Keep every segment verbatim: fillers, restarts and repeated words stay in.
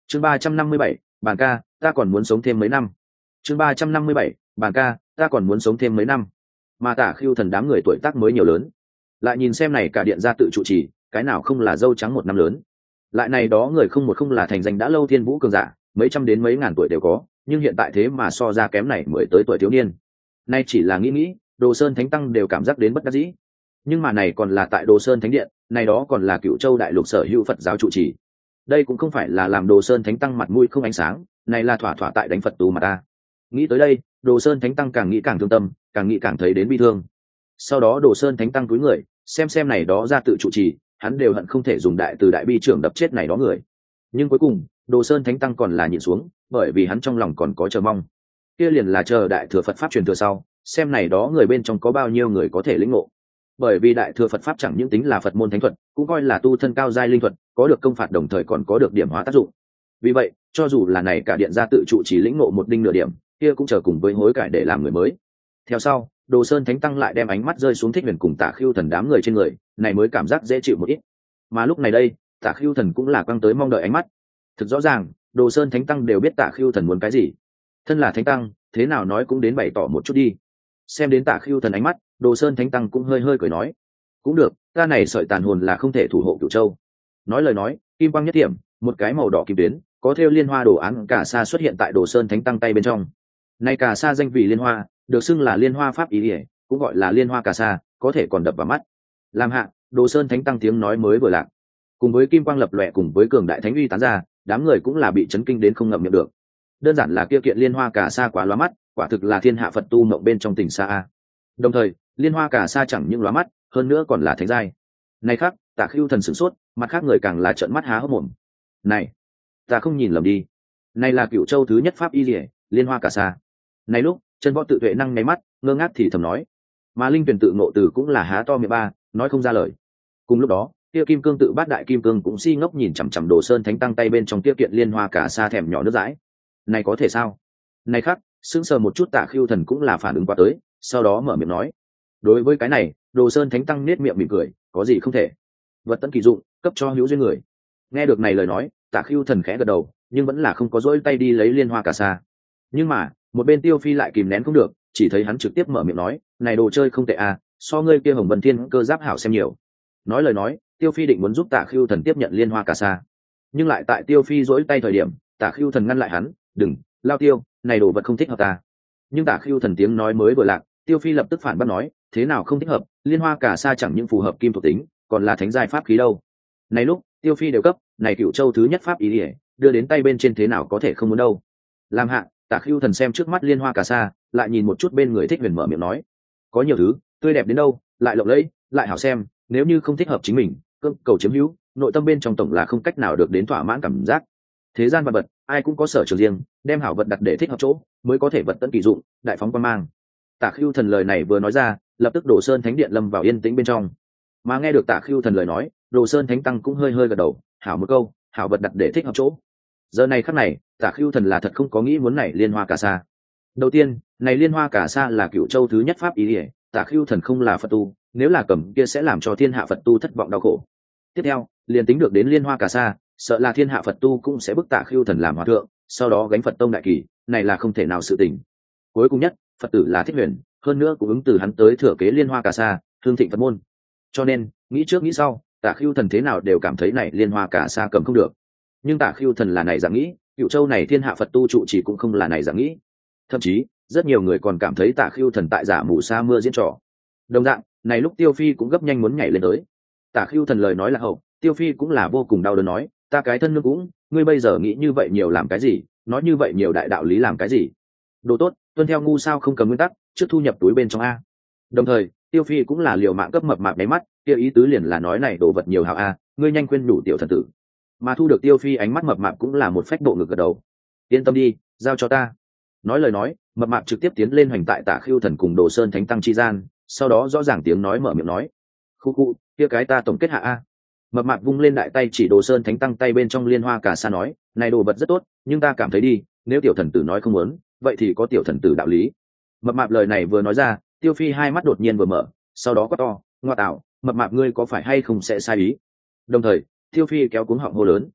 chương ba trăm năm mươi bảy, bàn ca ta còn muốn sống thêm mấy năm. chương ba trăm năm mươi bảy, bàn ca ta còn muốn sống thêm mấy năm. Mà Tả Khưu Thần đám người tuổi tác mới nhiều lớn, lại nhìn xem này cả điện gia tự trụ trì, cái nào không là dâu trắng một năm lớn, lại này đó người không một không là thành danh đã lâu thiên vũ cường giả, mấy trăm đến mấy ngàn tuổi đều có, nhưng hiện tại thế mà so ra kém này mới tới tuổi thiếu niên. Nay chỉ là nghĩ nghĩ, Đồ Sơn Thánh Tăng đều cảm giác đến bất đắc dĩ. Nhưng mà này còn là tại Đồ Sơn Thánh Điện, này đó còn là Cựu Châu đại lục sở hữu Phật giáo trụ trì. Đây cũng không phải là làm Đồ Sơn Thánh Tăng mặt mũi không ánh sáng, này là thỏa thỏa tại đánh Phật tù mà ta. Nghĩ tới đây, Đồ Sơn Thánh Tăng càng nghĩ càng thương tâm, càng nghĩ càng thấy đến bi thương. Sau đó Đồ Sơn Thánh Tăng cúi người, xem xem này đó ra tự trụ trì, hắn đều hận không thể dùng đại từ đại bi trưởng đập chết này đó người. Nhưng cuối cùng, Đồ Sơn Thánh Tăng còn là nhịn xuống, bởi vì hắn trong lòng còn có chờ mong. Kia liền là chờ đại thừa Phật pháp truyền thừa sau, xem này đó người bên trong có bao nhiêu người có thể lĩnh ngộ. Bởi vì đại thừa Phật pháp chẳng những tính là Phật môn thánh thuật, cũng coi là tu thân cao giai linh thuật, có được công phạt đồng thời còn có được điểm hóa tác dụng. Vì vậy, cho dù là này cả điện gia tự trụ chỉ lĩnh ngộ một đinh nửa điểm, kia cũng chờ cùng với hối cải để làm người mới. Theo sau, Đồ Sơn Thánh Tăng lại đem ánh mắt rơi xuống Thích Huyền cùng Tả Khưu Thần đám người trên người, này mới cảm giác dễ chịu một ít. Mà lúc này đây, Tả Khưu Thần cũng là quăng tới mong đợi ánh mắt. Thực rõ ràng, Đồ Sơn Thánh Tăng đều biết Tả Khưu Thần muốn cái gì. Thân là Thánh Tăng, thế nào nói cũng đến bày tỏ một chút đi. Xem đến Tả Khưu Thần ánh mắt, Đồ Sơn Thánh Tăng cũng hơi hơi cười nói, cũng được, ta này sợi tàn hồn là không thể thủ hộ Cửu Châu. Nói lời nói, kim quang nhất điểm, một cái màu đỏ kim tuyến, có thêu liên hoa đồ án cả sa xuất hiện tại Đồ Sơn Thánh Tăng tay bên trong. Này cả sa danh vị liên hoa, được xưng là liên hoa pháp ý ỉa, cũng gọi là liên hoa cả sa, có thể còn đập vào mắt. Làm hạ, Đồ Sơn Thánh Tăng tiếng nói mới vừa lạc, cùng với kim quang lập lòe cùng với cường đại thánh uy tán ra, đám người cũng là bị chấn kinh đến không ngậm miệng được. Đơn giản là kia kiện liên hoa cả sa quá lóa mắt, quả thực là thiên hạ Phật tu mộng bên trong tình xa a. Đồng thời, liên hoa cả sa chẳng những lóa mắt, hơn nữa còn là thánh giai. Này khác, Tả Khưu Thần sửng sốt, mặt khác người càng là trợn mắt há hốc mồm. Này, ta không nhìn lầm đi, này là Cửu Châu thứ nhất pháp y liễu, liên hoa cả sa. Này lúc, chân võ tự tuệ năng nháy mắt, ngơ ngác thì thầm nói, mà linh tuyển tự ngộ từ cũng là há to miệng ba, nói không ra lời. Cùng lúc đó, Tiêu Kim Cương tự bát đại kim cương cũng si ngốc nhìn chằm chằm Đồ Sơn Thánh Tăng tay bên trong tiêu kiện liên hoa cả sa thèm nhỏ nước dãi. Này có thể sao? Này khác, sững sờ một chút Tả Khưu Thần cũng là phản ứng qua tới, sau đó mở miệng nói, đối với cái này, Đồ Sơn Thánh Tăng nết miệng mỉm cười, có gì không thể, vật tận kỳ dụng, cấp cho hữu duyên người. Nghe được này lời nói, Tả Khưu Thần khẽ gật đầu, nhưng vẫn là không có dỗi tay đi lấy liên hoa cả sa. Nhưng mà, một bên Tiêu Phi lại kìm nén không được, chỉ thấy hắn trực tiếp mở miệng nói, này đồ chơi không tệ à, so ngươi kia Hồng Vân Thiên cơ giáp hảo xem nhiều. Nói lời nói, Tiêu Phi định muốn giúp Tả Khưu Thần tiếp nhận liên hoa cả sa, nhưng lại tại Tiêu Phi dỗi tay thời điểm, Tả Khưu Thần ngăn lại hắn, đừng, lao tiêu, này đồ vật không thích hợp ta. Nhưng Tả Khưu Thần tiếng nói mới vừa lạc, Tiêu Phi lập tức phản bác nói, thế nào không thích hợp, liên hoa cả sa chẳng những phù hợp kim thuộc tính, còn là thánh giai pháp khí đâu. Này lúc, Tiêu Phi đều cấp, này Cửu Châu thứ nhất pháp ý liễu, đưa đến tay bên trên thế nào có thể không muốn đâu. Làm hạ, Tả Khưu Thần xem trước mắt liên hoa cả sa, lại nhìn một chút bên người Thích Huyền mở miệng nói, có nhiều thứ, tươi đẹp đến đâu, lại lộng lẫy, lại hảo xem, nếu như không thích hợp chính mình, cưỡng cầu chiếm hữu, nội tâm bên trong tổng là không cách nào được đến thỏa mãn cảm giác. Thế gian vật vật, ai cũng có sở trường riêng, đem hảo vật đặt để thích hợp chỗ, mới có thể vật tận kỳ dụng, đại phóng quan mang. Tả Khưu Thần lời này vừa nói ra, lập tức Đồ Sơn Thánh Điện lâm vào yên tĩnh bên trong. Mà nghe được Tả Khưu Thần lời nói, Đồ Sơn Thánh Tăng cũng hơi hơi gật đầu, hảo một câu, hảo vật đặt để thích hợp chỗ. Giờ này khắc này, Tả Khưu Thần là thật không có nghĩ muốn này liên hoa cả sa. Đầu tiên, này liên hoa cả sa là Cửu Châu thứ nhất pháp ý liễu, Tả Khưu Thần không là Phật tu, nếu là cầm kia sẽ làm cho thiên hạ Phật tu thất vọng đau khổ. Tiếp theo, liền tính được đến liên hoa cả sa, sợ là thiên hạ Phật tu cũng sẽ bức Tả Khưu Thần làm hòa thượng, sau đó gánh Phật tông đại kỳ, này là không thể nào sự tình. Cuối cùng nhất, Phật tử là Thích Huyền, hơn nữa cũng ứng từ hắn tới thừa kế liên hoa cả sa, hương thịnh Phật môn. Cho nên, nghĩ trước nghĩ sau, Tả Khưu Thần thế nào đều cảm thấy này liên hoa cả sa cầm không được. Nhưng Tả Khưu Thần là này dạng nghĩ, Cửu Châu này thiên hạ Phật tu trụ chỉ cũng không là này dạng nghĩ. Thậm chí, rất nhiều người còn cảm thấy Tả Khưu Thần tại giả mù sa mưa diễn trò. Đồng dạng, này lúc Tiêu Phi cũng gấp nhanh muốn nhảy lên tới. Tả Khưu Thần lời nói là hậu, Tiêu Phi cũng là vô cùng đau đớn nói, ta cái thân nương cũng, ngươi bây giờ nghĩ như vậy nhiều làm cái gì, nói như vậy nhiều đại đạo lý làm cái gì? Đồ tốt, tuân theo ngu sao không cầm nguyên tắc, trước thu nhập túi bên trong a. Đồng thời, Tiêu Phi cũng là liều mạng cấp mập mạp nháy mắt, kia ý tứ liền là nói này đồ vật nhiều hảo a, ngươi nhanh khuyên đủ tiểu thần tử. Mà thu được Tiêu Phi ánh mắt mập mạp cũng là một phách bộ ngực gật đầu. Yên tâm đi, giao cho ta. Nói lời nói, mập mạp trực tiếp tiến lên hoành tại Tả Khưu Thần cùng Đồ Sơn Thánh Tăng chi gian, sau đó rõ ràng tiếng nói mở miệng nói, khu khu, kia cái ta tổng kết hạ a. Mập mạp vung lên đại tay chỉ Đồ Sơn Thánh Tăng tay bên trong liên hoa cả sa nói, này đồ vật rất tốt, nhưng ta cảm thấy đi, nếu tiểu thần tử nói không muốn, vậy thì có tiểu thần tử đạo lý. Mập mạp lời này vừa nói ra, Tiêu Phi hai mắt đột nhiên vừa mở, sau đó quát to, ngoa tạo, mập mạp ngươi có phải hay không sẽ sai ý. Đồng thời, Tiêu Phi kéo cuống họng hô lớn,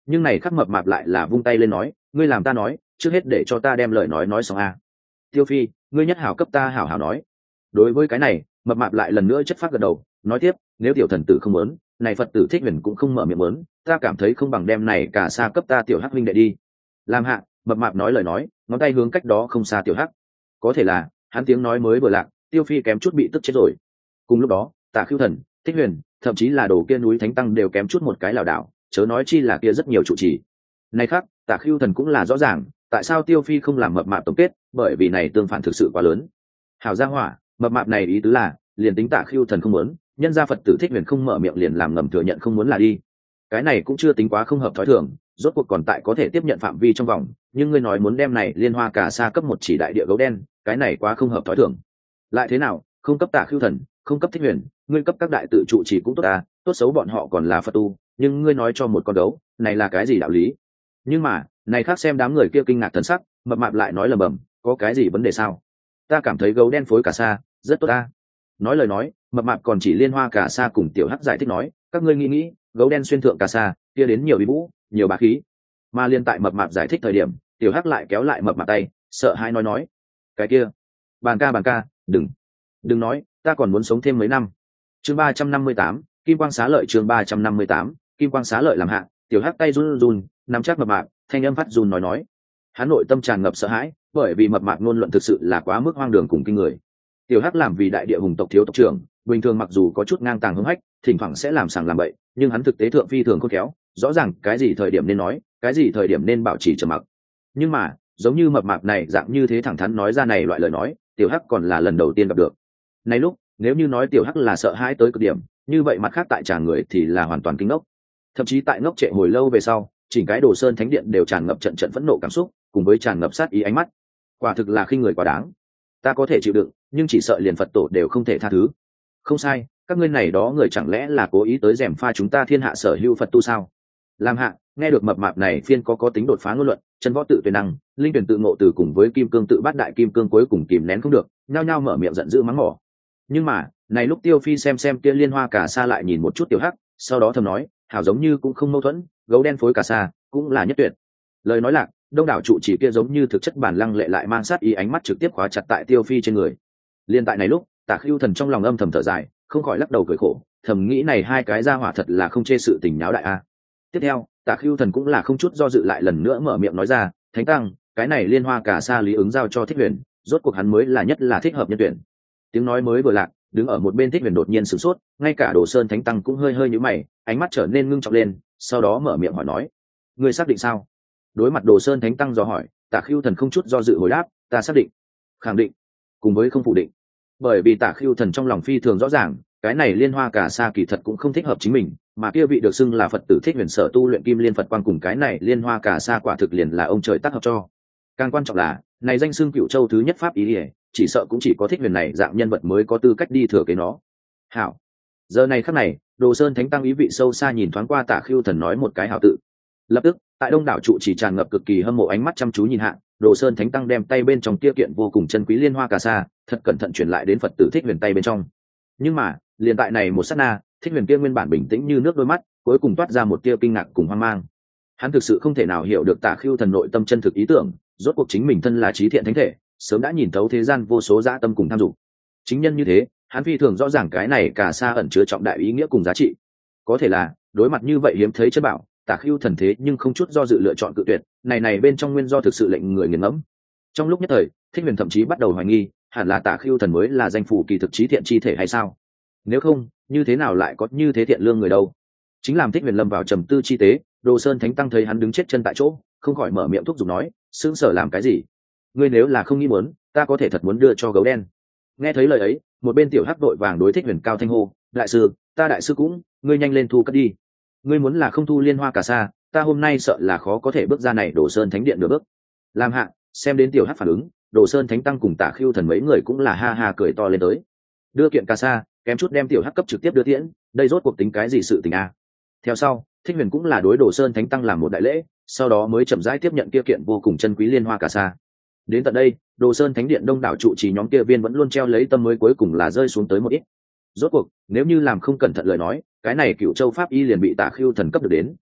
nhưng này khắc mập mạp lại là vung tay lên nói, ngươi làm ta nói, trước hết để cho ta đem lời nói nói xong a. Tiêu Phi, ngươi nhất hảo cấp ta hảo hảo nói. Đối với cái này, mập mạp lại lần nữa chất phát gật đầu, nói tiếp, nếu tiểu thần tử không muốn, này Phật tử Thích Huyền cũng không mở miệng muốn, ta cảm thấy không bằng đem này cả xa cấp ta tiểu hắc huynh đệ đi. Làm hạ, mập mạp nói lời nói, ngón tay hướng cách đó không xa tiểu hắc. Có thể là, hắn tiếng nói mới vừa lạc, Tiêu Phi kém chút bị tức chết rồi. Cùng lúc đó, Tả Khưu Thần, Thích Huyền, thậm chí là đồ kia núi Thánh Tăng đều kém chút một cái lảo đảo, chớ nói chi là kia rất nhiều trụ trì. Này khác, Tả Khưu Thần cũng là rõ ràng, tại sao Tiêu Phi không làm mập mạp tổng kết, bởi vì này tương phản thực sự quá lớn. Hảo gia hỏa, mập mạp này ý tứ là, liền tính Tả Khưu Thần không muốn, nhân gia Phật tử Thích Huyền không mở miệng liền làm ngầm thừa nhận không muốn là đi. Cái này cũng chưa tính quá không hợp thói thường, rốt cuộc còn tại có thể tiếp nhận phạm vi trong vòng, nhưng ngươi nói muốn đem này liên hoa cả xa cấp một chỉ đại địa gấu đen, cái này quá không hợp thói thường. Lại thế nào, không cấp Tả Khưu Thần, không cấp Thích Huyền, ngươi cấp các đại tự trụ chỉ cũng tốt à, tốt xấu bọn họ còn là Phật tu, nhưng ngươi nói cho một con gấu, này là cái gì đạo lý? Nhưng mà, này khác xem đám người kia kinh ngạc thần sắc, mập mạp lại nói lầm bầm, có cái gì vấn đề sao? Ta cảm thấy gấu đen phối cả xa, rất tốt ta. Nói lời nói, mập mạp còn chỉ liên hoa cả xa cùng tiểu hắc giải thích nói, các ngươi nghĩ nghĩ, gấu đen xuyên thượng cả xa, kia đến nhiều uy vũ, nhiều bá khí. Mà liên tại mập mạp giải thích thời điểm, tiểu hắc lại kéo lại mập mạp tay, sợ hãi nói nói, cái kia, bàn ca bàn ca, đừng, đừng nói, ta còn muốn sống thêm mấy năm. Chương ba trăm năm mươi tám, Kim Quang Xá Lợi. Chương ba trăm năm mươi tám, Kim Quang Xá Lợi làm hạ, tiểu hắc tay run run, nắm chắc mập mạp, thanh âm phát run nói nói, hắn nội tâm tràn ngập sợ hãi, bởi vì mập mạp ngôn luận thực sự là quá mức hoang đường cùng kinh người. Tiểu hắc làm vì đại địa hùng tộc thiếu tộc trưởng, bình thường mặc dù có chút ngang tàng hứng hách, thỉnh thoảng sẽ làm sàng làm bậy, nhưng hắn thực tế thượng phi thường khôn khéo, rõ ràng cái gì thời điểm nên nói, cái gì thời điểm nên bảo trì trầm mặc. Nhưng mà, giống như mập mạp này dạng như thế thẳng thắn nói ra này loại lời nói, tiểu hắc còn là lần đầu tiên gặp được. Này lúc, nếu như nói tiểu hắc là sợ hãi tới cực điểm, như vậy mặt khác tại tràng người thì là hoàn toàn kinh ngốc. Thậm chí tại ngốc trệ hồi lâu về sau, chỉnh cái Đồ Sơn Thánh Điện đều tràn ngập trận trận phẫn nộ cảm xúc, cùng với tràn ngập sát ý ánh mắt. Quả thực là khinh người quá đáng. Ta có thể chịu đựng, nhưng chỉ sợ liền Phật tổ đều không thể tha thứ. Không sai, các ngươi này đó người chẳng lẽ là cố ý tới rèm pha chúng ta thiên hạ sở hữu Phật tu sao? Làm hạ, nghe được mập mạp này phiên có có tính đột phá ngôn luận, chân võ tự tuyệt năng, linh tuyển tự ngộ từ cùng với kim cương tự bát đại kim cương cuối cùng kìm nén không được, nhao nhao mở miệng giận dữ mắng mỏ. Nhưng mà, này lúc Tiêu Phi xem xem kia liên hoa cả xa lại nhìn một chút tiểu hắc, sau đó thầm nói, hảo giống như cũng không mâu thuẫn, gấu đen phối cả xa, cũng là nhất tuyệt. Lời nói lạc, đông đảo trụ chỉ kia giống như thực chất bản lăng lệ lại mang sát ý ánh mắt trực tiếp khóa chặt tại Tiêu Phi trên người. Liên tại này lúc, Tả Khưu Thần trong lòng âm thầm thở dài, không khỏi lắc đầu cười khổ, thầm nghĩ này hai cái ra hỏa thật là không chê sự tình nháo đại a. Tiếp theo, Tả Khưu Thần cũng là không chút do dự lại lần nữa mở miệng nói ra, Thánh Tăng, cái này liên hoa cả xa lý ứng giao cho Thích Huyền, rốt cuộc hắn mới là nhất là thích hợp nhân tuyển. Tiếng nói mới vừa lạc, đứng ở một bên Thích Huyền đột nhiên sửng sốt, ngay cả Đồ Sơn Thánh Tăng cũng hơi hơi nhíu mày, ánh mắt trở nên ngưng trọng lên, sau đó mở miệng hỏi nói, ngươi xác định sao? Đối mặt Đồ Sơn Thánh Tăng dò hỏi, Tả Khưu Thần không chút do dự hồi đáp, ta xác định, khẳng định, cùng với không phủ định. Bởi vì Tả Khưu Thần trong lòng phi thường rõ ràng, cái này liên hoa cả sa kỳ thật cũng không thích hợp chính mình, mà kia vị được xưng là Phật tử Thích Huyền sở tu luyện Kim Liên Phật Quang cùng cái này liên hoa cả sa quả thực liền là ông trời tác hợp cho. Càng quan trọng là, này danh xưng Cửu Châu thứ nhất pháp ý liễu, chỉ sợ cũng chỉ có Thích Huyền này dạng nhân vật mới có tư cách đi thừa kế nó. Hảo. Giờ này khắc này, Đồ Sơn Thánh Tăng ý vị sâu xa nhìn thoáng qua Tả Khưu Thần nói một cái hảo tự. Lập tức, tại đông đảo trụ chỉ tràn ngập cực kỳ hâm mộ ánh mắt chăm chú nhìn hạ, Đồ Sơn Thánh Tăng đem tay bên trong kia kiện vô cùng chân quý liên hoa cà sa, thật cẩn thận chuyển lại đến Phật tử Thích Huyền tay bên trong. Nhưng mà, liền tại này một sát na, Thích Huyền kia nguyên bản bình tĩnh như nước đôi mắt, cuối cùng toát ra một tia kinh ngạc cùng hoang mang. Hắn thực sự không thể nào hiểu được Tả Khưu Thần nội tâm chân thực ý tưởng, rốt cuộc chính mình thân là trí thiện thánh thể, sớm đã nhìn thấu thế gian vô số dã tâm cùng tham dục. Chính nhân như thế, hắn phi thường rõ ràng cái này cà sa ẩn chứa trọng đại ý nghĩa cùng giá trị. Có thể là, đối mặt như vậy hiếm thấy chân bảo, Tả Khưu Thần thế nhưng không chút do dự lựa chọn cự tuyệt, này này bên trong nguyên do thực sự lệnh người nghiền ngẫm. Trong lúc nhất thời, Thích Huyền thậm chí bắt đầu hoài nghi, hẳn là Tả Khưu Thần mới là danh phủ kỳ thực trí thiện chi thể hay sao? Nếu không, như thế nào lại có như thế thiện lương người đâu? Chính làm Thích Huyền lâm vào trầm tư chi tế, Đồ Sơn Thánh Tăng thấy hắn đứng chết chân tại chỗ, không khỏi mở miệng thúc giục nói, sững sờ làm cái gì? Ngươi nếu là không nghĩ muốn, ta có thể thật muốn đưa cho gấu đen. Nghe thấy lời ấy, một bên tiểu hắc đội vàng đối Thích Huyền cao thanh hô, đại sư, ta đại sư cũng, ngươi nhanh lên thu cất đi. Ngươi muốn là không thu liên hoa cả sa, ta hôm nay sợ là khó có thể bước ra này Đồ Sơn Thánh Điện được bước. Làm hạ, xem đến tiểu hắc phản ứng, Đồ Sơn Thánh Tăng cùng Tả Khưu Thần mấy người cũng là ha ha cười to lên tới. Đưa kiện cả sa, kém chút đem tiểu hắc cấp trực tiếp đưa tiễn, đây rốt cuộc tính cái gì sự tình a? Theo sau, Thích Huyền cũng là đối Đồ Sơn Thánh Tăng làm một đại lễ, sau đó mới chậm rãi tiếp nhận kia kiện vô cùng chân quý liên hoa cả sa. Đến tận đây, Đồ Sơn Thánh Điện đông đảo trụ trì nhóm kia viên vẫn luôn treo lấy tâm mới cuối cùng là rơi xuống tới một ít. Rốt cuộc, nếu như làm không cẩn thận lời nói, cái này Cửu Châu pháp y liền bị Tả Khưu Thần cấp được đến,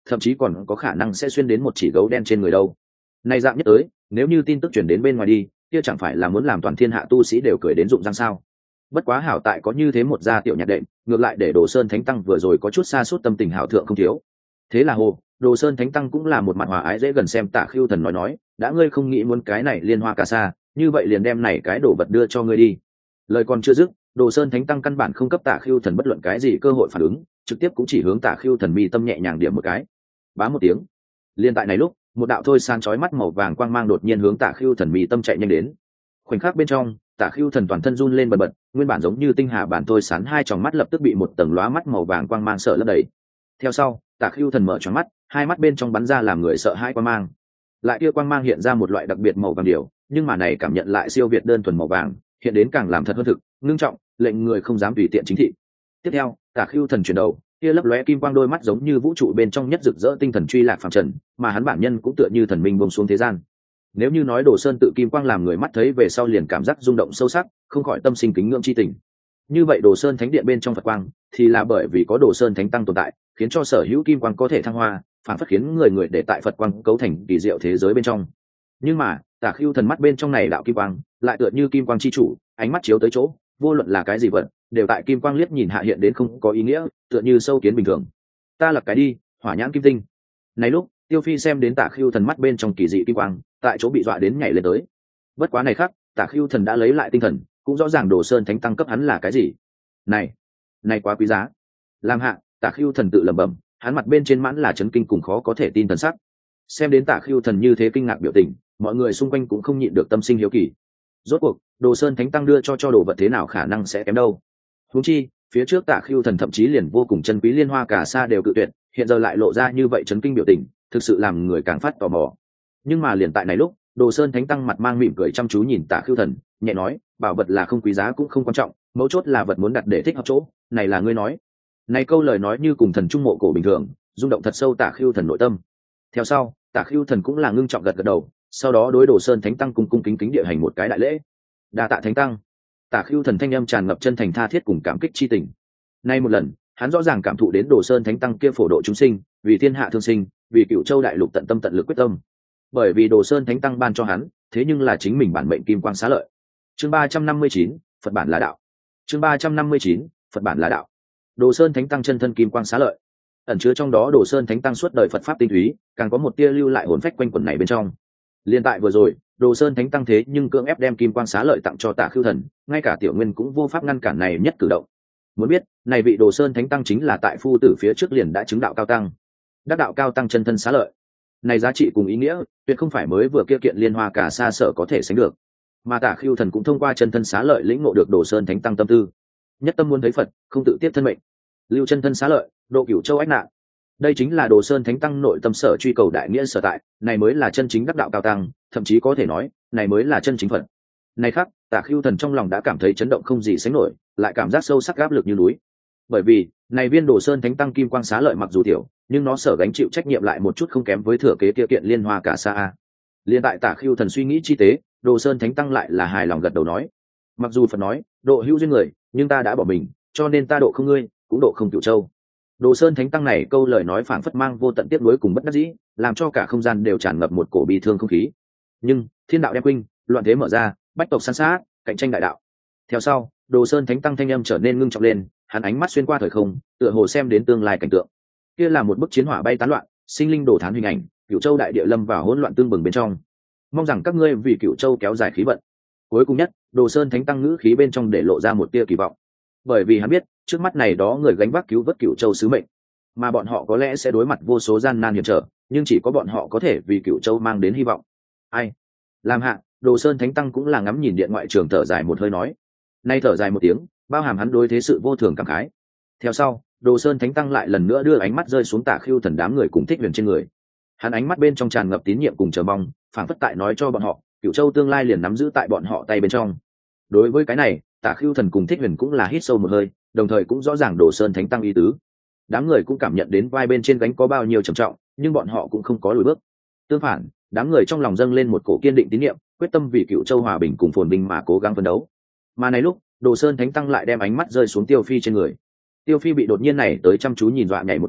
thậm chí còn có khả năng sẽ xuyên đến một chỉ gấu đen trên người đâu. Này dạng nhất tới, nếu như tin tức chuyển đến bên ngoài đi, kia chẳng phải là muốn làm toàn thiên hạ tu sĩ đều cười đến rụng răng sao? Bất quá hảo tại có như thế một gia tiểu nhạc đệm, ngược lại để Đồ Sơn Thánh Tăng vừa rồi có chút xa suốt tâm tình hảo thượng không thiếu. Thế là hồ, Đồ Sơn Thánh Tăng cũng là một mặt hòa ái dễ gần xem Tạ Khưu Thần nói nói, đã ngươi không nghĩ muốn cái này liên hoa cả sa, như vậy liền đem này cái đồ vật đưa cho ngươi đi. Lời còn chưa dứt, Đồ Sơn Thánh Tăng căn bản không cấp Tạ Khưu Thần bất luận cái gì cơ hội phản ứng, trực tiếp cũng chỉ hướng Tạ Khưu Thần mi tâm nhẹ nhàng điểm một cái. Bá một tiếng. Liên tại này lúc, một đạo thôi san chói mắt màu vàng quang mang đột nhiên hướng Tạ Khưu Thần mi tâm chạy nhanh đến. Khoảnh khắc bên trong, Tạ Khưu Thần toàn thân run lên bần bật, nguyên bản giống như tinh hà bản thôi sán hai tròng mắt lập tức bị một tầng lóa mắt màu vàng quang mang sợ lấp đầy. Theo sau, Tạ Khưu Thần mở tròn mắt, hai mắt bên trong bắn ra làm người sợ hãi quang mang. Lại kia quang mang hiện ra một loại đặc biệt màu vàng điều, nhưng mà này cảm nhận lại siêu việt đơn thuần màu vàng, hiện đến càng làm thật hơn thực, ngưng trọng, lệnh người không dám tùy tiện chính thị. Tiếp theo, Tạ Khưu Thần chuyển đầu, kia lấp lóe kim quang đôi mắt giống như vũ trụ bên trong nhất rực rỡ tinh thần truy lạc phàm trần, mà hắn bản nhân cũng tựa như thần minh buông xuống thế gian. Nếu như nói Đồ Sơn tự kim quang làm người mắt thấy về sau liền cảm giác rung động sâu sắc, không khỏi tâm sinh kính ngưỡng chi tình. Như vậy Đồ Sơn Thánh Điện bên trong Phật quang thì là bởi vì có Đồ Sơn Thánh Tăng tồn tại, khiến cho sở hữu kim quang có thể thăng hoa, phản phất khiến người người để tại Phật quang cấu thành kỳ diệu thế giới bên trong. Nhưng mà, Tả Khưu Thần mắt bên trong này đạo kim quang, lại tựa như kim quang chi chủ, ánh mắt chiếu tới chỗ, vô luận là cái gì vật, đều tại kim quang liếc nhìn hạ hiện đến không có ý nghĩa, tựa như sâu kiến bình thường. Ta là cái đi, Hỏa Nhãn Kim Tinh. Này lúc, Tiêu Phi xem đến Tả Khưu Thần mắt bên trong kỳ dị kim quang, tại chỗ bị dọa đến nhảy lên tới. Bất quá này khác, Tả Khưu Thần đã lấy lại tinh thần, cũng rõ ràng Đồ Sơn Thánh Tăng cấp hắn là cái gì. Này, này quá quý giá. Làm hạ, Tả Khưu Thần tự lẩm bẩm, hắn mặt bên trên mãn là chấn kinh cùng khó có thể tin thần sắc. Xem đến Tả Khưu Thần như thế kinh ngạc biểu tình, mọi người xung quanh cũng không nhịn được tâm sinh hiếu kỳ. Rốt cuộc, Đồ Sơn Thánh Tăng đưa cho cho đồ vật thế nào khả năng sẽ kém đâu? Huống chi, phía trước Tả Khưu Thần thậm chí liền vô cùng chân quý liên hoa cả sa đều cự tuyệt, hiện giờ lại lộ ra như vậy chấn kinh biểu tình, thực sự làm người càng phát tò mò. Nhưng mà liền tại này lúc, Đồ Sơn Thánh Tăng mặt mang mỉm cười chăm chú nhìn Tả Khưu Thần, nhẹ nói, bảo vật là không quý giá cũng không quan trọng, mấu chốt là vật muốn đặt để thích hợp chỗ, này là ngươi nói. Này câu lời nói như cùng thần trung mộ cổ bình thường, rung động thật sâu Tả Khưu Thần nội tâm. Theo sau, Tả Khưu Thần cũng là ngưng trọng gật gật đầu, sau đó đối Đồ Sơn Thánh Tăng cung cung kính kính địa hành một cái đại lễ. Đa tạ Thánh Tăng. Tả Khưu Thần thanh âm tràn ngập chân thành tha thiết cùng cảm kích chi tình. Nay một lần, hắn rõ ràng cảm thụ đến Đồ Sơn Thánh Tăng kia phổ độ chúng sinh, vì thiên hạ thương sinh, vì Cửu Châu đại lục tận tâm tận lực quyết tâm. Bởi vì Đồ Sơn Thánh Tăng ban cho hắn, thế nhưng là chính mình bản mệnh kim quang xá lợi. Chương ba trăm năm mươi chín, Phật bản là đạo. Chương ba trăm năm mươi chín, Phật bản là đạo. Đồ Sơn Thánh Tăng chân thân kim quang xá lợi, ẩn chứa trong đó Đồ Sơn Thánh Tăng suốt đời Phật pháp tinh túy, càng có một tia lưu lại hồn phách quanh quẩn này bên trong. Liên tại vừa rồi, Đồ Sơn Thánh Tăng thế nhưng cưỡng ép đem kim quang xá lợi tặng cho Tả Khưu Thần, ngay cả Tiểu Nguyên cũng vô pháp ngăn cản này nhất cử động. Muốn biết, này vị Đồ Sơn Thánh Tăng chính là tại phu tử phía trước liền đã chứng đạo cao tăng. Đắc đạo cao tăng chân thân xá lợi. Này giá trị cùng ý nghĩa, tuyệt không phải mới vừa kia kiện liên hoa cả xa sở có thể sánh được. Mà Tả Khưu Thần cũng thông qua chân thân xá lợi lĩnh ngộ được Đồ Sơn Thánh Tăng tâm tư. Nhất tâm muốn thấy Phật, không tự tiếp thân mệnh. Lưu chân thân xá lợi, độ Cửu Châu ách nạn. Đây chính là Đồ Sơn Thánh Tăng nội tâm sở truy cầu đại nghĩa sở tại, này mới là chân chính đắc đạo cao tăng, thậm chí có thể nói, này mới là chân chính Phật. Này khác, Tả Khưu Thần trong lòng đã cảm thấy chấn động không gì sánh nổi, lại cảm giác sâu sắc áp lực như núi. Bởi vì, này viên Đồ Sơn Thánh Tăng kim quang xá lợi mặc dù tiểu, nhưng nó sở gánh chịu trách nhiệm lại một chút không kém với thừa kế kia kiện liên hoa cả sa. Liên tại Tả Khưu Thần suy nghĩ chi tế, Đồ Sơn Thánh Tăng lại là hài lòng gật đầu nói: mặc dù Phật nói, độ hữu duyên người, nhưng ta đã bỏ mình, cho nên ta độ không ngươi, cũng độ không Cửu Châu. Đồ Sơn Thánh Tăng này câu lời nói phảng phất mang vô tận tiếc nuối cùng bất đắc dĩ, làm cho cả không gian đều tràn ngập một cổ bi thương không khí. Nhưng thiên đạo đem quynh, loạn thế mở ra, bách tộc san sát, cạnh tranh đại đạo. Theo sau, Đồ Sơn Thánh Tăng thanh âm trở nên ngưng trọng lên, hắn ánh mắt xuyên qua thời không, tựa hồ xem đến tương lai cảnh tượng. Kia là một bức chiến hỏa bay tán loạn, sinh linh đổ thán hình ảnh, Cửu Châu đại địa lâm vào hỗn loạn tương bừng bên trong. Mong rằng các ngươi vì Cửu Châu kéo dài khí vận. Cuối cùng nhất, Đồ Sơn Thánh Tăng ngữ khí bên trong để lộ ra một tia kỳ vọng. Bởi vì hắn biết, trước mắt này đó người gánh vác cứu vớt Cửu Châu sứ mệnh, mà bọn họ có lẽ sẽ đối mặt vô số gian nan hiểm trở, nhưng chỉ có bọn họ có thể vì Cửu Châu mang đến hy vọng. Ai? Làm hạ, Đồ Sơn Thánh Tăng cũng là ngắm nhìn điện ngoại trường thở dài một hơi nói. Nay thở dài một tiếng, bao hàm hắn đối thế sự vô thường cảm khái. Theo sau, Đồ Sơn Thánh Tăng lại lần nữa đưa ánh mắt rơi xuống Tả Khưu Thần đám người cùng Thích Huyền trên người. Hắn ánh mắt bên trong tràn ngập tín nhiệm cùng chờ mong, phảng phất tại nói cho bọn họ, Cửu Châu tương lai liền nắm giữ tại bọn họ tay bên trong. Đối với cái này, Tả Khưu Thần cùng Thích Huyền cũng là hít sâu một hơi, đồng thời cũng rõ ràng Đồ Sơn Thánh Tăng ý tứ. Đám người cũng cảm nhận đến vai bên trên gánh có bao nhiêu trầm trọng, nhưng bọn họ cũng không có lùi bước. Tương phản, đám người trong lòng dâng lên một cổ kiên định tín nhiệm, quyết tâm vì Cửu Châu hòa bình cùng phồn vinh mà cố gắng phấn đấu. Mà này lúc, Đồ Sơn Thánh Tăng lại đem ánh mắt rơi xuống Tiêu Phi trên người. Tiêu Phi bị đột nhiên này tới chăm chú nhìn dọa nhảy một cái,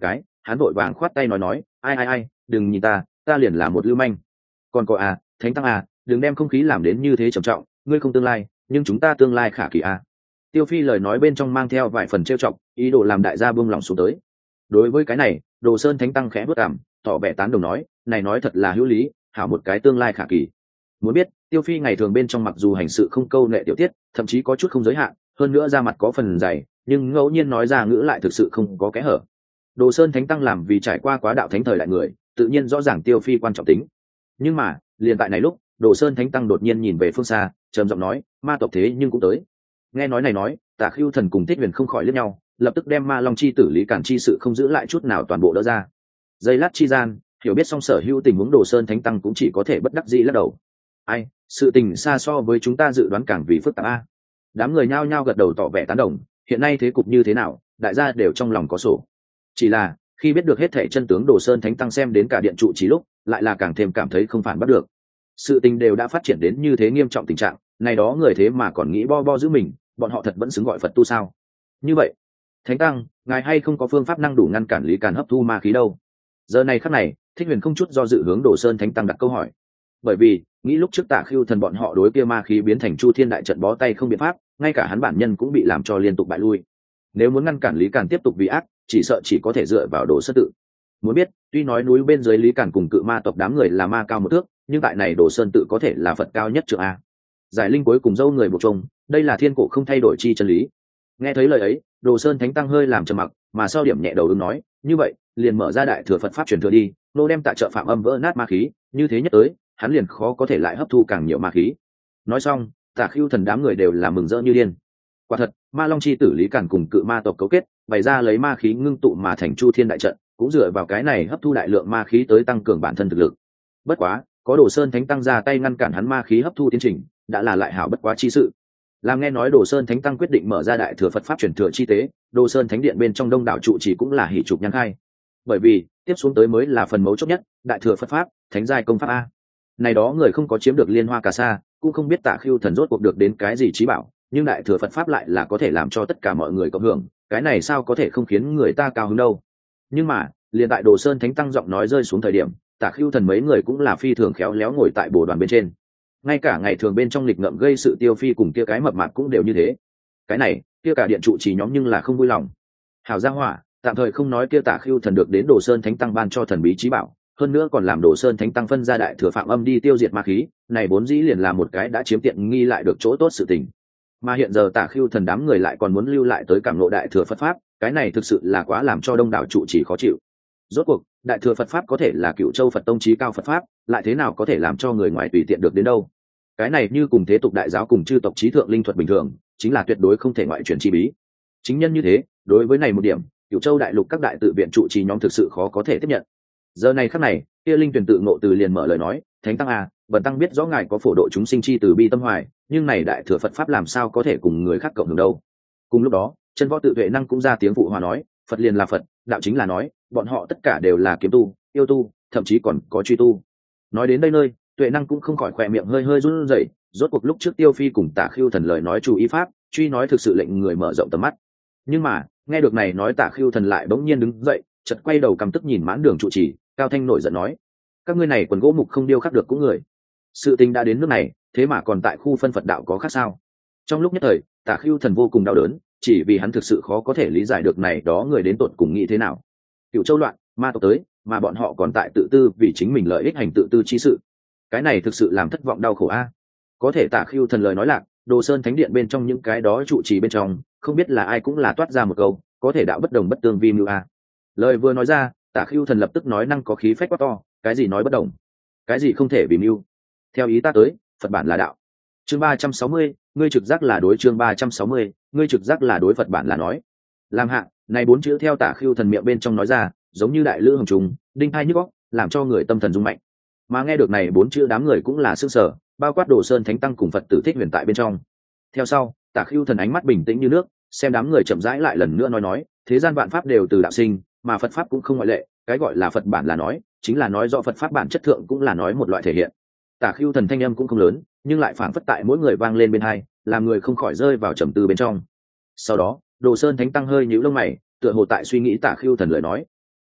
hắn vội vàng khoát tay nói nói ai ai ai đừng nhìn ta ta liền là một lưu manh. Còn có à thánh tăng à đừng đem không khí làm đến như thế trầm trọng, ngươi không tương lai nhưng chúng ta tương lai khả kỳ à. Tiêu Phi lời nói bên trong mang theo vài phần trêu chọc, ý đồ làm đại gia buông lòng xuống tới. Đối với cái này, Đồ Sơn Thánh Tăng khẽ bước cảm, tỏ vẻ tán đồng nói, này nói thật là hữu lý, hảo một cái tương lai khả kỳ. Muốn biết, Tiêu Phi ngày thường bên trong mặc dù hành sự không câu nệ tiểu tiết, thậm chí có chút không giới hạn, hơn nữa ra mặt có phần dày, nhưng ngẫu nhiên nói ra ngữ lại thực sự không có kẽ hở. Đồ Sơn Thánh Tăng làm vì trải qua quá đạo thánh thời đại người, tự nhiên rõ ràng Tiêu Phi quan trọng tính. Nhưng mà, liền tại này lúc, Đồ Sơn Thánh Tăng đột nhiên nhìn về phương xa, trầm giọng nói, ma tộc thế nhưng cũng tới. Nghe nói này nói, Tả Khưu Thần cùng Thích Huyền không khỏi liếc nhau, lập tức đem Ma Long chi tử Lý Cản chi sự không giữ lại chút nào toàn bộ đỡ ra. Giây lát chi gian, hiểu biết xong sở hữu tình huống Đồ Sơn Thánh Tăng cũng chỉ có thể bất đắc dĩ lắc đầu. Ai, sự tình xa so với chúng ta dự đoán càng vì phức tạp a. Đám người nhao nhao gật đầu tỏ vẻ tán đồng, hiện nay thế cục như thế nào, đại gia đều trong lòng có sổ. Chỉ là, khi biết được hết thảy chân tướng Đồ Sơn Thánh Tăng xem đến cả điện trụ trí lúc, lại là càng thêm cảm thấy không phản bắt được. Sự tình đều đã phát triển đến như thế nghiêm trọng tình trạng, này đó người thế mà còn nghĩ bo bo giữ mình, bọn họ thật vẫn xứng gọi Phật tu sao? Như vậy, Thánh Tăng, ngài hay không có phương pháp năng đủ ngăn cản Lý Càn hấp thu ma khí đâu? Giờ này khắc này, Thích Huyền không chút do dự hướng Đồ Sơn Thánh Tăng đặt câu hỏi. Bởi vì, nghĩ lúc trước Tả Khưu Thần bọn họ đối kia ma khí biến thành Chu Thiên đại trận bó tay không biện pháp, ngay cả hắn bản nhân cũng bị làm cho liên tục bại lui. Nếu muốn ngăn cản Lý Càn tiếp tục vì ác, chỉ sợ chỉ có thể dựa vào Đồ Sơn tự. Muốn biết, tuy nói núi bên dưới Lý Càn cùng cự ma tộc đám người là ma cao một thước, nhưng tại này Đồ Sơn tự có thể là Phật cao nhất trượng a. Giải linh cuối cùng dâu người buộc trông, đây là thiên cổ không thay đổi chi chân lý. Nghe thấy lời ấy, Đồ Sơn Thánh Tăng hơi làm trầm mặc, mà sau điểm nhẹ đầu ứng nói, như vậy, liền mở ra đại thừa Phật pháp truyền thừa đi, nô đem tại trợ phạm âm vỡ nát ma khí, như thế nhất tới, hắn liền khó có thể lại hấp thu càng nhiều ma khí. Nói xong, Tả Khưu Thần đám người đều là mừng rỡ như điên. Quả thật, Ma Long chi tử Lý Càn cùng cự ma tộc cấu kết, bày ra lấy ma khí ngưng tụ mà thành Chu Thiên đại trận, cũng dựa vào cái này hấp thu đại lượng ma khí tới tăng cường bản thân thực lực. Bất quá, có Đồ Sơn Thánh Tăng ra tay ngăn cản hắn ma khí hấp thu tiến trình, đã là lại hảo bất quá chi sự. Làm nghe nói Đồ Sơn Thánh Tăng quyết định mở ra đại thừa Phật pháp truyền thừa chi tế, Đồ Sơn Thánh Điện bên trong đông đảo trụ trì cũng là hỉ trục nhang khai. Bởi vì, tiếp xuống tới mới là phần mấu chốt nhất, đại thừa Phật pháp, thánh giai công pháp a. Này đó người không có chiếm được liên hoa cà sa, cũng không biết Tả Khưu Thần rốt cuộc được đến cái gì trí bảo, nhưng đại thừa Phật pháp lại là có thể làm cho tất cả mọi người cộng hưởng, cái này sao có thể không khiến người ta cao hứng đâu. Nhưng mà, liền tại Đồ Sơn Thánh Tăng giọng nói rơi xuống thời điểm, Tả Khưu Thần mấy người cũng là phi thường khéo léo ngồi tại bồ đoàn bên trên. Ngay cả ngày thường bên trong lịch ngợm gây sự Tiêu Phi cùng kia cái mập mạp cũng đều như thế. Cái này, kia cả điện trụ chỉ nhóm nhưng là không vui lòng. Hảo gia hỏa, tạm thời không nói kia Tả Khưu Thần được đến Đồ Sơn Thánh Tăng ban cho thần bí trí bảo, hơn nữa còn làm Đồ Sơn Thánh Tăng phân ra đại thừa phạm âm đi tiêu diệt ma khí, này vốn dĩ liền là một cái đã chiếm tiện nghi lại được chỗ tốt sự tình. Mà hiện giờ Tả Khưu Thần đám người lại còn muốn lưu lại tới cảm ngộ đại thừa Phật pháp, cái này thực sự là quá làm cho đông đảo trụ chỉ khó chịu. Rốt cuộc, đại thừa Phật pháp có thể là Cửu Châu Phật tông chí cao Phật pháp, lại thế nào có thể làm cho người ngoài tùy tiện được đến đâu? Cái này như cùng thế tục đại giáo cùng chư tộc chí thượng linh thuật bình thường, chính là tuyệt đối không thể ngoại truyền chi bí. Chính nhân như thế, đối với này một điểm, Cửu Châu đại lục các đại tự viện trụ trì nhóm thực sự khó có thể tiếp nhận. Giờ này khắc này, kia linh tuyển tự ngộ từ liền mở lời nói, Thánh Tăng à, bần tăng biết rõ ngài có phổ độ chúng sinh chi từ bi tâm hoài, nhưng này đại thừa Phật pháp làm sao có thể cùng người khác cộng hưởng đâu? Cùng lúc đó, chân võ tự vệ năng cũng ra tiếng phụ hòa nói, Phật liền là Phật, đạo chính là nói, bọn họ tất cả đều là kiếm tu, yêu tu, thậm chí còn có truy tu. Nói đến đây nơi, tuệ năng cũng không khỏi khỏe miệng hơi hơi run rẩy, rốt cuộc lúc trước Tiêu Phi cùng Tả Khưu Thần lời nói chú ý pháp, truy nói thực sự lệnh người mở rộng tầm mắt. Nhưng mà, nghe được này nói Tả Khưu Thần lại bỗng nhiên đứng dậy, chợt quay đầu căm tức nhìn mãn đường trụ trì, cao thanh nổi giận nói: các ngươi này quần gỗ mục không điêu khắc được cũng người. Sự tình đã đến nước này, thế mà còn tại khu phân Phật đạo có khác sao? Trong lúc nhất thời, Tả Khưu Thần vô cùng đau đớn, chỉ vì hắn thực sự khó có thể lý giải được này đó người đến tột cùng nghĩ thế nào. Cửu Châu loạn, ma tộc tới, mà bọn họ còn tại tự tư vì chính mình lợi ích hành tự tư chi sự. Cái này thực sự làm thất vọng đau khổ a. Có thể Tả Khưu Thần lời nói lạc, Đồ Sơn Thánh Điện bên trong những cái đó trụ trì bên trong, không biết là ai cũng là toát ra một câu, có thể đạo bất đồng bất tương vi mưu a. Lời vừa nói ra, Tả Khưu Thần lập tức nói năng có khí phách quá to, cái gì nói bất đồng, cái gì không thể vì mưu. Theo ý ta tới, Phật bản là đạo. Chương ba trăm sáu mươi, ngươi trực giác là đối chương ba trăm sáu mươi, ngươi trực giác là đối Phật bản là nói. Làm hạ, này bốn chữ theo Tả Khưu Thần miệng bên trong nói ra, giống như đại lữ hồng trùng, đinh hai nhức óc, làm cho người tâm thần rung mạnh. Mà nghe được này bốn chữ đám người cũng là sửng sở, bao quát Đồ Sơn Thánh Tăng cùng Phật tử Thích Huyền tại bên trong. Theo sau, Tả Khưu Thần ánh mắt bình tĩnh như nước, xem đám người chậm rãi lại lần nữa nói nói, thế gian vạn pháp đều từ đạo sinh, mà Phật pháp cũng không ngoại lệ, cái gọi là Phật bản là nói, chính là nói rõ Phật pháp bản chất thượng cũng là nói một loại thể hiện. Tả Khưu Thần thanh âm cũng không lớn, nhưng lại phảng phất tại mỗi người vang lên bên tai, làm người không khỏi rơi vào trầm tư bên trong. Sau đó, Đồ Sơn Thánh Tăng hơi nhíu lông mày, tựa hồ tại suy nghĩ Tả Khưu Thần lời nói.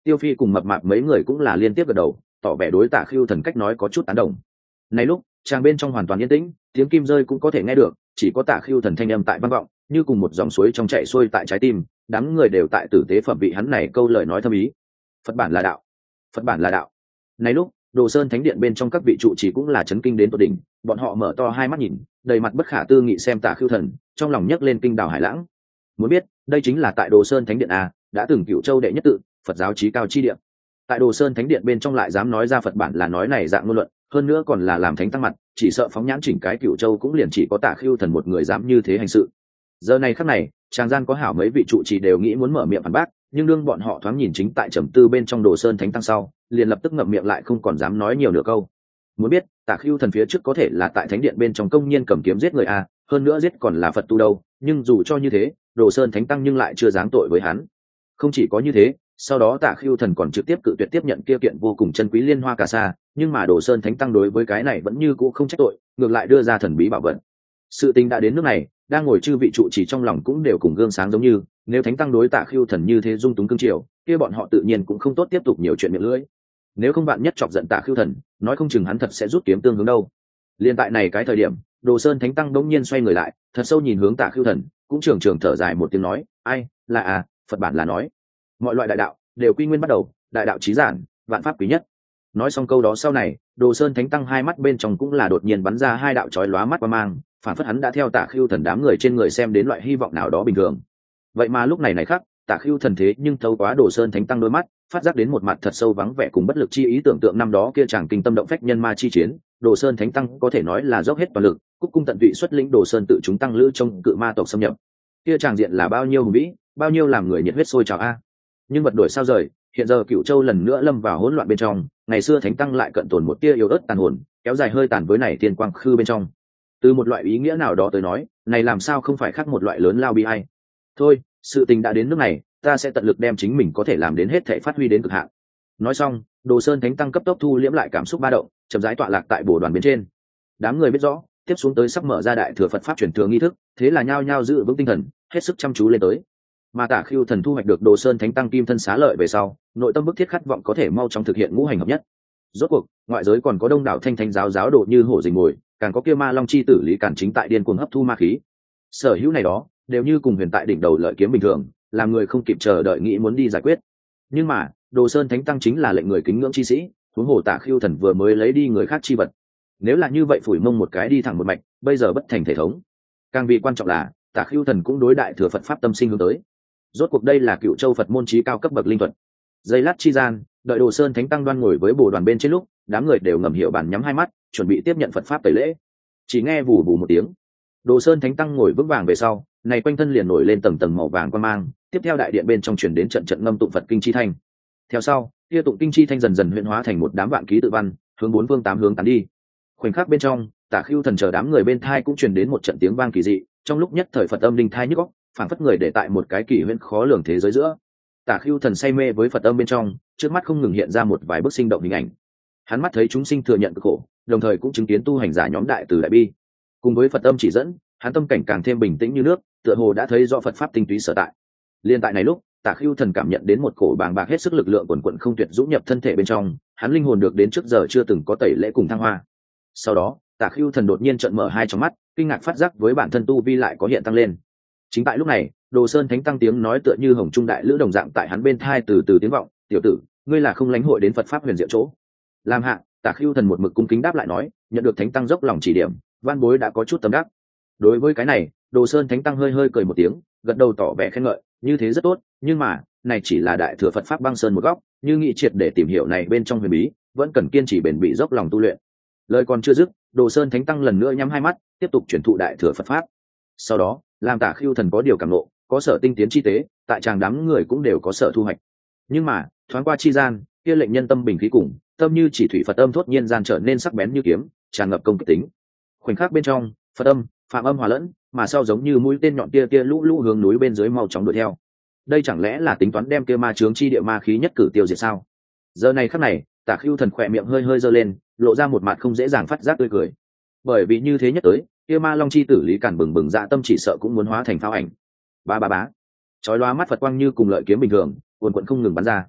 Tiêu Phi cùng Mập Mạp mấy người cũng là liên tiếp gật đầu, tỏ vẻ đối Tả Khưu Thần cách nói có chút tán đồng. Này lúc tràng bên trong hoàn toàn yên tĩnh, tiếng kim rơi cũng có thể nghe được, chỉ có Tả Khưu Thần thanh âm tại vang vọng, như cùng một dòng suối trong chảy xuôi tại trái tim. Đám người đều tại tử tế phẩm vị hắn này câu lời nói thâm ý. Phật bản là đạo, Phật bản là đạo. Này lúc Đồ Sơn Thánh Điện bên trong các vị trụ trì cũng là chấn kinh đến tột đỉnh, bọn họ mở to hai mắt nhìn, đầy mặt bất khả tư nghị xem Tả Khưu Thần, trong lòng nhấc lên kinh đào hải lãng. Muốn biết, đây chính là tại Đồ Sơn Thánh Điện à, đã từng Cửu Châu đệ nhất tự, Phật giáo chí cao chi điện. Tại Đồ Sơn Thánh Điện bên trong lại dám nói ra Phật bản là nói này dạng ngôn luận, hơn nữa còn là làm thánh tăng mặt, chỉ sợ phóng nhãn chỉnh cái Cửu Châu cũng liền chỉ có Tả Khưu Thần một người dám như thế hành sự. Giờ này khắc này, tràng gian có hảo mấy vị trụ trì đều nghĩ muốn mở miệng phản bác, nhưng đương bọn họ thoáng nhìn chính tại trầm tư bên trong Đồ Sơn Thánh tăng sau, liền lập tức ngậm miệng lại không còn dám nói nhiều nửa câu. Muốn biết, Tả Khưu Thần phía trước có thể là tại Thánh Điện bên trong công nhiên cầm kiếm giết người à, hơn nữa giết còn là Phật tu đâu, nhưng dù cho như thế, Đồ Sơn Thánh tăng nhưng lại chưa giáng tội với hắn. Không chỉ có như thế, sau đó Tả Khưu Thần còn trực tiếp cự tuyệt tiếp nhận kia kiện vô cùng chân quý liên hoa cà sa, nhưng mà Đồ Sơn Thánh tăng đối với cái này vẫn như cũ không trách tội, ngược lại đưa ra thần bí bảo vật. Sự tình đã đến nước này, đang ngồi chư vị trụ chỉ trong lòng cũng đều cùng gương sáng giống như, nếu Thánh tăng đối Tả Khưu Thần như thế dung túng cương triều, kia bọn họ tự nhiên cũng không tốt tiếp tục nhiều chuyện miệng lưỡi. Nếu không bạn nhất chọc giận Tả Khưu Thần, nói không chừng hắn thật sẽ rút kiếm tương hướng đâu. Liên tại này cái thời điểm, Đồ Sơn Thánh tăng đống nhiên xoay người lại, thật sâu nhìn hướng Tả Khưu Thần, cũng trường trường thở dài một tiếng nói, ai, là à, Phật bản là nói, mọi loại đại đạo đều quy nguyên bắt đầu, đại đạo chí giản, vạn pháp quý nhất. Nói xong câu đó sau này, Đồ Sơn Thánh tăng hai mắt bên trong cũng là đột nhiên bắn ra hai đạo chói lóa mắt qua mang, phản phất hắn đã theo Tả Khưu Thần đám người trên người xem đến loại hy vọng nào đó bình thường. Vậy mà lúc này này khác, Tả Khưu Thần thế nhưng thấu quá Đồ Sơn Thánh tăng đôi mắt, phát giác đến một mặt thật sâu vắng vẻ cùng bất lực chi ý tưởng tượng năm đó kia chàng kinh tâm động phách nhân ma chi chiến, Đồ Sơn Thánh tăng có thể nói là dốc hết toàn lực, cúc cung tận tụy xuất lĩnh Đồ Sơn tự chúng tăng lữ trong cự ma tộc xâm nhập. Kia chàng diện là bao nhiêu hùng vĩ, bao nhiêu làm người nhiệt huyết sôi trào a. Nhưng vật đổi sao rời, hiện giờ Cửu Châu lần nữa lâm vào hỗn loạn bên trong, ngày xưa Thánh tăng lại cận tồn một tia yếu ớt tàn hồn, kéo dài hơi tàn với này tiên quang khư bên trong. Từ một loại ý nghĩa nào đó tới nói, này làm sao không phải khác một loại lớn lao bi ai. Thôi, sự tình đã đến nước này, ta sẽ tận lực đem chính mình có thể làm đến hết thảy phát huy đến cực hạn. Nói xong, Đồ Sơn Thánh tăng cấp tốc thu liễm lại cảm xúc ba động, chậm rãi tọa lạc tại bổ đoàn bên trên. Đám người biết rõ, tiếp xuống tới sắp mở ra đại thừa Phật pháp truyền thừa nghi thức, thế là nhao nhao giữ vững tinh thần, hết sức chăm chú lên tới. Mà Tả Khưu Thần thu hoạch được Đồ Sơn Thánh tăng kim thân xá lợi về sau, nội tâm bức thiết khát vọng có thể mau chóng thực hiện ngũ hành hợp nhất. Rốt cuộc, ngoại giới còn có đông đảo thanh thanh giáo giáo đồ như hổ rình mồi, càng có kia ma long chi tử Lý Cản chính tại điên cuồng hấp thu ma khí. Sở hữu này đó, đều như cùng huyền tại đỉnh đầu lợi kiếm bình thường, làm người không kịp chờ đợi nghĩ muốn đi giải quyết. Nhưng mà, Đồ Sơn Thánh tăng chính là lệnh người kính ngưỡng chi sĩ, huống hồ Tả Khưu Thần vừa mới lấy đi người khác chi vật. Nếu là như vậy phủi mông một cái đi thẳng một mạch, bây giờ bất thành thể thống. Càng vì quan trọng là, Tả Khưu Thần cũng đối đại thừa Phật pháp tâm sinh hướng tới. Rốt cuộc đây là Cựu Châu Phật môn chí cao cấp bậc linh thuật. Giây lát chi gian, đợi Đồ Sơn Thánh tăng đoan ngồi với bồ đoàn bên trên lúc, đám người đều ngầm hiểu bản nhắm hai mắt, chuẩn bị tiếp nhận Phật pháp tẩy lễ. Chỉ nghe vù vù một tiếng, Đồ Sơn Thánh tăng ngồi vững vàng về sau, này quanh thân liền nổi lên tầng tầng màu vàng quang mang, tiếp theo đại điện bên trong truyền đến trận trận ngâm tụng Phật kinh chi thanh. Theo sau, kia tụng kinh chi thanh dần dần huyễn hóa thành một đám vạn ký tự văn, hướng bốn phương tám hướng tán đi. Khoảnh khắc bên trong, Tả Khưu Thần chờ đám người bên thai cũng truyền đến một trận tiếng vang kỳ dị, trong lúc nhất thời Phật âm linh thai nhức óc, phảng phất người để tại một cái kỳ huyễn khó lường thế giới giữa. Tả Khưu Thần say mê với Phật âm bên trong, trước mắt không ngừng hiện ra một vài bức sinh động hình ảnh. Hắn mắt thấy chúng sinh thừa nhận cực khổ, đồng thời cũng chứng kiến tu hành giả nhóm đại từ đại bi. Cùng với Phật âm chỉ dẫn, hắn tâm cảnh càng thêm bình tĩnh như nước, tựa hồ đã thấy rõ Phật pháp tinh túy sở tại. Liên tại này lúc, Tả Khưu Thần cảm nhận đến một cổ bàng bạc hết sức lực lượng quần quần không tuyệt dũng nhập thân thể bên trong, hắn linh hồn được đến trước giờ chưa từng có tẩy lễ cùng thăng hoa. Sau đó, Tả Khưu Thần đột nhiên trợn mở hai tròng mắt, kinh ngạc phát giác với bản thân tu vi lại có hiện tăng lên. Chính tại lúc này, Đồ Sơn Thánh tăng tiếng nói tựa như hồng trung đại lữ đồng dạng tại hắn bên thai từ từ tiếng vọng, "Tiểu tử, ngươi là không lãnh hội đến Phật pháp huyền diệu chỗ." Làm hạ, Tả Khưu Thần một mực cung kính đáp lại nói, nhận được Thánh tăng dốc lòng chỉ điểm, van bối đã có chút tâm đắc. Đối với cái này, Đồ Sơn Thánh tăng hơi hơi cười một tiếng, gật đầu tỏ vẻ khen ngợi, như thế rất tốt, nhưng mà, này chỉ là đại thừa Phật pháp băng sơn một góc, như nghị triệt để tìm hiểu này bên trong huyền bí, vẫn cần kiên trì bền bỉ dốc lòng tu luyện. Lời còn chưa dứt, Đồ Sơn Thánh tăng lần nữa nhắm hai mắt, tiếp tục truyền thụ đại thừa Phật pháp. Sau đó, làm Tả Khưu Thần có điều cảm ngộ, có sở tinh tiến chi tế, tại chàng đám người cũng đều có sở thu hoạch. Nhưng mà, thoáng qua chi gian, kia lệnh nhân tâm bình khí cùng, tâm như chỉ thủy Phật âm thốt nhiên gian trở nên sắc bén như kiếm, tràn ngập công kích tính. Khoảnh khắc bên trong, Phật âm, phạm âm hòa lẫn, mà sau giống như mũi tên nhọn kia kia lũ lũ hướng núi bên dưới mau chóng đuổi theo. Đây chẳng lẽ là tính toán đem kia ma chướng chi địa ma khí nhất cử tiêu diệt sao? Giờ này khắc này, Tả Khưu Thần khỏe miệng hơi hơi giơ lên, lộ ra một mặt không dễ dàng phát giác tươi cười. Bởi vì như thế nhất tới, kia ma long chi tử Lý Cản bừng bừng dạ tâm chỉ sợ cũng muốn hóa thành pháo ảnh. Ba ba bá, chói lóa mắt Phật quang như cùng lợi kiếm bình thường, cuồn cuộn không ngừng bắn ra.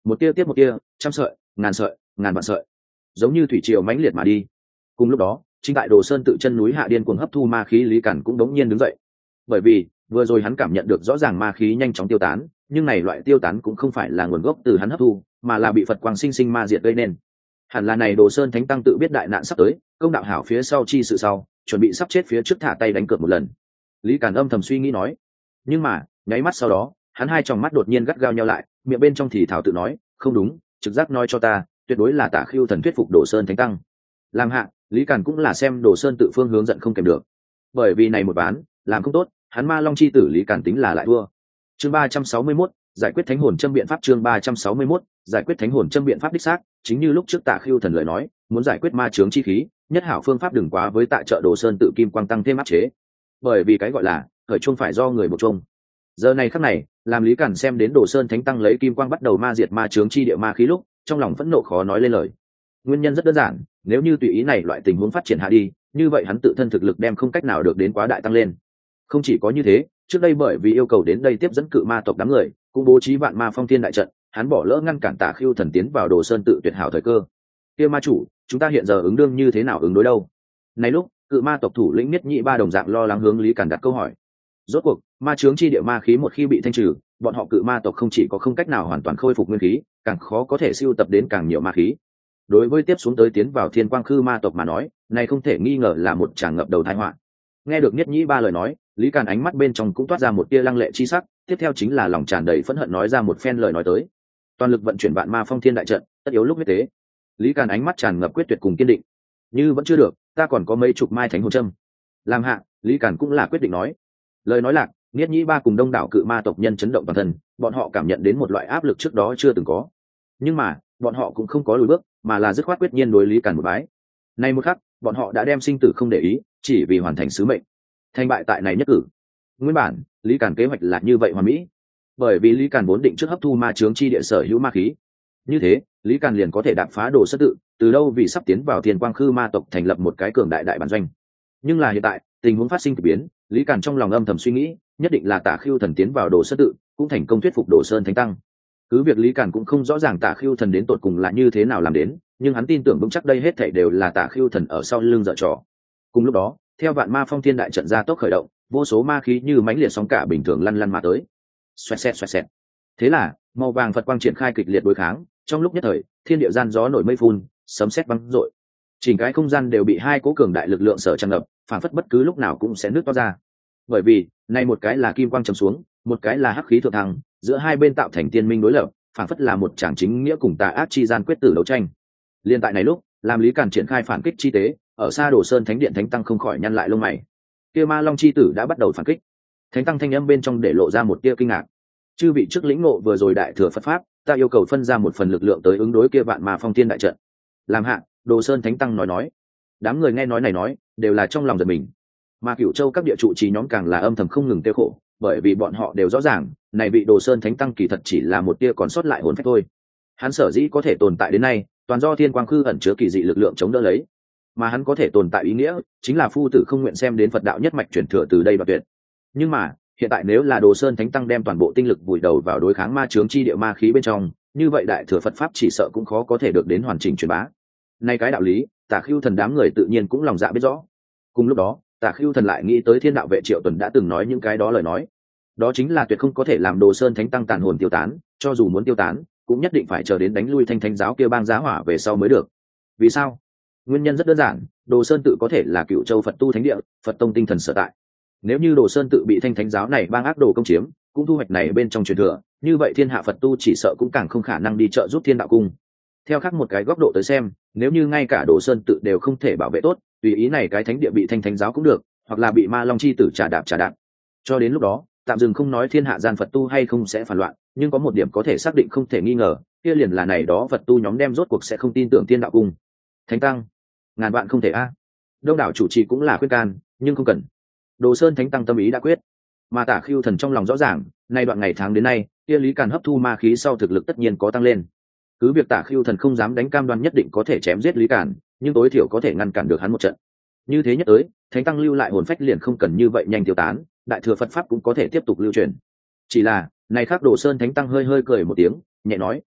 một tia tiếp một tia, trăm sợi, ngàn sợi, ngàn vạn sợi, giống như thủy triều mãnh liệt mà đi. Cùng lúc đó, chính tại Đồ Sơn tự chân núi hạ điên cuồng hấp thu ma khí Lý Cản cũng đống nhiên đứng dậy. Bởi vì, vừa rồi hắn cảm nhận được rõ ràng ma khí nhanh chóng tiêu tán, nhưng này loại tiêu tán cũng không phải là nguồn gốc từ hắn hấp thu, mà là bị Phật quang sinh sinh ma diệt gây nên. Hẳn là này Đồ Sơn Thánh Tăng tự biết đại nạn sắp tới, công đạo hảo phía sau chi sự sau, chuẩn bị sắp chết phía trước thả tay đánh cược một lần. Lý Cản âm thầm suy nghĩ nói. Nhưng mà, nháy mắt sau đó, hắn hai tròng mắt đột nhiên gắt gao nhau lại, miệng bên trong thì thảo tự nói, không đúng, trực giác nói cho ta, tuyệt đối là Tả Khưu Thần thuyết phục Đồ Sơn Thánh Tăng. Làm hạ, Lý Cản cũng là xem Đồ Sơn tự phương hướng giận không kèm được. Bởi vì này một ván, làm không tốt, hắn Ma Long chi tử Lý Cản tính là lại thua. Chương ba trăm sáu mươi mốt, giải quyết thánh hồn châm biện pháp. Chương ba trăm sáu mươi mốt, giải quyết thánh hồn châm biện pháp đích xác, chính như lúc trước Tả Khưu Thần lời nói, muốn giải quyết ma chướng chi khí, nhất hảo phương pháp đừng quá với tại trợ Đồ Sơn tự kim quang tăng thêm áp chế. Bởi vì cái gọi là khởi chung phải do người một chung. Giờ này khắc này, làm Lý Cản xem đến Đồ Sơn Thánh Tăng lấy kim quang bắt đầu ma diệt ma chướng chi địa ma khí lúc, trong lòng phẫn nộ khó nói lên lời. Nguyên nhân rất đơn giản, nếu như tùy ý này loại tình huống phát triển hạ đi, như vậy hắn tự thân thực lực đem không cách nào được đến quá đại tăng lên. Không chỉ có như thế, trước đây bởi vì yêu cầu đến đây tiếp dẫn cự ma tộc đám người, cũng bố trí vạn ma phong thiên đại trận, hắn bỏ lỡ ngăn cản Tả Khưu Thần tiến vào Đồ Sơn tự tuyệt hảo thời cơ. Kia ma chủ, chúng ta hiện giờ ứng đương như thế nào ứng đối đâu? Này lúc, cự ma tộc thủ lĩnh Niết Nhị Ba đồng dạng lo lắng hướng Lý Cản đặt câu hỏi. Rốt cuộc, ma chướng chi địa ma khí một khi bị thanh trừ, bọn họ cự ma tộc không chỉ có không cách nào hoàn toàn khôi phục nguyên khí, càng khó có thể siêu tập đến càng nhiều ma khí. Đối với tiếp xuống tới tiến vào Thiên Quang Khư ma tộc mà nói, này không thể nghi ngờ là một tràng ngập đầu tai họa. Nghe được Niết Nhị Ba lời nói, Lý Cản ánh mắt bên trong cũng toát ra một tia lăng lệ chi sắc, tiếp theo chính là lòng tràn đầy phẫn hận nói ra một phen lời nói tới. Toàn lực vận chuyển vạn ma phong thiên đại trận, tất yếu lúc huyết tế. Lý Cản ánh mắt tràn ngập quyết tuyệt cùng kiên định. Như vẫn chưa được, ta còn có mấy chục mai thánh hồn châm. Làm hạ, Lý Cản cũng là quyết định nói. Lời nói lạc, Niết Nhị Ba cùng đông đảo cự ma tộc nhân chấn động toàn thân, bọn họ cảm nhận đến một loại áp lực trước đó chưa từng có. Nhưng mà, bọn họ cũng không có lùi bước, mà là dứt khoát quyết nhiên đối Lý Cản một bái. Nay một khắc, bọn họ đã đem sinh tử không để ý, chỉ vì hoàn thành sứ mệnh. Thành bại tại này nhất cử. Nguyên bản, Lý Cản kế hoạch là như vậy hoàn mỹ. Bởi vì Lý Cản vốn định trước hấp thu ma chướng chi địa sở hữu ma khí. Như thế, Lý Cản liền có thể đạp phá Đồ Sơn tự, từ đâu vì sắp tiến vào Thiên Quang Khư ma tộc thành lập một cái cường đại đại bản doanh. Nhưng là hiện tại, tình huống phát sinh kỳ biến, Lý Cản trong lòng âm thầm suy nghĩ, nhất định là Tả Khưu Thần tiến vào Đồ Sơn tự, cũng thành công thuyết phục Đồ Sơn Thánh Tăng. Cứ việc Lý Cản cũng không rõ ràng Tả Khưu Thần đến tột cùng là như thế nào làm đến, nhưng hắn tin tưởng vững chắc đây hết thảy đều là Tả Khưu Thần ở sau lưng giở trò. Cùng lúc đó, theo vạn ma phong thiên đại trận ra tốc khởi động, vô số ma khí như mãnh liệt sóng cả bình thường lăn lăn mà tới. Xoẹt xẹt xoẹt xẹt. Thế là, màu vàng Phật quang triển khai kịch liệt đối kháng, trong lúc nhất thời, thiên địa gian gió nổi mây phun, sấm sét vang dội. Chỉnh cái không gian đều bị hai cố cường đại lực lượng sở tràn ngập, phản phất bất cứ lúc nào cũng sẽ nứt toát ra. Bởi vì, này một cái là kim quang trầm xuống, một cái là hắc khí thượng thăng, giữa hai bên tạo thành tiên minh đối lập, phản phất là một tràng chính nghĩa cùng tà ác chi gian quyết tử đấu tranh. Liên tại này lúc, làm Lý Cản triển khai phản kích chi tế, ở xa Đồ Sơn Thánh Điện Thánh Tăng không khỏi nhăn lại lông mày. Kia Ma Long chi tử đã bắt đầu phản kích. Thánh Tăng thanh âm bên trong để lộ ra một tia kinh ngạc. Chư vị trước lĩnh ngộ vừa rồi đại thừa Phật pháp, ta yêu cầu phân ra một phần lực lượng tới ứng đối kia vạn ma phong thiên đại trận. Làm hạ, Đồ Sơn Thánh Tăng nói nói. Đám người nghe nói này nói, đều là trong lòng giật mình. Mà Cửu Châu các địa trụ trì nhóm càng là âm thầm không ngừng tiêu khổ, bởi vì bọn họ đều rõ ràng, này vị Đồ Sơn Thánh Tăng kỳ thật chỉ là một tia còn sót lại hồn phách thôi. Hắn sở dĩ có thể tồn tại đến nay, toàn do Thiên Quang Khư ẩn chứa kỳ dị lực lượng chống đỡ lấy. Mà hắn có thể tồn tại ý nghĩa, chính là phu tử không nguyện xem đến Phật đạo nhất mạch truyền thừa từ đây đoạt tuyệt. Nhưng mà, hiện tại nếu là Đồ Sơn Thánh Tăng đem toàn bộ tinh lực vùi đầu vào đối kháng ma chướng chi địa ma khí bên trong, như vậy đại thừa Phật pháp chỉ sợ cũng khó có thể được đến hoàn chỉnh truyền bá. Nay cái đạo lý, Tả Khưu Thần đám người tự nhiên cũng lòng dạ biết rõ. Cùng lúc đó, Tả Khưu Thần lại nghĩ tới Thiên đạo vệ Triệu Tuần đã từng nói những cái đó lời nói. Đó chính là tuyệt không có thể làm Đồ Sơn Thánh Tăng tàn hồn tiêu tán, cho dù muốn tiêu tán, cũng nhất định phải chờ đến đánh lui Thanh Thánh giáo kia bang giá hỏa về sau mới được. Vì sao? Nguyên nhân rất đơn giản, Đồ Sơn tự có thể là Cửu Châu Phật tu thánh địa, Phật tông tinh thần sở tại. Nếu như Đồ Sơn tự bị Thanh Thánh giáo này bang ác đồ công chiếm, cũng thu hoạch này bên trong truyền thừa, như vậy thiên hạ Phật tu chỉ sợ cũng càng không khả năng đi trợ giúp Thiên đạo cung. Theo khác một cái góc độ tới xem, nếu như ngay cả Đồ Sơn tự đều không thể bảo vệ tốt, tùy ý này cái thánh địa bị Thanh Thánh giáo cũng được, hoặc là bị Ma Long chi tử trả đạp trả đạp. Cho đến lúc đó, tạm dừng không nói thiên hạ gian Phật tu hay không sẽ phản loạn, nhưng có một điểm có thể xác định không thể nghi ngờ, kia liền là này đó Phật tu nhóm đem rốt cuộc sẽ không tin tưởng Thiên đạo cung. Thánh Tăng, ngàn vạn không thể a. Đông đảo chủ trì cũng là khuyên can, nhưng không cần. Đồ Sơn Thánh Tăng tâm ý đã quyết, mà Tả Khưu Thần trong lòng rõ ràng, nay đoạn ngày tháng đến nay, kia Lý Càn hấp thu ma khí sau thực lực tất nhiên có tăng lên. Cứ việc Tả Khưu Thần không dám đánh cam đoan nhất định có thể chém giết Lý Càn, nhưng tối thiểu có thể ngăn cản được hắn một trận. Như thế nhất tới, Thánh Tăng lưu lại hồn phách liền không cần như vậy nhanh tiêu tán, đại thừa Phật pháp cũng có thể tiếp tục lưu truyền. Chỉ là, này khác Đồ Sơn Thánh Tăng hơi hơi cười một tiếng, nhẹ nói,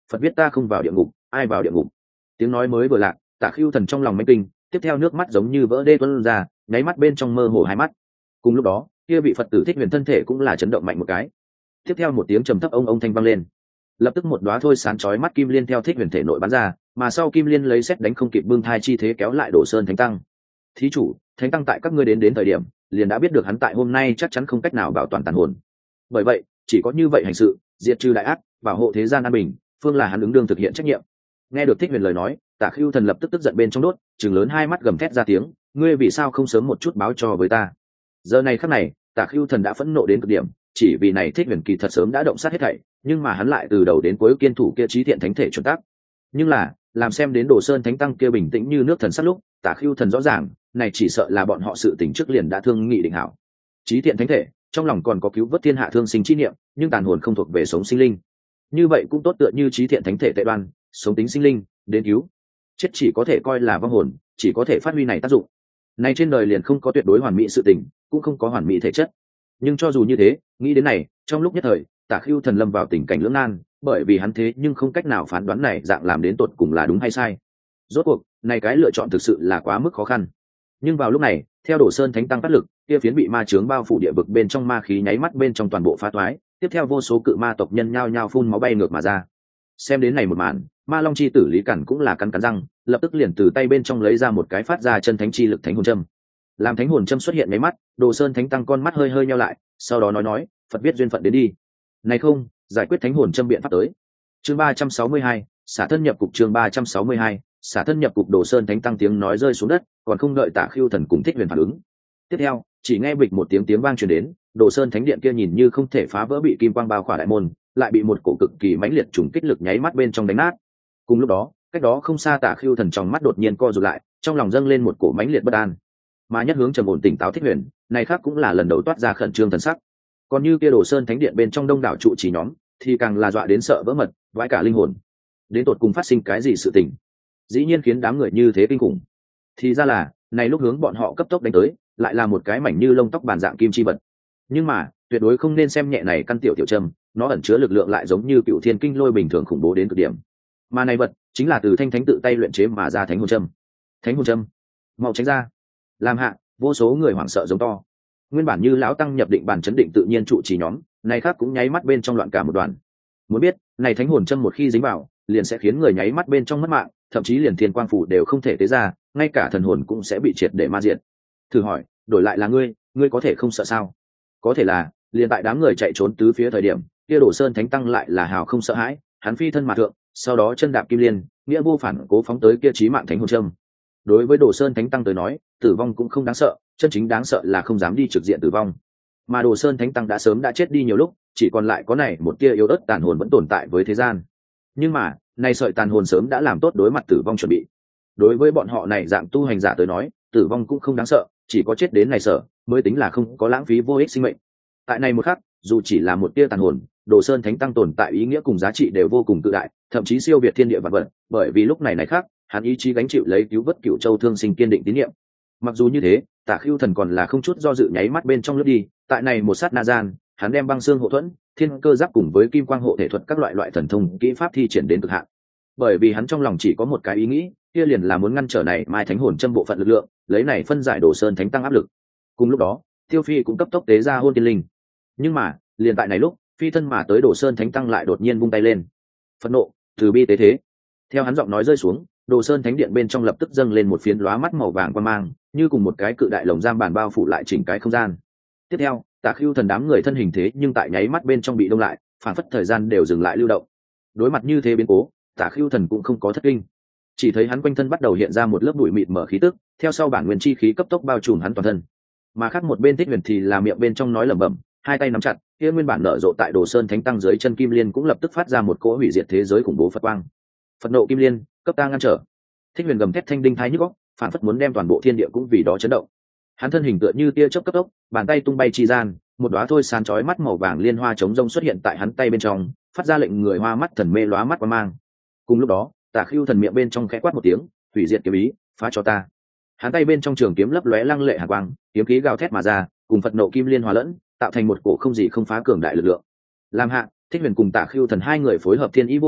phật biết ta không vào địa ngục, ai vào địa ngục. Tiếng nói mới vừa lạc, Tả Khưu Thần trong lòng manh kinh, tiếp theo nước mắt giống như vỡ đê tuôn ra, nháy mắt bên trong mơ hồ hai mắt. Cùng lúc đó, kia vị Phật tử Thích Huyền thân thể cũng là chấn động mạnh một cái. Tiếp theo một tiếng trầm thấp ông ông thanh vang lên, lập tức một đóa thôi sáng chói mắt kim liên theo Thích Huyền thể nội bắn ra, mà sau kim liên lấy xét đánh không kịp bưng thai chi thế kéo lại Đồ Sơn Thánh Tăng. Thí chủ, Thánh Tăng tại các ngươi đến đến thời điểm, liền đã biết được hắn tại hôm nay chắc chắn không cách nào bảo toàn tàn hồn. Bởi vậy, chỉ có như vậy hành sự, diệt trừ đại ác, bảo hộ thế gian an bình, phương là hắn ứng đương thực hiện trách nhiệm. Nghe được Thích Huyền lời nói, Tả Khưu Thần lập tức tức giận bên trong đốt, trừng lớn hai mắt gầm thét ra tiếng, ngươi vì sao không sớm một chút báo cho với ta? Giờ này khắc này, Tả Khưu Thần đã phẫn nộ đến cực điểm, chỉ vì này Thích Huyền kỳ thật sớm đã động sát hết thảy, nhưng mà hắn lại từ đầu đến cuối kiên thủ kia chí thiện thánh thể chuẩn tắc. Nhưng là, làm xem đến Đồ Sơn Thánh Tăng kia bình tĩnh như nước thần sát lúc, Tả Khưu Thần rõ ràng, này chỉ sợ là bọn họ sự tình trước liền đã thương nghị định hảo. Chí thiện thánh thể, trong lòng còn có cứu vớt thiên hạ thương sinh chi niệm, nhưng tàn hồn không thuộc về sống sinh linh. Như vậy cũng tốt tựa như chí thiện thánh thể tệ đoan, sống tính sinh linh, đến cứu. Chết chỉ có thể coi là vong hồn, chỉ có thể phát huy này tác dụng. Này trên đời liền không có tuyệt đối hoàn mỹ sự tình, cũng không có hoàn mỹ thể chất. Nhưng cho dù như thế, nghĩ đến này, trong lúc nhất thời, Tả Khưu Thần lâm vào tình cảnh lưỡng nan, bởi vì hắn thế nhưng không cách nào phán đoán này dạng làm đến tột cùng là đúng hay sai. Rốt cuộc, này cái lựa chọn thực sự là quá mức khó khăn. Nhưng vào lúc này, theo Đồ Sơn Thánh Tăng phát lực, kia phiến bị ma chướng bao phủ địa vực bên trong ma khí nháy mắt bên trong toàn bộ phá toái, tiếp theo vô số cự ma tộc nhân nhao nhao phun máu bay ngược mà ra. Xem đến này một màn, Ma Long chi tử Lý Cẩn cũng là cắn cắn răng, lập tức liền từ tay bên trong lấy ra một cái phát ra chân thánh chi lực thánh hồn châm. Làm thánh hồn châm xuất hiện mấy mắt, Đồ Sơn Thánh Tăng con mắt hơi hơi nheo lại, sau đó nói nói, Phật biết duyên phận đến đi. Này không, giải quyết thánh hồn châm biện pháp tới. Chương ba trăm sáu mươi hai, xả thân nhập cục chương ba trăm sáu mươi hai, xả thân nhập cục Đồ Sơn Thánh Tăng tiếng nói rơi xuống đất, còn không đợi Tả Khưu Thần cùng Thích Huyền phản ứng. Tiếp theo, chỉ nghe bịch một tiếng tiếng vang truyền đến, Đồ Sơn Thánh Điện kia nhìn như không thể phá vỡ bị kim quang bao khỏa đại môn, lại bị một cổ cực kỳ mãnh liệt trùng kích lực nháy mắt bên trong đánh nát. Cùng lúc đó, cách đó không xa Tả Khưu Thần trong mắt đột nhiên co rụt lại, trong lòng dâng lên một cổ mãnh liệt bất an. Mà nhất hướng trầm ổn tỉnh táo Thích Huyền, này khác cũng là lần đầu toát ra khẩn trương thần sắc. Còn như kia Đồ Sơn Thánh Điện bên trong đông đảo trụ trì nhóm, thì càng là dọa đến sợ vỡ mật, vãi cả linh hồn. Đến tột cùng phát sinh cái gì sự tình, dĩ nhiên khiến đám người như thế kinh khủng. Thì ra là, này lúc hướng bọn họ cấp tốc đánh tới, lại là một cái mảnh như lông tóc bàn dạng kim chi vật. Nhưng mà, tuyệt đối không nên xem nhẹ này căn tiểu tiểu trầm, nó ẩn chứa lực lượng lại giống như cựu thiên kinh lôi bình thường khủng bố đến cực điểm. Mà này vật chính là từ Thanh Thánh tự tay luyện chế mà ra thánh hồn châm. Thánh hồn châm, mau tránh ra! Làm hạ, vô số người hoảng sợ giống to. Nguyên bản như lão tăng nhập định bản chấn định tự nhiên trụ trì nhóm, này khác cũng nháy mắt bên trong loạn cả một đoàn. Muốn biết, này thánh hồn châm một khi dính vào, liền sẽ khiến người nháy mắt bên trong mất mạng, thậm chí liền thiên quang phủ đều không thể tế ra, ngay cả thần hồn cũng sẽ bị triệt để ma diệt. Thử hỏi, đổi lại là ngươi, ngươi có thể không sợ sao? Có thể là, liền tại đám người chạy trốn tứ phía thời điểm, kia Đồ Sơn Thánh Tăng lại là hào không sợ hãi, hắn phi thân mà thượng, sau đó chân đạp kim liên, nghĩa vô phản cố phóng tới kia chí mạng thánh hồn châm. Đối với Đồ Sơn Thánh Tăng tới nói, tử vong cũng không đáng sợ, chân chính đáng sợ là không dám đi trực diện tử vong. Mà Đồ Sơn Thánh Tăng đã sớm đã chết đi nhiều lúc, chỉ còn lại có này một tia yếu ớt tàn hồn vẫn tồn tại với thế gian. Nhưng mà, này sợi tàn hồn sớm đã làm tốt đối mặt tử vong chuẩn bị. Đối với bọn họ này dạng tu hành giả tới nói, tử vong cũng không đáng sợ, chỉ có chết đến này sợ, mới tính là không có lãng phí vô ích sinh mệnh. Tại này một khắc, dù chỉ là một tia tàn hồn, Đồ Sơn Thánh Tăng tồn tại ý nghĩa cùng giá trị đều vô cùng tự đại, thậm chí siêu việt thiên địa vạn vật, bởi vì lúc này này khác, hắn ý chí gánh chịu lấy cứu vớt Cửu Châu thương sinh kiên định tín niệm. Mặc dù như thế, Tả Khưu Thần còn là không chút do dự nháy mắt bên trong lướt đi, tại này một sát na gian, hắn đem băng xương hộ thuẫn, thiên cơ giáp cùng với kim quang hộ thể thuật các loại loại thần thông kỹ pháp thi triển đến cực hạn. Bởi vì hắn trong lòng chỉ có một cái ý nghĩ, kia liền là muốn ngăn trở này mai thánh hồn châm bộ phận lực lượng, lấy này phân giải Đồ Sơn Thánh Tăng áp lực. Cùng lúc đó, Tiêu Phi cũng cấp tốc tế ra hôn tiên linh. Nhưng mà, liền tại này lúc, phi thân mà tới Đồ Sơn Thánh Tăng lại đột nhiên vung tay lên. Phẫn nộ, từ bi tế thế. Theo hắn giọng nói rơi xuống, Đồ Sơn Thánh Điện bên trong lập tức dâng lên một phiến lóa mắt màu vàng quang mang, như cùng một cái cự đại lồng giam bàn bao phủ lại chỉnh cái không gian. Tiếp theo, Tả Khưu Thần đám người thân hình thế nhưng tại nháy mắt bên trong bị đông lại, phản phất thời gian đều dừng lại lưu động. Đối mặt như thế biến cố, Tả Khưu Thần cũng không có thất kinh, chỉ thấy hắn quanh thân bắt đầu hiện ra một lớp bụi mịt mở khí tức, theo sau bản nguyên chi khí cấp tốc bao trùm hắn toàn thân. Mà khác một bên Thích Huyền thì là miệng bên trong nói lẩm bẩm, hai tay nắm chặt, kia nguyên bản nở rộ tại Đồ Sơn Thánh Tăng dưới chân kim liên cũng lập tức phát ra một cỗ hủy diệt thế giới khủng bố phật quang. Phật nộ kim liên, cấp ta ngăn trở. Thích Huyền gầm thét thanh đinh thái nhức óc, phản phất muốn đem toàn bộ thiên địa cũng vì đó chấn động. Hắn thân hình tựa như tia chớp cấp tốc, bàn tay tung bay chi gian, một đóa thôi sán chói mắt màu vàng liên hoa chống rông xuất hiện tại hắn tay bên trong, phát ra lệnh người hoa mắt thần mê lóa mắt qua mang. Cùng lúc đó, Tả Khưu Thần miệng bên trong khẽ quát một tiếng, hủy diệt kiếm ý, phá cho ta. Hắn tay bên trong trường kiếm lấp lóe lăng lệ hàn quang, kiếm khí gào thét mà ra, cùng Phật nộ kim liên hòa lẫn, tạo thành một cổ không gì không phá cường đại lực lượng. Làm hạ, Thích Huyền cùng Tả Khưu Thần hai người phối hợp thiên ý vô phùng,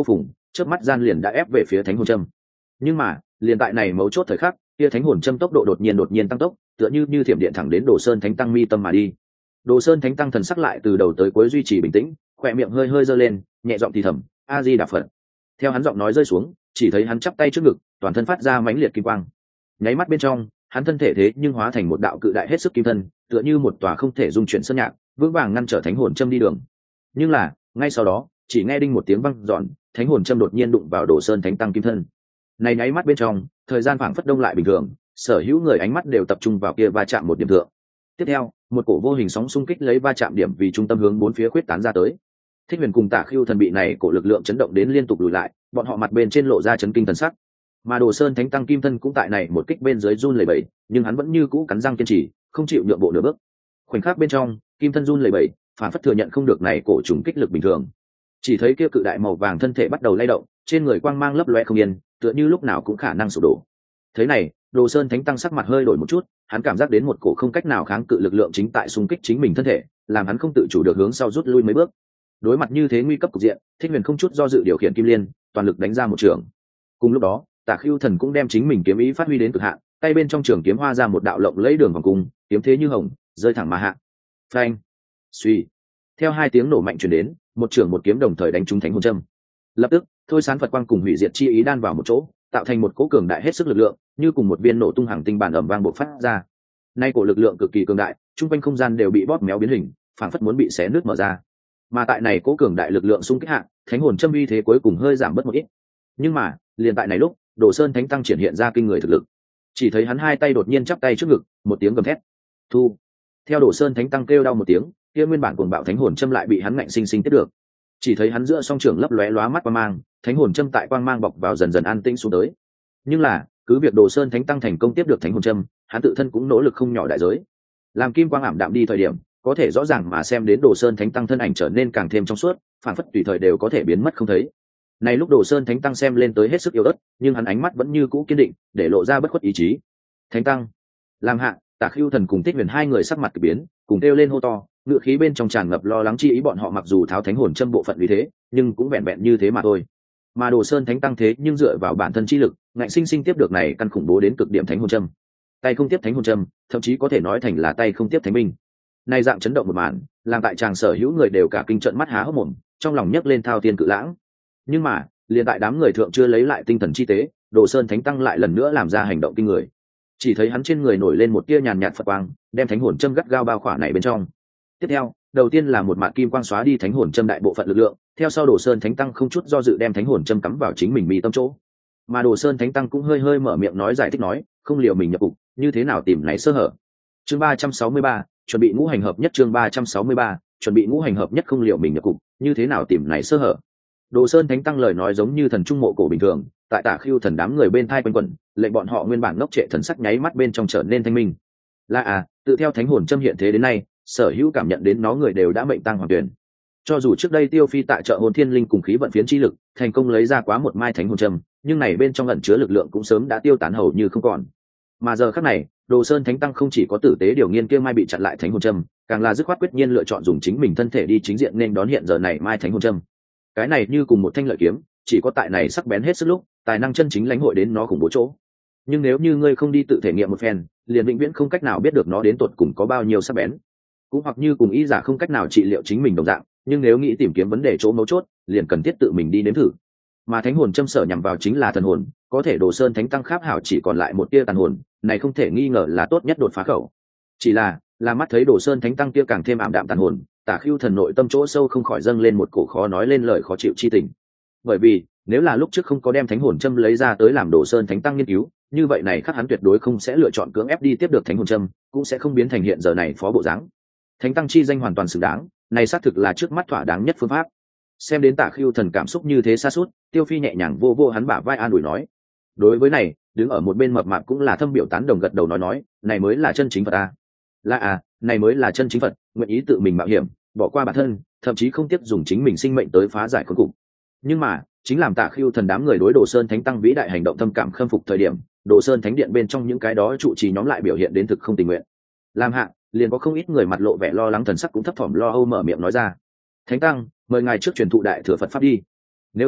chớp mắt gian liền đã ép về phía thánh hồn châm. Nhưng mà liền tại này mấu chốt thời khắc, kia thánh hồn châm tốc độ đột nhiên đột nhiên tăng tốc, tựa như như thiểm điện thẳng đến Đồ Sơn Thánh Tăng mi tâm mà đi. Đồ Sơn Thánh Tăng thần sắc lại từ đầu tới cuối duy trì bình tĩnh, khỏe miệng hơi hơi giơ lên, nhẹ giọng thì thầm, A Di Đà Phật. Theo hắn giọng nói rơi xuống, chỉ thấy hắn chắp tay trước ngực, toàn thân phát ra mãnh liệt kim quang. Nháy mắt bên trong, hắn thân thể thế nhưng hóa thành một đạo cự đại hết sức kim thân, tựa như một tòa không thể dung chuyển sơn nhạc, vững vàng ngăn trở thánh hồn châm đi đường. Nhưng là, ngay sau đó, chỉ nghe đinh một tiếng vang dọn, thánh hồn châm đột nhiên đụng vào Đồ Sơn Thánh Tăng kim thân. Này nháy mắt bên trong, thời gian phảng phất đông lại bình thường, sở hữu người ánh mắt đều tập trung vào kia va chạm một điểm thượng. Tiếp theo, một cổ vô hình sóng xung kích lấy va chạm điểm vì trung tâm hướng bốn phía khuyết tán ra tới. Thích Huyền cùng Tả Khưu Thần bị này cổ lực lượng chấn động đến liên tục lùi lại, bọn họ mặt bên trên lộ ra chấn kinh thần sắc. Mà Đồ Sơn Thánh Tăng kim thân cũng tại này một kích bên dưới run lẩy bẩy, nhưng hắn vẫn như cũ cắn răng kiên trì, không chịu nhượng bộ nửa bước. Khoảnh khắc bên trong, kim thân run lẩy bẩy, phản phất thừa nhận không được này cổ trùng kích lực bình thường. Chỉ thấy kia cự đại màu vàng thân thể bắt đầu lay động, trên người quang mang lấp loe không yên, tựa như lúc nào cũng khả năng sụp đổ. Thế này, Đồ Sơn Thánh Tăng sắc mặt hơi đổi một chút, hắn cảm giác đến một cổ không cách nào kháng cự lực lượng chính tại xung kích chính mình thân thể, làm hắn không tự chủ được hướng sau rút lui mấy bước. Đối mặt như thế nguy cấp cục diện, Thích Huyền không chút do dự điều khiển Kim Liên, toàn lực đánh ra một trường. Cùng lúc đó, Tả Khưu Thần cũng đem chính mình kiếm ý phát huy đến cực hạn, tay bên trong trường kiếm hoa ra một đạo lộng lẫy đường vòng cung, kiếm thế như hồng, rơi thẳng mà hạ. Phanh! Suy! Theo hai tiếng nổ mạnh truyền đến, một trường một kiếm đồng thời đánh trúng thánh hồn châm. Lập tức, thôi sán Phật quang cùng hủy diệt chi ý đan vào một chỗ, tạo thành một cỗ cường đại hết sức lực lượng, như cùng một viên nổ tung hàng tinh bản ầm vang bộc phát ra. Nay cổ lực lượng cực kỳ cường đại, trung quanh không gian đều bị bóp méo biến hình, phảng phất muốn bị xé nứt mở ra. Mà tại này cỗ cường đại lực lượng xung kích hạ, thánh hồn châm uy thế cuối cùng hơi giảm bớt một ít. Nhưng mà, liền tại này lúc, Đồ Sơn Thánh Tăng triển hiện ra kinh người thực lực. Chỉ thấy hắn hai tay đột nhiên chắp tay trước ngực, một tiếng gầm thét. Thu. Theo Đồ Sơn Thánh Tăng kêu đau một tiếng, kia nguyên bản cuồng bạo thánh hồn châm lại bị hắn ngạnh sinh sinh tiếp được. Chỉ thấy hắn giữa song trường lấp lóe lóa mắt quang mang, thánh hồn châm tại quang mang bọc vào dần dần an tĩnh xuống tới. Nhưng là, cứ việc Đồ Sơn Thánh Tăng thành công tiếp được thánh hồn châm, hắn tự thân cũng nỗ lực không nhỏ đại giới. Làm kim quang ảm đạm đi thời điểm, có thể rõ ràng mà xem đến Đồ Sơn Thánh Tăng thân ảnh trở nên càng thêm trong suốt, phản phất tùy thời đều có thể biến mất không thấy. Này lúc Đồ Sơn Thánh Tăng xem lên tới hết sức yếu ớt, nhưng hắn ánh mắt vẫn như cũ kiên định, để lộ ra bất khuất ý chí. Thánh Tăng, làm hạ, Tả Khưu Thần cùng Thích Huyền hai người sắc mặt kỳ biến, cùng kêu lên hô to, ngựa khí bên trong tràn ngập lo lắng chi ý. Bọn họ mặc dù tháo thánh hồn châm bộ phận vì thế, nhưng cũng vẹn vẹn như thế mà thôi. Mà Đồ Sơn Thánh Tăng thế nhưng dựa vào bản thân chi lực, ngạnh sinh sinh tiếp được này căn khủng bố đến cực điểm thánh hồn châm. Tay không tiếp thánh hồn châm, thậm chí có thể nói thành là tay không tiếp thánh binh. Này dạng chấn động một màn, làm tại tràng sở hữu người đều cả kinh trận mắt há hốc mồm, trong lòng nhấc lên thao tiên cự lãng. Nhưng mà, liền tại đám người thượng chưa lấy lại tinh thần chi tế, Đồ Sơn Thánh Tăng lại lần nữa làm ra hành động kinh người. Chỉ thấy hắn trên người nổi lên một tia nhàn nhạt Phật quang, đem thánh hồn châm gắt gao bao khỏa này bên trong. Tiếp theo, đầu tiên là một mạt kim quang xóa đi thánh hồn châm đại bộ phận lực lượng, theo sau Đồ Sơn Thánh Tăng không chút do dự đem thánh hồn châm cắm vào chính mình mi tâm chỗ. Mà Đồ Sơn Thánh Tăng cũng hơi hơi mở miệng nói giải thích nói, không liều mình nhập cục, như thế nào tìm này sơ hở. Chương ba trăm sáu mươi ba, chuẩn bị ngũ hành hợp nhất. Chương ba trăm sáu mươi ba, chuẩn bị ngũ hành hợp nhất, không liều mình nhập cục, như thế nào tìm này sơ hở. Đồ Sơn Thánh Tăng lời nói giống như thần trung mộ cổ bình thường, tại Tả Khưu Thần đám người bên thai quanh quẩn, lệnh bọn họ nguyên bản ngốc trệ thần sắc nháy mắt bên trong trở nên thanh minh. Là à, tự theo thánh hồn châm hiện thế đến nay, sở hữu cảm nhận đến nó người đều đã mệnh tăng hoàng tuyển. Cho dù trước đây Tiêu Phi tại chợ hồn thiên linh cùng khí vận phiến chi lực, thành công lấy ra quá một mai thánh hồn châm, nhưng này bên trong ẩn chứa lực lượng cũng sớm đã tiêu tán hầu như không còn. Mà giờ khắc này, Đồ Sơn Thánh Tăng không chỉ có tử tế điều nghiên kia mai bị chặn lại thánh hồn châm, càng là dứt khoát quyết nhiên lựa chọn dùng chính mình thân thể đi chính diện nên đón hiện giờ này mai thánh hồn châm. Cái này như cùng một thanh lợi kiếm, chỉ có tại này sắc bén hết sức lúc, tài năng chân chính lãnh hội đến nó khủng bố chỗ. Nhưng nếu như ngươi không đi tự thể nghiệm một phen, liền vĩnh viễn không cách nào biết được nó đến tột cùng có bao nhiêu sắc bén. Cũng hoặc như cùng ý giả không cách nào trị liệu chính mình đồng dạng, nhưng nếu nghĩ tìm kiếm vấn đề chỗ mấu chốt, liền cần thiết tự mình đi nếm thử. Mà thánh hồn châm sở nhằm vào chính là thần hồn, có thể Đồ Sơn Thánh Tăng kháp hảo chỉ còn lại một tia tàn hồn, này không thể nghi ngờ là tốt nhất đột phá khẩu. Chỉ là, là mắt thấy Đồ Sơn Thánh Tăng kia càng thêm ảm đạm tàn hồn, Tả Khưu Thần nội tâm chỗ sâu không khỏi dâng lên một cổ khó nói lên lời khó chịu chi tình. Bởi vì, nếu là lúc trước không có đem thánh hồn châm lấy ra tới làm Đồ Sơn Thánh Tăng nghiên cứu, như vậy này khắc hắn tuyệt đối không sẽ lựa chọn cưỡng ép đi tiếp được thánh hồn châm, cũng sẽ không biến thành hiện giờ này phó bộ dáng. Thánh Tăng chi danh hoàn toàn xứng đáng, này xác thực là trước mắt thỏa đáng nhất phương pháp. Xem đến Tả Khưu Thần cảm xúc như thế xa suốt, Tiêu Phi nhẹ nhàng vô vô hắn bả vai an ủi nói. Đối với này, đứng ở một bên mập mạp cũng là thâm biểu tán đồng gật đầu nói nói, này mới là chân chính Phật à. Là à, này mới là chân chính Phật, nguyện ý tự mình mạo hiểm, bỏ qua bản thân, thậm chí không tiếp dùng chính mình sinh mệnh tới phá giải khốn cục. Nhưng mà, chính làm Tả Khưu Thần đám người đối Đồ Sơn Thánh Tăng vĩ đại hành động thâm cảm khâm phục thời điểm, Đồ Sơn Thánh Điện bên trong những cái đó trụ trì nhóm lại biểu hiện đến thực không tình nguyện. Làm hạ, liền có không ít người mặt lộ vẻ lo lắng thần sắc cũng thấp thỏm lo âu mở miệng nói ra. Thánh Tăng, mời ngài trước truyền thụ đại thừa Phật pháp đi. Nếu không,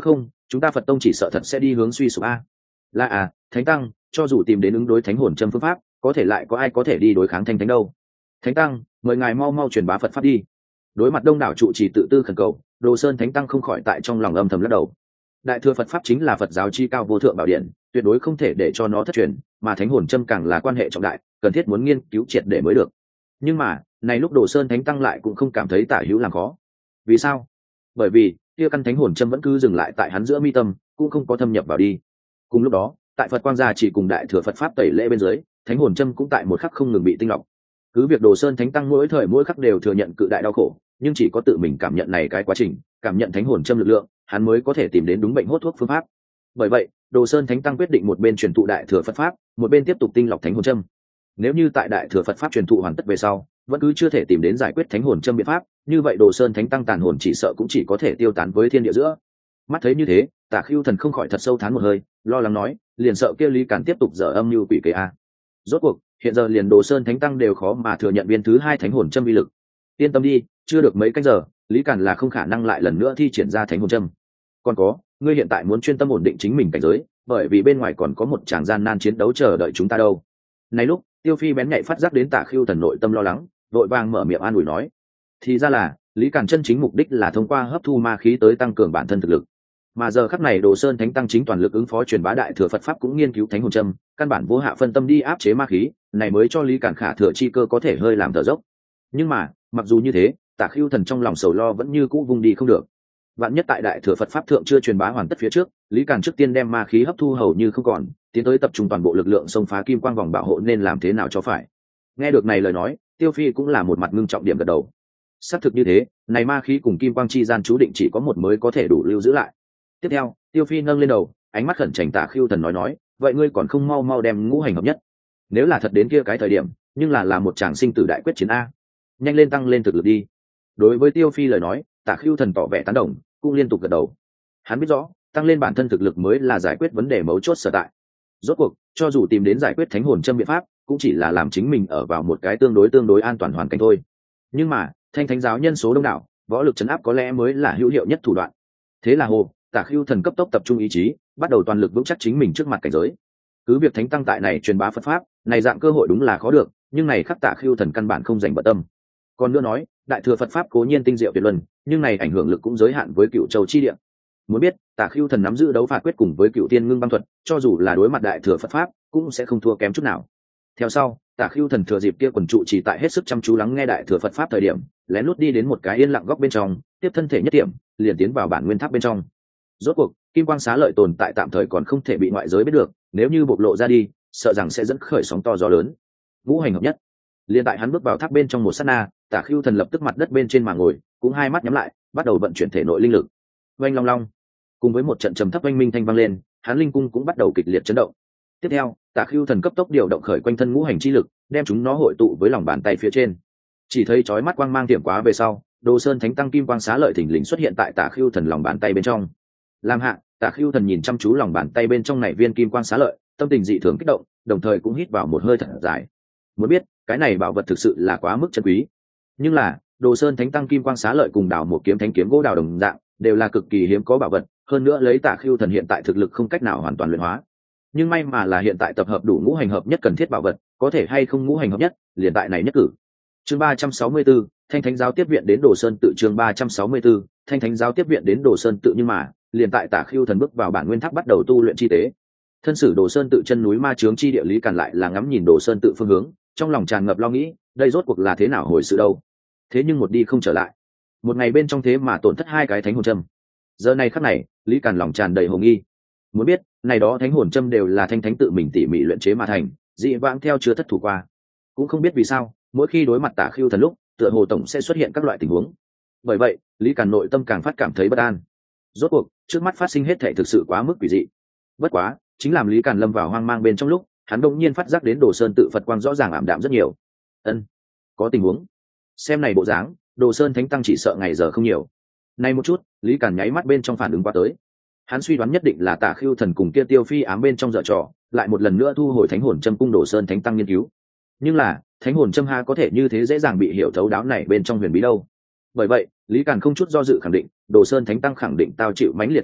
chúng ta Phật tông chỉ sợ thật sẽ đi hướng suy sụp a. Là à, thánh tăng, cho dù tìm đến ứng đối thánh hồn châm phương pháp, có thể lại có ai có thể đi đối kháng thanh thánh đâu. Thánh tăng, mời ngài mau mau truyền bá Phật pháp đi. Đối mặt đông đảo trụ trì tự tư khẩn cầu, Đồ Sơn thánh tăng không khỏi tại trong lòng âm thầm lắc đầu. Đại thừa Phật pháp chính là Phật giáo chi cao vô thượng bảo điện, tuyệt đối không thể để cho nó thất truyền, mà thánh hồn châm càng là quan hệ trọng đại, cần thiết muốn nghiên cứu triệt để mới được. Nhưng mà, này lúc Đồ Sơn thánh tăng lại cũng không cảm thấy tả hữu làm khó. Vì sao? Bởi vì kia căn thánh hồn châm vẫn cứ dừng lại tại hắn giữa mi tâm, cũng không có thâm nhập vào đi. Cùng lúc đó, tại Phật quang gia chỉ cùng đại thừa Phật pháp tẩy lễ bên dưới, thánh hồn châm cũng tại một khắc không ngừng bị tinh lọc. Cứ việc Đồ Sơn thánh tăng mỗi thời mỗi khắc đều thừa nhận cự đại đau khổ, nhưng chỉ có tự mình cảm nhận này cái quá trình, cảm nhận thánh hồn châm lực lượng, hắn mới có thể tìm đến đúng bệnh hốt thuốc phương pháp. Bởi vậy, Đồ Sơn thánh tăng quyết định một bên truyền thụ đại thừa Phật pháp, một bên tiếp tục tinh lọc thánh hồn châm. Nếu như tại đại thừa Phật pháp truyền thụ hoàn tất về sau, vẫn cứ chưa thể tìm đến giải quyết thánh hồn châm biện pháp, như vậy Đồ Sơn thánh tăng tàn hồn chỉ sợ cũng chỉ có thể tiêu tán với thiên địa giữa. Mắt thấy như thế, Tả Khưu Thần không khỏi thật sâu thán một hơi, lo lắng nói, liền sợ kia Lý Càn tiếp tục dở âm mưu quỷ kế a. Rốt cuộc, hiện giờ liền Đồ Sơn thánh tăng đều khó mà thừa nhận viên thứ hai thánh hồn châm vi lực. Yên tâm đi, chưa được mấy canh giờ, Lý Càn là không khả năng lại lần nữa thi triển ra thánh hồn châm. Còn có, ngươi hiện tại muốn chuyên tâm ổn định chính mình cảnh giới, bởi vì bên ngoài còn có một tràng gian nan chiến đấu chờ đợi chúng ta đâu. Này lúc, Tiêu Phi bén nhạy phát giác đến Tả Khưu Thần nội tâm lo lắng, vội vàng mở miệng an ủi nói, thì ra là Lý Càn chân chính mục đích là thông qua hấp thu ma khí tới tăng cường bản thân thực lực. Mà giờ khắc này Đồ Sơn thánh tăng chính toàn lực ứng phó truyền bá đại thừa Phật pháp cũng nghiên cứu thánh hồn châm, căn bản vô hạ phân tâm đi áp chế ma khí, này mới cho Lý Càn khả thừa chi cơ có thể hơi làm thở dốc. Nhưng mà, mặc dù như thế, Tả Khưu Thần trong lòng sầu lo vẫn như cũ vùng đi không được. Vạn nhất tại đại thừa Phật pháp thượng chưa truyền bá hoàn tất phía trước, Lý Càn trước tiên đem ma khí hấp thu hầu như không còn, tiến tới tập trung toàn bộ lực lượng xông phá kim quang vòng bảo hộ nên làm thế nào cho phải. Nghe được này lời nói, Tiêu Phi cũng là một mặt ngưng trọng điểm gật đầu. Xác thực như thế, này ma khí cùng kim quang chi gian chú định chỉ có một mới có thể đủ lưu giữ lại. Tiếp theo, Tiêu Phi nâng lên đầu, ánh mắt khẩn trành Tả Khưu Thần nói nói, vậy ngươi còn không mau mau đem ngũ hành hợp nhất. Nếu là thật đến kia cái thời điểm, nhưng là là một tràng sinh tử đại quyết chiến a. Nhanh lên tăng lên thực lực đi. Đối với Tiêu Phi lời nói, Tả Khưu Thần tỏ vẻ tán đồng, cũng liên tục gật đầu. Hắn biết rõ, tăng lên bản thân thực lực mới là giải quyết vấn đề mấu chốt sở tại. Rốt cuộc, cho dù tìm đến giải quyết thánh hồn châm biện pháp, cũng chỉ là làm chính mình ở vào một cái tương đối tương đối an toàn hoàn cảnh thôi. Nhưng mà, Thanh Thánh giáo nhân số đông đảo, võ lực trấn áp có lẽ mới là hữu hiệu nhất thủ đoạn. Thế là hồ, Tả Khưu Thần cấp tốc tập trung ý chí, bắt đầu toàn lực vững chắc chính mình trước mặt cảnh giới. Cứ việc thánh tăng tại này truyền bá Phật pháp, này dạng cơ hội đúng là khó được, nhưng này khắc Tả Khưu Thần căn bản không dành bận tâm. Còn nữa nói, đại thừa Phật pháp cố nhiên tinh diệu tuyệt luân, nhưng này ảnh hưởng lực cũng giới hạn với Cựu Châu chi địa. Muốn biết, Tả Khưu Thần nắm giữ đấu phạt quyết cùng với Cựu Tiên Ngưng băng thuật, cho dù là đối mặt đại thừa Phật pháp, cũng sẽ không thua kém chút nào. Theo sau, Tả Khưu Thần thừa dịp kia quần trụ chỉ tại hết sức chăm chú lắng nghe đại thừa Phật pháp thời điểm, lén lút đi đến một cái yên lặng góc bên trong, tiếp thân thể nhất điểm, liền tiến vào bản nguyên tháp bên trong. Rốt cuộc, kim quang xá lợi tồn tại tạm thời còn không thể bị ngoại giới biết được, nếu như bộc lộ ra đi, sợ rằng sẽ dẫn khởi sóng to gió lớn. Ngũ hành hợp nhất. Liên tại hắn bước vào tháp bên trong một sát na, Tả Khưu Thần lập tức mặt đất bên trên mà ngồi, cũng hai mắt nhắm lại, bắt đầu vận chuyển thể nội linh lực. Oanh long long, cùng với một trận trầm thấp oanh minh thanh vang lên, hắn linh cung cũng bắt đầu kịch liệt chấn động. Tiếp theo, Tả Khưu Thần cấp tốc điều động khởi quanh thân ngũ hành chi lực, đem chúng nó hội tụ với lòng bàn tay phía trên. Chỉ thấy chói mắt quang mang tiệm quá về sau, Đồ Sơn Thánh Tăng kim quang xá lợi thỉnh lình xuất hiện tại Tả Khưu Thần lòng bàn tay bên trong. Làm hạ, Tả Khưu Thần nhìn chăm chú lòng bàn tay bên trong này viên kim quang xá lợi, tâm tình dị thường kích động, đồng thời cũng hít vào một hơi thật dài. Muốn biết, cái này bảo vật thực sự là quá mức chân quý. Nhưng là, Đồ Sơn Thánh Tăng kim quang xá lợi cùng đào một kiếm thánh kiếm gỗ đào đồng dạng, đều là cực kỳ hiếm có bảo vật, hơn nữa lấy Tả Khưu Thần hiện tại thực lực không cách nào hoàn toàn luyện hóa. Nhưng may mà là hiện tại tập hợp đủ ngũ hành hợp nhất cần thiết bảo vật, có thể hay không ngũ hành hợp nhất, liền tại này nhất cử. Chương ba trăm sáu mươi tư, Thanh Thánh giáo tiếp viện đến Đồ Sơn tự. Chương ba trăm sáu mươi tư, Thanh Thánh giáo tiếp viện đến Đồ Sơn tự. Nhưng mà, liền tại Tả Khưu Thần bước vào bản nguyên tháp bắt đầu tu luyện chi tế. Thân sử Đồ Sơn tự chân núi ma chướng chi địa lý Càn lại là ngắm nhìn Đồ Sơn tự phương hướng, trong lòng tràn ngập lo nghĩ, đây rốt cuộc là thế nào hồi sự đâu. Thế nhưng một đi không trở lại, một ngày bên trong thế mà tổn thất hai cái thánh hồn châm. Giờ này khắc này, lý Càn lòng tràn đầy hồ nghi. Muốn biết, này đó thánh hồn châm đều là Thanh Thánh tự mình tỉ mỉ luyện chế mà thành, dị vãng theo chưa thất thủ qua. Cũng không biết vì sao, mỗi khi đối mặt Tả Khưu Thần lúc, tựa hồ tổng sẽ xuất hiện các loại tình huống. Bởi vậy, lý Càn nội tâm càng phát cảm thấy bất an. Rốt cuộc, trước mắt phát sinh hết thảy thực sự quá mức quỷ dị. Bất quá, chính làm lý Càn lâm vào hoang mang bên trong lúc, hắn đột nhiên phát giác đến Đồ Sơn tự Phật quang rõ ràng ảm đạm rất nhiều. Ân, có tình huống. Xem này bộ dáng, Đồ Sơn Thánh Tăng chỉ sợ ngày giờ không nhiều. Nay một chút, lý Càn nháy mắt bên trong phản ứng qua tới. Hắn suy đoán nhất định là Tả Khưu Thần cùng kia Tiêu Phi ám bên trong dở trò, lại một lần nữa thu hồi thánh hồn châm cung Đồ Sơn Thánh Tăng nghiên cứu. Nhưng là, thánh hồn châm ha có thể như thế dễ dàng bị hiểu thấu đáo này bên trong huyền bí đâu. Bởi vậy, lý Càn không chút do dự khẳng định, Đồ Sơn Thánh Tăng khẳng định tao chịu mãnh liệt phản vệ,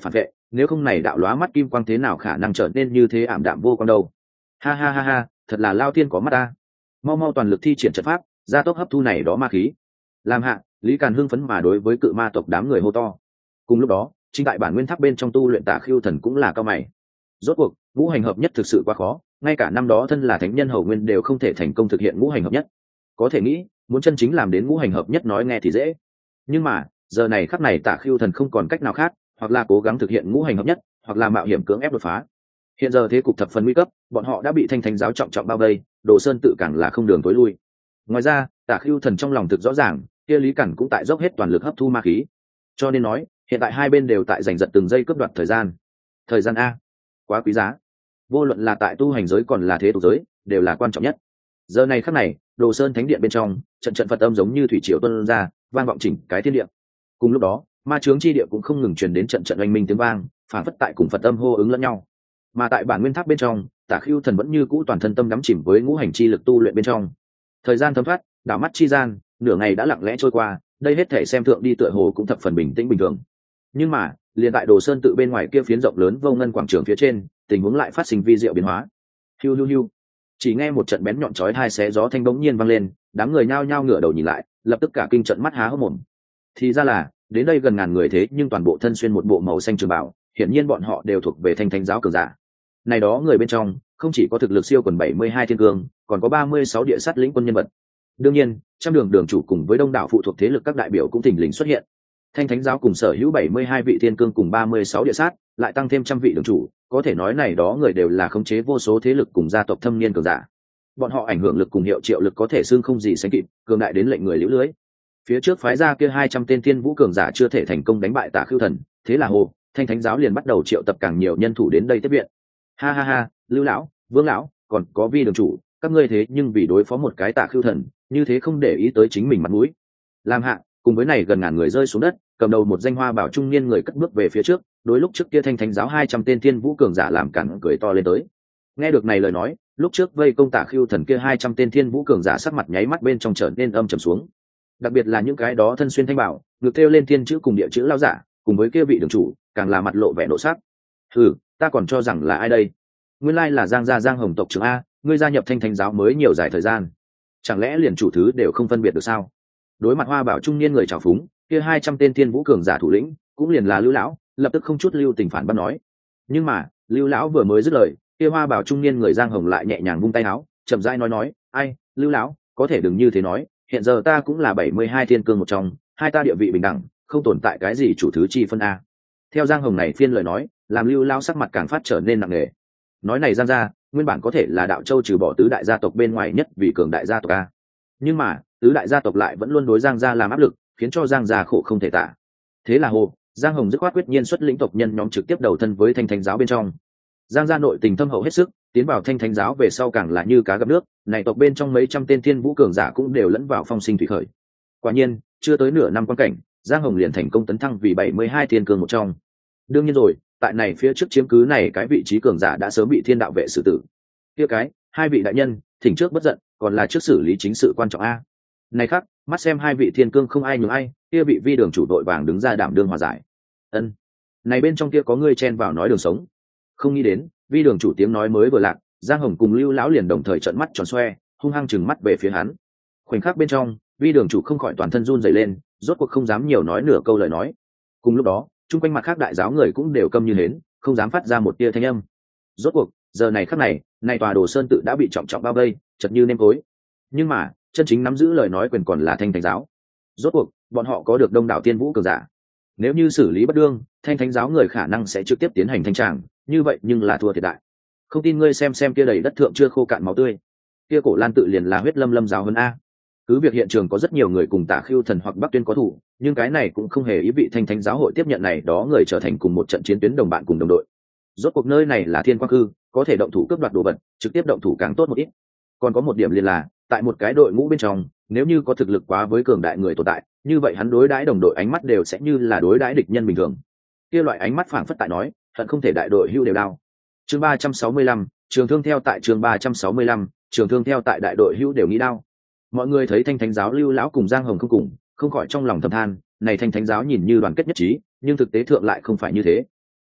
nếu không này đạo lóa mắt kim quang thế nào khả năng trở nên như thế ảm đạm vô quang đâu. Ha ha ha ha, thật là lao tiên có mắt ta. Mau mau toàn lực thi triển trận pháp, gia tốc hấp thu này đó ma khí. Làm hạ, Lý Càn hưng phấn mà đối với cự ma tộc đám người hô to. Cùng lúc đó, chính tại bản nguyên tháp bên trong tu luyện Tả Khưu Thần cũng là cao mày. Rốt cuộc, ngũ hành hợp nhất thực sự quá khó, ngay cả năm đó thân là thánh nhân hầu nguyên đều không thể thành công thực hiện ngũ hành hợp nhất. Có thể nghĩ, muốn chân chính làm đến ngũ hành hợp nhất nói nghe thì dễ, nhưng mà giờ này khắc này Tả Khưu Thần không còn cách nào khác, hoặc là cố gắng thực hiện ngũ hành hợp nhất, hoặc là mạo hiểm cưỡng ép đột phá. Hiện giờ thế cục thập phần nguy cấp, bọn họ đã bị Thanh Thánh giáo trọng trọng bao vây, Đồ Sơn tự càng là không đường tối lui. Ngoài ra, Tả Khưu Thần trong lòng thực rõ ràng, kia Lý Cẩn cũng tại dốc hết toàn lực hấp thu ma khí. Cho nên nói, hiện tại hai bên đều tại giành giật từng giây cướp đoạt thời gian. Thời gian a, quá quý giá. Vô luận là tại tu hành giới còn là thế tục giới, đều là quan trọng nhất. Giờ này khắc này, Đồ Sơn Thánh Điện bên trong, trận trận Phật âm giống như thủy triều tuôn ra, vang vọng chỉnh cái thiên địa. Cùng lúc đó, ma chướng chi địa cũng không ngừng truyền đến trận trận oanh minh tiếng vang, phản phất tại cùng Phật âm hô ứng lẫn nhau. Mà tại bản nguyên tháp bên trong, Tả Khưu Thần vẫn như cũ toàn thân tâm đắm chìm với ngũ hành chi lực tu luyện bên trong. Thời gian thấm thoát, đảo mắt chi gian, nửa ngày đã lặng lẽ trôi qua, đây hết thể xem thượng đi tựa hồ cũng thập phần bình tĩnh bình thường. Nhưng mà, liền tại Đồ Sơn tự bên ngoài kia phiến rộng lớn vô ngân quảng trường phía trên, tình huống lại phát sinh vi diệu biến hóa. Hiu hiu hiu. Chỉ nghe một trận bén nhọn chói tai xé gió thanh bỗng nhiên vang lên, đám người nhao nhao ngửa đầu nhìn lại, lập tức cả kinh trận mắt há hốc mồm. Thì ra là, đến đây gần ngàn người thế nhưng toàn bộ thân xuyên một bộ màu xanh trường bào, hiển nhiên bọn họ đều thuộc về Thanh Thánh giáo cường giả. Này đó người bên trong, không chỉ có thực lực siêu quần bảy mươi hai thiên cương, còn có ba mươi sáu địa sát lĩnh quân nhân vật. Đương nhiên, trăm đường đường chủ cùng với đông đảo phụ thuộc thế lực các đại biểu cũng thình lình xuất hiện. Thanh Thánh giáo cùng sở hữu bảy mươi hai vị thiên cương cùng ba mươi sáu địa sát, lại tăng thêm trăm vị đường chủ, có thể nói này đó người đều là khống chế vô số thế lực cùng gia tộc thâm niên cường giả. Bọn họ ảnh hưởng lực cùng hiệu triệu lực có thể xưng không gì sánh kịp, cường đại đến lệnh người liễu lưới. Phía trước phái ra kia hai trăm tên thiên vũ cường giả chưa thể thành công đánh bại Tả Khưu Thần, thế là hồ, Thanh Thánh giáo liền bắt đầu triệu tập càng nhiều nhân thủ đến đây tiếp viện. Ha ha ha, Lưu lão, Vương lão, còn có Vi đường chủ, các ngươi thế nhưng vì đối phó một cái Tả Khưu Thần, như thế không để ý tới chính mình mặt mũi. Làm hạ, cùng với này gần ngàn người rơi xuống đất, cầm đầu một danh hoa bảo trung niên người cất bước về phía trước, đối lúc trước kia Thanh Thánh giáo hai trăm tên thiên vũ cường giả làm cản cười to lên tới. Nghe được này lời nói, lúc trước vây công Tả Khưu Thần kia hai trăm tên thiên vũ cường giả sắc mặt nháy mắt bên trong trở nên âm trầm xuống. Đặc biệt là những cái đó thân xuyên thanh bảo, ngược thêu lên thiên chữ cùng địa chữ lao giả, cùng với kia vị đường chủ, càng là mặt lộ vẻ nộ sắc. Ừ, ta còn cho rằng là ai đây? Nguyên lai là Giang gia Giang Hồng tộc trưởng a, ngươi gia nhập Thanh Thánh giáo mới nhiều dài thời gian, chẳng lẽ liền chủ thứ đều không phân biệt được sao? Đối mặt hoa bảo trung niên người trào phúng, kia hai trăm tên thiên vũ cường giả thủ lĩnh, cũng liền là Lưu lão, lập tức không chút lưu tình phản bác nói. Nhưng mà, Lưu lão vừa mới dứt lời, kia hoa bảo trung niên người Giang Hồng lại nhẹ nhàng vung tay áo, chậm rãi nói nói, ai, Lưu lão, có thể đừng như thế nói, hiện giờ ta cũng là bảy mươi hai thiên cương một trong, hai ta địa vị bình đẳng, không tồn tại cái gì chủ thứ chi phân a. Theo Giang Hồng này phiên lời nói, làm Lưu lão sắc mặt càng phát trở nên nặng nề. Nói này Giang gia, nguyên bản có thể là đạo châu trừ bỏ tứ đại gia tộc bên ngoài nhất vì cường đại gia tộc a. Nhưng mà, tứ đại gia tộc lại vẫn luôn đối Giang gia làm áp lực, khiến cho Giang gia khổ không thể tả. Thế là hồ, Giang Hồng dứt khoát quyết nhiên xuất lĩnh tộc nhân nhóm trực tiếp đầu thân với Thanh Thánh giáo bên trong. Giang gia nội tình thâm hậu hết sức, tiến vào Thanh Thánh giáo về sau càng là như cá gặp nước, này tộc bên trong mấy trăm tên thiên vũ cường giả cũng đều lẫn vào phong sinh thủy khởi. Quả nhiên, chưa tới nửa năm quan cảnh, Giang Hồng liền thành công tấn thăng vì bảy mươi hai thiên cương một trong. Đương nhiên rồi, tại này phía trước chiếm cứ này cái vị trí cường giả đã sớm bị thiên đạo vệ xử tử. Kia cái, hai vị đại nhân, thỉnh trước bất giận, còn là trước xử lý chính sự quan trọng a. Này khác, mắt xem hai vị thiên cương không ai nhường ai, kia vị Vi đường chủ đội vàng đứng ra đảm đương hòa giải. Ân, này bên trong kia có ngươi chen vào nói đường sống. Không nghĩ đến, Vi đường chủ tiếng nói mới vừa lạc, Giang Hồng cùng Lưu lão liền đồng thời trợn mắt tròn xoe, hung hăng chừng mắt về phía hắn. Khoảnh khắc bên trong, Vi đường chủ không khỏi toàn thân run rẩy lên, rốt cuộc không dám nhiều nói nửa câu lời nói. Cùng lúc đó, chung quanh mặt khác đại giáo người cũng đều câm như hến, không dám phát ra một tia thanh âm. Rốt cuộc, giờ này khắc này, này tòa Đồ Sơn tự đã bị trọng trọng bao vây, chật như nêm cối. Nhưng mà, chân chính nắm giữ lời nói quyền còn là Thanh Thánh giáo. Rốt cuộc, bọn họ có được đông đảo tiên vũ cường giả. Nếu như xử lý bất đương, Thanh Thánh giáo người khả năng sẽ trực tiếp tiến hành thanh tràng, như vậy nhưng là thua thiệt đại. Không tin ngươi xem xem kia đầy đất thượng chưa khô cạn máu tươi, kia cổ Lan tự liền là huyết lâm lâm giáo hơn a. Cứ việc hiện trường có rất nhiều người cùng Tả Khưu Thần hoặc Bắc Tuyên có thủ, nhưng cái này cũng không hề ý vị Thanh Thánh giáo hội tiếp nhận này đó người trở thành cùng một trận chiến tuyến đồng bạn cùng đồng đội. Rốt cuộc nơi này là Thiên Quang Cư, có thể động thủ cướp đoạt đồ vật, trực tiếp động thủ càng tốt một ít. Còn có một điểm liền là, tại một cái đội ngũ bên trong, nếu như có thực lực quá với cường đại người tồn tại, như vậy hắn đối đãi đồng đội ánh mắt đều sẽ như là đối đãi địch nhân bình thường. Kia loại ánh mắt phảng phất tại nói, hận không thể đại đội hưu đều đao. Chương ba trăm sáu mươi lăm, trường thương theo tại chương ba trăm sáu mươi lăm, trường thương theo tại đại đội hưu đều nghĩ đao. Mọi người thấy Thanh Thánh giáo Lưu lão cùng Giang Hồng không cùng, không khỏi trong lòng thầm than, này Thanh Thánh giáo nhìn như đoàn kết nhất trí, nhưng thực tế thượng lại không phải như thế.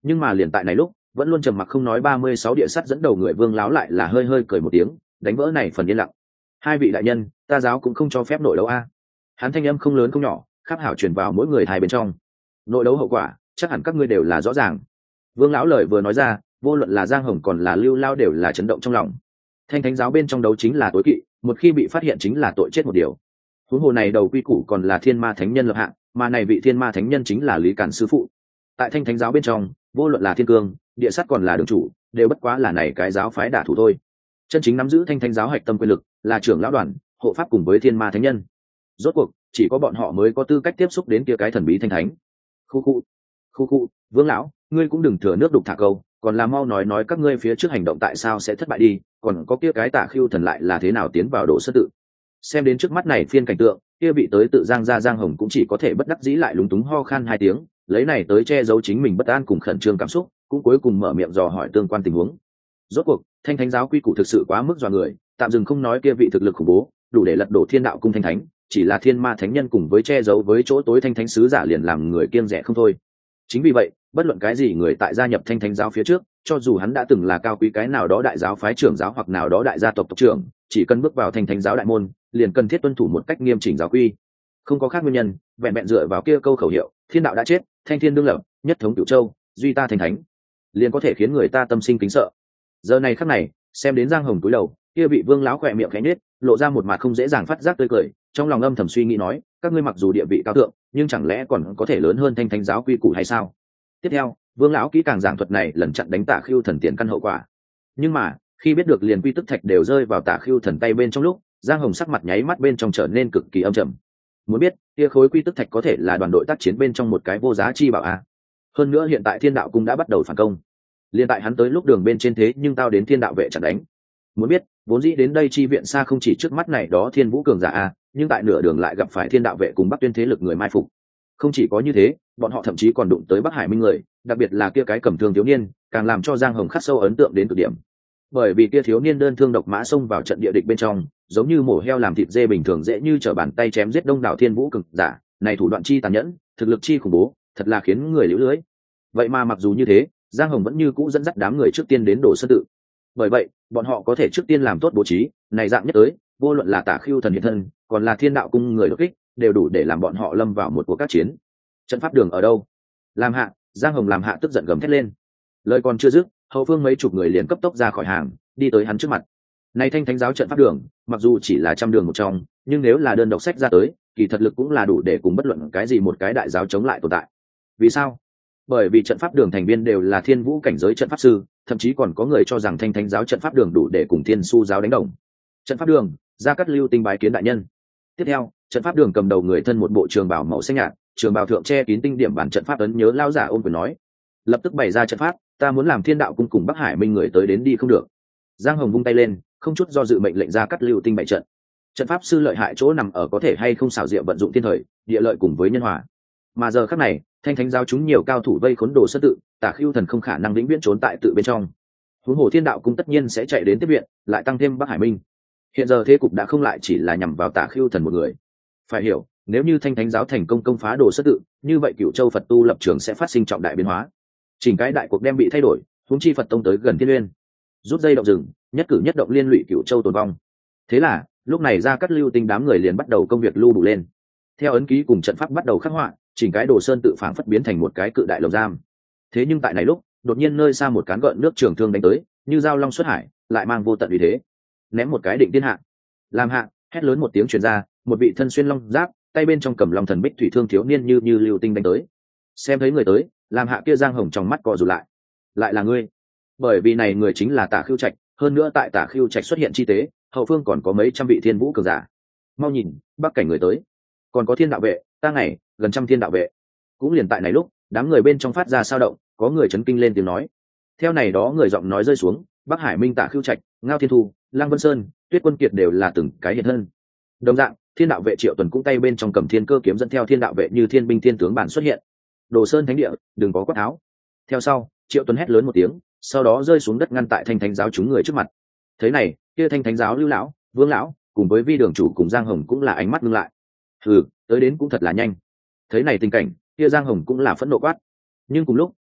Nhưng mà liền tại này lúc vẫn luôn trầm mặc không nói ba mươi sáu địa sắt dẫn đầu người Vương lão lại là hơi hơi cười một tiếng, đánh vỡ này phần yên lặng. Hai vị đại nhân, ta giáo cũng không cho phép nội đấu a. Hắn thanh âm không lớn không nhỏ, khắc hảo truyền vào mỗi người hai bên trong. Nội đấu hậu quả chắc hẳn các ngươi đều là rõ ràng. Vương lão lời vừa nói ra, vô luận là Giang Hồng còn là Lưu Lao đều là chấn động trong lòng. Thanh thánh giáo bên trong đấu chính là tối kỵ, một khi bị phát hiện chính là tội chết một điều. Huống hồ này đầu quy củ còn là thiên ma thánh nhân lập hạng, mà này vị thiên ma thánh nhân chính là Lý Cản sư phụ. Tại thanh thánh giáo bên trong, vô luận là thiên cương, địa sắt còn là đường chủ, đều bất quá là này cái giáo phái đả thủ thôi. Chân chính nắm giữ thanh thánh giáo hạch tâm quyền lực là trưởng lão đoàn, hộ pháp cùng với thiên ma thánh nhân. Rốt cuộc chỉ có bọn họ mới có tư cách tiếp xúc đến kia cái thần bí thanh thánh. Khu khu, khu khu, Vương lão, ngươi cũng đừng thừa nước đục thả câu, còn là mau nói nói các ngươi phía trước hành động tại sao sẽ thất bại đi, còn có kia cái Tả Khưu thần lại là thế nào tiến vào Đồ Sơn tự. Xem đến trước mắt này phiên cảnh tượng, kia bị tới tự Giang gia Giang Hồng cũng chỉ có thể bất đắc dĩ lại lúng túng ho khan hai tiếng, lấy này tới che giấu chính mình bất an cùng khẩn trương cảm xúc, cũng cuối cùng mở miệng dò hỏi tương quan tình huống. Rốt cuộc thanh thánh giáo quy củ thực sự quá mức dọa người, tạm dừng không nói kia vị thực lực khủng bố đủ để lật đổ thiên đạo cung thanh thánh, chỉ là thiên ma thánh nhân cùng với che giấu với chỗ tối thanh thánh sứ giả liền làm người kiêng rẻ không thôi. Chính vì vậy bất luận cái gì người tại gia nhập thanh thánh giáo phía trước, cho dù hắn đã từng là cao quý cái nào đó đại giáo phái trưởng giáo hoặc nào đó đại gia tộc tộc trưởng, chỉ cần bước vào thanh thánh giáo đại môn liền cần thiết tuân thủ một cách nghiêm chỉnh giáo quy. Không có khác nguyên nhân, vẹn vẹn dựa vào kia câu khẩu hiệu thiên đạo đã chết, thanh thiên đương lập, nhất thống cửu châu, duy ta thành thánh, liền có thể khiến người ta tâm sinh kính sợ. Giờ này khắc này xem đến Giang Hồng cúi đầu, kia bị Vương lão khỏe miệng khẽ nhếch, lộ ra một mặt không dễ dàng phát giác tươi cười, trong lòng âm thầm suy nghĩ nói, các ngươi mặc dù địa vị cao thượng, nhưng chẳng lẽ còn có thể lớn hơn thanh thánh giáo quy củ hay sao? Tiếp theo Vương lão kỹ càng giảng thuật này lần chặn đánh Tả Khưu thần tiền căn hậu quả. Nhưng mà khi biết được liền quy tức thạch đều rơi vào Tả Khưu thần tay bên trong lúc, Giang Hồng sắc mặt nháy mắt bên trong trở nên cực kỳ âm trầm. Muốn biết kia khối quy tức thạch có thể là đoàn đội tác chiến bên trong một cái vô giá chi bảo a. Hơn nữa hiện tại thiên đạo cung đã bắt đầu phản công, liền tại hắn tới lúc đường bên trên thế nhưng tao đến thiên đạo vệ chặn đánh. Muốn biết vốn dĩ đến đây chi viện xa không chỉ trước mắt này đó thiên vũ cường giả a, nhưng tại nửa đường lại gặp phải thiên đạo vệ cùng Bắc Tuyên thế lực người mai phục. Không chỉ có như thế, bọn họ thậm chí còn đụng tới Bắc Hải Minh người, đặc biệt là kia cái cầm thương thiếu niên, càng làm cho Giang Hồng khắc sâu ấn tượng đến cực điểm. Bởi vì kia thiếu niên đơn thương độc mã xông vào trận địa địch bên trong, giống như mổ heo làm thịt dê bình thường, dễ như trở bàn tay chém giết đông đảo thiên vũ cường giả, này thủ đoạn chi tàn nhẫn, thực lực chi khủng bố, thật là khiến người liễu lưỡi. Vậy mà mặc dù như thế, Giang Hồng vẫn như cũ dẫn dắt đám người trước tiên đến Đồ Sơn tự. Bởi vậy bọn họ có thể trước tiên làm tốt bố trí này dạng nhất tới, vô luận là Tả Khưu thần hiện thân còn là thiên đạo cung người đột kích, đều đủ để làm bọn họ lâm vào một cuộc các chiến. Trận pháp đường ở đâu? Làm hạ. Giang Hồng làm hạ tức giận gầm thét lên. Lời còn chưa dứt, hậu phương mấy chục người liền cấp tốc ra khỏi hàng, đi tới hắn trước mặt. Này thanh thánh giáo trận pháp đường, mặc dù chỉ là trăm đường một trong, nhưng nếu là đơn độc sách ra tới, kỳ thật lực cũng là đủ để cùng bất luận cái gì một cái đại giáo chống lại tồn tại. Vì sao? Bởi vì trận pháp đường thành viên đều là thiên vũ cảnh giới trận pháp sư, thậm chí còn có người cho rằng thanh thánh giáo trận pháp đường đủ để cùng thiên su giáo đánh đồng. Trận pháp đường, Gia Cát Lưu tinh bái kiến đại nhân. Tiếp theo trận pháp đường cầm đầu người thân một bộ trường bào màu xanh nhạt, trường bào thượng che kín tinh điểm bản trận pháp ấn nhớ lao giả ôm quyền nói, lập tức bày ra trận pháp, ta muốn làm thiên đạo cung cùng Bắc Hải Minh người tới đến đi không được. Giang Hồng vung tay lên, không chút do dự mệnh lệnh Gia Cát Lưu tinh bày trận. Trận pháp sư lợi hại chỗ nằm ở có thể hay không xảo diệu vận dụng thiên thời địa lợi cùng với nhân hòa. Mà giờ khắc này thanh thánh giáo chúng nhiều cao thủ vây khốn Đồ Sơn tự, Tả Khưu thần không khả năng vĩnh viễn trốn tại tự bên trong. Huống hồ thiên đạo cung tất nhiên sẽ chạy đến tiếp viện, lại tăng thêm Bắc Hải Minh. Hiện giờ thế cục đã không lại chỉ là nhằm vào Tả Khưu thần một người. Phải hiểu, nếu như thanh thánh giáo thành công công phá Đồ Sơn tự, như vậy Cửu Châu Phật tu lập trường sẽ phát sinh trọng đại biến hóa. Chỉnh cái đại cuộc đem bị thay đổi, huống chi Phật tông tới gần thiên uyên, rút dây động rừng, nhất cử nhất động liên lụy Cửu Châu tồn vong. Thế là lúc này Gia Cát Lưu tinh đám người liền bắt đầu công việc lưu đủ lên. Theo ấn ký cùng trận pháp bắt đầu khắc họa, chỉnh cái Đồ Sơn tự phảng phất biến thành một cái cự đại lồng giam. Thế nhưng tại này lúc, đột nhiên nơi xa một cán gợn nước trường thương đánh tới, như dao long xuất hải, lại mang vô tận uy thế. Ném một cái định tiên hạ. Làm hạ, hét lớn một tiếng truyền ra, một vị thân xuyên long giáp, tay bên trong cầm long thần bích thủy thương thiếu niên như như lưu tinh đánh tới. Xem thấy người tới, làm hạ kia Giang Hồng trong mắt co rụt lại. Lại là ngươi? Bởi vì này người chính là Tả Khưu Trạch, hơn nữa tại Tả Khưu Trạch xuất hiện chi tế, hậu phương còn có mấy trăm vị thiên vũ cường giả. Mau nhìn, bắc cảnh người tới, còn có thiên đạo vệ, ta ngày gần trăm thiên đạo vệ. Cũng liền tại này lúc, đám người bên trong phát ra sao động, có người chấn kinh lên tiếng nói. Theo này đó người giọng nói rơi xuống, Bắc Hải Minh, Tả Khưu Trạch, Ngao Thiên Thu, Lăng Vân Sơn, Tuyết Quân Kiệt đều là từng cái hiện thân. Đồng dạng, thiên đạo vệ Triệu Tuần cũng tay bên trong cầm thiên cơ kiếm dẫn theo thiên đạo vệ như thiên binh thiên tướng bản xuất hiện. Đồ Sơn thánh địa, đừng có quát tháo. Theo sau, Triệu Tuần hét lớn một tiếng, sau đó rơi xuống đất ngăn tại thanh thánh giáo chúng người trước mặt. Thế này, kia thanh thánh giáo Lưu lão, Vương lão, cùng với Vi đường chủ cùng Giang Hồng cũng là ánh mắt ngưng lại. Hừ, tới đến cũng thật là nhanh. Thấy này tình cảnh, kia Giang Hồng cũng là phẫn nộ quát. Nhưng cùng lúc,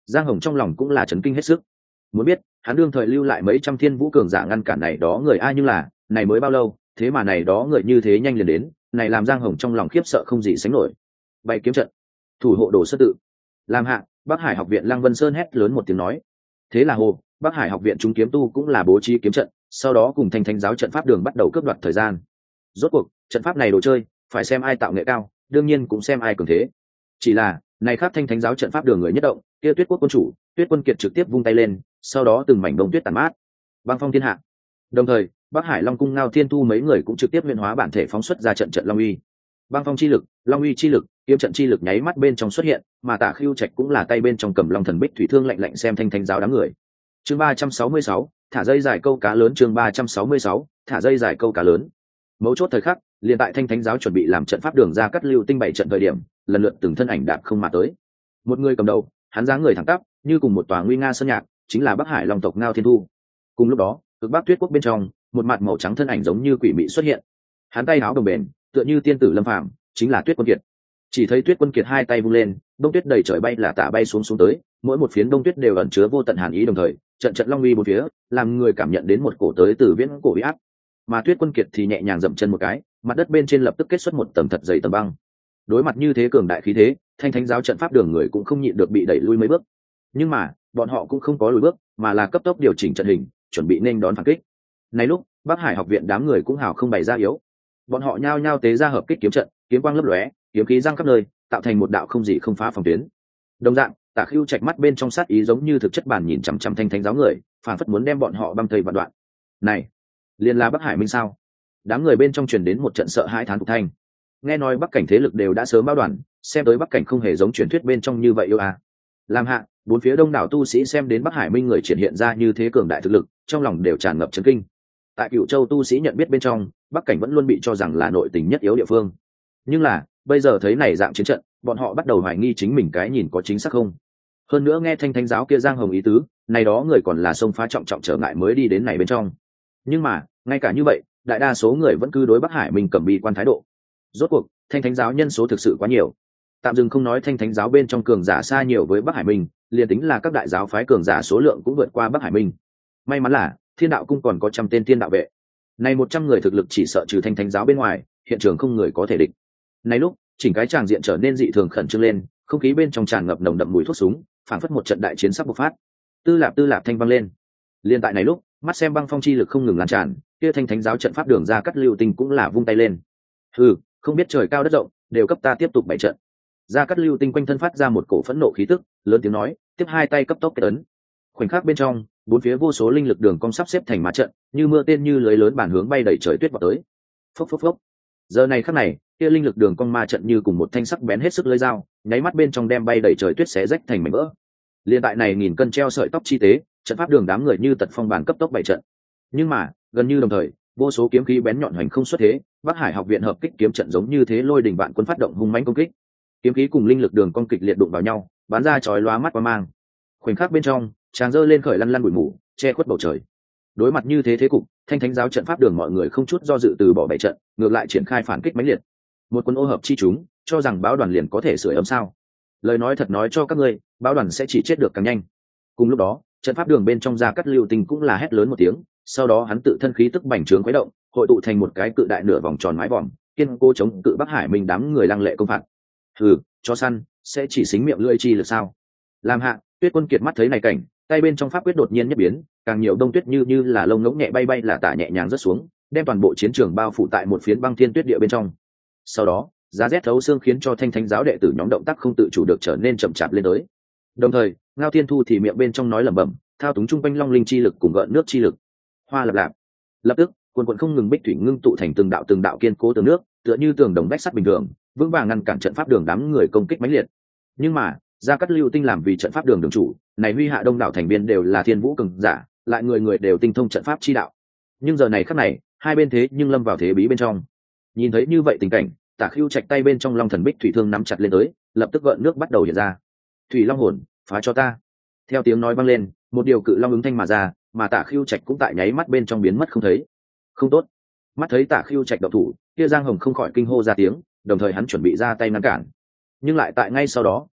Giang Hồng trong lòng cũng là chấn kinh hết sức. Muốn biết hắn đương thời lưu lại mấy trăm thiên vũ cường giả ngăn cản này đó người ai, nhưng là này mới bao lâu, thế mà này đó người như thế nhanh liền đến, này làm Giang Hồng trong lòng khiếp sợ không gì sánh nổi. Bày kiếm trận, thủ hộ đồ sơ tự, làm hạ. Bắc Hải học viện Lăng Vân Sơn hét lớn một tiếng nói. Thế là hồ Bắc Hải học viện chúng kiếm tu cũng là bố trí kiếm trận, sau đó cùng thanh thánh giáo trận pháp đường bắt đầu cướp đoạt thời gian. Rốt cuộc trận pháp này đồ chơi phải xem ai tạo nghệ cao, đương nhiên cũng xem ai cường thế. Chỉ là này khác thanh thánh giáo trận pháp đường người nhất động, kia Tuyết quốc quân chủ Tuyết Quân Kiệt trực tiếp vung tay lên, sau đó từng mảnh bông tuyết tàn mát, băng phong thiên hạ. Đồng thời Bắc Hải Long cung Ngao Thiên Thu mấy người cũng trực tiếp luyện hóa bản thể phóng xuất ra trận trận long uy. Băng phong chi lực, long uy chi lực, kiếm trận chi lực nháy mắt bên trong xuất hiện, mà Tả Khưu Trạch cũng là tay bên trong cầm long thần bích thủy thương lạnh lạnh xem thanh thánh giáo đám người. Chương ba trăm sáu mươi sáu, thả dây dài câu cá lớn. Chương ba trăm sáu mươi sáu, thả dây dài câu cá lớn. Mấu chốt thời khắc, liền tại thanh thánh giáo chuẩn bị làm trận pháp đường ra cắt lưu tinh bảy trận thời điểm, lần lượt từng thân ảnh đạp không mà tới. Một người cầm đầu, hắn dáng người thẳng tắp, như cùng một tòa nguy nga sơn nhạc, chính là Bắc Hải Long tộc Ngao Thiên Thu. Cùng lúc đó, cực Bắc Tuyết quốc bên trong, một mặt màu trắng thân ảnh giống như quỷ mị xuất hiện. Hắn tay áo đồng bền, tựa như tiên tử lâm phàm, chính là Tuyết Quân Kiệt. Chỉ thấy Tuyết Quân Kiệt hai tay vung lên, đông tuyết đầy trời bay là tả bay xuống xuống tới, mỗi một phiến đông tuyết đều ẩn chứa vô tận hàn ý, đồng thời trận trận long uy bốn phía, làm người cảm nhận đến một cổ tới từ viễn cổ uy áp. Mà Tuyết Quân Kiệt thì nhẹ nhàng dậm chân một cái, mặt đất bên trên lập tức kết xuất một tầng thật dày tầng băng. Đối mặt như thế cường đại khí thế, thanh thánh giáo trận pháp đường người cũng không nhịn được bị đẩy lui mấy bước. Nhưng mà bọn họ cũng không có lùi bước, mà là cấp tốc điều chỉnh trận hình, chuẩn bị nên đón phản kích. Này lúc Bắc Hải học viện đám người cũng hào không bày ra yếu, bọn họ nhao nhao tế ra hợp kích kiếm trận, kiếm quang lấp lóe, kiếm khí giăng khắp nơi, tạo thành một đạo không gì không phá phòng tuyến. Đồng dạng, Tả Khưu Trạch mắt bên trong sát ý giống như thực chất bản nhìn chằm chằm thanh thánh giáo người, phản phất muốn đem bọn họ băm thây vạn đoạn. Này, liền là Bắc Hải Minh sao? Đám người bên trong truyền đến một trận sợ hãi thán phục thanh. Nghe nói Bắc cảnh thế lực đều đã sớm báo đoàn, xem tới Bắc cảnh không hề giống truyền thuyết bên trong như vậy yêu à. Làm hạ, bốn phía đông đảo tu sĩ xem đến Bắc Hải Minh người triển hiện ra như thế cường đại thực lực, trong lòng đều tràn ngập chấn kinh. Tại Cửu Châu tu sĩ nhận biết bên trong, Bắc cảnh vẫn luôn bị cho rằng là nội tình nhất yếu địa phương. Nhưng là, bây giờ thấy này dạng chiến trận, bọn họ bắt đầu hoài nghi chính mình cái nhìn có chính xác không. Hơn nữa nghe thanh thánh giáo kia Giang Hồng ý tứ, này đó người còn là xông phá trọng trọng trở ngại mới đi đến này bên trong. Nhưng mà, ngay cả như vậy, đại đa số người vẫn cứ đối Bắc Hải Minh cầm bi quan thái độ. Rốt cuộc, thanh thánh giáo nhân số thực sự quá nhiều. Tạm dừng không nói thanh thánh giáo bên trong cường giả xa nhiều với Bắc Hải Minh, liền tính là các đại giáo phái cường giả số lượng cũng vượt qua Bắc Hải Minh. May mắn là Thiên Đạo cung còn có trăm tên thiên đạo vệ. Này một trăm người thực lực chỉ sợ trừ thanh thánh giáo bên ngoài, hiện trường không người có thể địch. Này lúc, chỉnh cái tràng diện trở nên dị thường khẩn trương lên, không khí bên trong tràn ngập nồng đậm mùi thuốc súng, phảng phất một trận đại chiến sắp bộc phát. Tư lạp tư lạp thanh vang lên. Liên tại này lúc, mắt xem băng phong chi lực không ngừng lan tràn, kia thanh thánh giáo trận pháp đường ra cắt lưu tinh cũng là vung tay lên. Hừ, không biết trời cao đất rộng, đều cấp ta tiếp tục bảy trận. Ra cắt lưu tinh quanh thân phát ra một cổ phẫn nộ khí tức, lớn tiếng nói, tiếp hai tay cấp tốc kết ấn. Khoảnh khắc bên trong, bốn phía vô số linh lực đường cong sắp xếp thành mã trận, như mưa tên như lưới lớn bản hướng bay đầy trời tuyết vào tới. Phốc phốc phốc. Giờ này khắc này, kia linh lực đường cong ma trận như cùng một thanh sắc bén hết sức lưỡi dao, nháy mắt bên trong đem bay đầy trời tuyết xé rách thành mảnh vỡ. Liên tại này nghìn cân treo sợi tóc chi tế, trận pháp đường đám người như tật phong bản cấp tốc bảy trận. Nhưng mà, gần như đồng thời, vô số kiếm khí bén nhọn hoành không xuất thế, Bắc Hải học viện hợp kích kiếm trận giống như thế lôi đình vạn quân phát động hung mãnh công kích. Kiếm khí cùng linh lực đường cong kịch liệt đụng vào nhau, bắn ra chói lóa mắt qua mang. Khoảnh khắc bên trong, tràng dơ lên khởi lăn lăn bụi mù, che khuất bầu trời. Đối mặt như thế thế cục, thanh thánh giáo trận pháp đường mọi người không chút do dự từ bỏ bảy trận, ngược lại triển khai phản kích mãnh liệt. Một quân ô hợp chi chúng, cho rằng báo đoàn liền có thể sưởi ấm sao? Lời nói thật nói cho các ngươi, báo đoàn sẽ chỉ chết được càng nhanh. Cùng lúc đó, trận pháp đường bên trong ra cắt lưu tình cũng là hét lớn một tiếng, sau đó hắn tự thân khí tức bành trướng khuấy động, hội tụ thành một cái cự đại nửa vòng tròn mái vòm, kiên cố chống cự Bắc Hải Minh đám người lăng lệ công phạt. Hừ, cho săn, sẽ chỉ xính miệng lưỡi chi lực sao? Làm hạ, Tuyết Quân Kiệt mắt thấy này cảnh, tay bên trong pháp quyết đột nhiên nhất biến, càng nhiều đông tuyết như như là lông ngỗng nhẹ bay bay là tả nhẹ nhàng rớt xuống, đem toàn bộ chiến trường bao phủ tại một phiến băng thiên tuyết địa bên trong. Sau đó, giá rét thấu xương khiến cho thanh thánh giáo đệ tử nhóm động tác không tự chủ được trở nên chậm chạp lên tới. Đồng thời, Ngao Thiên Thu thì miệng bên trong nói lẩm bẩm, thao túng trung quanh long linh chi lực cùng gợn nước chi lực. Hoa lập lạp. Lập tức, quần quần không ngừng bích thủy ngưng tụ thành từng đạo từng đạo kiên cố tường nước, tựa như tường đồng vách sắt bình thường, vững vàng ngăn cản trận pháp đường đám người công kích mãnh liệt. Nhưng mà, Gia Cát Lưu Tinh làm vì trận pháp đường đường chủ, này huy hạ đông đảo thành viên đều là thiên vũ cường giả, lại người người đều tinh thông trận pháp chi đạo. Nhưng giờ này khắc này, hai bên thế nhưng lâm vào thế bí bên trong. Nhìn thấy như vậy tình cảnh, Tả Khưu Trạch tay bên trong long thần bích thủy thương nắm chặt lên tới, lập tức gợn nước bắt đầu hiện ra. Thủy Long hồn, phá cho ta. Theo tiếng nói vang lên, một điều cự long ứng thanh mà ra, mà Tả Khưu Trạch cũng tại nháy mắt bên trong biến mất không thấy. Không tốt. Mắt thấy Tả Khưu Trạch động thủ, kia Giang Hồng không khỏi kinh hô ra tiếng, đồng thời hắn chuẩn bị ra tay ngăn cản. Nhưng lại tại ngay sau đó,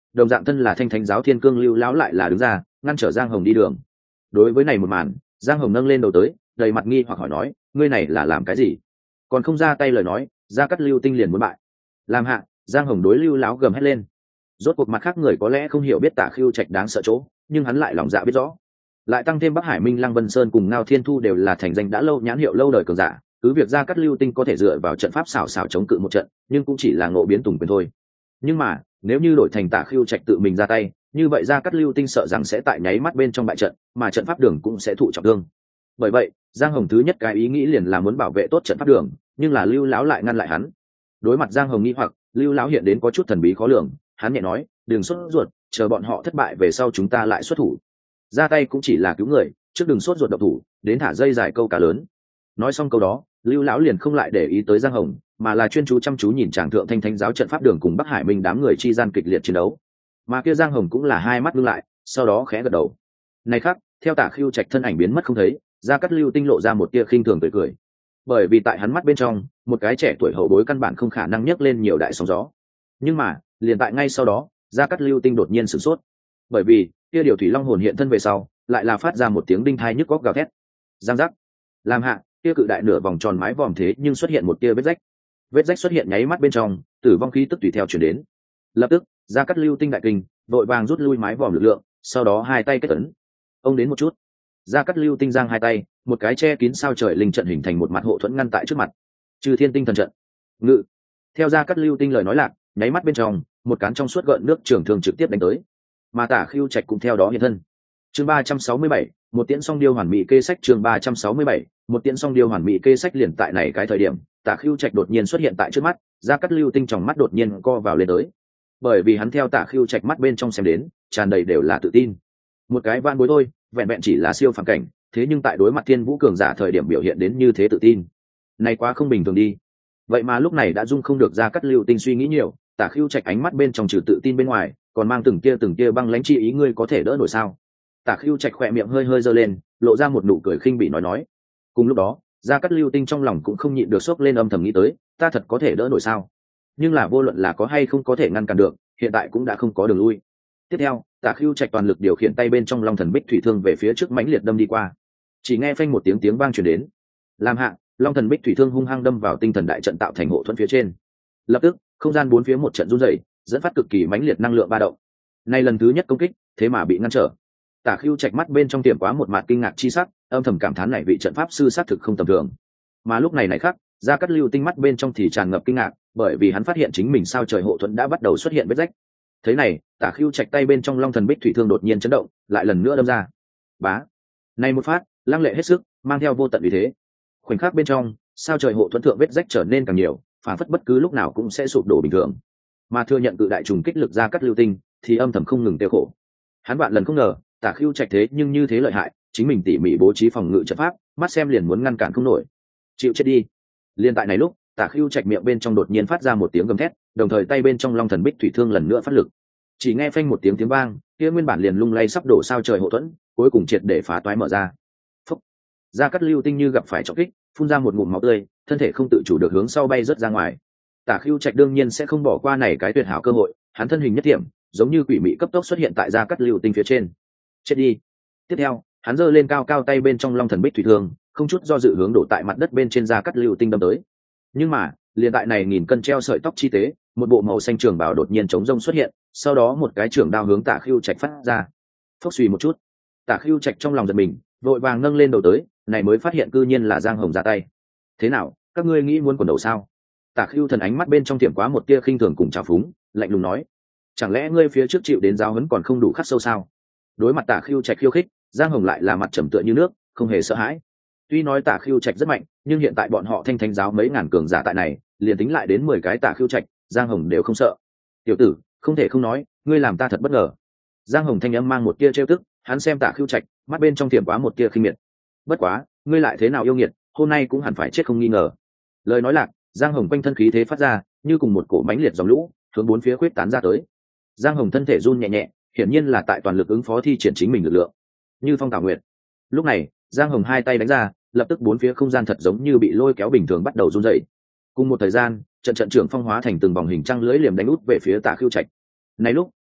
đồng dạng thân là thanh thánh giáo thiên cương lưu lão lại là đứng ra ngăn trở giang hồng đi đường. Đối với này một màn, giang hồng nâng lên đầu tới đầy mặt nghi hoặc hỏi nói, ngươi này là làm cái gì? Còn không ra tay lời nói, Gia Cát Lưu Tinh liền muốn bại. Làm hạ, giang hồng đối lưu lão gầm hét lên. Rốt cuộc mặt khác người có lẽ không hiểu biết Tả Khưu Trạch đáng sợ chỗ, nhưng hắn lại lòng dạ biết rõ. Lại tăng thêm Bắc Hải Minh, Lăng Vân Sơn cùng Ngao Thiên Thu đều là thành danh đã lâu nhãn hiệu lâu đời cường giả, cứ việc Gia Cát Lưu Tinh có thể dựa vào trận pháp xảo xảo chống cự một trận, nhưng cũng chỉ là ngộ biến tùng quyền thôi. Nhưng mà, nếu như đổi thành Tả Khưu Trạch tự mình ra tay, như vậy Gia Cát Lưu Tinh sợ rằng sẽ tại nháy mắt bên trong bại trận, mà trận pháp đường cũng sẽ thụ trọng thương. Bởi vậy, Giang Hồng thứ nhất cái ý nghĩ liền là muốn bảo vệ tốt trận pháp đường, nhưng là Lưu lão lại ngăn lại hắn. Đối mặt Giang Hồng nghi hoặc, Lưu lão hiện đến có chút thần bí khó lường, hắn nhẹ nói, đừng sốt ruột, chờ bọn họ thất bại về sau chúng ta lại xuất thủ. Ra tay cũng chỉ là cứu người, trước đừng sốt ruột động thủ, đến thả dây dài câu cá lớn. Nói xong câu đó, Lưu lão liền không lại để ý tới Giang Hồng, mà là chuyên chú chăm chú nhìn tràng thượng thanh thánh giáo trận pháp đường cùng Bắc Hải Minh đám người chi gian kịch liệt chiến đấu. Mà kia Giang Hồng cũng là hai mắt ngưng lại, sau đó khẽ gật đầu. Này khác, theo Tả Khưu Trạch thân ảnh biến mất không thấy, Gia Cát Lưu Tinh lộ ra một tia khinh thường tươi cười. Bởi vì tại hắn mắt bên trong, một cái trẻ tuổi hậu bối căn bản không khả năng nhấc lên nhiều đại sóng gió. Nhưng mà, liền tại ngay sau đó, Gia Cát Lưu Tinh đột nhiên sửng sốt. Bởi vì, kia điều thủy long hồn hiện thân về sau, lại là phát ra một tiếng đinh thai nhức góc gào thét. Giang giác. Làm hạ, kia cự đại nửa vòng tròn mái vòm thế nhưng xuất hiện một tia vết rách. Vết rách xuất hiện nháy mắt bên trong, tử vong khí tức tùy theo chuyển đến. Lập tức, Gia Cát Lưu Tinh đại kinh, vội vàng rút lui mái vòm lực lượng, sau đó hai tay kết ấn. Ông đến một chút. Gia Cát Lưu Tinh giang hai tay, một cái che kín sao trời linh trận hình thành một mặt hộ thuẫn ngăn tại trước mặt. Trừ Thiên Tinh thần trận. Ngự. Theo Gia Cát Lưu Tinh lời nói lạc, nháy mắt bên trong, một cán trong suốt gợn nước trường thường trực tiếp đánh tới. Mà Tả Khưu Trạch cũng theo đó hiện thân. Chương ba trăm sáu mươi bảy, một tiễn song điêu hoàn mỹ kê sách. Chương ba trăm sáu mươi bảy, một tiễn song điêu hoàn mỹ kê sách. Liền tại này cái thời điểm, Tả Khưu Trạch đột nhiên xuất hiện tại trước mắt, Gia Cát Lưu Tinh trong mắt đột nhiên co vào lên tới. Bởi vì hắn theo Tả Khưu Trạch mắt bên trong xem đến, tràn đầy đều là tự tin. Một cái van bối thôi, vẹn vẹn chỉ là siêu phàm cảnh, thế nhưng tại đối mặt Thiên Vũ cường giả thời điểm biểu hiện đến như thế tự tin, này quá không bình thường đi. Vậy mà lúc này đã dung không được Gia Cát Lưu Tinh suy nghĩ nhiều, Tả Khưu Trạch ánh mắt bên trong trừ tự tin bên ngoài, còn mang từng tia từng tia băng lãnh chi ý, ngươi có thể đỡ nổi sao? Tả Khưu Trạch khỏe miệng hơi hơi giơ lên, lộ ra một nụ cười khinh bỉ nói nói. Cùng lúc đó, Gia Cát Lưu Tinh trong lòng cũng không nhịn được sốc lên âm thầm nghĩ tới, ta thật có thể đỡ nổi sao? Nhưng là vô luận là có hay không có thể ngăn cản được, hiện tại cũng đã không có đường lui. Tiếp theo, Tả Khưu Trạch toàn lực điều khiển tay bên trong Long Thần Bích Thủy Thương về phía trước mãnh liệt đâm đi qua. Chỉ nghe phanh một tiếng tiếng vang truyền đến. Làm hạ, Long Thần Bích Thủy Thương hung hăng đâm vào tinh thần đại trận tạo thành hộ thuẫn phía trên. Lập tức, không gian bốn phía một trận rung rẩy, dẫn phát cực kỳ mãnh liệt năng lượng ba động. Nay lần thứ nhất công kích, thế mà bị ngăn trở. Tả Khưu Trạch mắt bên trong tiệm quá một mặt kinh ngạc chi sắc, âm thầm cảm thán này vị trận pháp sư xác thực không tầm thường. Mà lúc này này khác, Gia Cát Lưu Tinh mắt bên trong thì tràn ngập kinh ngạc, bởi vì hắn phát hiện chính mình sao trời hộ thuẫn đã bắt đầu xuất hiện vết rách. Thế này, Tả Khưu Trạch tay bên trong Long Thần Bích Thủy Thương đột nhiên chấn động, lại lần nữa đâm ra. Bá. Này một phát, lăng lệ hết sức, mang theo vô tận uy thế. Khoảnh khắc bên trong, sao trời hộ thuẫn thượng vết rách trở nên càng nhiều, phản phất bất cứ lúc nào cũng sẽ sụp đổ bình thường. Mà thừa nhận cự đại trùng kích lực Gia Cát Lưu Tinh, thì âm thầm không ngừng tiêu khổ. Hắn vạn lần không ngờ, Tả Khưu Trạch thế nhưng như thế lợi hại, chính mình tỉ mỉ bố trí phòng ngự trận pháp, mắt xem liền muốn ngăn cản không nổi. Chịu chết đi. Liên tại này lúc, Tả Khưu Trạch miệng bên trong đột nhiên phát ra một tiếng gầm thét, đồng thời tay bên trong Long Thần Bích Thủy Thương lần nữa phát lực. Chỉ nghe phanh một tiếng tiếng vang, kia nguyên bản liền lung lay sắp đổ sao trời hộ thuẫn, cuối cùng triệt để phá toái mở ra. Phúc. Gia Cát Lưu Tinh như gặp phải trọng kích, phun ra một ngụm máu tươi, thân thể không tự chủ được hướng sau bay rớt ra ngoài. Tả Khưu Trạch đương nhiên sẽ không bỏ qua này cái tuyệt hảo cơ hội, hắn thân hình nhất điểm, giống như quỷ mị cấp tốc xuất hiện tại Gia Cát Lưu Tinh phía trên. Chết đi. Tiếp theo, hắn giơ lên cao cao tay bên trong Long Thần Bích Thủy Thương, không chút do dự hướng đổ tại mặt đất bên trên Gia Cát Lưu Tinh đâm tới. Nhưng mà, liền tại này nghìn cân treo sợi tóc chi tế, một bộ màu xanh trường bào đột nhiên chống rông xuất hiện, sau đó một cái trường đao hướng Tả Khưu Trạch phát ra. Phốc suy một chút, Tả Khưu Trạch trong lòng giật mình, vội vàng nâng lên đầu tới, này mới phát hiện cư nhiên là Giang Hồng ra tay. Thế nào, các ngươi nghĩ muốn quần đầu sao? Tả Khưu Thần ánh mắt bên trong tiệm quá một tia khinh thường cùng trào phúng, lạnh lùng nói: chẳng lẽ ngươi phía trước chịu đến giáo huấn còn không đủ khắc sâu sao? Đối mặt Tả Khưu Trạch khiêu khích, Giang Hồng lại là mặt trầm tựa như nước, không hề sợ hãi. Tuy nói Tả Khưu Trạch rất mạnh, nhưng hiện tại bọn họ thanh thánh giáo mấy ngàn cường giả tại này, liền tính lại đến mười cái Tả Khưu Trạch, Giang Hồng đều không sợ. Tiểu tử, không thể không nói, ngươi làm ta thật bất ngờ. Giang Hồng thanh âm mang một tia trêu tức, hắn xem Tả Khưu Trạch, mắt bên trong tiềm quá một tia khinh miệt. Bất quá, ngươi lại thế nào yêu nghiệt, hôm nay cũng hẳn phải chết không nghi ngờ. Lời nói lạc, Giang Hồng quanh thân khí thế phát ra, như cùng một cổ mãnh liệt dòng lũ, hướng bốn phía khuyết tán ra tới. Giang Hồng thân thể run nhẹ nhẹ, hiển nhiên là tại toàn lực ứng phó thi triển chính mình lực lượng. Như phong tảo nguyệt. Lúc này, Giang Hồng hai tay đánh ra, lập tức bốn phía không gian thật giống như bị lôi kéo bình thường bắt đầu run rẩy. Cùng một thời gian, trận trận trưởng phong hóa thành từng vòng hình trăng lưỡi liềm đánh út về phía Tả Khưu Trạch. Này lúc,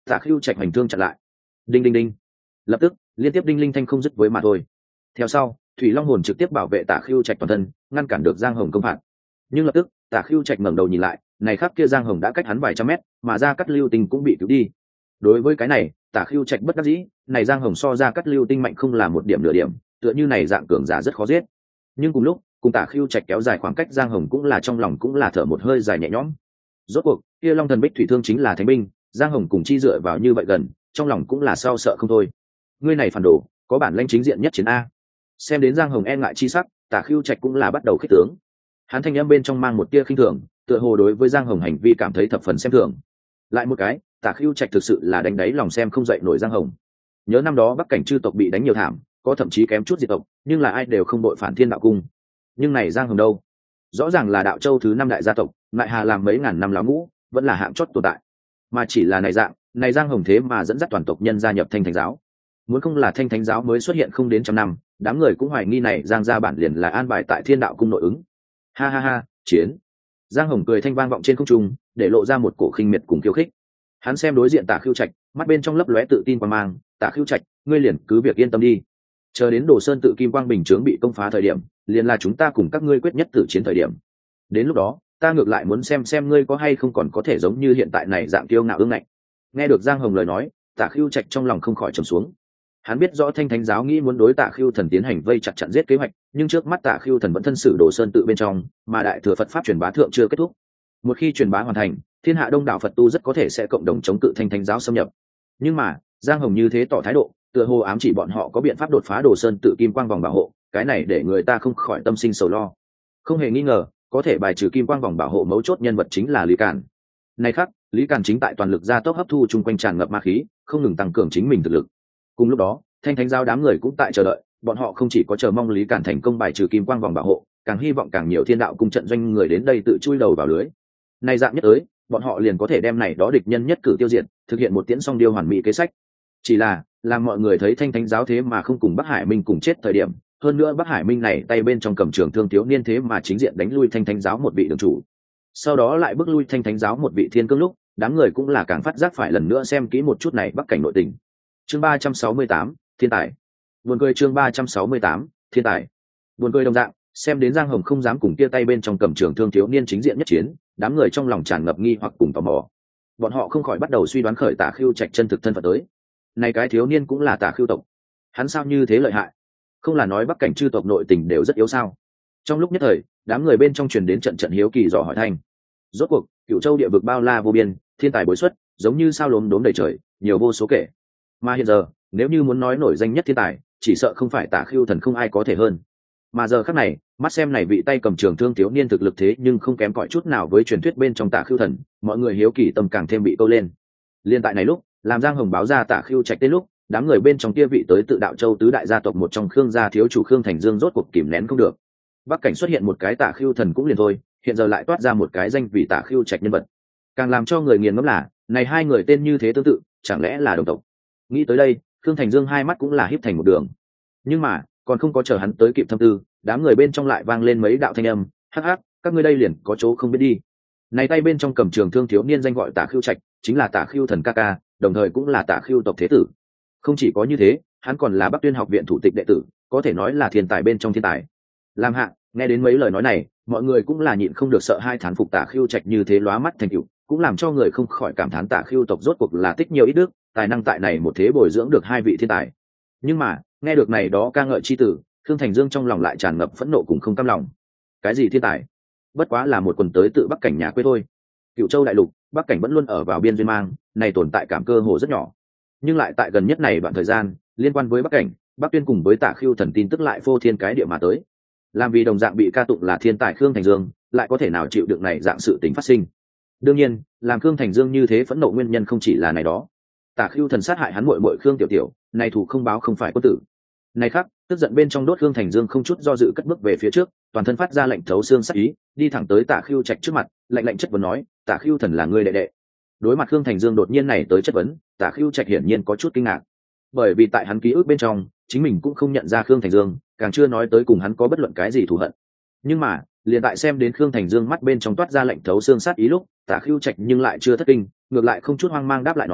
Tả Khưu Trạch hành thương chặn lại. Đinh đinh đinh, lập tức liên tiếp đinh linh thanh không dứt với mà thôi. Theo sau, Thủy Long hồn trực tiếp bảo vệ Tả Khưu Trạch toàn thân, ngăn cản được Giang Hồng công phạt. Nhưng lập tức, Tả Khưu Trạch ngẩng đầu nhìn lại, này khắc kia Giang Hồng đã cách hắn vài trăm mét, mà Gia Cát Lưu Tinh cũng bị cứu đi. Đối với cái này, Tả Khưu Trạch bất đắc dĩ, này Giang Hồng so Gia Cát Lưu Tinh mạnh không là một điểm nửa điểm, tựa như này dạng cường giả rất khó giết. Nhưng cùng lúc, cùng Tả Khưu Trạch kéo dài khoảng cách, Giang Hồng cũng là trong lòng cũng là thở một hơi dài nhẹ nhõm. Rốt cuộc, kia Long Thần Bích Thủy Thương chính là thánh binh, Giang Hồng cùng chi dựa vào như vậy gần, trong lòng cũng là sao sợ không thôi. Ngươi này phản đồ, có bản lĩnh chính diện nhất chiến a. Xem đến Giang Hồng e ngại chi sắc, Tả Khưu Trạch cũng là bắt đầu khích tướng. Hắn thanh âm bên trong mang một tia khinh thường, tựa hồ đối với Giang Hồng hành vi cảm thấy thập phần xem thường. Lại một cái, Tả Khưu Trạch thực sự là đánh đáy lòng xem không dậy nổi Giang Hồng. Nhớ năm đó Bắc Cảnh chư tộc bị đánh nhiều thảm, có thậm chí kém chút diệt tộc, nhưng là ai đều không đội phản Thiên Đạo Cung. Nhưng này Giang Hồng đâu? Rõ ràng là Đạo Châu thứ năm đại gia tộc, lại hà làm mấy ngàn năm lão ngũ, vẫn là hạng chót tồn tại. Mà chỉ là này dạng, này Giang Hồng thế mà dẫn dắt toàn tộc nhân gia nhập Thanh Thánh giáo. Muốn không là Thanh Thánh giáo mới xuất hiện không đến trăm năm, đám người cũng hoài nghi này Giang gia bản liền là an bài tại Thiên Đạo Cung nội ứng. Ha ha ha, chiến. Giang Hồng cười thanh vang vọng trên không trung, để lộ ra một cổ khinh miệt cùng khiêu khích. Hắn xem đối diện Tả Khưu Trạch, mắt bên trong lấp lóe tự tin quang mang, "Tả Khưu Trạch, ngươi liền cứ việc yên tâm đi. Chờ đến Đồ Sơn tự Kim Quang bình chướng bị công phá thời điểm, liền là chúng ta cùng các ngươi quyết nhất tử chiến thời điểm. Đến lúc đó, ta ngược lại muốn xem xem ngươi có hay không còn có thể giống như hiện tại này dạng kiêu ngạo ương ngạnh." Nghe được Giang Hồng lời nói, Tả Khưu Trạch trong lòng không khỏi trầm xuống. Hắn biết rõ Thanh Thánh giáo nghĩ muốn đối Tả Khưu Thần tiến hành vây chặt chặn giết kế hoạch, nhưng trước mắt Tả Khưu Thần vẫn thân sử Đồ Sơn tự bên trong, mà đại thừa Phật pháp truyền bá thượng chưa kết thúc. Một khi truyền bá hoàn thành, thiên hạ đông đảo Phật tu rất có thể sẽ cộng đồng chống cự Thanh Thánh giáo xâm nhập. Nhưng mà, Giang Hồng như thế tỏ thái độ, tựa hồ ám chỉ bọn họ có biện pháp đột phá Đồ Sơn tự kim quang vòng bảo hộ, cái này để người ta không khỏi tâm sinh sầu lo. Không hề nghi ngờ, có thể bài trừ kim quang vòng bảo hộ mấu chốt nhân vật chính là Lý Càn. Này khác, Lý Càn chính tại toàn lực gia tốc hấp thu chung quanh tràn ngập ma khí, không ngừng tăng cường chính mình thực lực. Cùng lúc đó, Thanh Thánh giáo đám người cũng tại chờ đợi, bọn họ không chỉ có chờ mong Lý Càn thành công bài trừ kim quang vòng bảo hộ, càng hy vọng càng nhiều Thiên Đạo cung trận doanh người đến đây tự chui đầu vào lưới. Này dạng nhất tới, bọn họ liền có thể đem này đó địch nhân nhất cử tiêu diệt, thực hiện một tiễn song điêu hoàn mỹ kế sách. Chỉ là, làm mọi người thấy Thanh Thánh giáo thế mà không cùng Bắc Hải Minh cùng chết thời điểm, hơn nữa Bắc Hải Minh này tay bên trong cầm trường thương thiếu niên thế mà chính diện đánh lui Thanh Thánh giáo một vị đường chủ. Sau đó lại bước lui Thanh Thánh giáo một vị thiên cương lúc, đám người cũng là càng phát giác phải lần nữa xem kỹ một chút này Bắc cảnh nội tình. Chương ba trăm sáu mươi tám, thiên tài. Buồn cười chương ba trăm sáu mươi tám, thiên tài. Buồn cười đồng dạng, xem đến Giang Hồng không dám cùng kia tay bên trong cầm trường thương thiếu niên chính diện nhất chiến, đám người trong lòng tràn ngập nghi hoặc cùng tò mò. Bọn họ không khỏi bắt đầu suy đoán khởi Tả Khưu Trạch chân thực thân phận tới. Này cái thiếu niên cũng là Tả Khưu tộc, hắn sao như thế lợi hại? Không là nói Bắc cảnh chư tộc nội tình đều rất yếu sao? Trong lúc nhất thời, đám người bên trong truyền đến trận trận hiếu kỳ dò hỏi thanh. Rốt cuộc, Cửu Châu địa vực bao la vô biên, thiên tài bối xuất, giống như sao lốm đốm đầy trời, nhiều vô số kể. Mà hiện giờ, nếu như muốn nói nổi danh nhất thiên tài, chỉ sợ không phải Tả Khưu Thần không ai có thể hơn. Mà giờ khắc này, mắt xem này vị tay cầm trường thương thiếu niên thực lực thế nhưng không kém cỏi chút nào với truyền thuyết bên trong Tả Khưu Thần, mọi người hiếu kỳ tâm càng thêm bị câu lên. Liên tại này lúc, làm Giang Hồng báo ra Tả Khưu Trạch tên lúc, đám người bên trong kia vị tới tự Đạo Châu tứ đại gia tộc một trong Khương gia thiếu chủ Khương Thành Dương rốt cuộc kìm nén không được. Bắc cảnh xuất hiện một cái Tả Khưu Thần cũng liền thôi, hiện giờ lại toát ra một cái danh vị Tả Khưu Trạch nhân vật. Càng làm cho người nghiền ngẫm là, này hai người tên như thế tương tự, chẳng lẽ là đồng tộc? Nghĩ tới đây, Khương Thành Dương hai mắt cũng là híp thành một đường. Nhưng mà, còn không có chờ hắn tới kịp thâm tư, đám người bên trong lại vang lên mấy đạo thanh âm, hắc hắc, các ngươi đây liền có chỗ không biết đi. Này tay bên trong cầm trường thương thiếu niên danh gọi Tả Khưu Trạch, chính là Tả Khưu Thần ca ca, đồng thời cũng là Tả Khưu tộc thế tử. Không chỉ có như thế, hắn còn là Bắc Tuyên học viện thủ tịch đệ tử, có thể nói là thiên tài bên trong thiên tài. Làm hạ, nghe đến mấy lời nói này, mọi người cũng là nhịn không được sợ hai thán phục Tả Khưu Trạch như thế lóa mắt thành tựu, cũng làm cho người không khỏi cảm thán Tả Khưu tộc rốt cuộc là tích nhiều ít đức, tài năng tại này một thế bồi dưỡng được hai vị thiên tài. Nhưng mà, nghe được này đó ca ngợi chi tử, Khương Thành Dương trong lòng lại tràn ngập phẫn nộ cùng không cam lòng. Cái gì thiên tài? Bất quá là một quần tới tự Bắc cảnh nhà quê thôi. Cửu Châu đại lục, Bắc cảnh vẫn luôn ở vào biên duyên mang, này tồn tại cảm cơ hồ rất nhỏ. Nhưng lại tại gần nhất này đoạn thời gian, liên quan với Bắc cảnh, Bắc Tuyên cùng với Tả Khưu Thần tin tức lại phô thiên cái địa mà tới. Làm vì đồng dạng bị ca tụng là thiên tài Khương Thành Dương, lại có thể nào chịu được này dạng sự tình phát sinh. Đương nhiên, làm Khương Thành Dương như thế phẫn nộ nguyên nhân không chỉ là này đó. Tả Khưu Thần sát hại hắn muội muội Khương Tiểu Tiểu, này thủ không báo không phải quân tử. Này khác, tức giận bên trong đốt Khương Thành Dương không chút do dự cất bước về phía trước, toàn thân phát ra lệnh thấu xương sắc ý, đi thẳng tới Tả Khưu Trạch trước mặt, lạnh lạnh chất vấn nói, Tả Khưu Thần là ngươi đệ đệ. Đối mặt Khương Thành Dương đột nhiên này tới chất vấn, Tả Khưu Trạch hiển nhiên có chút kinh ngạc, bởi vì tại hắn ký ức bên trong, chính mình cũng không nhận ra Khương Thành Dương, càng chưa nói tới cùng hắn có bất luận cái gì thù hận. Nhưng mà, liền tại xem đến Khương Thành Dương mắt bên trong toát ra lệnh thấu xương sát ý lúc, Tả Khưu Trạch nhưng lại chưa thất kinh, ngược lại không chút hoang mang đáp lại nói,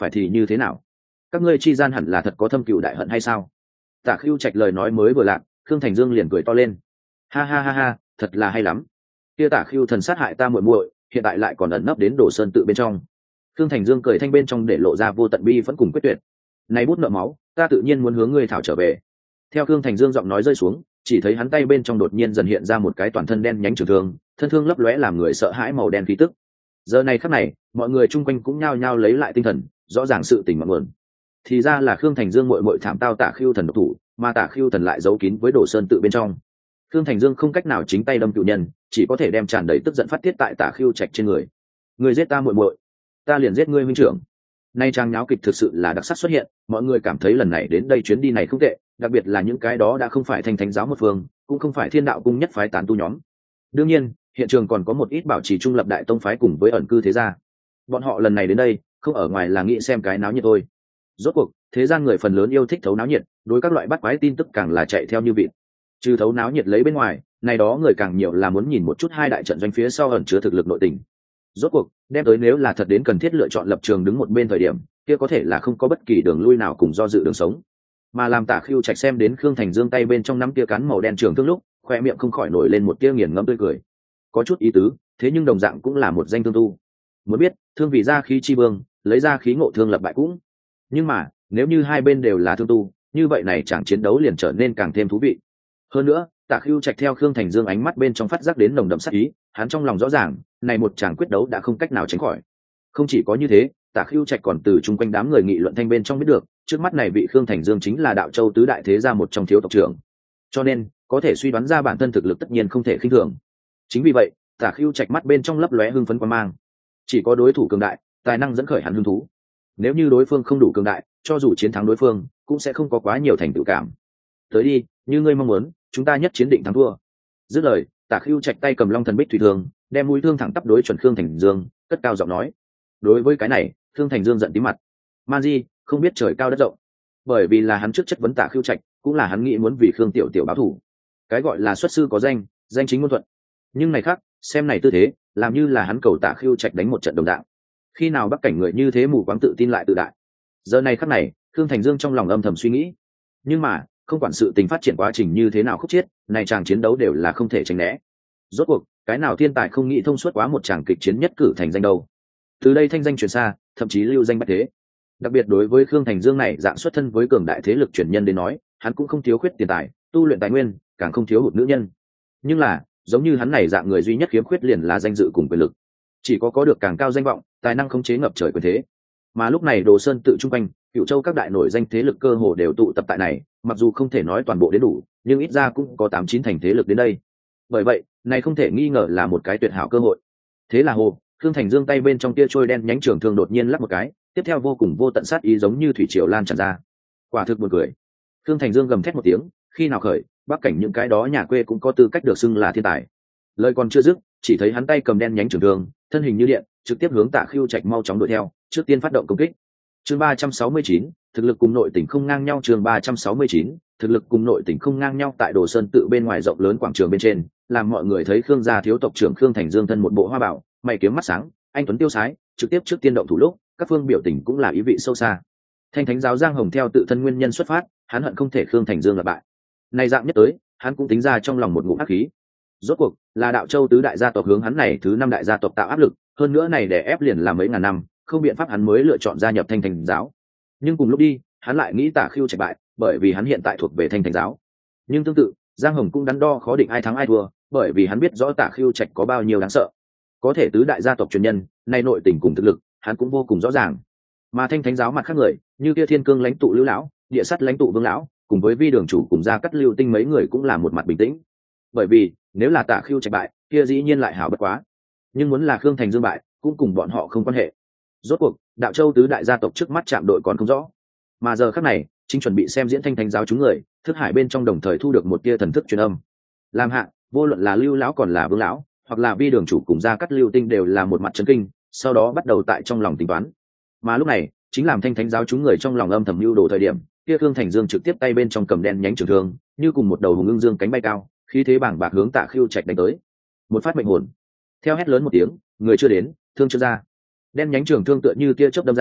phải thì như thế nào? Các ngươi chi gian hẳn là thật có thâm cừu đại hận hay sao? Tả Khưu Trạch lời nói mới vừa lạc, Khương Thành Dương liền cười to lên. Ha ha ha ha, thật là hay lắm. Kia Tả Khưu thần sát hại ta muội muội, hiện tại lại còn ẩn nấp đến Đồ Sơn tự bên trong. Khương Thành Dương cười thanh bên trong để lộ ra vô tận bi vẫn cùng quyết tuyệt. Này bút nợ máu, ta tự nhiên muốn hướng ngươi thảo trở về. Theo Khương Thành Dương giọng nói rơi xuống, chỉ thấy hắn tay bên trong đột nhiên dần hiện ra một cái toàn thân đen nhánh trường thương, thân thương lấp lóe làm người sợ hãi màu đen khí tức. Giờ này khắc này, mọi người chung quanh cũng nhao nhao lấy lại tinh thần, rõ ràng sự tình ngọn nguồn. Thì ra là Khương Thành Dương muội muội thảm tao Tả Khưu thần độc thủ, mà Tả Khưu thần lại giấu kín với Đồ Sơn tự bên trong. Khương Thành Dương không cách nào chính tay đâm cựu nhân, chỉ có thể đem tràn đầy tức giận phát tiết tại Tả Khưu Trạch trên người. Người giết ta muội muội, ta liền giết ngươi huynh trưởng. Nay trang nháo kịch thực sự là đặc sắc xuất hiện, mọi người cảm thấy lần này đến đây chuyến đi này không tệ, đặc biệt là những cái đó đã không phải Thanh Thánh giáo một phương, cũng không phải Thiên đạo cung nhất phái tán tu nhóm. Đương nhiên, hiện trường còn có một ít bảo trì trung lập đại tông phái cùng với ẩn cư thế gia. Bọn họ lần này đến đây, không ở ngoài là nghĩ xem cái náo nhiệt thôi. Rốt cuộc, thế gian người phần lớn yêu thích thấu náo nhiệt, đối các loại bắt quái tin tức càng là chạy theo như vịt. Trừ thấu náo nhiệt lấy bên ngoài, này đó người càng nhiều là muốn nhìn một chút hai đại trận doanh phía sau ẩn chứa thực lực nội tình. Rốt cuộc, đem tới nếu là thật đến cần thiết lựa chọn lập trường đứng một bên thời điểm, kia có thể là không có bất kỳ đường lui nào cùng do dự đường sống. Mà làm Tả Khưu Trạch xem đến Khương Thành Dương tay bên trong nắm tia cán màu đen trường thương lúc, khoe miệng không khỏi nổi lên một tia nghiền ngẫm tươi cười. Có chút ý tứ, thế nhưng đồng dạng cũng là một danh thương tu. Muốn biết, thương vì ra khí chi vương, lấy ra khí ngộ thương lập bại cũng. Nhưng mà, nếu như hai bên đều là thương tu, như vậy này chẳng chiến đấu liền trở nên càng thêm thú vị. Hơn nữa, Tả Khưu Trạch theo Khương Thành Dương ánh mắt bên trong phát giác đến nồng đậm sát ý, hắn trong lòng rõ ràng, này một tràng quyết đấu đã không cách nào tránh khỏi. Không chỉ có như thế, Tả Khưu Trạch còn từ chung quanh đám người nghị luận thanh bên trong biết được, trước mắt này vị Khương Thành Dương chính là Đạo Châu tứ đại thế gia một trong thiếu tộc trưởng. Cho nên, có thể suy đoán ra bản thân thực lực tất nhiên không thể khinh thường. Chính vì vậy, Tả Khưu Trạch mắt bên trong lấp lóe hưng phấn quan mang. Chỉ có đối thủ cường đại, tài năng dẫn khởi hắn hứng thú. Nếu như đối phương không đủ cường đại, cho dù chiến thắng đối phương, cũng sẽ không có quá nhiều thành tựu cảm. Tới đi, như ngươi mong muốn, chúng ta nhất chiến định thắng thua. Dứt lời, Tả Khưu Trạch tay cầm Long Thần Bích thủy thương, đem mũi thương thẳng tắp đối chuẩn Khương Thành Dương, cất cao giọng nói. Đối với cái này, Khương Thành Dương giận tím mặt. Man Di, không biết trời cao đất rộng. Bởi vì là hắn trước chất vấn Tả Khưu Trạch, cũng là hắn nghĩ muốn vì Khương Tiểu Tiểu báo thù. Cái gọi là xuất sư có danh, danh chính ngôn thuận. Nhưng này khác, xem này tư thế, làm như là hắn cầu Tả Khưu Trạch đánh một trận đồng đạo. Khi nào Bắc cảnh người như thế mù quáng tự tin lại tự đại. Giờ này khắc này, Khương Thành Dương trong lòng âm thầm suy nghĩ. Nhưng mà, không quản sự tình phát triển quá trình như thế nào khúc chiết, này chàng chiến đấu đều là không thể tránh né. Rốt cuộc, cái nào thiên tài không nghĩ thông suốt quá một chàng kịch chiến nhất cử thành danh đâu. Từ đây thanh danh truyền xa, thậm chí lưu danh bách thế. Đặc biệt đối với Khương Thành Dương này dạng xuất thân với cường đại thế lực truyền nhân đến nói, hắn cũng không thiếu khuyết tiền tài, tu luyện tài nguyên, càng không thiếu hụt nữ nhân. Nhưng là, giống như hắn này dạng người duy nhất khiếm khuyết liền là danh dự cùng quyền lực. Chỉ có có được càng cao danh vọng, tài năng khống chế ngập trời quyền thế. Mà lúc này Đồ Sơn tự trung quanh, Cửu Châu các đại nổi danh thế lực cơ hồ đều tụ tập tại này, mặc dù không thể nói toàn bộ đến đủ, nhưng ít ra cũng có tám chín thành thế lực đến đây. Bởi vậy, này không thể nghi ngờ là một cái tuyệt hảo cơ hội. Thế là hồ, Khương Thành Dương tay bên trong tia trôi đen nhánh trường thương đột nhiên lắc một cái, tiếp theo vô cùng vô tận sát ý giống như thủy triều lan tràn ra. Quả thực buồn cười. Khương Thành Dương gầm thét một tiếng, khi nào khởi, Bắc cảnh những cái đó nhà quê cũng có tư cách được xưng là thiên tài. Lời còn chưa dứt, chỉ thấy hắn tay cầm đen nhánh trường thương, thân hình như điện, trực tiếp hướng Tả Khưu Trạch mau chóng đuổi theo, trước tiên phát động công kích. Chương ba trăm sáu mươi chín, thực lực cùng nội tình không ngang nhau. Chương ba trăm sáu mươi chín, thực lực cùng nội tình không ngang nhau. Tại Đồ Sơn tự bên ngoài rộng lớn quảng trường bên trên, làm mọi người thấy Khương gia thiếu tộc trưởng Khương Thành Dương thân một bộ hoa bảo, mày kiếm mắt sáng, anh tuấn tiêu sái, trực tiếp trước tiên động thủ lúc, các phương biểu tình cũng là ý vị sâu xa. Thanh Thánh giáo Giang Hồng theo tự thân nguyên nhân xuất phát, hắn hận không thể Khương Thành Dương là bại. Này dạng nhất tới, hắn cũng tính ra trong lòng một ngụm ác khí. Rốt cuộc, là Đạo Châu tứ đại gia tộc hướng hắn này thứ năm đại gia tộc tạo áp lực, hơn nữa này để ép liền làm mấy ngàn năm, không biện pháp hắn mới lựa chọn gia nhập Thanh Thánh giáo. Nhưng cùng lúc đi, hắn lại nghĩ Tả Khưu Trạch bại, bởi vì hắn hiện tại thuộc về Thanh Thánh giáo. Nhưng tương tự, Giang Hồng cũng đắn đo khó định ai thắng ai thua, bởi vì hắn biết rõ Tả Khưu Trạch có bao nhiêu đáng sợ. Có thể tứ đại gia tộc truyền nhân, nay nội tình cùng thực lực, hắn cũng vô cùng rõ ràng. Mà Thanh Thánh giáo mặt khác người, như kia Thiên Cương lãnh tụ Lưu lão, Địa Sắt lãnh tụ Vương lão, cùng với Vi đường chủ cùng Gia Cát Lưu Tinh mấy người cũng là một mặt bình tĩnh. Bởi vì, nếu là Tả Khưu Trạch bại, kia dĩ nhiên lại hảo bất quá. Nhưng muốn là Khương Thành Dương bại, cũng cùng bọn họ không quan hệ. Rốt cuộc, Đạo Châu tứ đại gia tộc trước mắt chạm đội còn không rõ. Mà giờ khắc này, chính chuẩn bị xem diễn Thanh Thánh giáo chúng người, thức hải bên trong đồng thời thu được một tia thần thức truyền âm. Làm hạ, vô luận là Lưu lão còn là Vương lão, hoặc là Vi đường chủ cùng Gia Cát Lưu Tinh đều là một mặt chấn kinh, sau đó bắt đầu tại trong lòng tính toán. Mà lúc này, chính làm Thanh Thánh giáo chúng người trong lòng âm thầm lưu đồ thời điểm, kia Khương Thành Dương trực tiếp tay bên trong cầm đen nhánh trường thương, như cùng một đầu hùng ưng dương cánh bay cao, khí thế bàng bạc hướng Tả Khưu Trạch đánh tới. Một phát mệnh hồn. Theo hét lớn một tiếng, người chưa đến, thương chưa ra. Đen nhánh trường thương tựa như tia chớp đâm ra,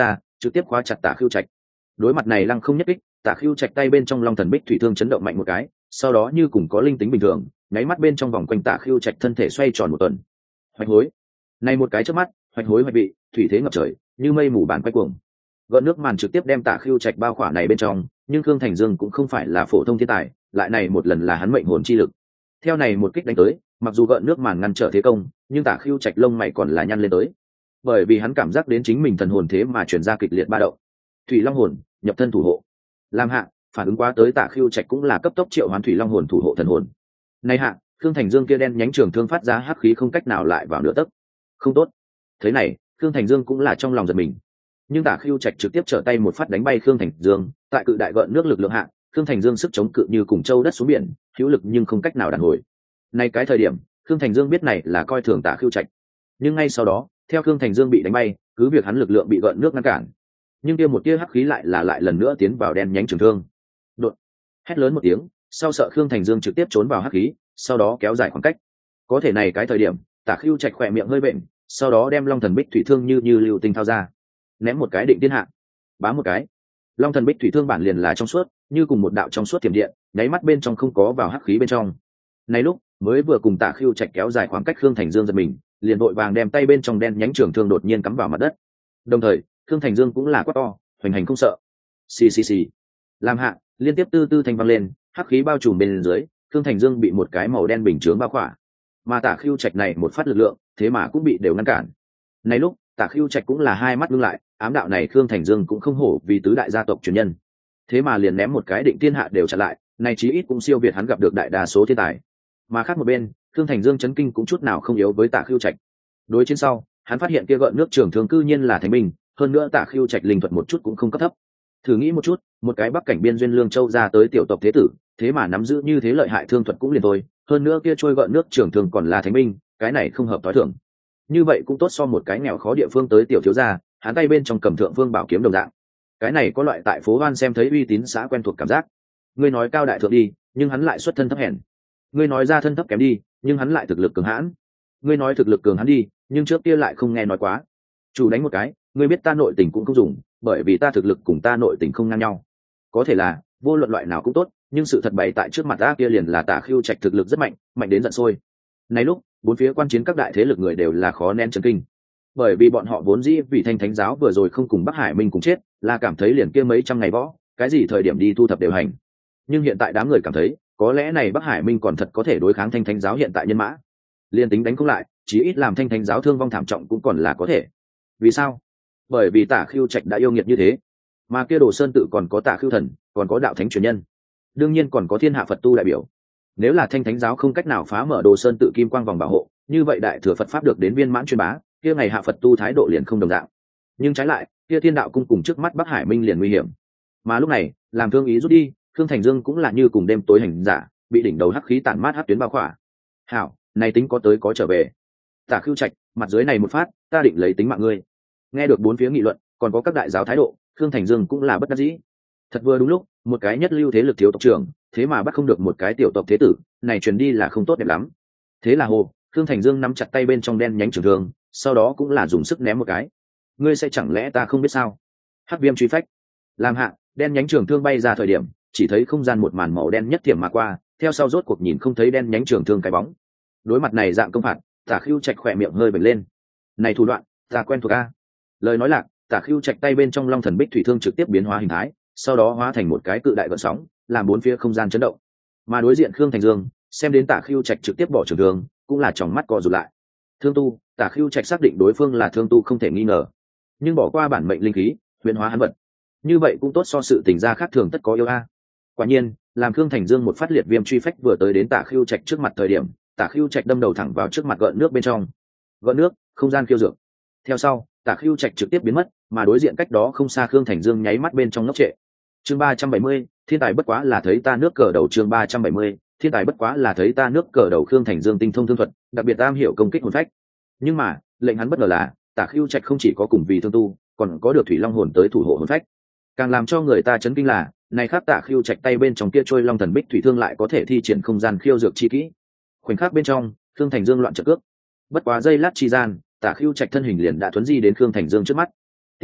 trực tiếp khóa chặt Tả Khưu Trạch. Đối mặt này lăng không nhất kích, Tả Khưu Trạch tay bên trong long thần bích thủy thương chấn động mạnh một cái, sau đó như cùng có linh tính bình thường, nháy mắt bên trong vòng quanh Tả Khưu Trạch thân thể xoay tròn một tuần. Hoạch hối, này một cái chớp mắt, hoạch hối hoạch bị, thủy thế ngập trời, như mây mù bản quay cuồng. Gợn nước màn trực tiếp đem Tả Khưu Trạch bao khỏa này bên trong, nhưng Khương Thành Dương cũng không phải là phổ thông thiên tài, lại này một lần là hắn mệnh hồn chi lực. Theo này một kích đánh tới, mặc dù gợn nước màn ngăn trở thế công, nhưng Tả Khưu Trạch lông mày còn là nhăn lên tới, bởi vì hắn cảm giác đến chính mình thần hồn thế mà chuyển ra kịch liệt ba động. Thủy Long hồn, nhập thân thủ hộ. Làm hạ, phản ứng quá tới Tả Khưu Trạch cũng là cấp tốc triệu hoán Thủy Long hồn thủ hộ thần hồn. Này hạ, Khương Thành Dương kia đen nhánh trường thương phát ra hắc khí không cách nào lại vào nửa tấc. Không tốt. Thế này, Khương Thành Dương cũng là trong lòng giật mình. Nhưng Tả Khưu Trạch trực tiếp trở tay một phát đánh bay Khương Thành Dương, tại cự đại gợn nước lực lượng hạ, Khương Thành Dương sức chống cự như cùng châu đất xuống biển, hữu lực nhưng không cách nào đàn hồi. Này cái thời điểm, Khương Thành Dương biết này là coi thường Tả Khưu Trạch. Nhưng ngay sau đó, theo Khương Thành Dương bị đánh bay, cứ việc hắn lực lượng bị gợn nước ngăn cản, nhưng kia một tia hắc khí lại là lại lần nữa tiến vào đen nhánh trường thương. Đột, hét lớn một tiếng, sau sợ Khương Thành Dương trực tiếp trốn vào hắc khí, sau đó kéo dài khoảng cách. Có thể này cái thời điểm, Tả Khưu Trạch khỏe miệng hơi bệnh, sau đó đem long thần bích thủy thương như như lưu tinh thao ra, ném một cái định thiên hạ, bám một cái. Long thần bích thủy thương bản liền là trong suốt, như cùng một đạo trong suốt tiềm điện, nháy mắt bên trong không có vào hắc khí bên trong. Này lúc mới vừa cùng Tả Khưu Trạch kéo dài khoảng cách, Khương Thành Dương giật mình, liền vội vàng đem tay bên trong đen nhánh trường thương đột nhiên cắm vào mặt đất. Đồng thời, Khương Thành Dương cũng là quát to, hoành hành không sợ. Xì xì xì. Làm hạ, liên tiếp tư tư thanh vang lên, hắc khí bao trùm bên dưới, Khương Thành Dương bị một cái màu đen bình chướng bao khỏa. Mà Tả Khưu Trạch này một phát lực lượng, thế mà cũng bị đều ngăn cản. Này lúc, Tả Khưu Trạch cũng là hai mắt ngưng lại, ám đạo này Khương Thành Dương cũng không hổ vì tứ đại gia tộc truyền nhân. Thế mà liền ném một cái định thiên hạ đều chặn lại, này chí ít cũng siêu việt hắn gặp được đại đa số thiên tài. Mà khác một bên, Khương Thành Dương chấn kinh cũng chút nào không yếu với Tả Khưu Trạch. Đối chiến sau, hắn phát hiện kia gợn nước trường thương cư nhiên là thánh binh, hơn nữa Tả Khưu Trạch linh thuật một chút cũng không cấp thấp. Thử nghĩ một chút, một cái bắc cảnh biên duyên lương châu ra tới tiểu tộc thế tử, thế mà nắm giữ như thế lợi hại thương thuật cũng liền thôi, hơn nữa kia trôi gợn nước trường thương còn là thánh binh, cái này không hợp tối thường. Như vậy cũng tốt so một cái nghèo khó địa phương tới tiểu thiếu gia, hắn tay bên trong cầm thượng vương bảo kiếm đồng dạng. Cái này có loại tại phố Hoan xem thấy uy tín xã quen thuộc cảm giác. Ngươi nói cao đại thượng đi, nhưng hắn lại xuất thân thấp hèn. Ngươi nói ra thân thấp kém đi, nhưng hắn lại thực lực cường hãn. Ngươi nói thực lực cường hắn đi, nhưng trước kia lại không nghe nói quá. Chủ đánh một cái, ngươi biết ta nội tình cũng không dùng, bởi vì ta thực lực cùng ta nội tình không ngang nhau. Có thể là, vô luận loại nào cũng tốt, nhưng sự thật bày tại trước mặt ta kia liền là Tả Khưu Trạch thực lực rất mạnh, mạnh đến giận sôi. Này lúc, bốn phía quan chiến các đại thế lực người đều là khó nén chấn kinh, bởi vì bọn họ vốn dĩ vì Thanh Thánh giáo vừa rồi không cùng Bắc Hải Minh cùng chết, là cảm thấy liền kia mấy trăm ngày võ, cái gì thời điểm đi thu thập đều hành. Nhưng hiện tại đám người cảm thấy, có lẽ này Bắc Hải Minh còn thật có thể đối kháng Thanh Thánh giáo hiện tại nhân mã. Liên tính đánh không lại, chí ít làm Thanh Thánh giáo thương vong thảm trọng cũng còn là có thể. Vì sao? Bởi vì Tả Khưu Trạch đã yêu nghiệt như thế, mà kia Đồ Sơn tự còn có Tả Khưu thần, còn có đạo thánh truyền nhân, đương nhiên còn có Thiên Hạ Phật tu đại biểu. Nếu là Thanh Thánh giáo không cách nào phá mở Đồ Sơn tự kim quang vòng bảo hộ, như vậy đại thừa Phật pháp được đến viên mãn truyền bá, kia ngày Hạ Phật tu thái độ liền không đồng dạng. Nhưng trái lại, kia Thiên Đạo cung cùng trước mắt Bắc Hải Minh liền nguy hiểm. Mà lúc này, làm thương ý rút đi, Khương Thành Dương cũng là như cùng đêm tối hành giả, bị đỉnh đầu hắc khí tản mát hắc tuyến bao khỏa. Hảo, này tính có tới có trở về. Tả Khưu Trạch, mặt dưới này một phát, ta định lấy tính mạng ngươi. Nghe được bốn phía nghị luận, còn có các đại giáo thái độ, Khương Thành Dương cũng là bất đắc dĩ. Thật vừa đúng lúc, một cái nhất lưu thế lực thiếu tộc trưởng, thế mà bắt không được một cái tiểu tộc thế tử, này truyền đi là không tốt đẹp lắm. Thế là hồ, Khương Thành Dương nắm chặt tay bên trong đen nhánh trường thương, sau đó cũng là dùng sức ném một cái. Ngươi sẽ chẳng lẽ ta không biết sao? Hắc viêm truy phách. Làm hạ, đen nhánh trường thương bay ra thời điểm, chỉ thấy không gian một màn màu đen nhất thiểm mà qua, theo sau rốt cuộc nhìn không thấy đen nhánh trường thương cái bóng. Đối mặt này dạng công phạt, Tả Khưu Trạch khỏe miệng hơi bật lên. Này thủ đoạn, ta quen thuộc a. Lời nói lạc, Tả Khưu Trạch tay bên trong long thần bích thủy thương trực tiếp biến hóa hình thái, sau đó hóa thành một cái cự đại gợn sóng, làm bốn phía không gian chấn động. Mà đối diện Khương Thành Dương, xem đến Tả Khưu Trạch trực tiếp bỏ trường thương, cũng là tròng mắt co rụt lại. Thương tu, Tả Khưu Trạch xác định đối phương là thương tu không thể nghi ngờ, nhưng bỏ qua bản mệnh linh khí, huyền hóa hắn vật, như vậy cũng tốt so sự tình gia khác thường tất có yêu a. Quả nhiên, làm Khương Thành Dương một phát liệt viêm truy phách vừa tới đến Tả Khưu Trạch trước mặt thời điểm, Tả Khưu Trạch đâm đầu thẳng vào trước mặt gợn nước bên trong. Gợn nước, không gian khiêu dược. Theo sau, Tả Khưu Trạch trực tiếp biến mất, mà đối diện cách đó không xa Khương Thành Dương nháy mắt bên trong ngốc trệ. Chương ba trăm bảy mươi, thiên tài bất quá là thấy ta nước cờ đầu. Chương ba trăm bảy mươi, thiên tài bất quá là thấy ta nước cờ đầu. Khương Thành Dương tinh thông thương thuật, đặc biệt am hiểu công kích hồn phách. Nhưng mà, lệnh hắn bất ngờ là, Tả Khưu Trạch không chỉ có cùng vì thương tu, còn có được Thủy Long hồn tới thủ hộ hồn phách. Càng làm cho người ta chấn kinh là, này khác Tả Khưu Trạch tay bên trong kia trôi long thần bích thủy thương lại có thể thi triển không gian khiêu dược chi kỹ. Khoảnh khắc bên trong, Khương Thành Dương loạn trận cước. Bất quá giây lát chi gian, Tả Khưu Trạch thân hình liền đã thuấn di đến Khương Thành Dương trước mắt. Tiếp theo,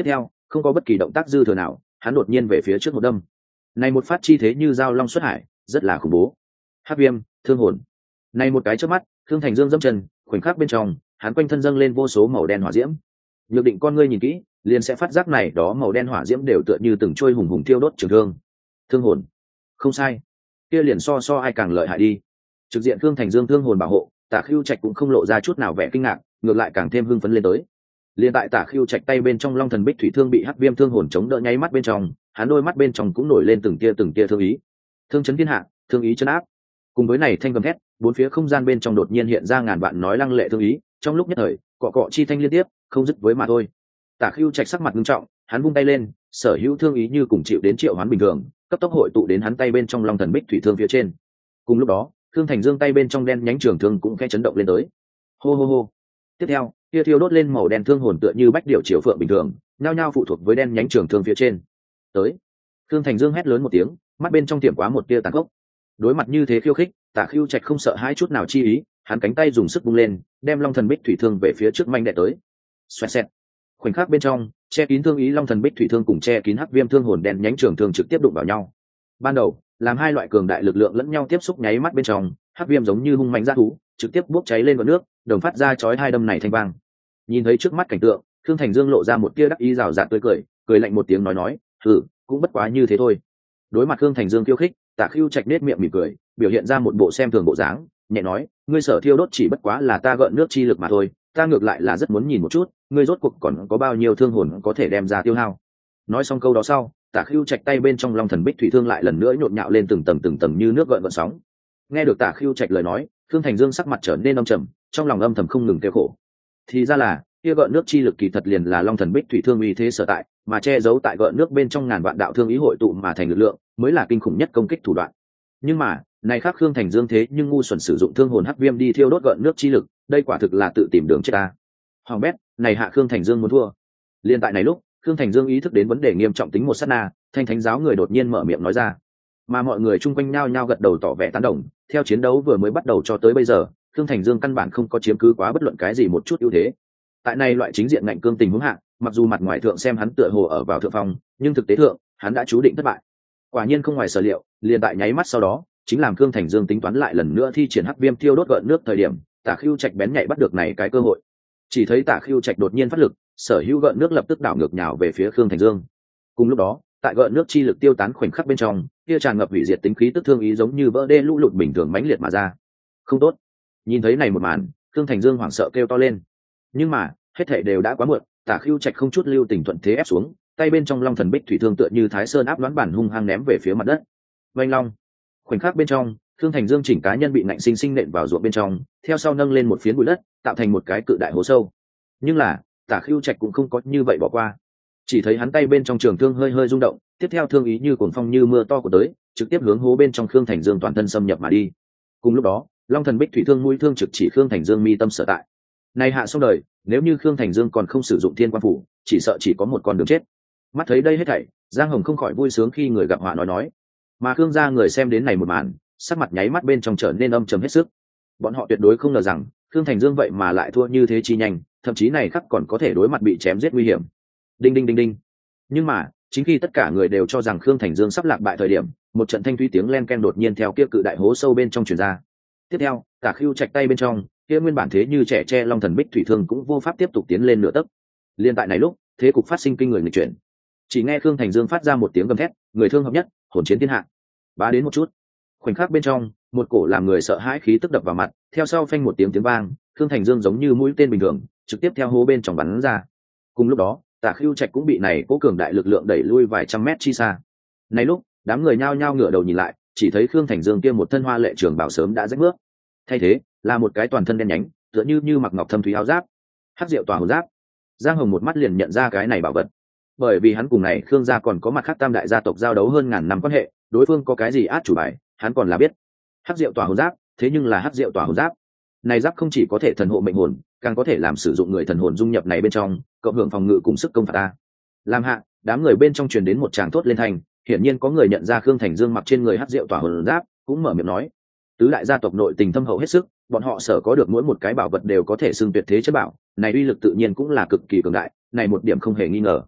không có bất kỳ động tác dư thừa nào, hắn đột nhiên về phía trước một đâm. Này một phát chi thế như dao long xuất hải, rất là khủng bố. Hắc viêm, thương hồn. Này một cái chớp mắt, Thương Thành Dương dẫm chân, khoảnh khắc bên trong, hắn quanh thân dâng lên vô số màu đen hỏa diễm. Nhược Định con ngươi nhìn kỹ, liền sẽ phát giác này đó màu đen hỏa diễm đều tựa như từng trôi hùng hùng thiêu đốt trường thương. Thương hồn. Không sai. Kia liền so so ai càng lợi hại đi. Trực diện Thương Thành Dương thương hồn bảo hộ, Tả Khưu Trạch cũng không lộ ra chút nào vẻ kinh ngạc, ngược lại càng thêm hưng phấn lên tới. Liên tại Tả Khưu Trạch tay bên trong Long Thần Bích Thủy Thương bị Hắc Viêm thương hồn chống đỡ nháy mắt bên trong, hắn đôi mắt bên trong cũng nổi lên từng tia từng tia thương ý. Thương chấn thiên hạ, thương ý chấn áp. Cùng với này thanh gầm thét, bốn phía không gian bên trong đột nhiên hiện ra ngàn vạn nói lăng lệ thương ý, trong lúc nhất thời, cọ cọ chi thanh liên tiếp, không dứt với mà thôi. Tả Khưu Trạch sắc mặt nghiêm trọng, hắn vung tay lên, sở hữu thương ý như cùng chịu đến triệu hoán bình thường, cấp tốc hội tụ đến hắn tay bên trong Long Thần Bích Thủy Thương phía trên. Cùng lúc đó, Thương Thành Dương tay bên trong đen nhánh trường thương cũng khẽ chấn động lên tới. Hô hô hô. Tiếp theo, kia thiêu đốt lên màu đen thương hồn tựa như bách điểu chiều phượng bình thường, nhao nhao phụ thuộc với đen nhánh trường thương phía trên. Tới. Thương Thành Dương hét lớn một tiếng, mắt bên trong tiệm quá một tia tàn khốc. Đối mặt như thế khiêu khích, Tả Khưu Trạch không sợ hãi chút nào chi ý, hắn cánh tay dùng sức vung lên, đem Long Thần Bích Thủy Thương về phía trước manh đè tới. Xoẹt xẹt. Khoảnh khắc bên trong, che kín thương ý Long Thần Bích Thủy Thương cùng che kín Hắc Viêm thương hồn đen nhánh trường thương trực tiếp đụng vào nhau. Ban đầu, làm hai loại cường đại lực lượng lẫn nhau tiếp xúc nháy mắt bên trong, Hắc Viêm giống như hung mạnh dã thú, trực tiếp bốc cháy lên ngọn nước, đồng phát ra chói hai đâm này thanh vang. Nhìn thấy trước mắt cảnh tượng, Thương Thành Dương lộ ra một tia đắc ý rào rạt tươi cười, cười lạnh một tiếng nói nói, "Hừ, cũng bất quá như thế thôi." Đối mặt Thương Thành Dương khiêu khích, Tả Khưu Trạch nết miệng mỉm cười, biểu hiện ra một bộ xem thường bộ dáng, nhẹ nói, "Ngươi sở thiêu đốt chỉ bất quá là ta gợn nước chi lực mà thôi, ta ngược lại là rất muốn nhìn một chút, ngươi rốt cuộc còn có bao nhiêu thương hồn có thể đem ra tiêu hao." Nói xong câu đó sau, Tả Khưu Trạch tay bên trong Long Thần Bích Thủy Thương lại lần nữa nhộn nhạo lên từng tầng từng tầng như nước gợn gợn sóng. Nghe được Tả Khưu Trạch lời nói, Thương Thành Dương sắc mặt trở nên âm trầm, trong lòng âm thầm không ngừng kêu khổ. Thì ra là, kia gợn nước chi lực kỳ thật liền là Long Thần Bích Thủy Thương uy thế sở tại, mà che giấu tại gợn nước bên trong ngàn vạn đạo thương ý hội tụ mà thành lực lượng, mới là kinh khủng nhất công kích thủ đoạn. Nhưng mà, này khác Thương Thành Dương thế nhưng ngu xuẩn sử dụng thương hồn Hắc Viêm đi thiêu đốt gợn nước chi lực, đây quả thực là tự tìm đường chết ta. Hoàng bét, này hạ Thương Thành Dương muốn thua. Liên tại này lúc, Thương Thành Dương ý thức đến vấn đề nghiêm trọng tính một sát na, Thanh Thánh giáo người đột nhiên mở miệng nói ra, mà mọi người chung quanh nhao nhao gật đầu tỏ vẻ tán đồng. Theo chiến đấu vừa mới bắt đầu cho tới bây giờ, Thương Thành Dương căn bản không có chiếm cứ quá bất luận cái gì một chút ưu thế. Tại này loại chính diện ngạnh cương tình huống hạ, mặc dù mặt ngoài thượng xem hắn tựa hồ ở vào thượng phong, nhưng thực tế thượng, hắn đã chú định thất bại. Quả nhiên không ngoài sở liệu, liền tại nháy mắt sau đó, chính làm Thương Thành Dương tính toán lại lần nữa thi triển Hắc Viêm thiêu đốt gợn nước thời điểm, Tả Khưu Trạch bén nhạy bắt được này cái cơ hội. Chỉ thấy Tả Khưu Trạch đột nhiên phát lực, sở hữu gợn nước lập tức đảo ngược nhào về phía Thương Thành Dương. Cùng lúc đó, tại gợn nước chi lực tiêu tán khoảnh khắc bên trong, kia tràn ngập hủy diệt tính khí tức thương ý giống như vỡ đê lũ lụt bình thường mãnh liệt mà ra. Không tốt. Nhìn thấy này một màn, Thương Thành Dương hoảng sợ kêu to lên. Nhưng mà, hết thảy đều đã quá muộn, Tả Khưu Trạch không chút lưu tình thuận thế ép xuống, tay bên trong Long Thần Bích Thủy Thương tựa như Thái Sơn áp đoán bản hung hăng ném về phía mặt đất. Vành long. Khoảnh khắc bên trong, Thương Thành Dương chỉnh cá nhân bị nạnh sinh sinh nện vào ruộng bên trong, theo sau nâng lên một phiến bụi đất, tạo thành một cái cự đại hố sâu. Nhưng là, Tả Khưu Trạch cũng không có như vậy bỏ qua. Chỉ thấy hắn tay bên trong trường thương hơi hơi rung động, tiếp theo thương ý như cuồng phong như mưa to của tới, trực tiếp hướng hố bên trong Khương Thành Dương toàn thân xâm nhập mà đi. Cùng lúc đó, Long Thần Bích Thủy Thương mũi thương trực chỉ Khương Thành Dương mi tâm sở tại. Này hạ xong đời, nếu như Khương Thành Dương còn không sử dụng Thiên Quan phủ, chỉ sợ chỉ có một con đường chết. Mắt thấy đây hết thảy, Giang Hồng không khỏi vui sướng khi người gặp họa nói nói. Mà Khương gia người xem đến này một màn, sắc mặt nháy mắt bên trong trở nên âm trầm hết sức. Bọn họ tuyệt đối không ngờ rằng, Khương Thành Dương vậy mà lại thua như thế chi nhanh, thậm chí này khắc còn có thể đối mặt bị chém giết nguy hiểm. Đinh đinh đinh đinh. Nhưng mà, chính khi tất cả người đều cho rằng Khương Thành Dương sắp lạc bại thời điểm, một trận thanh thúy tiếng len ken đột nhiên theo kia cự đại hố sâu bên trong truyền ra. Tiếp theo, Tả Khưu Trạch tay bên trong, kia nguyên bản thế như trẻ tre Long Thần Bích Thủy Thương cũng vô pháp tiếp tục tiến lên nửa tấc. Liên tại này lúc, thế cục phát sinh kinh người nghịch chuyển. Chỉ nghe Khương Thành Dương phát ra một tiếng gầm thét, người thương hợp nhất, hồn chiến thiên hạ. Bá đến một chút. Khoảnh khắc bên trong, một cổ làm người sợ hãi khí tức đập vào mặt, theo sau phanh một tiếng tiếng vang, Khương Thành Dương giống như mũi tên bình thường, trực tiếp theo hố bên trong bắn ra. Cùng lúc đó, Tả Khưu Trạch cũng bị này cố cường đại lực lượng đẩy lui vài trăm mét chi xa. Này lúc, đám người nhao nhao ngửa đầu nhìn lại, chỉ thấy Khương Thành Dương kia một thân hoa lệ trường bào sớm đã rách bước. Thay thế, là một cái toàn thân đen nhánh, tựa như như mặc ngọc thâm thúy áo giáp, hắc diệu tỏa hồn giáp. Giang Hồng một mắt liền nhận ra cái này bảo vật, bởi vì hắn cùng này Khương gia còn có mặt khác tam đại gia tộc giao đấu hơn ngàn năm quan hệ, đối phương có cái gì át chủ bài, hắn còn là biết. Hắc diệu tỏa hồn giáp, thế nhưng là hắc diệu tỏa hồn giáp. Này giáp không chỉ có thể thần hộ mệnh hồn, càng có thể làm sử dụng người thần hồn dung nhập này bên trong, cộng hưởng phòng ngự cùng sức công phạt ta. Làm hạ, đám người bên trong truyền đến một tràng thốt lên thành, hiển nhiên có người nhận ra Khương Thành Dương mặc trên người hắc diệu tỏa hồn giáp, cũng mở miệng nói: tứ đại gia tộc nội tình thâm hậu hết sức, bọn họ sở có được mỗi một cái bảo vật đều có thể xưng tuyệt thế chất bảo, này uy lực tự nhiên cũng là cực kỳ cường đại, này một điểm không hề nghi ngờ.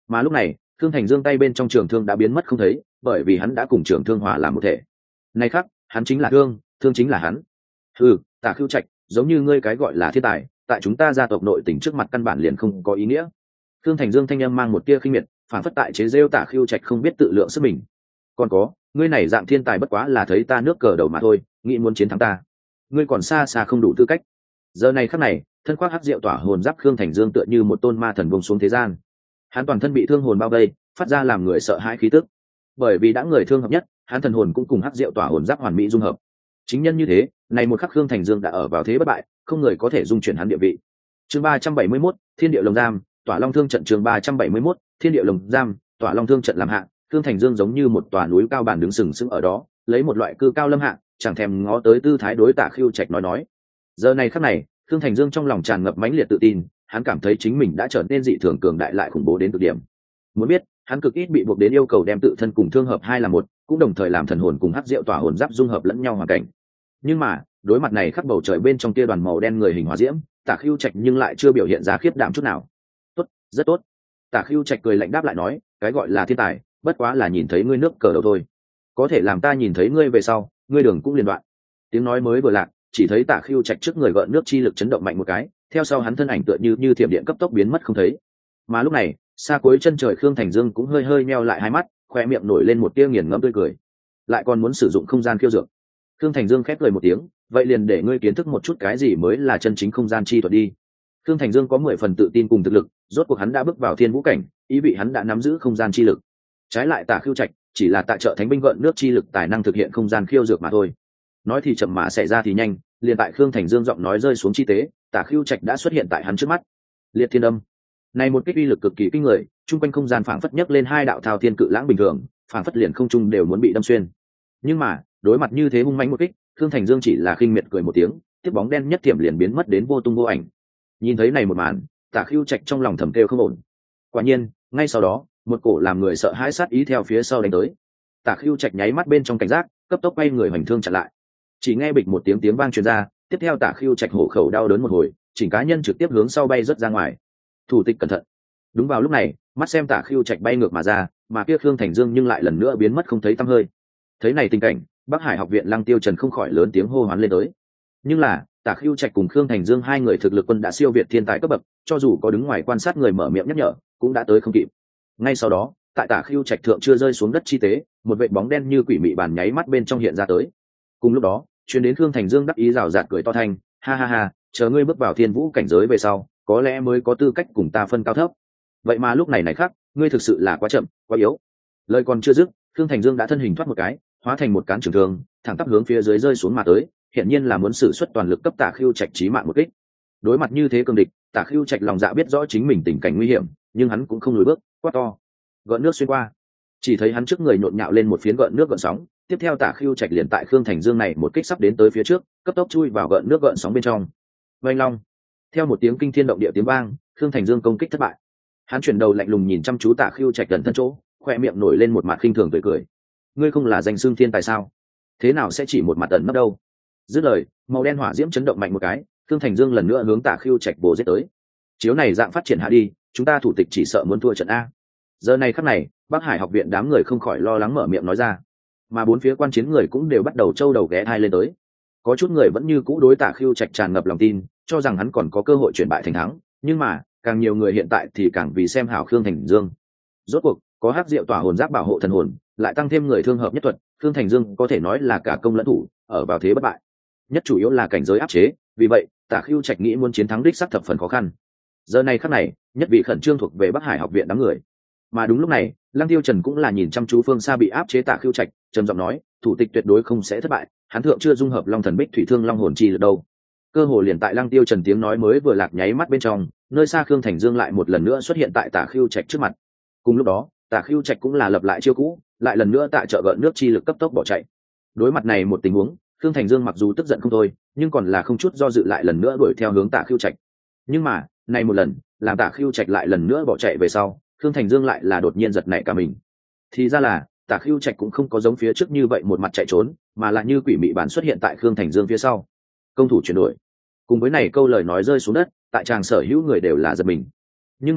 Mà lúc này Khương Thành Dương tay bên trong trường thương đã biến mất không thấy, bởi vì hắn đã cùng trường thương hòa làm một thể. Này khắc hắn chính là thương, thương chính là hắn. Ừ, Tả Khưu Trạch, giống như ngươi cái gọi là thiên tài, tại chúng ta gia tộc nội tình trước mặt căn bản liền không có ý nghĩa. Khương Thành Dương thanh âm mang một tia khinh miệt, phản phất tại chế rêu Tả Khưu Trạch không biết tự lượng sức mình. Còn có, ngươi này dạng thiên tài bất quá là thấy ta nước cờ đầu mà thôi, nghĩ muốn chiến thắng ta, ngươi còn xa xa không đủ tư cách. Giờ này khắc này, thân khoác hắc diệu tỏa hồn giáp Khương Thành Dương tựa như một tôn ma thần buông xuống thế gian. Hắn toàn thân bị thương hồn bao vây, phát ra làm người sợ hãi khí tức. Bởi vì đã người thương hợp nhất, hắn thần hồn cũng cùng hắc diệu tỏa hồn giáp hoàn mỹ dung hợp. Chính nhân như thế, này một khắc Khương Thành Dương đã ở vào thế bất bại, không người có thể dung chuyển hắn địa vị. Chương ba trăm bảy mươi mốt, Thiên địa lồng giam, Tỏa Long Thương trận. Chương ba trăm bảy mươi mốt, Thiên địa lồng giam, Tỏa Long Thương trận làm hạ, Khương Thành Dương giống như một tòa núi cao bản đứng sừng sững ở đó, lấy một loại cư cao lâm hạ, chẳng thèm ngó tới tư thái đối Tả Khưu Trạch nói nói. Giờ này khắc này, Khương Thành Dương trong lòng tràn ngập mãnh liệt tự tin, hắn cảm thấy chính mình đã trở nên dị thường cường đại lại khủng bố đến cực điểm. Muốn biết, hắn cực ít bị buộc đến yêu cầu đem tự thân cùng thương hợp hai là một, cũng đồng thời làm thần hồn cùng hắc diệu tỏa hồn giáp dung hợp lẫn nhau hoàn cảnh. Nhưng mà, đối mặt này khắp bầu trời bên trong kia đoàn màu đen người hình hỏa diễm, Tả Khưu Trạch nhưng lại chưa biểu hiện ra khiếp đảm chút nào. Tốt, rất tốt. Tả Khưu Trạch cười lạnh đáp lại nói, cái gọi là thiên tài, bất quá là nhìn thấy ngươi nước cờ đầu thôi. Có thể làm ta nhìn thấy ngươi về sau, ngươi đường cũng liền đoạn. Tiếng nói mới vừa lạc, chỉ thấy Tả Khưu Trạch trước người gợn nước chi lực chấn động mạnh một cái, theo sau hắn thân ảnh tựa như như thiểm điện cấp tốc biến mất không thấy. Mà lúc này, xa cuối chân trời Khương Thành Dương cũng hơi hơi meo lại hai mắt, khoe miệng nổi lên một tia nghiền ngẫm tươi cười. Lại còn muốn sử dụng không gian khiêu dược. Khương Thành Dương khép cười một tiếng, vậy liền để ngươi kiến thức một chút cái gì mới là chân chính không gian chi thuật đi. Khương Thành Dương có mười phần tự tin cùng thực lực, rốt cuộc hắn đã bước vào thiên vũ cảnh, ý vị hắn đã nắm giữ không gian chi lực. Trái lại Tả Khưu Trạch chỉ là tại trợ thánh binh gợn nước chi lực tài năng thực hiện không gian khiêu dược mà thôi. Nói thì chậm mà xảy ra thì nhanh, liền tại Khương Thành Dương giọng nói rơi xuống chi tế, Tả Khưu Trạch đã xuất hiện tại hắn trước mắt. Liệt Thiên Âm. Này một kích uy lực cực kỳ kinh người, trung quanh không gian phảng phất nhấc lên hai đạo thao thiên cự lãng bình thường, phảng phất liền không trung đều muốn bị đâm xuyên. Nhưng mà, đối mặt như thế hung mãnh một kích, Khương Thành Dương chỉ là khinh miệt cười một tiếng, tiếp bóng đen nhất thiểm liền biến mất đến vô tung vô ảnh. Nhìn thấy này một màn, Tả Khưu Trạch trong lòng thầm kêu không ổn. Quả nhiên, ngay sau đó, một cổ làm người sợ hãi sát ý theo phía sau đánh tới. Tả Khưu Trạch nháy mắt bên trong cảnh giác, cấp tốc quay người hoành thương chặn lại. Chỉ nghe bịch một tiếng tiếng vang truyền ra, tiếp theo Tả Khưu Trạch hổ khẩu đau đớn một hồi, chỉnh cá nhân trực tiếp hướng sau bay rất ra ngoài. Thủ tịch cẩn thận. Đúng vào lúc này, mắt xem Tả Khưu Trạch bay ngược mà ra, mà kia Khương Thành Dương nhưng lại lần nữa biến mất không thấy tăm hơi. Thấy này tình cảnh, Bắc Hải học viện Lăng Tiêu Trần không khỏi lớn tiếng hô hoán lên tới. Nhưng là, Tả Khưu Trạch cùng Khương Thành Dương hai người thực lực quân đã siêu việt thiên tài cấp bậc, cho dù có đứng ngoài quan sát người mở miệng nhắc nhở, cũng đã tới không kịp. Ngay sau đó, tại Tả Khưu Trạch thượng chưa rơi xuống đất chi tế, một vệt bóng đen như quỷ mị bàn nháy mắt bên trong hiện ra tới. Cùng lúc đó, truyền đến Khương Thành Dương đắc ý rào rạt cười to thanh, ha ha ha, chờ ngươi bước vào thiên vũ cảnh giới về sau, có lẽ mới có tư cách cùng ta phân cao thấp. Vậy mà lúc này này khác, ngươi thực sự là quá chậm, quá yếu. Lời còn chưa dứt, Khương Thành Dương đã thân hình thoát một cái, hóa thành một cán trường thương, thẳng tắp hướng phía dưới rơi xuống mà tới, hiện nhiên là muốn sử xuất toàn lực cấp Tả Khưu Trạch chí mạng một kích. Đối mặt như thế cường địch, Tả Khưu Trạch lòng dạ biết rõ chính mình tình cảnh nguy hiểm, nhưng hắn cũng không lùi bước, quát to, gợn nước xuyên qua. Chỉ thấy hắn trước người nhộn nhạo lên một phiến gợn nước gợn sóng, tiếp theo Tả Khưu Trạch liền tại Khương Thành Dương này một kích sắp đến tới phía trước, cấp tốc chui vào gợn nước gợn sóng bên trong. Oanh long. Theo một tiếng kinh thiên động địa tiếng vang, Khương Thành Dương công kích thất bại. Hắn chuyển đầu lạnh lùng nhìn chăm chú Tả Khưu Trạch gần thân chỗ, khoe miệng nổi lên một mặt khinh thường tươi cười. Ngươi không là danh xưng thiên tài sao? Thế nào sẽ chỉ một mặt ẩn nấp đâu? Dứt lời, màu đen hỏa diễm chấn động mạnh một cái, Khương Thành Dương lần nữa hướng Tả Khưu Trạch bổ giết tới. Chiếu này dạng phát triển hạ đi, chúng ta thủ tịch chỉ sợ muốn thua trận a. Giờ này khắc này, Bắc Hải học viện đám người không khỏi lo lắng mở miệng nói ra, mà bốn phía quan chiến người cũng đều bắt đầu trâu đầu ghé thai lên tới. Có chút người vẫn như cũ đối Tả Khưu Trạch tràn ngập lòng tin, cho rằng hắn còn có cơ hội chuyển bại thành thắng, nhưng mà càng nhiều người hiện tại thì càng vì xem hảo Khương Thành Dương. Rốt cuộc có hắc diệu tỏa hồn giáp bảo hộ thần hồn, lại tăng thêm người thương hợp nhất thuật, Khương Thành Dương có thể nói là cả công lẫn thủ, ở vào thế bất bại. Nhất chủ yếu là cảnh giới áp chế, vì vậy Tả Khưu Trạch nghĩ muốn chiến thắng đích xác thập phần khó khăn. Giờ này khắc này, nhất vị khẩn trương thuộc về Bắc Hải học viện đám người. Mà đúng lúc này, Lăng Tiêu Trần cũng là nhìn chăm chú phương xa bị áp chế Tả Khưu Trạch, trầm giọng nói, thủ tịch tuyệt đối không sẽ thất bại, hắn thượng chưa dung hợp Long Thần Bích Thủy Thương Long hồn chi lực đâu. Cơ hồ liền tại Lăng Tiêu Trần tiếng nói mới vừa lạc nháy mắt bên trong, nơi xa Khương Thành Dương lại một lần nữa xuất hiện tại Tả Khưu Trạch trước mặt. Cùng lúc đó, Tả Khưu Trạch cũng là lập lại chiêu cũ, lại lần nữa tại trợ gợn nước chi lực cấp tốc bỏ chạy. Đối mặt này một tình huống, Khương Thành Dương mặc dù tức giận không thôi, nhưng còn là không chút do dự lại lần nữa đuổi theo hướng Tả Khưu Trạch. Nhưng mà, này một lần, làm Tả Khưu Trạch lại lần nữa bỏ chạy về sau, Khương Thành Dương lại là đột nhiên giật nảy cả mình. Thì ra là, Tả Khưu Trạch cũng không có giống phía trước như vậy một mặt chạy trốn, mà là như quỷ mị bản xuất hiện tại Khương Thành Dương phía sau. Công thủ chuyển đổi. Cùng với này câu lời nói rơi xuống đất, tại tràng sở hữu người đều là giật mình. Nhưng mà,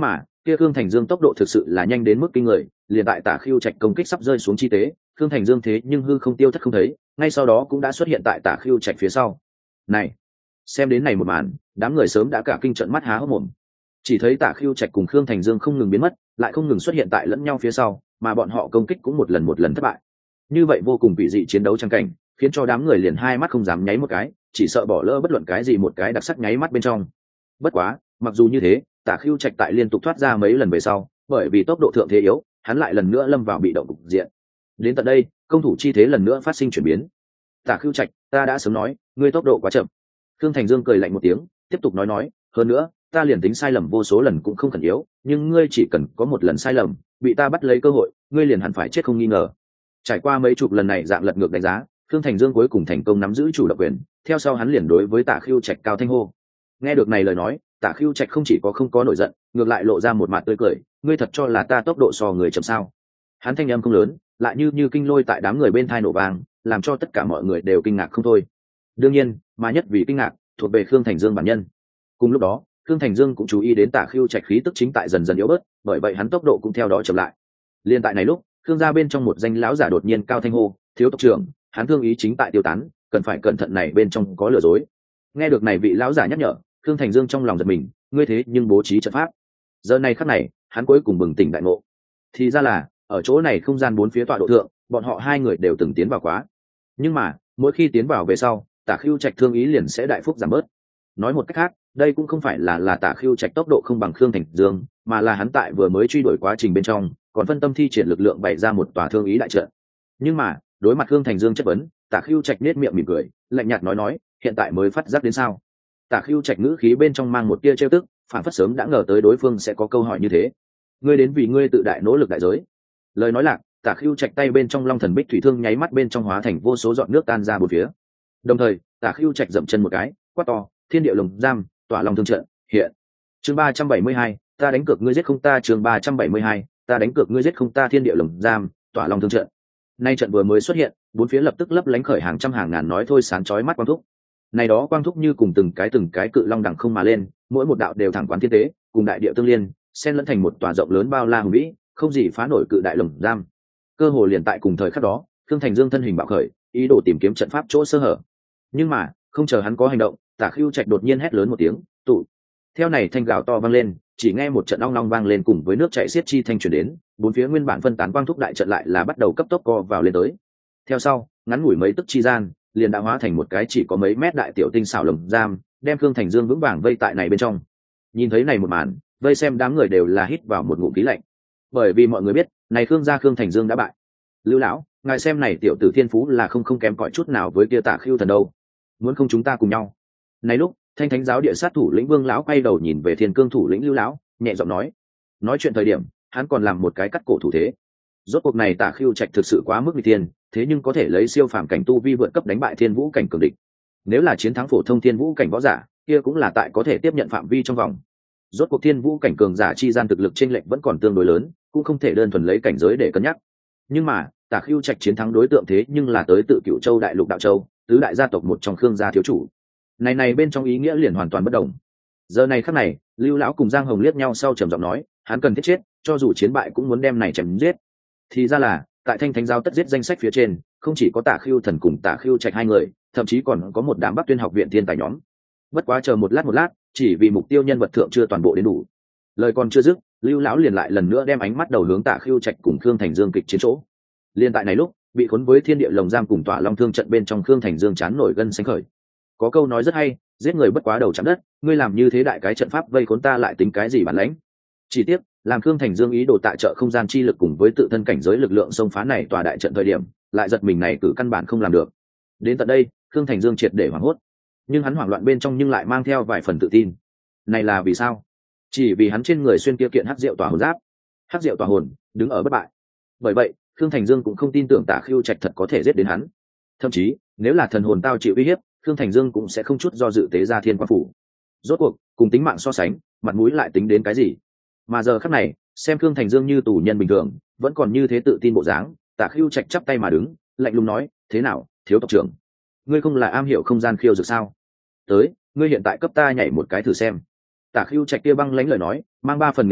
kia Khương Thành Dương tốc độ thực sự là nhanh đến mức kinh người, liền tại Tả Khưu Trạch công kích sắp rơi xuống chi tế, Khương Thành Dương thế nhưng hư không tiêu thất không thấy, ngay sau đó cũng đã xuất hiện tại Tả Khưu Trạch phía sau. Này, xem đến này một màn, đám người sớm đã cả kinh trợn mắt há hốc mồm. Chỉ thấy Tả Khưu Trạch cùng Khương Thành Dương không ngừng biến mất, lại không ngừng xuất hiện tại lẫn nhau phía sau, mà bọn họ công kích cũng một lần một lần thất bại. Như vậy vô cùng bị dị chiến đấu trang cảnh, khiến cho đám người liền hai mắt không dám nháy một cái, chỉ sợ bỏ lỡ bất luận cái gì một cái đặc sắc nháy mắt bên trong. Bất quá, mặc dù như thế, Tả Khưu Trạch tại liên tục thoát ra mấy lần về sau, bởi vì tốc độ thượng thế yếu, hắn lại lần nữa lâm vào bị động cục diện. Đến tận đây, công thủ chi thế lần nữa phát sinh chuyển biến. Tả Khưu Trạch, ta đã sớm nói, ngươi tốc độ quá chậm. Khương Thành Dương cười lạnh một tiếng, tiếp tục nói nói, hơn nữa, ta liền tính sai lầm vô số lần cũng không cần yếu, nhưng ngươi chỉ cần có một lần sai lầm, bị ta bắt lấy cơ hội, ngươi liền hẳn phải chết không nghi ngờ. Trải qua mấy chục lần này dạng lật ngược đánh giá, Khương Thành Dương cuối cùng thành công nắm giữ chủ động quyền, theo sau hắn liền đối với Tả Khưu Trạch cao thanh hô. Nghe được này lời nói, Tả Khưu Trạch không chỉ có không có nổi giận, ngược lại lộ ra một mặt tươi cười, ngươi thật cho là ta tốc độ so người chậm sao? Hắn thanh âm không lớn, lại như như kinh lôi tại đám người bên thai nổ vang, làm cho tất cả mọi người đều kinh ngạc không thôi. Đương nhiên, mà nhất vì kinh ngạc, thuộc về Khương Thành Dương bản nhân. Cùng lúc đó, Khương Thành Dương cũng chú ý đến Tả Khưu Trạch khí tức chính tại dần dần yếu bớt, bởi vậy hắn tốc độ cũng theo đó chậm lại. Liên tại này lúc, Khương gia bên trong một danh lão giả đột nhiên cao thanh hô, thiếu tộc trưởng, hắn thương ý chính tại tiêu tán, cần phải cẩn thận này bên trong có lừa dối. Nghe được này vị lão giả nhắc nhở, Khương Thành Dương trong lòng giật mình, ngươi thế nhưng bố trí trận pháp. Giờ này khắc này, hắn cuối cùng bừng tỉnh đại ngộ. Thì ra là, ở chỗ này không gian bốn phía tọa độ thượng, bọn họ hai người đều từng tiến vào quá. Nhưng mà, mỗi khi tiến vào về sau, Tả Khưu Trạch thương ý liền sẽ đại phúc giảm bớt. Nói một cách khác, đây cũng không phải là là Tả Khưu Trạch tốc độ không bằng Khương Thành Dương, mà là hắn tại vừa mới truy đuổi quá trình bên trong, còn phân tâm thi triển lực lượng bày ra một tòa thương ý đại trận. Nhưng mà, đối mặt Khương Thành Dương chất vấn, Tả Khưu Trạch nết miệng mỉm cười, lạnh nhạt nói nói, hiện tại mới phát giác đến sao? Tả Khưu Trạch ngữ khí bên trong mang một tia trêu tức, phản phất sớm đã ngờ tới đối phương sẽ có câu hỏi như thế. Ngươi đến vì ngươi tự đại nỗ lực đại giới. Lời nói lạc, Tả Khưu Trạch tay bên trong long thần bích thủy thương nháy mắt bên trong hóa thành vô số giọt nước tan ra bốn phía. Đồng thời, Tả Khưu Trạch dậm chân một cái, quát to, thiên địa lồng giam, tỏa long thương trận, hiện. Chương ba trăm bảy mươi hai, ta đánh cược ngươi giết không ta, chương ba trăm bảy mươi hai, ta đánh cược ngươi giết không ta, thiên địa lồng giam, tỏa long thương trận. Nay trận vừa mới xuất hiện, bốn phía lập tức lấp lánh khởi hàng trăm hàng ngàn nói thôi sáng chói mắt quang thúc. Này đó quang thúc như cùng từng cái từng cái cự long đằng không mà lên, mỗi một đạo đều thẳng quán thiên tế, cùng đại địa tương liên, xen lẫn thành một tòa rộng lớn bao la hùng vĩ, không gì phá nổi cự đại lồng giam. Cơ hồ liền tại cùng thời khắc đó, Khương Thành Dương thân hình bạo khởi, ý đồ tìm kiếm trận pháp chỗ sơ hở. Nhưng mà, không chờ hắn có hành động, Tả Khưu Trạch đột nhiên hét lớn một tiếng, "Tụ!" Theo này thanh gào to vang lên, chỉ nghe một trận ong long vang lên cùng với nước chảy xiết chi thanh truyền đến, bốn phía nguyên bản phân tán quang thúc đại trận lại là bắt đầu cấp tốc co vào lên tới. Theo sau, ngắn ngủi mấy tức chi gian, liền đã hóa thành một cái chỉ có mấy mét đại tiểu tinh xảo lồng giam, đem Khương Thành Dương vững vàng vây tại này bên trong. Nhìn thấy này một màn, vây xem đám người đều là hít vào một ngụm khí lạnh, bởi vì mọi người biết, này Khương gia Khương Thành Dương đã bại. Lưu lão, ngài xem này tiểu tử thiên phú là không không kém cỏi chút nào với kia Tả Khưu thần đâu, muốn không chúng ta cùng nhau? Này lúc, Thanh Thánh giáo địa sát thủ lĩnh Vương lão quay đầu nhìn về Thiên Cương thủ lĩnh Lưu lão, nhẹ giọng nói. Nói chuyện thời điểm, hắn còn làm một cái cắt cổ thủ thế. Rốt cuộc này Tả Khưu Trạch thực sự quá mức nguy tiên, thế nhưng có thể lấy siêu phàm cảnh tu vi vượt cấp đánh bại Thiên Vũ cảnh cường địch. Nếu là chiến thắng phổ thông Thiên Vũ cảnh võ giả, kia cũng là tại có thể tiếp nhận phạm vi trong vòng. Rốt cuộc Thiên Vũ cảnh cường giả chi gian thực lực chênh lệch vẫn còn tương đối lớn, cũng không thể đơn thuần lấy cảnh giới để cân nhắc. Nhưng mà, Tả Khưu Trạch chiến thắng đối tượng thế nhưng là tới tự Cửu Châu đại lục Đạo Châu, tứ đại gia tộc một trong Khương gia thiếu chủ. Này này bên trong ý nghĩa liền hoàn toàn bất đồng. Giờ này khắc này, Lưu lão cùng Giang Hồng liếc nhau sau trầm giọng nói, hắn cần thiết chết, cho dù chiến bại cũng muốn đem này chém giết. Thì ra là, tại Thanh Thánh giáo tất giết danh sách phía trên, không chỉ có Tả Khưu thần cùng Tả Khưu Trạch hai người, thậm chí còn có một đám Bắc Tuyên học viện thiên tài nhóm. Bất quá chờ một lát một lát, chỉ vì mục tiêu nhân vật thượng chưa toàn bộ đến đủ. Lời còn chưa dứt, Lưu lão liền lại lần nữa đem ánh mắt đầu hướng Tả Khưu Trạch cùng Khương Thành Dương kịch chiến chỗ. Liên tại này lúc, bị khốn với thiên địa lồng giam cùng tỏa long thương trận bên trong Khương Thành Dương chán nổi gân xanh khởi. Có câu nói rất hay, giết người bất quá đầu chạm đất, ngươi làm như thế đại cái trận pháp vây khốn ta lại tính cái gì bản lãnh? Chỉ tiếc, làm Khương Thành Dương ý đồ tại trợ không gian chi lực cùng với tự thân cảnh giới lực lượng xông phá này tòa đại trận thời điểm, lại giật mình này cử căn bản không làm được. Đến tận đây, Khương Thành Dương triệt để hoảng hốt. Nhưng hắn hoảng loạn bên trong nhưng lại mang theo vài phần tự tin. Này là vì sao? Chỉ vì hắn trên người xuyên kia kiện hắc diệu tỏa hồn giáp. Hắc diệu tỏa hồn, đứng ở bất bại. Bởi vậy, Khương Thành Dương cũng không tin tưởng Tả Khưu Trạch thật có thể giết đến hắn. Thậm chí, nếu là thần hồn tao chịu uy hiếp, Khương Thành Dương cũng sẽ không chút do dự tế ra thiên quang phủ. Rốt cuộc, cùng tính mạng so sánh, mặt mũi lại tính đến cái gì? Mà giờ khắc này, xem Khương Thành Dương như tù nhân bình thường, vẫn còn như thế tự tin bộ dáng, Tả Khưu Trạch chắp tay mà đứng, lạnh lùng nói, thế nào, thiếu tộc trưởng? Ngươi không là am hiểu không gian khiêu dược sao? Tới, ngươi hiện tại cấp ta nhảy một cái thử xem. Tả Khưu Trạch kia băng lãnh lời nói, mang ba phần nghiền ngẫm,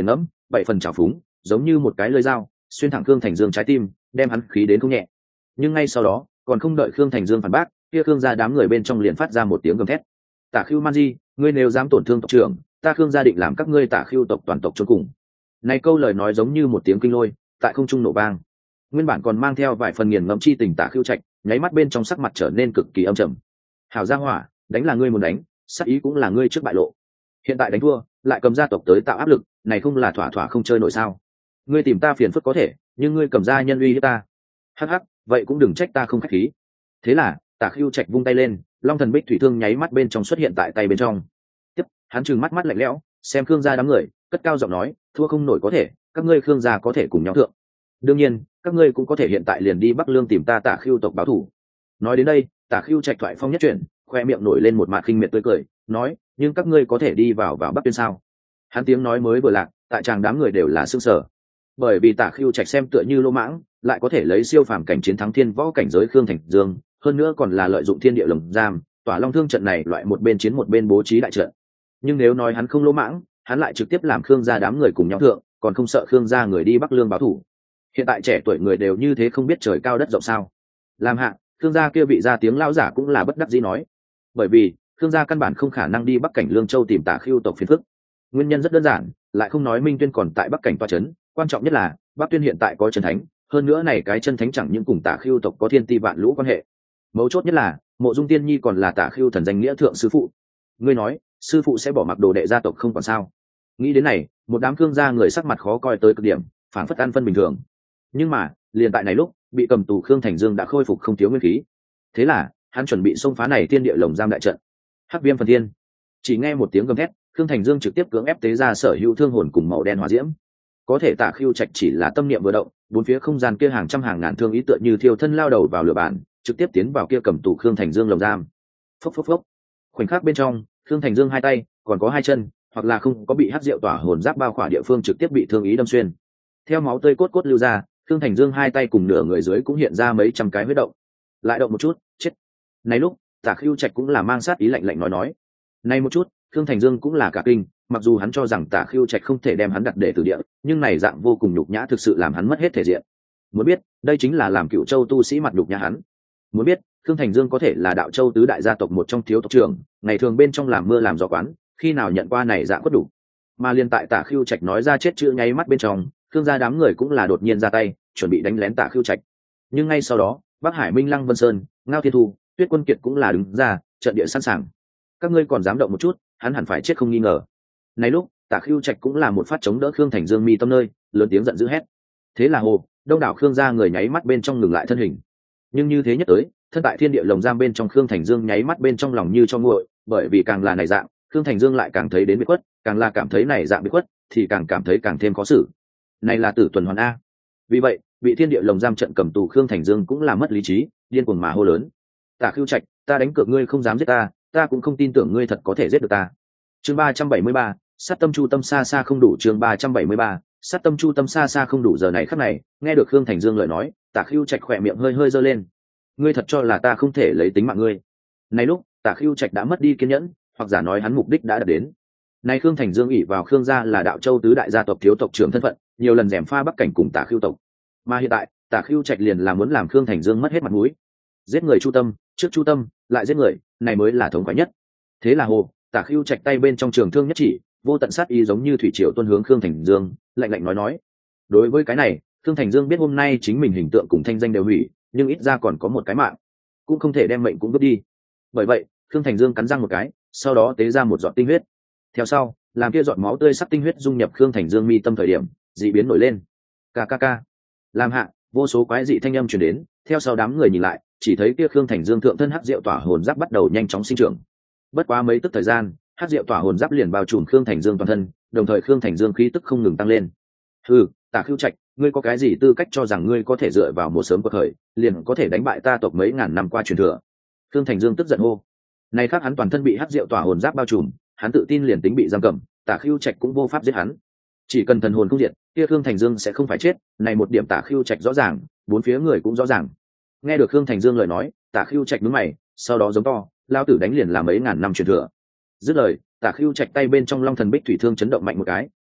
bảy phần trào phúng, giống như một cái lưỡi dao xuyên thẳng Khương Thành Dương trái tim, đem hắn khí đến không nhẹ. Nhưng ngay sau đó, còn không đợi Khương Thành Dương phản bác, kia Khương gia đám người bên trong liền phát ra một tiếng gầm thét. Tả Khưu Man Di, ngươi nếu dám tổn thương tộc trưởng, ta Khương gia định làm các ngươi Tả Khưu tộc toàn tộc chôn cùng. Này câu lời nói giống như một tiếng kinh lôi, tại không trung nổ vang. Nguyên bản còn mang theo vài phần nghiền ngẫm chi tình Tả Khưu Trạch, nháy mắt bên trong sắc mặt trở nên cực kỳ âm trầm. Hảo gia hỏa, đánh là ngươi muốn đánh, sát ý cũng là ngươi trước bại lộ. Hiện tại đánh thua, lại cầm gia tộc tới tạo áp lực, này không là thỏa thỏa không chơi nổi sao? Ngươi tìm ta phiền phức có thể, nhưng ngươi cầm ra nhân uy hiếp ta. Hắc hắc, vậy cũng đừng trách ta không khách khí. Thế là, Tả Khưu Trạch vung tay lên, Long Thần Bích thủy thương nháy mắt bên trong xuất hiện tại tay bên trong. Tiếp, hắn trừng mắt mắt lạnh lẽo, xem Khương gia đám người, cất cao giọng nói, thua không nổi có thể, các ngươi Khương gia có thể cùng nhau thượng. Đương nhiên, các ngươi cũng có thể hiện tại liền đi Bắc Lương tìm ta Tả Khưu tộc báo thù. Nói đến đây, Tả Khưu Trạch thoại phong nhất chuyển, khoe miệng nổi lên một mạt khinh miệt tươi cười, nói, nhưng các ngươi có thể đi vào vào Bắc Tuyên sao? Hắn tiếng nói mới vừa lạc, tại tràng đám người đều là sững sờ. Bởi vì Tả Khưu Trạch xem tựa như lô mãng, lại có thể lấy siêu phàm cảnh chiến thắng thiên võ cảnh giới Khương Thành Dương, hơn nữa còn là lợi dụng thiên địa lồng giam, tỏa long thương trận này loại một bên chiến một bên bố trí đại trận. Nhưng nếu nói hắn không lỗ mãng, hắn lại trực tiếp làm Khương gia đám người cùng nhau thượng, còn không sợ Khương gia người đi Bắc Lương báo thủ. Hiện tại trẻ tuổi người đều như thế không biết trời cao đất rộng sao? Làm hạ, Khương gia kia bị ra tiếng lão giả cũng là bất đắc dĩ nói, bởi vì Khương gia căn bản không khả năng đi Bắc cảnh Lương Châu tìm Tả Khưu tộc phiền phức. Nguyên nhân rất đơn giản, lại không nói Minh Tuyên còn tại Bắc cảnh toa trấn, quan trọng nhất là Bắc Tuyên hiện tại có chân thánh, hơn nữa này cái chân thánh chẳng những cùng Tả Khưu tộc có thiên ti vạn lũ quan hệ. Mấu chốt nhất là Mộ Dung Tiên Nhi còn là Tả Khưu thần danh nghĩa thượng sư phụ. Ngươi nói, sư phụ sẽ bỏ mặc đồ đệ gia tộc không còn sao? Nghĩ đến này, một đám Khương gia người sắc mặt khó coi tới cực điểm, phảng phất ăn phân bình thường. Nhưng mà, liền tại này lúc, bị cầm tù Khương Thành Dương đã khôi phục không thiếu nguyên khí. Thế là, hắn chuẩn bị xông phá này thiên địa lồng giam đại trận. Hắc Viêm Phần Thiên. Chỉ nghe một tiếng gầm thét, Khương Thành Dương trực tiếp cưỡng ép tế ra sở hữu thương hồn cùng màu đen hỏa diễm. Có thể Tả Khưu Trạch chỉ là tâm niệm vừa động, bốn phía không gian kia hàng trăm hàng ngàn thương ý tựa như thiêu thân lao đầu vào lửa bản, trực tiếp tiến vào kia cầm tù Khương Thành Dương lồng giam. Phốc phốc phốc. Khoảnh khắc bên trong, Khương Thành Dương hai tay, còn có hai chân, hoặc là không có bị hắc diệu tỏa hồn giáp bao khỏa địa phương trực tiếp bị thương ý đâm xuyên. Theo máu tươi cốt cốt lưu ra, Khương Thành Dương hai tay cùng nửa người dưới cũng hiện ra mấy trăm cái huyết động. Lại động một chút, chết. Này lúc, Tả Khưu Trạch cũng là mang sát ý lạnh lạnh nói nói. Này một chút, Khương Thành Dương cũng là cả kinh, mặc dù hắn cho rằng Tả Khưu Trạch không thể đem hắn đặt để tử địa, nhưng này dạng vô cùng nhục nhã thực sự làm hắn mất hết thể diện. Muốn biết, đây chính là làm Cựu Châu tu sĩ mặt nhục nhã hắn. Muốn biết, Khương Thành Dương có thể là Đạo Châu tứ đại gia tộc một trong thiếu tộc trưởng, ngày thường bên trong làm mưa làm gió quán, khi nào nhận qua này dạng quất đủ. Mà liên tại Tả Khưu Trạch nói ra chết chữ nháy mắt bên trong, Khương gia đám người cũng là đột nhiên ra tay, chuẩn bị đánh lén Tả Khưu Trạch. Nhưng ngay sau đó, Bắc Hải Minh Lăng Vân Sơn, Ngao Thiên Thu, Tuyết Quân Kiệt cũng là đứng ra, trận địa sẵn sàng. Các ngươi còn dám động một chút, hắn hẳn phải chết không nghi ngờ. Này lúc, Tả Khưu Trạch cũng là một phát chống đỡ Khương Thành Dương mi tâm nơi, lớn tiếng giận dữ hét. Thế là hồ, đông đảo Khương gia người nháy mắt bên trong ngừng lại thân hình. Nhưng như thế nhất tới, thân tại thiên địa lồng giam bên trong Khương Thành Dương nháy mắt bên trong lòng như cho nguội, bởi vì càng là này dạng, Khương Thành Dương lại càng thấy đến bị khuất, càng là cảm thấy này dạng bị khuất, thì càng cảm thấy càng thêm khó xử. Này là tử tuần hoàn a. Vì vậy, bị thiên địa lồng giam trận cầm tù Khương Thành Dương cũng là mất lý trí, điên cuồng mà hô lớn. Tả Khưu Trạch, ta đánh cược ngươi không dám giết ta, ta cũng không tin tưởng ngươi thật có thể giết được ta. Chương ba trăm bảy mươi ba, sát tâm chu tâm xa xa không đủ. Chương ba trăm bảy mươi ba, sát tâm chu tâm xa xa không đủ. Giờ này khắc này, nghe được Khương Thành Dương lời nói, Tả Khưu Trạch khỏe miệng hơi hơi giơ lên. Ngươi thật cho là ta không thể lấy tính mạng ngươi? Này lúc, Tả Khưu Trạch đã mất đi kiên nhẫn, hoặc giả nói hắn mục đích đã đạt đến. Này Khương Thành Dương ỷ vào Khương gia là Đạo Châu tứ đại gia tộc thiếu tộc trưởng thân phận, nhiều lần gièm pha Bắc cảnh cùng Tả Khưu tộc. Mà hiện tại, Tả Khưu Trạch liền là muốn làm Khương Thành Dương mất hết mặt mũi. Giết người chu tâm, trước chu tâm, lại giết người, này mới là thống khoái nhất. Thế là hồ, Tả Khưu Trạch tay bên trong trường thương nhất chỉ, vô tận sát ý giống như thủy triều tuôn hướng Khương Thành Dương, lạnh lạnh nói nói. Đối với cái này, Khương Thành Dương biết hôm nay chính mình hình tượng cùng thanh danh đều hủy, nhưng ít ra còn có một cái mạng, cũng không thể đem mệnh cũng vứt đi. Bởi vậy, Khương Thành Dương cắn răng một cái, sau đó tế ra một giọt tinh huyết. Theo sau, làm kia giọt máu tươi sắc tinh huyết dung nhập Khương Thành Dương mi tâm thời điểm, dị biến nổi lên. Kkk. Làm hạ, vô số quái dị thanh âm truyền đến, theo sau đám người nhìn lại, chỉ thấy kia Khương Thành Dương thượng thân hắc diệu tỏa hồn giáp bắt đầu nhanh chóng sinh trưởng. Bất quá mấy tức thời gian, hắc diệu tỏa hồn giáp liền bao trùm Khương Thành Dương toàn thân, đồng thời Khương Thành Dương khí tức không ngừng tăng lên. Hừ, Tả Khưu Trạch, ngươi có cái gì tư cách cho rằng ngươi có thể dựa vào một sớm quật khởi, liền có thể đánh bại ta tộc mấy ngàn năm qua truyền thừa? Khương Thành Dương tức giận hô. Này khác hắn toàn thân bị hắc diệu tỏa hồn giáp bao trùm, hắn tự tin liền tính bị giam cầm, Tả Khưu Trạch cũng vô pháp giết hắn. Chỉ cần thần hồn không diệt, kia Khương Thành Dương sẽ không phải chết, này một điểm Tả Khưu Trạch rõ ràng, bốn phía người cũng rõ ràng. Nghe được Khương Thành Dương lời nói, Tả Khưu Trạch nhướng mày, sau đó giống to, lao tử đánh liền là mấy ngàn năm truyền thừa. Dứt lời, Tả Khưu Trạch tay bên trong Long Thần Bích thủy thương chấn động mạnh một cái,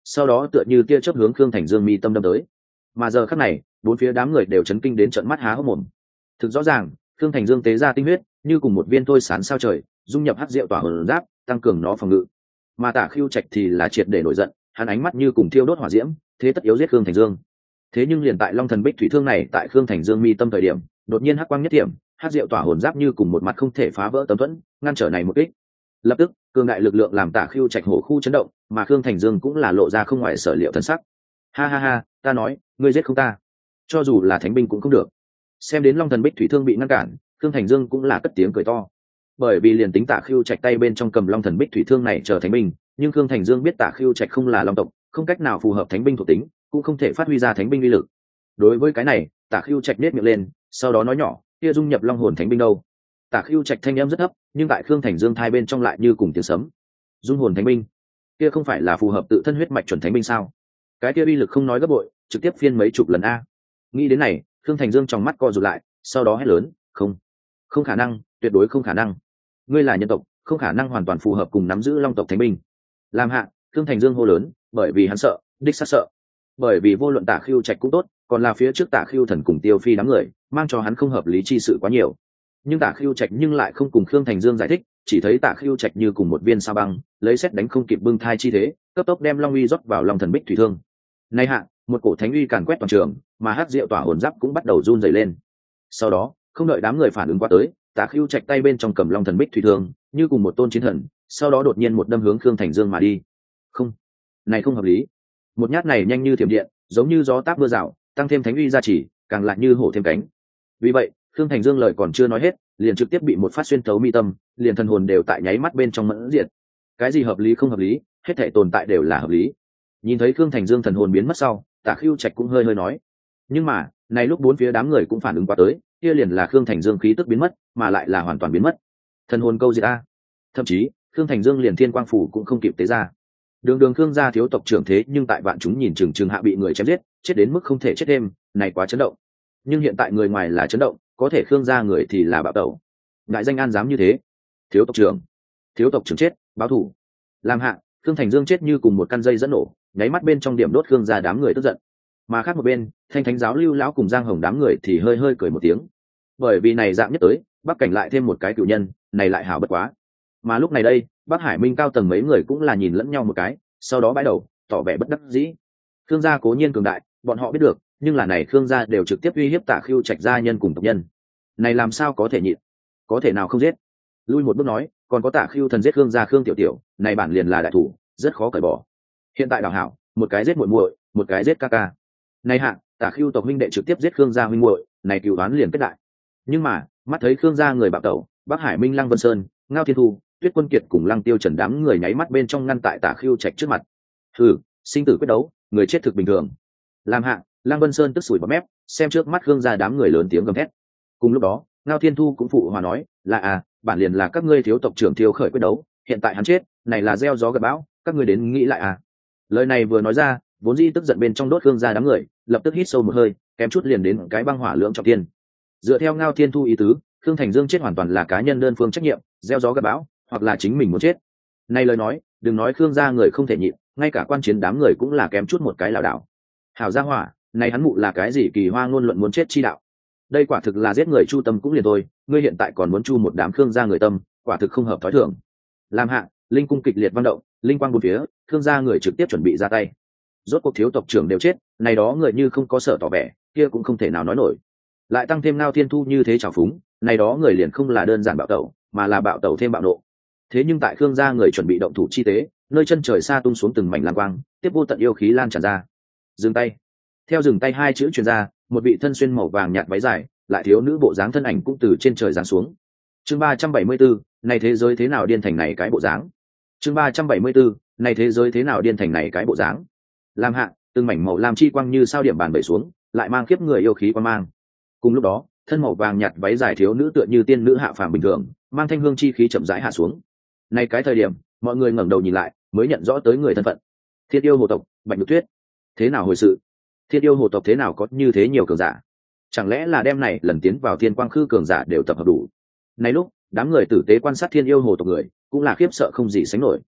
sau đó tựa như tia chớp hướng khương thành dương mi tâm đâm tới. Mà giờ khắc này bốn phía đám người đều chấn kinh đến trợn mắt há hốc mồm. Thực rõ ràng khương thành dương tế ra tinh huyết như cùng một viên thôi sán sao trời, dung nhập hắc diệu tỏa hồn giáp, tăng cường nó phòng ngự. Mà Tả Khưu Trạch thì là triệt để nổi giận, hắn ánh mắt như cùng thiêu đốt hỏa diễm, thế tất yếu giết khương thành dương. Thế nhưng liền tại long thần bích thủy thương này tại khương thành dương mi tâm thời điểm, đột nhiên hắc quang nhất điểm, hắc diệu tỏa hồn giáp như cùng một mặt không thể phá vỡ tấm thuẫn, ngăn trở này một kích. Lập tức cường đại lực lượng làm Tả Khưu Trạch hổ khu chấn động, mà khương thành dương cũng là lộ ra không ngoài sở liệu thần sắc. Ha ha ha, ta nói ngươi giết không ta, cho dù là thánh binh cũng không được. Xem đến long thần bích thủy thương bị ngăn cản, khương thành dương cũng là cất tiếng cười to. Bởi vì liền tính Tả Khưu Trạch tay bên trong cầm long thần bích thủy thương này chờ thánh binh, nhưng khương thành dương biết Tả Khưu Trạch không là long tộc, không cách nào phù hợp thánh binh thuộc tính, cũng không thể phát huy ra thánh binh uy lực. Đối với cái này Tả Khưu Trạch nết miệng lên, sau đó nói nhỏ, kia dung nhập long hồn thánh binh đâu? Tả Khưu Trạch thanh âm rất thấp, nhưng tại khương thành dương thai bên trong lại như cùng tiếng sấm. Dung hồn thánh binh, kia không phải là phù hợp tự thân huyết mạch chuẩn thánh binh sao? Cái kia uy lực không nói gấp bội, trực tiếp phiên mấy chục lần a. Nghĩ đến này khương thành dương trong mắt co rụt lại, sau đó hét lớn, không không khả năng, tuyệt đối không khả năng. Ngươi là nhân tộc, không khả năng hoàn toàn phù hợp cùng nắm giữ long tộc thánh binh. Làm hạ khương thành dương hô lớn, bởi vì hắn sợ, đích xác sợ. Bởi vì vô luận Tả Khưu Trạch cũng tốt, còn là phía trước Tả Khưu thần cùng Tiêu Phi đám người mang cho hắn không hợp lý chi sự quá nhiều. Nhưng Tả Khưu Trạch nhưng lại không cùng khương thành dương giải thích, chỉ thấy Tả Khưu Trạch như cùng một viên sao băng, lấy xét đánh không kịp bưng thai chi thế, cấp tốc đem long uy rót vào long thần bích thủy thương. Nay hạ một cổ thánh uy càn quét toàn trường, mà hắc diệu tỏa hồn giáp cũng bắt đầu run rẩy lên. Sau đó không đợi đám người phản ứng qua tới, Tả Khưu Trạch tay bên trong cầm long thần bích thủy thương như cùng một tôn chiến thần, sau đó đột nhiên một đâm hướng khương thành dương mà đi. Không, này không hợp lý. Một nhát này nhanh như thiểm điện, giống như gió táp mưa rào, tăng thêm thánh uy gia trì, càng lại như hổ thêm cánh. Vì vậy khương thành dương lời còn chưa nói hết, liền trực tiếp bị một phát xuyên thấu mi tâm, liền thần hồn đều tại nháy mắt bên trong mẫn diệt. Cái gì hợp lý không hợp lý, hết thảy tồn tại đều là hợp lý. Nhìn thấy khương thành dương thần hồn biến mất sau, Tả Khưu Trạch cũng hơi hơi nói, nhưng mà này lúc bốn phía đám người cũng phản ứng qua tới, kia liền là khương thành dương khí tức biến mất, mà lại là hoàn toàn biến mất. Thần hồn câu diệt a. Thậm chí khương thành dương liền thiên quang phủ cũng không kịp tế ra. Đường đường khương gia thiếu tộc trưởng thế nhưng tại vạn chúng nhìn chừng chừng hạ bị người chém giết, chết đến mức không thể chết thêm, này quá chấn động. Nhưng hiện tại người ngoài là chấn động, có thể khương gia người thì là bạo tẩu. Đại danh an dám như thế. Thiếu tộc trưởng, thiếu tộc trưởng chết, báo thù. Làm hạ khương thành dương chết như cùng một căn dây dẫn nổ, nháy mắt bên trong điểm đốt khương gia đám người tức giận. Mà khác một bên thanh thánh giáo lưu lão cùng giang hồng đám người thì hơi hơi cười một tiếng, bởi vì này dạng nhất tới bắc cảnh lại thêm một cái cựu nhân, này lại hảo bất quá. Mà lúc này đây bắc hải minh cao tầng mấy người cũng là nhìn lẫn nhau một cái, sau đó bãi đầu tỏ vẻ bất đắc dĩ. khương gia cố nhiên cường đại, bọn họ biết được, nhưng là này khương gia đều trực tiếp uy hiếp Tả Khưu Trạch gia nhân cùng tộc nhân, này làm sao có thể nhịn, có thể nào không giết. Lui một bước nói, còn có Tả Khưu thần giết khương gia khương tiểu tiểu, này bản liền là đại thủ, rất khó cởi bỏ. Hiện tại đào hảo, một cái giết muội muội, một cái giết ca ca. Này hạ Tả Khưu tộc huynh đệ trực tiếp giết khương gia huynh muội, này cựu đoán liền kết đại. Nhưng mà mắt thấy khương gia người bạo tẩu, bắc hải minh lăng vân sơn, ngao thiên thu, tuyết quân kiệt cùng lăng tiêu trần đám người nháy mắt bên trong ngăn tại Tả Khưu Trạch trước mặt. Hừ, sinh tử quyết đấu, người chết thực bình thường. Làm hạ lăng vân sơn tức sủi bọt mép, xem trước mắt khương gia đám người lớn tiếng gầm thét. Cùng lúc đó ngao thiên thu cũng phụ hòa nói, là à bản liền là các ngươi thiếu tộc trưởng thiêu khởi quyết đấu, hiện tại hắn chết, này là gieo gió gặt bão, các ngươi đến nghĩ lại à. Lời này vừa nói ra, vốn dĩ tức giận bên trong đốt khương gia đám người lập tức hít sâu một hơi, kém chút liền đến cái băng hỏa lưỡng trọng thiên. Dựa theo ngao thiên thu ý tứ, khương thành dương chết hoàn toàn là cá nhân đơn phương trách nhiệm, gieo gió gặt bão, hoặc là chính mình muốn chết. Này lời nói đừng nói khương gia người không thể nhịn, ngay cả quan chiến đám người cũng là kém chút một cái lảo đảo. Hảo gia hỏa, này hắn mụ là cái gì kỳ hoa ngôn luận muốn chết chi đạo, đây quả thực là giết người chu tâm cũng liền thôi, ngươi hiện tại còn muốn chu một đám khương gia người tâm, quả thực không hợp thói thường. Làm hạ linh cung kịch liệt vang động, linh quang bốn phía, khương gia người trực tiếp chuẩn bị ra tay. Rốt cuộc thiếu tộc trưởng đều chết, này đó người như không có sợ tỏ vẻ, kia cũng không thể nào nói nổi. Lại tăng thêm ngao thiên thu như thế trào phúng, này đó người liền không là đơn giản bạo tẩu, mà là bạo tẩu thêm bạo nộ. Thế nhưng tại khương gia người chuẩn bị động thủ chi tế, nơi chân trời xa tung xuống từng mảnh lang quang, tiếp vô tận yêu khí lan tràn ra. Dừng tay. Theo dừng tay hai chữ truyền ra, một vị thân xuyên màu vàng nhạt váy dài, lại thiếu nữ bộ dáng thân ảnh cũng từ trên trời giáng xuống. Chương ba trăm bảy mươi bốn, này thế giới thế nào điên thành này cái bộ dáng. Chương ba trăm bảy mươi bốn, này thế giới thế nào điên thành này cái bộ dáng. Làm hạ từng mảnh màu lam chi quang như sao điểm bàn bẩy xuống, lại mang kiếp người yêu khí quan mang. Cùng lúc đó thân màu vàng nhạt váy dài thiếu nữ tựa như tiên nữ hạ phàm bình thường, mang thanh hương chi khí chậm rãi hạ xuống. Này cái thời điểm mọi người ngẩng đầu nhìn lại, mới nhận rõ tới người thân phận. Thiên yêu hồ tộc Bạch Nhược Tuyết. Thế nào hồi sự? Thiên yêu hồ tộc thế nào có như thế nhiều cường giả? Chẳng lẽ là đêm này lần tiến vào thiên quang khư cường giả đều tập hợp đủ? Này lúc đám người tử tế quan sát thiên yêu hồ tộc người cũng là khiếp sợ không gì sánh nổi.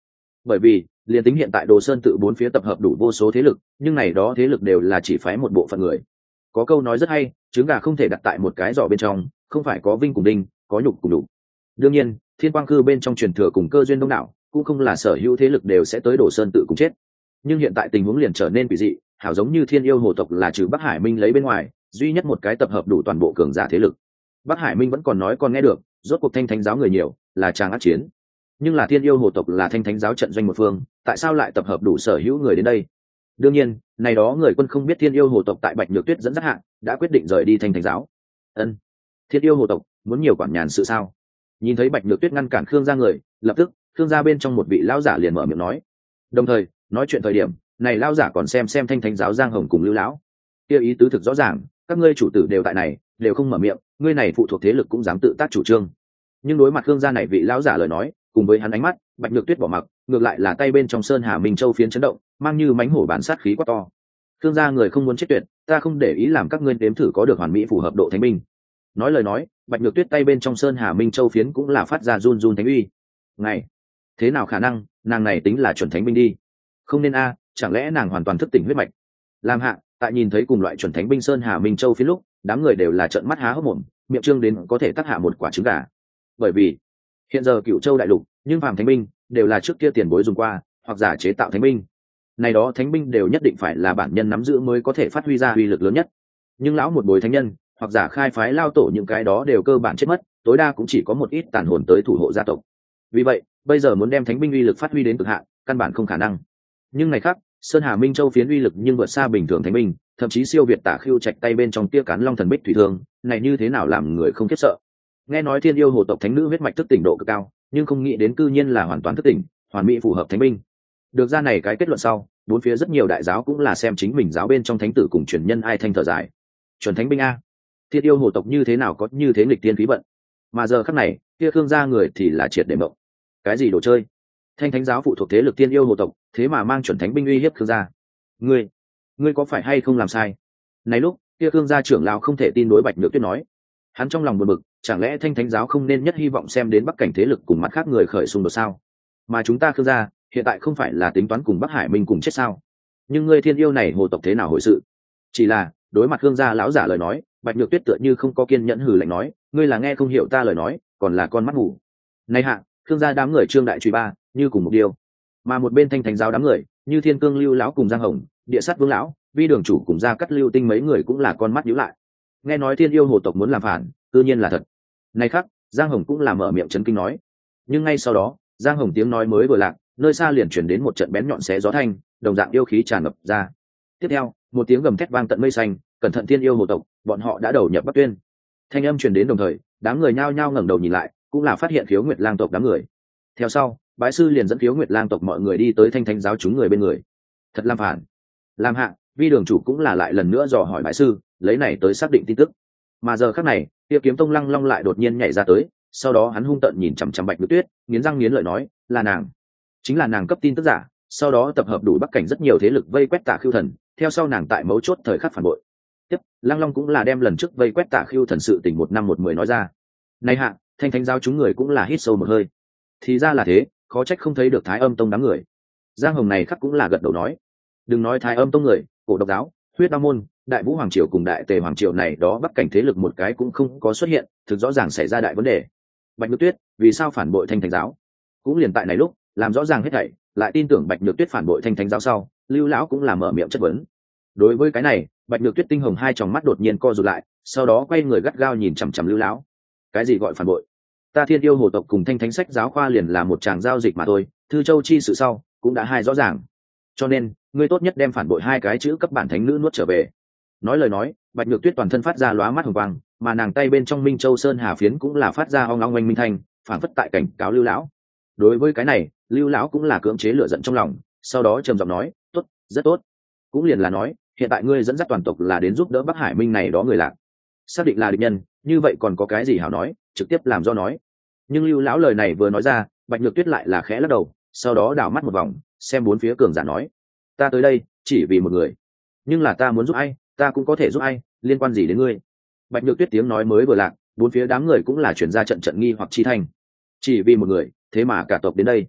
bởi vì liền tính hiện tại Đồ Sơn tự bốn phía tập hợp đủ vô số thế lực, nhưng này đó thế lực đều là chỉ phái một bộ phận người. Có câu nói rất hay, trứng gà không thể đặt tại một cái giỏ bên trong, không phải có vinh cùng đinh, có nhục cùng đủ. Đương nhiên, Thiên Quang Cư bên trong truyền thừa cùng cơ duyên đông đảo, cũng không là sở hữu thế lực đều sẽ tới Đồ Sơn tự cùng chết. Nhưng hiện tại tình huống liền trở nên kỳ dị, hảo giống như Thiên Yêu hồ tộc là trừ Bắc Hải Minh lấy bên ngoài, duy nhất một cái tập hợp đủ toàn bộ cường giả thế lực. Bắc Hải Minh vẫn còn nói còn nghe được, rốt cuộc Thanh Thánh giáo người nhiều, là tràng ác chiến. Nhưng là Thiên Yêu hồ tộc là Thanh Thánh giáo trận doanh một phương, tại sao lại tập hợp đủ sở hữu người đến đây? Đương nhiên, này đó người quân không biết Thiên Yêu hồ tộc tại Bạch Nhược Tuyết dẫn dắt hạ, đã quyết định rời đi Thanh Thánh giáo. Ân, Thiên Yêu hồ tộc muốn nhiều quản nhàn sự sao? Nhìn thấy Bạch Nhược Tuyết ngăn cản Khương gia người, lập tức Khương gia bên trong một vị lão giả liền mở miệng nói. Đồng thời, nói chuyện thời điểm, này lão giả còn xem xem Thanh Thánh giáo Giang Hồng cùng Lưu lão. Kia ý tứ thực rõ ràng, các ngươi chủ tử đều tại này, đều không mở miệng, ngươi này phụ thuộc thế lực cũng dám tự tác chủ trương. Nhưng đối mặt Khương gia này vị lão giả lời nói, cùng với hắn ánh mắt, Bạch Nhược Tuyết bỏ mặc, ngược lại là tay bên trong Sơn Hà Minh Châu phiến chấn động, mang như mãnh hổ bản sát khí quá to. Khương gia người không muốn chết tuyệt, ta không để ý làm các ngươi đếm thử có được hoàn mỹ phù hợp độ thánh binh. Nói lời nói, Bạch Nhược Tuyết tay bên trong Sơn Hà Minh Châu phiến cũng là phát ra run run thánh uy. Này, thế nào khả năng, nàng này tính là chuẩn thánh binh đi? Không nên a, chẳng lẽ nàng hoàn toàn thức tỉnh huyết mạch? Làm hạ, tại nhìn thấy cùng loại chuẩn thánh binh Sơn Hà Minh Châu phiến lúc, đám người đều là trợn mắt há hốc mồm, miệng trương đến có thể tác hạ một quả trứng gà. Bởi vì, hiện giờ Cựu Châu đại lục, nhưng phàm thánh binh đều là trước kia tiền bối dùng qua, hoặc giả chế tạo thánh binh. Này đó thánh binh đều nhất định phải là bản nhân nắm giữ mới có thể phát huy ra uy lực lớn nhất. Nhưng lão một bối thánh nhân, hoặc giả khai phái lao tổ những cái đó đều cơ bản chết mất, tối đa cũng chỉ có một ít tàn hồn tới thủ hộ gia tộc. Vì vậy, bây giờ muốn đem thánh binh uy lực phát huy đến cực hạn, căn bản không khả năng. Nhưng này khác, Sơn Hà Minh Châu phiến uy lực nhưng vượt xa bình thường thánh binh, thậm chí siêu việt Tả Khưu Trạch tay bên trong tia cán long thần bích thủy thương, này như thế nào làm người không khiếp sợ. Nghe nói Thiên Yêu hồ tộc thánh nữ huyết mạch thức tỉnh độ cực cao, nhưng không nghĩ đến cư nhiên là hoàn toàn thức tỉnh, hoàn mỹ phù hợp thánh binh. Được ra này cái kết luận sau, bốn phía rất nhiều đại giáo cũng là xem chính mình giáo bên trong thánh tử cùng truyền nhân ai thanh thở dài. Chuẩn thánh binh a, Thiên Yêu hồ tộc như thế nào có như thế nghịch tiên khí vận, mà giờ khắc này, kia Khương gia người thì là triệt để mộng. Cái gì đồ chơi? Thanh thánh giáo phụ thuộc thế lực Thiên Yêu hồ tộc, thế mà mang chuẩn thánh binh uy hiếp Khương gia. Ngươi, ngươi có phải hay không làm sai? Này lúc, kia Khương gia trưởng lão không thể tin đối Bạch Nhược Tuyết nói. Hắn trong lòng buồn bực, chẳng lẽ Thanh thánh giáo không nên nhất hy vọng xem đến Bắc cảnh thế lực cùng mặt khác người khởi xung đột sao? Mà chúng ta Khương gia, hiện tại không phải là tính toán cùng Bắc Hải Minh cùng chết sao? Nhưng ngươi Thiên Yêu này hồ tộc thế nào hồi sự? Chỉ là, đối mặt Khương gia lão giả lời nói, Bạch Nhược Tuyết tựa như không có kiên nhẫn hừ lạnh nói, ngươi là nghe không hiểu ta lời nói, còn là con mắt ngủ. Này hạ, Khương gia đám người Trương đại truy ba, như cùng một điều. Mà một bên Thanh thánh giáo đám người, như Thiên Cương Lưu lão cùng Giang Hồng, Địa Sát Vương lão, Vi Đường chủ cùng Gia Cát Lưu Tinh mấy người cũng là con mắt nhíu lại. Nghe nói Thiên Yêu hồ tộc muốn làm phản, tự nhiên là thật. Này khác, Giang Hồng cũng là mở miệng chấn kinh nói. Nhưng ngay sau đó, Giang Hồng tiếng nói mới vừa lạc, nơi xa liền chuyển đến một trận bén nhọn xé gió thanh, đồng dạng yêu khí tràn ngập ra. Tiếp theo, một tiếng gầm thét vang tận mây xanh, cẩn thận Thiên Yêu hồ tộc, bọn họ đã đầu nhập Bắc Tuyên. Thanh âm truyền đến đồng thời, đám người nhao nhao ngẩng đầu nhìn lại, cũng là phát hiện Khiếu Nguyệt Lang tộc đám người. Theo sau, bái sư liền dẫn Khiếu Nguyệt Lang tộc mọi người đi tới Thanh thánh giáo chúng người bên người. Thật làm phản. Làm hạ, Vi Đường chủ cũng là lại lần nữa dò hỏi bái sư, lấy này tới xác định tin tức. Mà giờ khắc này, Tiêu Kiếm Tông Lăng Long lại đột nhiên nhảy ra tới, sau đó hắn hung tợn nhìn chằm chằm Bạch Nhược Tuyết, nghiến răng nghiến lợi nói, là nàng, chính là nàng cấp tin tức giả, sau đó tập hợp đủ Bắc cảnh rất nhiều thế lực vây quét Tả Khưu Thần, theo sau nàng tại mấu chốt thời khắc phản bội. Tiếp, Lăng Long cũng là đem lần trước vây quét Tả Khưu Thần sự tình một năm một mười nói ra. Này hạ, Thanh thánh giáo chúng người cũng là hít sâu một hơi. Thì ra là thế, khó trách không thấy được Thái Âm Tông đám người. Giang Hồng này khắc cũng là gật đầu nói, đừng nói Thái Âm Tông người, Cổ Độc giáo, Huyết Đao môn, Đại Vũ Hoàng triều cùng Đại Tề Hoàng triều này đó Bắc cảnh thế lực một cái cũng không có xuất hiện, thực rõ ràng xảy ra đại vấn đề. Bạch Nhược Tuyết vì sao phản bội Thanh thánh giáo? Cũng liền tại này lúc, làm rõ ràng hết thảy, lại tin tưởng Bạch Nhược Tuyết phản bội Thanh thánh giáo sau, Lưu lão cũng là mở miệng chất vấn. Đối với cái này, Bạch Nhược Tuyết tinh hồng hai tròng mắt đột nhiên co rụt lại, sau đó quay người gắt gao nhìn chằm chằm Lưu lão. Cái gì gọi phản bội? Ta Thiên Yêu hồ tộc cùng Thanh thánh sách giáo khoa liền là một tràng giao dịch mà thôi, Thư Châu chi sự sau cũng đã hai rõ ràng. Cho nên, ngươi tốt nhất đem phản bội hai cái chữ cấp bản thánh nữ nuốt trở về. Nói lời nói, Bạch Nhược Tuyết toàn thân phát ra lóa mắt hồng quang, mà nàng tay bên trong Minh Châu Sơn Hà phiến cũng là phát ra ong ong oanh minh thanh, phản phất tại cảnh cáo Lưu lão. Đối với cái này, Lưu lão cũng là cưỡng chế lửa giận trong lòng, sau đó trầm giọng nói, "Tốt, rất tốt." Cũng liền là nói, hiện tại ngươi dẫn dắt toàn tộc là đến giúp đỡ Bắc Hải Minh này đó người lạc. Xác định là địch nhân, như vậy còn có cái gì hảo nói, trực tiếp làm do nói. Nhưng Lưu lão lời này vừa nói ra, Bạch Nhược Tuyết lại là khẽ lắc đầu, sau đó đảo mắt một vòng, xem bốn phía cường giả nói, "Ta tới đây, chỉ vì một người. Nhưng là ta muốn giúp ai, ta cũng có thể giúp ai, liên quan gì đến ngươi?" Bạch Nhược Tuyết tiếng nói mới vừa lạc, bốn phía đám người cũng là chuyển ra trận trận nghi hoặc chi thanh. Chỉ vì một người, thế mà cả tộc đến đây.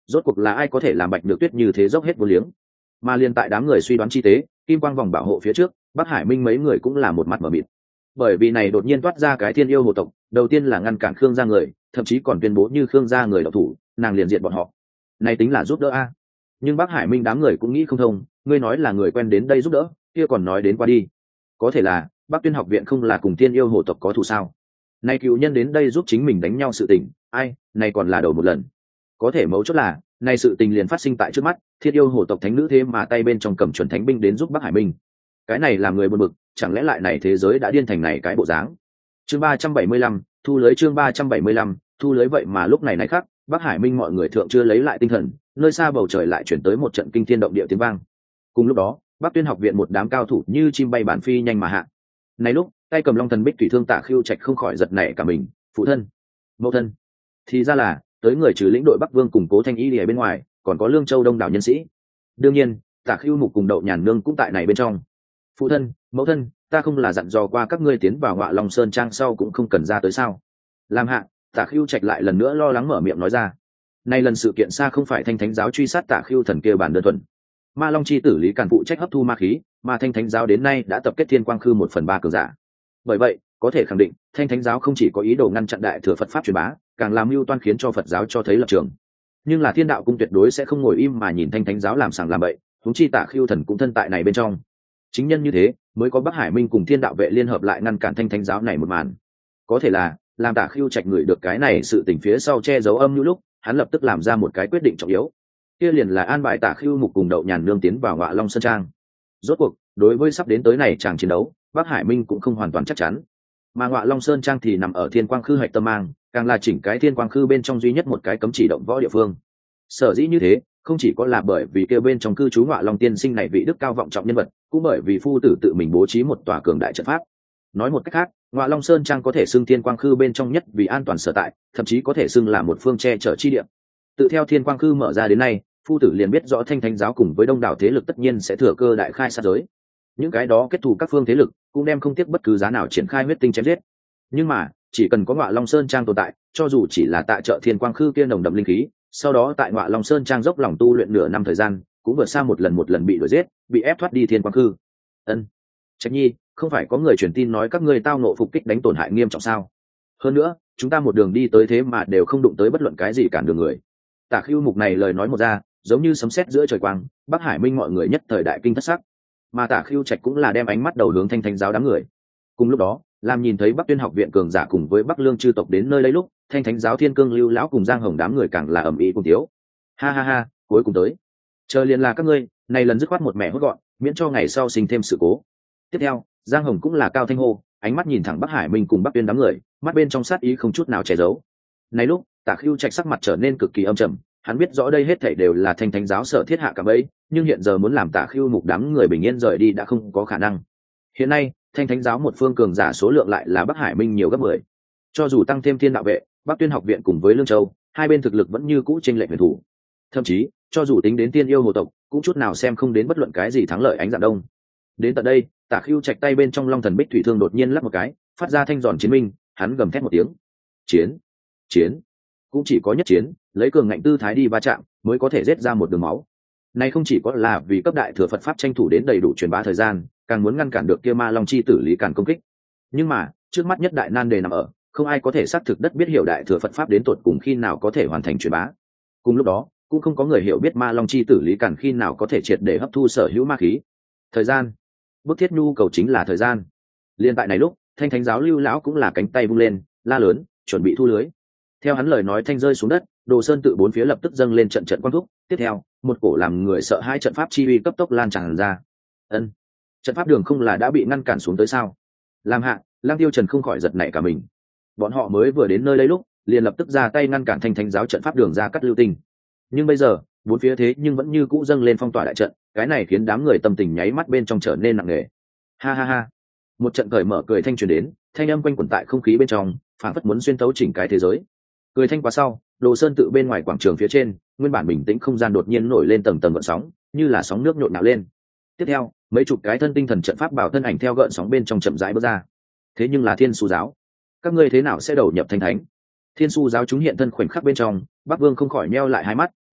rốt cuộc là ai có thể làm Bạch Nhược Tuyết như thế dốc hết vô liếng. Mà liên tại đám người suy đoán chi tế, kim quang vòng bảo hộ phía trước, Bắc Hải Minh mấy người cũng là một mặt mở mịt. Bởi vì này đột nhiên toát ra cái Thiên Yêu Hồ tộc, đầu tiên là ngăn cản Khương gia người, thậm chí còn tuyên bố như Khương gia người độc thủ, nàng liền diệt bọn họ. Này tính là giúp đỡ a. Nhưng Bắc Hải Minh đám người cũng nghĩ không thông, ngươi nói là người quen đến đây giúp đỡ, kia còn nói đến qua đi. Có thể là Bắc Tuyên học viện không là cùng Thiên Yêu Hồ tộc có thù sao? Này cựu nhân đến đây giúp chính mình đánh nhau sự tình, ai, này còn là đầu một lần. Có thể mấu chốt là, này sự tình liền phát sinh tại trước mắt, Thiên Yêu Hồ tộc thánh nữ thế mà tay bên trong cầm chuẩn thánh binh đến giúp Bắc Hải Minh. Cái này làm người buồn bực, chẳng lẽ lại này thế giới đã điên thành này cái bộ dáng. Chương ba trăm bảy mươi lăm, thu lưới chương ba trăm bảy mươi lăm, thu lưới vậy mà lúc này này khác, Bắc Hải Minh mọi người thượng chưa lấy lại tinh thần, nơi xa bầu trời lại chuyển tới một trận kinh thiên động địa tiếng vang. Cùng lúc đó, Bắc Tuyên học viện một đám cao thủ như chim bay bản phi nhanh mà hạ. Này lúc, tay cầm Long Thần Bích thủy thương Tạ Khưu Trạch không khỏi giật nảy cả mình, phụ thân, mẫu thân. Thì ra là, tới người trừ lĩnh đội Bắc Vương cùng Cố Thanh Y ở bên ngoài, còn có Lương Châu đông đảo nhân sĩ. Đương nhiên, Tạ Khưu Mục cùng Đậu Nhàn Nương cũng tại này bên trong. Phụ thân, mẫu thân, ta không là dặn dò qua các ngươi tiến vào Ngọa Long Sơn trang sau cũng không cần ra tới sao? Làm hạ, Tạ Khưu Trạch lại lần nữa lo lắng mở miệng nói ra. Nay lần sự kiện xa không phải Thanh Thánh giáo truy sát Tạ Khưu thần kia bản đơn thuần. Ma Long chi tử Lý Càn phụ trách hấp thu ma khí, mà Thanh Thánh giáo đến nay đã tập kết Thiên Quang Khư một phần ba cường giả. Bởi vậy, có thể khẳng định, Thanh Thánh giáo không chỉ có ý đồ ngăn chặn đại thừa Phật pháp truyền bá, càng làm mưu toan khiến cho Phật giáo cho thấy lập trường. Nhưng là Thiên Đạo cung tuyệt đối sẽ không ngồi im mà nhìn Thanh Thánh giáo làm sàng làm bậy, huống chi Tạ Khưu thần cũng thân tại này bên trong. Chính nhân như thế, mới có Bắc Hải Minh cùng Thiên Đạo vệ liên hợp lại ngăn cản Thanh Thánh giáo này một màn. Có thể là, làm Tạ Khưu Trạch người được cái này sự tình phía sau che giấu âm như lúc, hắn lập tức làm ra một cái quyết định trọng yếu. Kia liền là an bài Tạ Khưu Mục cùng Đậu Nhàn Nương tiến vào Ngọa Long Sơn trang. Rốt cuộc, đối với sắp đến tới này chàng chiến đấu, Bắc Hải Minh cũng không hoàn toàn chắc chắn. Mà Ngọa Long Sơn trang thì nằm ở Thiên Quang Khư hạch tâm mang, càng là chỉnh cái Thiên Quang Khư bên trong duy nhất một cái cấm chỉ động võ địa phương. Sở dĩ như thế, không chỉ có là bởi vì kêu bên trong cư trú Ngọa Long tiên sinh này vị đức cao vọng trọng nhân vật, cũng bởi vì phu tử tự mình bố trí một tòa cường đại trận pháp. Nói một cách khác, Ngọa Long Sơn trang có thể xưng Thiên Quang Khư bên trong nhất vì an toàn sở tại, thậm chí có thể xưng là một phương che chở chi địa. Tự theo Thiên Quang Khư mở ra đến nay, phu tử liền biết rõ Thanh Thánh giáo cùng với đông đảo thế lực tất nhiên sẽ thừa cơ đại khai sát giới. Những cái đó kết thù các phương thế lực cũng đem không tiếc bất cứ giá nào triển khai huyết tinh chém giết. Nhưng mà, chỉ cần có Ngọa Long Sơn trang tồn tại, cho dù chỉ là tại chợ Thiên Quang Khư kia nồng đậm linh khí, sau đó tại Ngọa Long Sơn trang dốc lòng tu luyện nửa năm thời gian, cũng vượt xa một lần một lần bị đuổi giết, bị ép thoát đi Thiên Quang Khư. Ân, Trạch Nhi, không phải có người truyền tin nói các ngươi tao nộ phục kích đánh tổn hại nghiêm trọng sao? Hơn nữa, chúng ta một đường đi tới thế mà đều không đụng tới bất luận cái gì cản đường người. Tạ Khưu Mục này lời nói một ra, giống như sấm sét giữa trời quang, Bắc Hải Minh mọi người nhất thời đại kinh thất sắc. Mà Tạ Khưu Trạch cũng là đem ánh mắt đầu hướng Thanh Thánh giáo đám người. Cùng lúc đó, làm nhìn thấy Bắc Tuyên học viện cường giả cùng với Bắc Lương chư tộc đến nơi lấy lúc, Thanh Thánh giáo Thiên Cương Lưu lão cùng Giang Hồng đám người càng là ầm ĩ cùng tiếu. Ha ha ha, cuối cùng tới. Chờ liền là các ngươi, này lần dứt khoát một mẹ hốt gọn, miễn cho ngày sau sinh thêm sự cố. Tiếp theo, Giang Hồng cũng là cao thanh hô, ánh mắt nhìn thẳng Bắc Hải Minh cùng Bắc Tuyên đám người, mắt bên trong sát ý không chút nào che giấu. Này lúc, Tạ Khưu Trạch sắc mặt trở nên cực kỳ âm trầm, hắn biết rõ đây hết thảy đều là Thanh Thánh giáo sở thiết hạ cả bẫy, nhưng hiện giờ muốn làm Tạ Khưu Mục đám người bình yên rời đi đã không có khả năng. Hiện nay, Thanh Thánh giáo một phương cường giả số lượng lại là Bắc Hải Minh nhiều gấp mười. Cho dù tăng thêm Thiên Đạo vệ, Bắc Tuyên học viện cùng với Lương Châu, hai bên thực lực vẫn như cũ chênh lệch huyền thủ. Thậm chí, cho dù tính đến Tiên Yêu Hồ tộc, cũng chút nào xem không đến bất luận cái gì thắng lợi ánh dạng đông. Đến tận đây, Tạ Khưu Trạch tay bên trong Long Thần Bích thủy thương đột nhiên lắp một cái, phát ra thanh giòn chiến minh, hắn gầm thét một tiếng. Chiến, chiến, cũng chỉ có nhất chiến, lấy cường ngạnh tư thái đi va chạm, mới có thể giết ra một đường máu. Này không chỉ có là vì cấp đại thừa Phật pháp tranh thủ đến đầy đủ truyền bá thời gian, càng muốn ngăn cản được kia Ma Long chi tử Lý Càn công kích. Nhưng mà, trước mắt nhất đại nan đề nằm ở, không ai có thể xác thực đất biết hiểu đại thừa Phật pháp đến tột cùng khi nào có thể hoàn thành truyền bá. Cùng lúc đó, cũng không có người hiểu biết Ma Long chi tử Lý Càn khi nào có thể triệt để hấp thu sở hữu ma khí. Thời gian, bức thiết nhu cầu chính là thời gian. Liên tại này lúc, Thanh Thánh giáo Lưu lão cũng là cánh tay vung lên, la lớn, chuẩn bị thu lưới. Theo hắn lời nói thanh rơi xuống đất, Đồ Sơn tự bốn phía lập tức dâng lên trận trận quang thúc, tiếp theo, một cổ làm người sợ hãi trận pháp chi uy cấp tốc lan tràn ra. Ân, trận pháp đường không là đã bị ngăn cản xuống tới sao? Làm hạ, Lang Tiêu Trần không khỏi giật nảy cả mình. Bọn họ mới vừa đến nơi lấy lúc, liền lập tức ra tay ngăn cản Thanh Thánh giáo trận pháp đường ra cắt lưu tình. Nhưng bây giờ, bốn phía thế nhưng vẫn như cũ dâng lên phong tỏa đại trận, cái này khiến đám người tâm tình nháy mắt bên trong trở nên nặng nề. Ha ha ha, một trận cởi mở cười thanh truyền đến, thanh âm quanh quẩn tại không khí bên trong, phảng phất muốn xuyên tấu chỉnh cái thế giới. Cười thanh quá sau, Đồ Sơn tự bên ngoài quảng trường phía trên, nguyên bản bình tĩnh không gian đột nhiên nổi lên tầng tầng gợn sóng, như là sóng nước nhộn nhạo lên. Tiếp theo, mấy chục cái thân tinh thần trận pháp bảo thân ảnh theo gợn sóng bên trong chậm rãi bước ra. Thế nhưng là Thiên Su giáo, các ngươi thế nào sẽ đầu nhập Thanh Thánh? Thiên Su giáo chúng hiện thân khoảnh khắc bên trong, Bắc Vương không khỏi nheo lại hai mắt,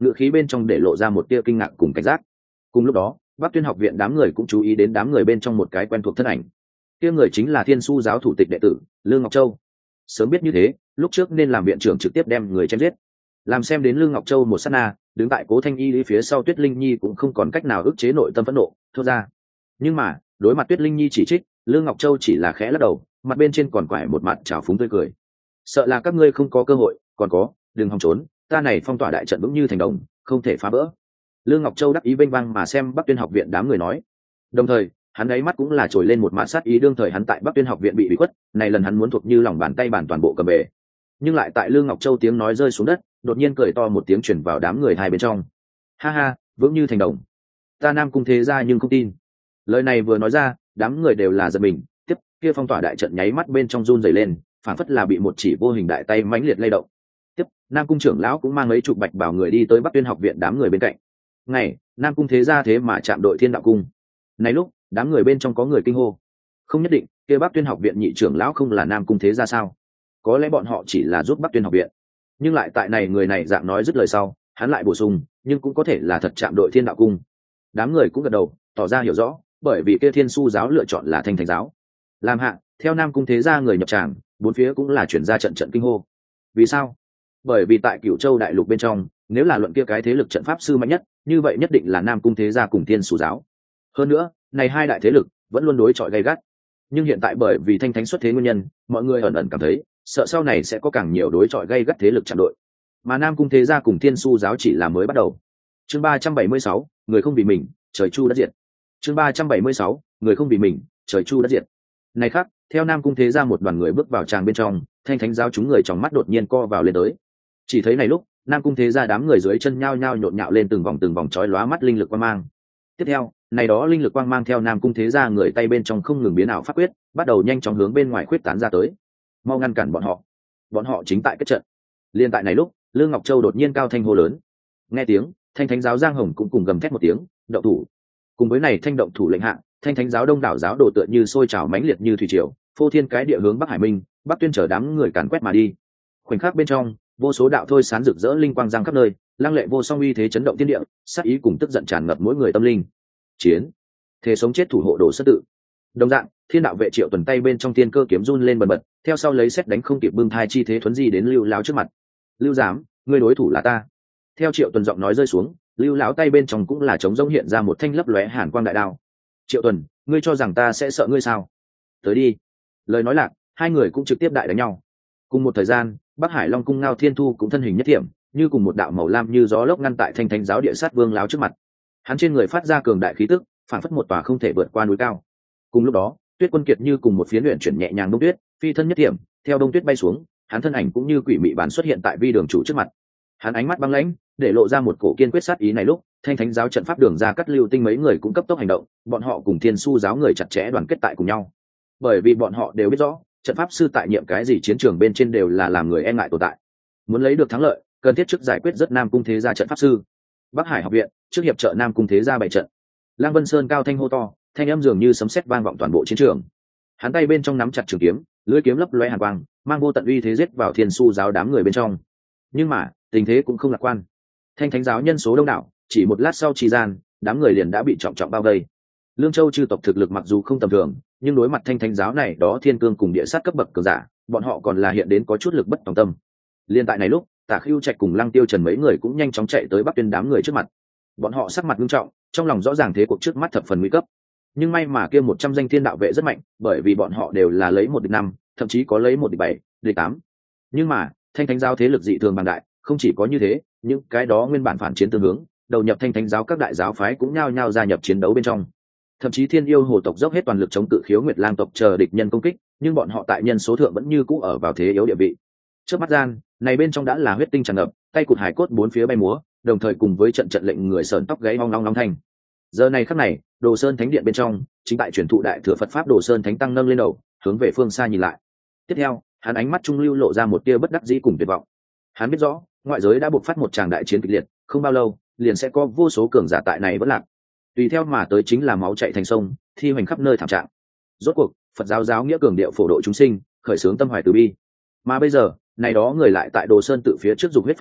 ngự khí bên trong để lộ ra một tia kinh ngạc cùng cảnh giác. Cùng lúc đó Bắc Tuyên học viện đám người cũng chú ý đến đám người bên trong một cái quen thuộc thân ảnh. Kia người chính là Thiên Su giáo thủ tịch đệ tử Lương Ngọc Châu. Sớm biết như thế, lúc trước nên làm viện trưởng trực tiếp đem người chém giết. Làm xem đến Lương Ngọc Châu một sát na, đứng tại Cố Thanh Y phía sau Tuyết Linh Nhi cũng không còn cách nào ức chế nội tâm phẫn nộ, thốt ra. Nhưng mà, đối mặt Tuyết Linh Nhi chỉ trích, Lương Ngọc Châu chỉ là khẽ lắc đầu, mặt bên trên còn quải một mặt trào phúng tươi cười. Sợ là các ngươi không có cơ hội, còn có, đừng hòng trốn, ta này phong tỏa đại trận vững như thành đồng, không thể phá vỡ. Lương Ngọc Châu đắc ý vênh vang mà xem Bắc Tuyên học viện đám người nói. Đồng thời, hắn ấy mắt cũng là trồi lên một mạt sát ý, đương thời hắn tại Bắc Tuyên học viện bị bị khuất, này lần hắn muốn thuộc như lòng bàn tay bản toàn bộ cầm bể. Nhưng lại tại Lương Ngọc Châu tiếng nói rơi xuống đất, đột nhiên cười to một tiếng truyền vào đám người hai bên trong. Ha ha, vững như thành đồng. Ta Nam Cung thế gia nhưng không tin. Lời này vừa nói ra, đám người đều là giật mình, tiếp kia phong tỏa đại trận nháy mắt bên trong run rẩy lên, phản phất là bị một chỉ vô hình đại tay mãnh liệt lay động. Tiếp, Nam Cung trưởng lão cũng mang mấy chục bạch bảo người đi tới Bắc Tuyên học viện đám người bên cạnh. Ngày, Nam Cung thế gia thế mà chạm đội Thiên Đạo cung. Này lúc, đám người bên trong có người kinh hô. Không nhất định, kia Bắc Tuyên học viện nhị trưởng lão không là Nam Cung thế gia sao? Có lẽ bọn họ chỉ là giúp Bắc Tuyên học viện. Nhưng lại tại này người này dạng nói dứt lời sau, hắn lại bổ sung, nhưng cũng có thể là thật chạm đội Thiên Đạo cung. Đám người cũng gật đầu, tỏ ra hiểu rõ, bởi vì kia Thiên Su giáo lựa chọn là Thanh Thánh giáo. Làm hạ, theo Nam Cung thế gia người nhập tràng, bốn phía cũng là chuyển ra trận trận kinh hô. Vì sao? Bởi vì tại Cửu Châu đại lục bên trong, nếu là luận kia cái thế lực trận pháp sư mạnh nhất, như vậy nhất định là Nam Cung thế gia cùng Thiên Su giáo. Hơn nữa, này hai đại thế lực vẫn luôn đối chọi gay gắt. Nhưng hiện tại bởi vì Thanh Thánh xuất thế nguyên nhân, mọi người ẩn ẩn cảm thấy, sợ sau này sẽ có càng nhiều đối chọi gay gắt thế lực chạm đội. Mà Nam Cung thế gia cùng Thiên Su giáo chỉ là mới bắt đầu. Chương ba trăm bảy mươi sáu, người không vì mình, trời chu đất diệt. Chương ba trăm bảy mươi sáu, người không vì mình, trời chu đất diệt. Này khác, theo Nam Cung thế gia một đoàn người bước vào tràng bên trong, Thanh Thánh giáo chúng người trong mắt đột nhiên co vào lên tới. Chỉ thấy này lúc, Nam Cung thế gia đám người dưới chân nhao nhao nhộn nhạo lên từng vòng từng vòng chói lóa mắt linh lực quang mang. Tiếp theo, này đó linh lực quang mang theo Nam Cung thế gia người tay bên trong không ngừng biến ảo pháp quyết, bắt đầu nhanh chóng hướng bên ngoài khuyết tán ra tới. Mau ngăn cản bọn họ, bọn họ chính tại kết trận. Liên tại này lúc, Lương Ngọc Châu đột nhiên cao thanh hô lớn. Nghe tiếng, Thanh Thánh giáo Giang Hồng cũng cùng gầm thét một tiếng, động thủ. Cùng với này thanh động thủ lệnh hạ, Thanh Thánh giáo đông đảo giáo đồ tựa như sôi trào mãnh liệt như thủy triều, phô thiên cái địa hướng Bắc Hải Minh, Bắc Tuyên chở đám người càn quét mà đi. Khoảnh khắc bên trong, vô số đạo thôi sán rực rỡ linh quang giang khắp nơi, lăng lệ vô song uy thế chấn động thiên địa, sát ý cùng tức giận tràn ngập mỗi người tâm linh. Chiến, thế sống chết thủ hộ đồ sất tự. Đồng dạng, Thiên đạo vệ Triệu Tuần tay bên trong tiên cơ kiếm run lên bần bật, theo sau lấy xét đánh không kịp bưng thai chi thế thuấn di đến Lưu lão trước mặt. Lưu giám, ngươi đối thủ là ta. Theo Triệu Tuần giọng nói rơi xuống, Lưu lão tay bên trong cũng là trống rỗng hiện ra một thanh lấp lóe hàn quang đại đao. Triệu Tuần, ngươi cho rằng ta sẽ sợ ngươi sao? Tới đi. Lời nói lạc, hai người cũng trực tiếp đại đánh nhau. Cùng một thời gian, Bắc Hải Long cung Ngao Thiên Thu cũng thân hình nhất thiểm, như cùng một đạo màu lam như gió lốc ngăn tại Thanh Thánh giáo địa sát vương lão trước mặt. Hắn trên người phát ra cường đại khí tức, phản phất một tòa không thể vượt qua núi cao. Cùng lúc đó, Tuyết Quân Kiệt như cùng một phiến luyện chuyển nhẹ nhàng đông tuyết, phi thân nhất thiểm, theo đông tuyết bay xuống, hắn thân ảnh cũng như quỷ mị bản xuất hiện tại vi đường chủ trước mặt. Hắn ánh mắt băng lãnh, để lộ ra một cổ kiên quyết sát ý này lúc, Thanh Thánh giáo trận pháp đường ra cắt lưu tinh mấy người cũng cấp tốc hành động, bọn họ cùng Thiên Su giáo người chặt chẽ đoàn kết tại cùng nhau. Bởi vì bọn họ đều biết rõ, trận pháp sư tại nhiệm cái gì chiến trường bên trên đều là làm người e ngại tồn tại. Muốn lấy được thắng lợi, cần thiết trước giải quyết rất Nam Cung thế gia trận pháp sư. Bắc Hải học viện, trước hiệp trợ Nam Cung thế gia bày trận. Lang Vân Sơn cao thanh hô to, thanh âm dường như sấm sét vang vọng toàn bộ chiến trường. Hắn tay bên trong nắm chặt trường kiếm, lưỡi kiếm lấp loé hàn quang, mang vô tận uy thế giết vào Thiên Su giáo đám người bên trong. Nhưng mà, tình thế cũng không lạc quan. Thanh Thánh giáo nhân số đông đảo, chỉ một lát sau chi gian, đám người liền đã bị trọng trọng bao vây. Lương Châu chư tộc thực lực mặc dù không tầm thường, nhưng đối mặt Thanh Thánh giáo này đó thiên cương cùng địa sát cấp bậc cường giả, bọn họ còn là hiện đến có chút lực bất tòng tâm. Liên tại này lúc, Tả Khưu Trạch cùng Lăng Tiêu Trần mấy người cũng nhanh chóng chạy tới Bắc Tuyên đám người trước mặt. Bọn họ sắc mặt nghiêm trọng, trong lòng rõ ràng thế cuộc trước mắt thập phần nguy cấp. Nhưng may mà kia một trăm danh thiên đạo vệ rất mạnh, bởi vì bọn họ đều là lấy một địch năm, thậm chí có lấy một địch bảy, địch tám. Nhưng mà, Thanh Thánh giáo thế lực dị thường bằng đại, không chỉ có như thế, những cái đó nguyên bản phản chiến tương hướng, đầu nhập Thanh Thánh giáo các đại giáo phái cũng nhao nhao gia nhập chiến đấu bên trong. Thậm chí Thiên Yêu Hồ tộc dốc hết toàn lực chống cự Khiếu Nguyệt Lang tộc chờ địch nhân công kích, nhưng bọn họ tại nhân số thượng vẫn như cũ ở vào thế yếu địa vị. Trước mắt gian, này bên trong đã là huyết tinh tràn ngập, tay cụt hải cốt bốn phía bay múa, đồng thời cùng với trận trận lệnh người sờn tóc gáy ong long long thanh. Giờ này khắc này, Đồ Sơn Thánh điện bên trong, chính tại truyền thụ đại thừa Phật pháp Đồ Sơn Thánh tăng nâng lên đầu, hướng về phương xa nhìn lại. Tiếp theo, hắn ánh mắt trung lưu lộ ra một tia bất đắc dĩ cùng tuyệt vọng. Hắn biết rõ, ngoại giới đã buộc phát một tràng đại chiến kịch liệt, không bao lâu, liền sẽ có vô số cường giả tại này vẫn lạc. Tùy theo mà tới chính là máu chảy thành sông, thi hoành khắp nơi thảm trạng. Rốt cuộc, Phật giáo giáo nghĩa cường điệu phổ độ chúng sinh, khởi xướng tâm hoài từ bi. Mà bây giờ, này đó người lại tại Đồ Sơn tự phía trước dục huyết phân chiến,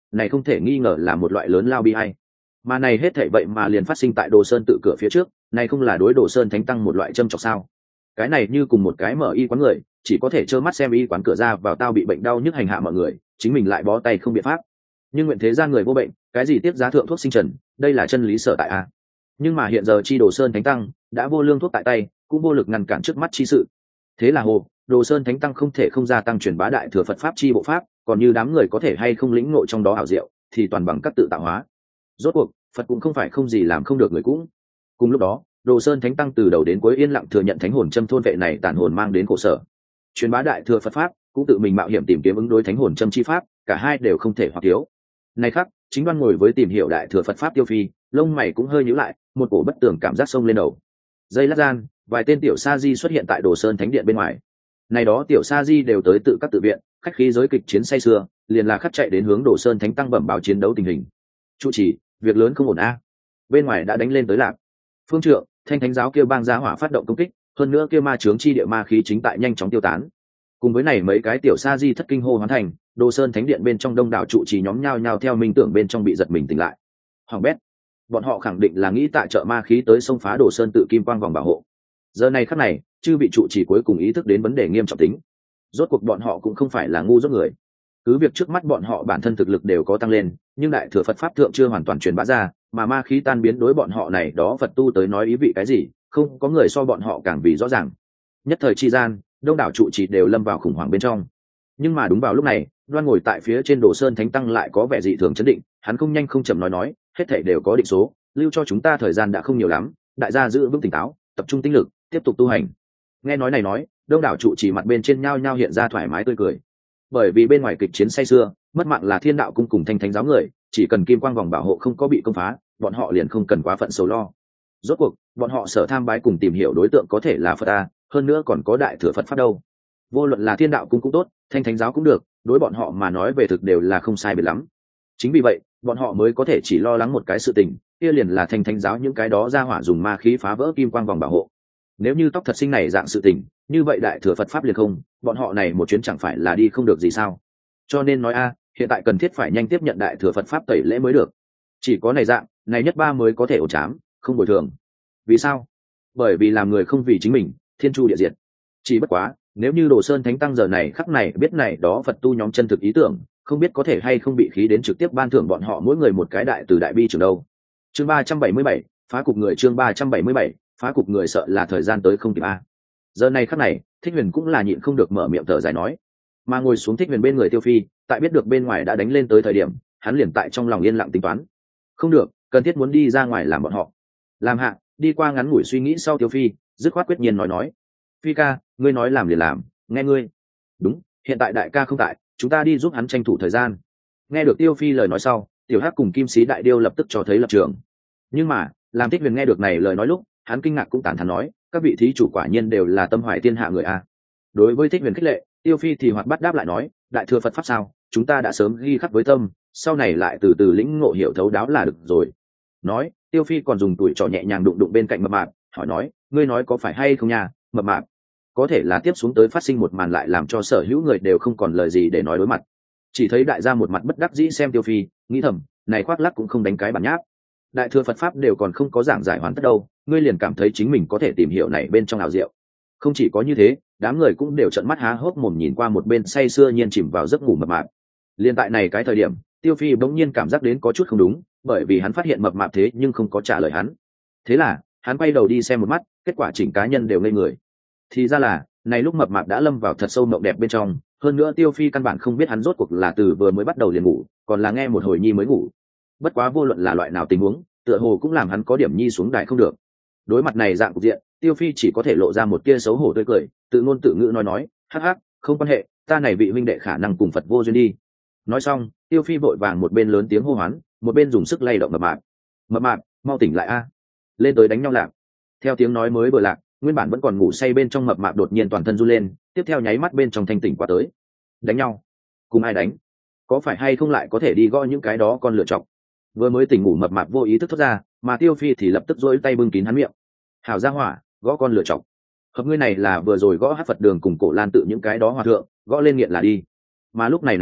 này không thể nghi ngờ là một loại lớn lao bi hay. Mà này hết thảy vậy mà liền phát sinh tại Đồ Sơn tự cửa phía trước, này không là đối Đồ Sơn Thánh Tăng một loại châm chọc sao? Cái này như cùng một cái mở y quán người, chỉ có thể trơ mắt xem y quán cửa ra vào tao bị bệnh đau nhức hành hạ mọi người, chính mình lại bó tay không biện pháp. Nhưng nguyện thế gian người vô bệnh, cái gì tiếp giá thượng thuốc sinh trần, đây là chân lý sở tại a. Nhưng mà hiện giờ chi Đồ Sơn Thánh Tăng đã vô lương thuốc tại tay, cũng vô lực ngăn cản trước mắt chi sự. Thế là hồ, Đồ Sơn Thánh Tăng không thể không gia tăng truyền bá đại thừa Phật pháp chi bộ pháp, còn như đám người có thể hay không lĩnh ngộ trong đó ảo diệu, thì toàn bằng các tự tạo hóa. Rốt cuộc, Phật cũng không phải không gì làm không được người cũng. Cùng lúc đó, Đồ Sơn Thánh Tăng từ đầu đến cuối yên lặng thừa nhận thánh hồn châm thôn vệ này tàn hồn mang đến khổ sở. Truyền bá đại thừa Phật pháp, cũng tự mình mạo hiểm tìm kiếm ứng đối thánh hồn châm chi pháp, cả hai đều không thể hoặc thiếu. Này khắc, chính Đoan ngồi với tìm hiểu đại thừa Phật pháp Tiêu Phi, lông mày cũng hơi nhíu lại, một cổ bất tường cảm giác xông lên đầu. Giây lát gian, vài tên tiểu sa di xuất hiện tại Đồ Sơn Thánh điện bên ngoài. Này đó tiểu sa di đều tới tự các tự viện, khách khí giới kịch chiến say sưa, liền là khắc chạy đến hướng Đồ Sơn Thánh Tăng bẩm báo chiến đấu tình hình. Chủ trì, việc lớn không ổn a. Bên ngoài đã đánh lên tới lạc. Phương trượng, Thanh Thánh giáo kia bang giá hỏa phát động công kích, hơn nữa kia ma chướng chi địa ma khí chính tại nhanh chóng tiêu tán. Cùng với này mấy cái tiểu sa di thất kinh hô hoán thành, Đồ Sơn Thánh điện bên trong đông đảo trụ trì nhóm nhao nhao theo minh tưởng bên trong bị giật mình tỉnh lại. Hoàng bét, bọn họ khẳng định là nghĩ tại trợ ma khí tới xông phá Đồ Sơn tự kim quang vòng bảo hộ. Giờ này khắc này, chư bị trụ trì cuối cùng ý thức đến vấn đề nghiêm trọng tính. Rốt cuộc bọn họ cũng không phải là ngu dốt người. Cứ việc trước mắt bọn họ bản thân thực lực đều có tăng lên, nhưng đại thừa Phật pháp thượng chưa hoàn toàn truyền bá ra, mà ma khí tan biến đối bọn họ này đó Phật tu tới nói ý vị cái gì, không có người so bọn họ càng vì rõ ràng. Nhất thời chi gian, đông đảo trụ trì đều lâm vào khủng hoảng bên trong. Nhưng mà đúng vào lúc này, Đoan ngồi tại phía trên Đồ Sơn Thánh Tăng lại có vẻ dị thường chấn định, hắn không nhanh không chậm nói nói, hết thảy đều có định số, lưu cho chúng ta thời gian đã không nhiều lắm, đại gia giữ vững tỉnh táo, tập trung tinh lực, tiếp tục tu hành. Nghe nói này nói, đông đảo trụ trì mặt bên trên nhao nhao hiện ra thoải mái tươi cười. Bởi vì bên ngoài kịch chiến say sưa, mất mạng là Thiên Đạo cung cùng Thanh Thánh giáo người, chỉ cần kim quang vòng bảo hộ không có bị công phá, bọn họ liền không cần quá phận sầu lo. Rốt cuộc, bọn họ sở tham bái cùng tìm hiểu đối tượng có thể là Phật a, hơn nữa còn có đại thừa Phật pháp đâu. Vô luận là Thiên Đạo cung cũng tốt, Thanh Thánh giáo cũng được, đối bọn họ mà nói về thực đều là không sai biệt lắm. Chính vì vậy, bọn họ mới có thể chỉ lo lắng một cái sự tình, kia liền là Thanh Thánh giáo những cái đó ra hỏa dùng ma khí phá vỡ kim quang vòng bảo hộ. Nếu như tóc thật sinh này dạng sự tình, như vậy đại thừa Phật pháp liền không, bọn họ này một chuyến chẳng phải là đi không được gì sao? Cho nên nói a, hiện tại cần thiết phải nhanh tiếp nhận đại thừa Phật pháp tẩy lễ mới được. Chỉ có này dạng, này nhất ba mới có thể ổn chám, không bồi thường. Vì sao? Bởi vì làm người không vì chính mình, thiên chu địa diệt. Chỉ bất quá, nếu như Đồ Sơn Thánh Tăng giờ này khắc này biết này đó Phật tu nhóm chân thực ý tưởng, không biết có thể hay không bị khí đến trực tiếp ban thưởng bọn họ mỗi người một cái đại từ đại bi trường đâu. Chương ba trăm bảy mươi bảy, phá cục người chương ba trăm bảy mươi bảy, phá cục người sợ là thời gian tới không kịp a. Giờ này khắc này, Thích Huyền cũng là nhịn không được mở miệng thở dài nói, mà ngồi xuống Thích Huyền bên người Tiêu Phi, tại biết được bên ngoài đã đánh lên tới thời điểm, hắn liền tại trong lòng yên lặng tính toán. Không được, cần thiết muốn đi ra ngoài làm bọn họ. Làm hạ, đi qua ngắn ngủi suy nghĩ sau Tiêu Phi, dứt khoát quyết nhiên nói nói, Phi ca, ngươi nói làm liền làm, nghe ngươi. Đúng, hiện tại đại ca không tại, chúng ta đi giúp hắn tranh thủ thời gian. Nghe được Tiêu Phi lời nói sau, Tiểu Hắc cùng Kim Sĩ Đại Điêu lập tức cho thấy lập trường. Nhưng mà, làm Thích Huyền nghe được này lời nói lúc, hắn kinh ngạc cũng tán thán nói, các vị thí chủ quả nhiên đều là tâm hoài thiên hạ người a. Đối với Thích Huyền khích lệ, Tiêu Phi thì hoạt bát đáp lại nói, đại thừa Phật pháp sao, chúng ta đã sớm ghi khắc với tâm, sau này lại từ từ lĩnh ngộ hiểu thấu đáo là được rồi. Nói, Tiêu Phi còn dùng tuổi trò nhẹ nhàng đụng đụng bên cạnh Mập Mạp, hỏi nói, ngươi nói có phải hay không nha, Mập Mạp? Có thể là tiếp xuống tới phát sinh một màn lại làm cho sở hữu người đều không còn lời gì để nói đối mặt. Chỉ thấy đại gia một mặt bất đắc dĩ xem Tiêu Phi, nghĩ thầm, này khoác lắc cũng không đánh cái bản nháp. Đại thừa Phật pháp đều còn không có giảng giải hoàn tất đâu, ngươi liền cảm thấy chính mình có thể tìm hiểu này bên trong ảo diệu. Không chỉ có như thế, đám người cũng đều trợn mắt há hốc mồm nhìn qua một bên say sưa nhiên chìm vào giấc ngủ Mập Mạp. Liên tại này cái thời điểm, Tiêu Phi bỗng nhiên cảm giác đến có chút không đúng, bởi vì hắn phát hiện Mập Mạp thế nhưng không có trả lời hắn. Thế là, hắn quay đầu đi xem một mắt, kết quả chỉnh cá nhân đều ngây người. Thì ra là, này lúc Mập Mạp đã lâm vào thật sâu mộng đẹp bên trong, hơn nữa Tiêu Phi căn bản không biết hắn rốt cuộc là từ vừa mới bắt đầu liền ngủ, còn là nghe một hồi nhi mới ngủ. Bất quá vô luận là loại nào tình huống, tựa hồ cũng làm hắn có điểm nhi xuống đài không được. Đối mặt này dạng cục diện, Tiêu Phi chỉ có thể lộ ra một tia xấu hổ tươi cười, tự ngôn tự ngữ nói nói, hắc hắc, không quan hệ, ta này vị huynh đệ khả năng cùng Phật vô duyên đi. Nói xong, Tiêu Phi vội vàng một bên lớn tiếng hô hoán, một bên dùng sức lay động Mập Mạp. Mập Mạp, mau tỉnh lại a, lên tới đánh nhau lạc. Theo tiếng nói mới vừa lạc, nguyên bản vẫn còn ngủ say bên trong Mập Mạp đột nhiên toàn thân run lên, tiếp theo nháy mắt bên trong thanh tỉnh qua tới. Đánh nhau? Cùng ai đánh? Có phải hay không lại có thể đi gõ những cái đó con lựa chọc? Vừa mới tỉnh ngủ Mập Mạp vô ý thức thoát ra, mà Tiêu Phi thì lập tức dỗi tay bưng kín hắn miệng. Hảo gia hỏa, gõ con lựa chọc. Hợp ngươi này là vừa rồi gõ hát Phật đường cùng Cổ Lan tự những cái đó hòa thượng, gõ lên nghiện là đi. Mà lúc này này khác,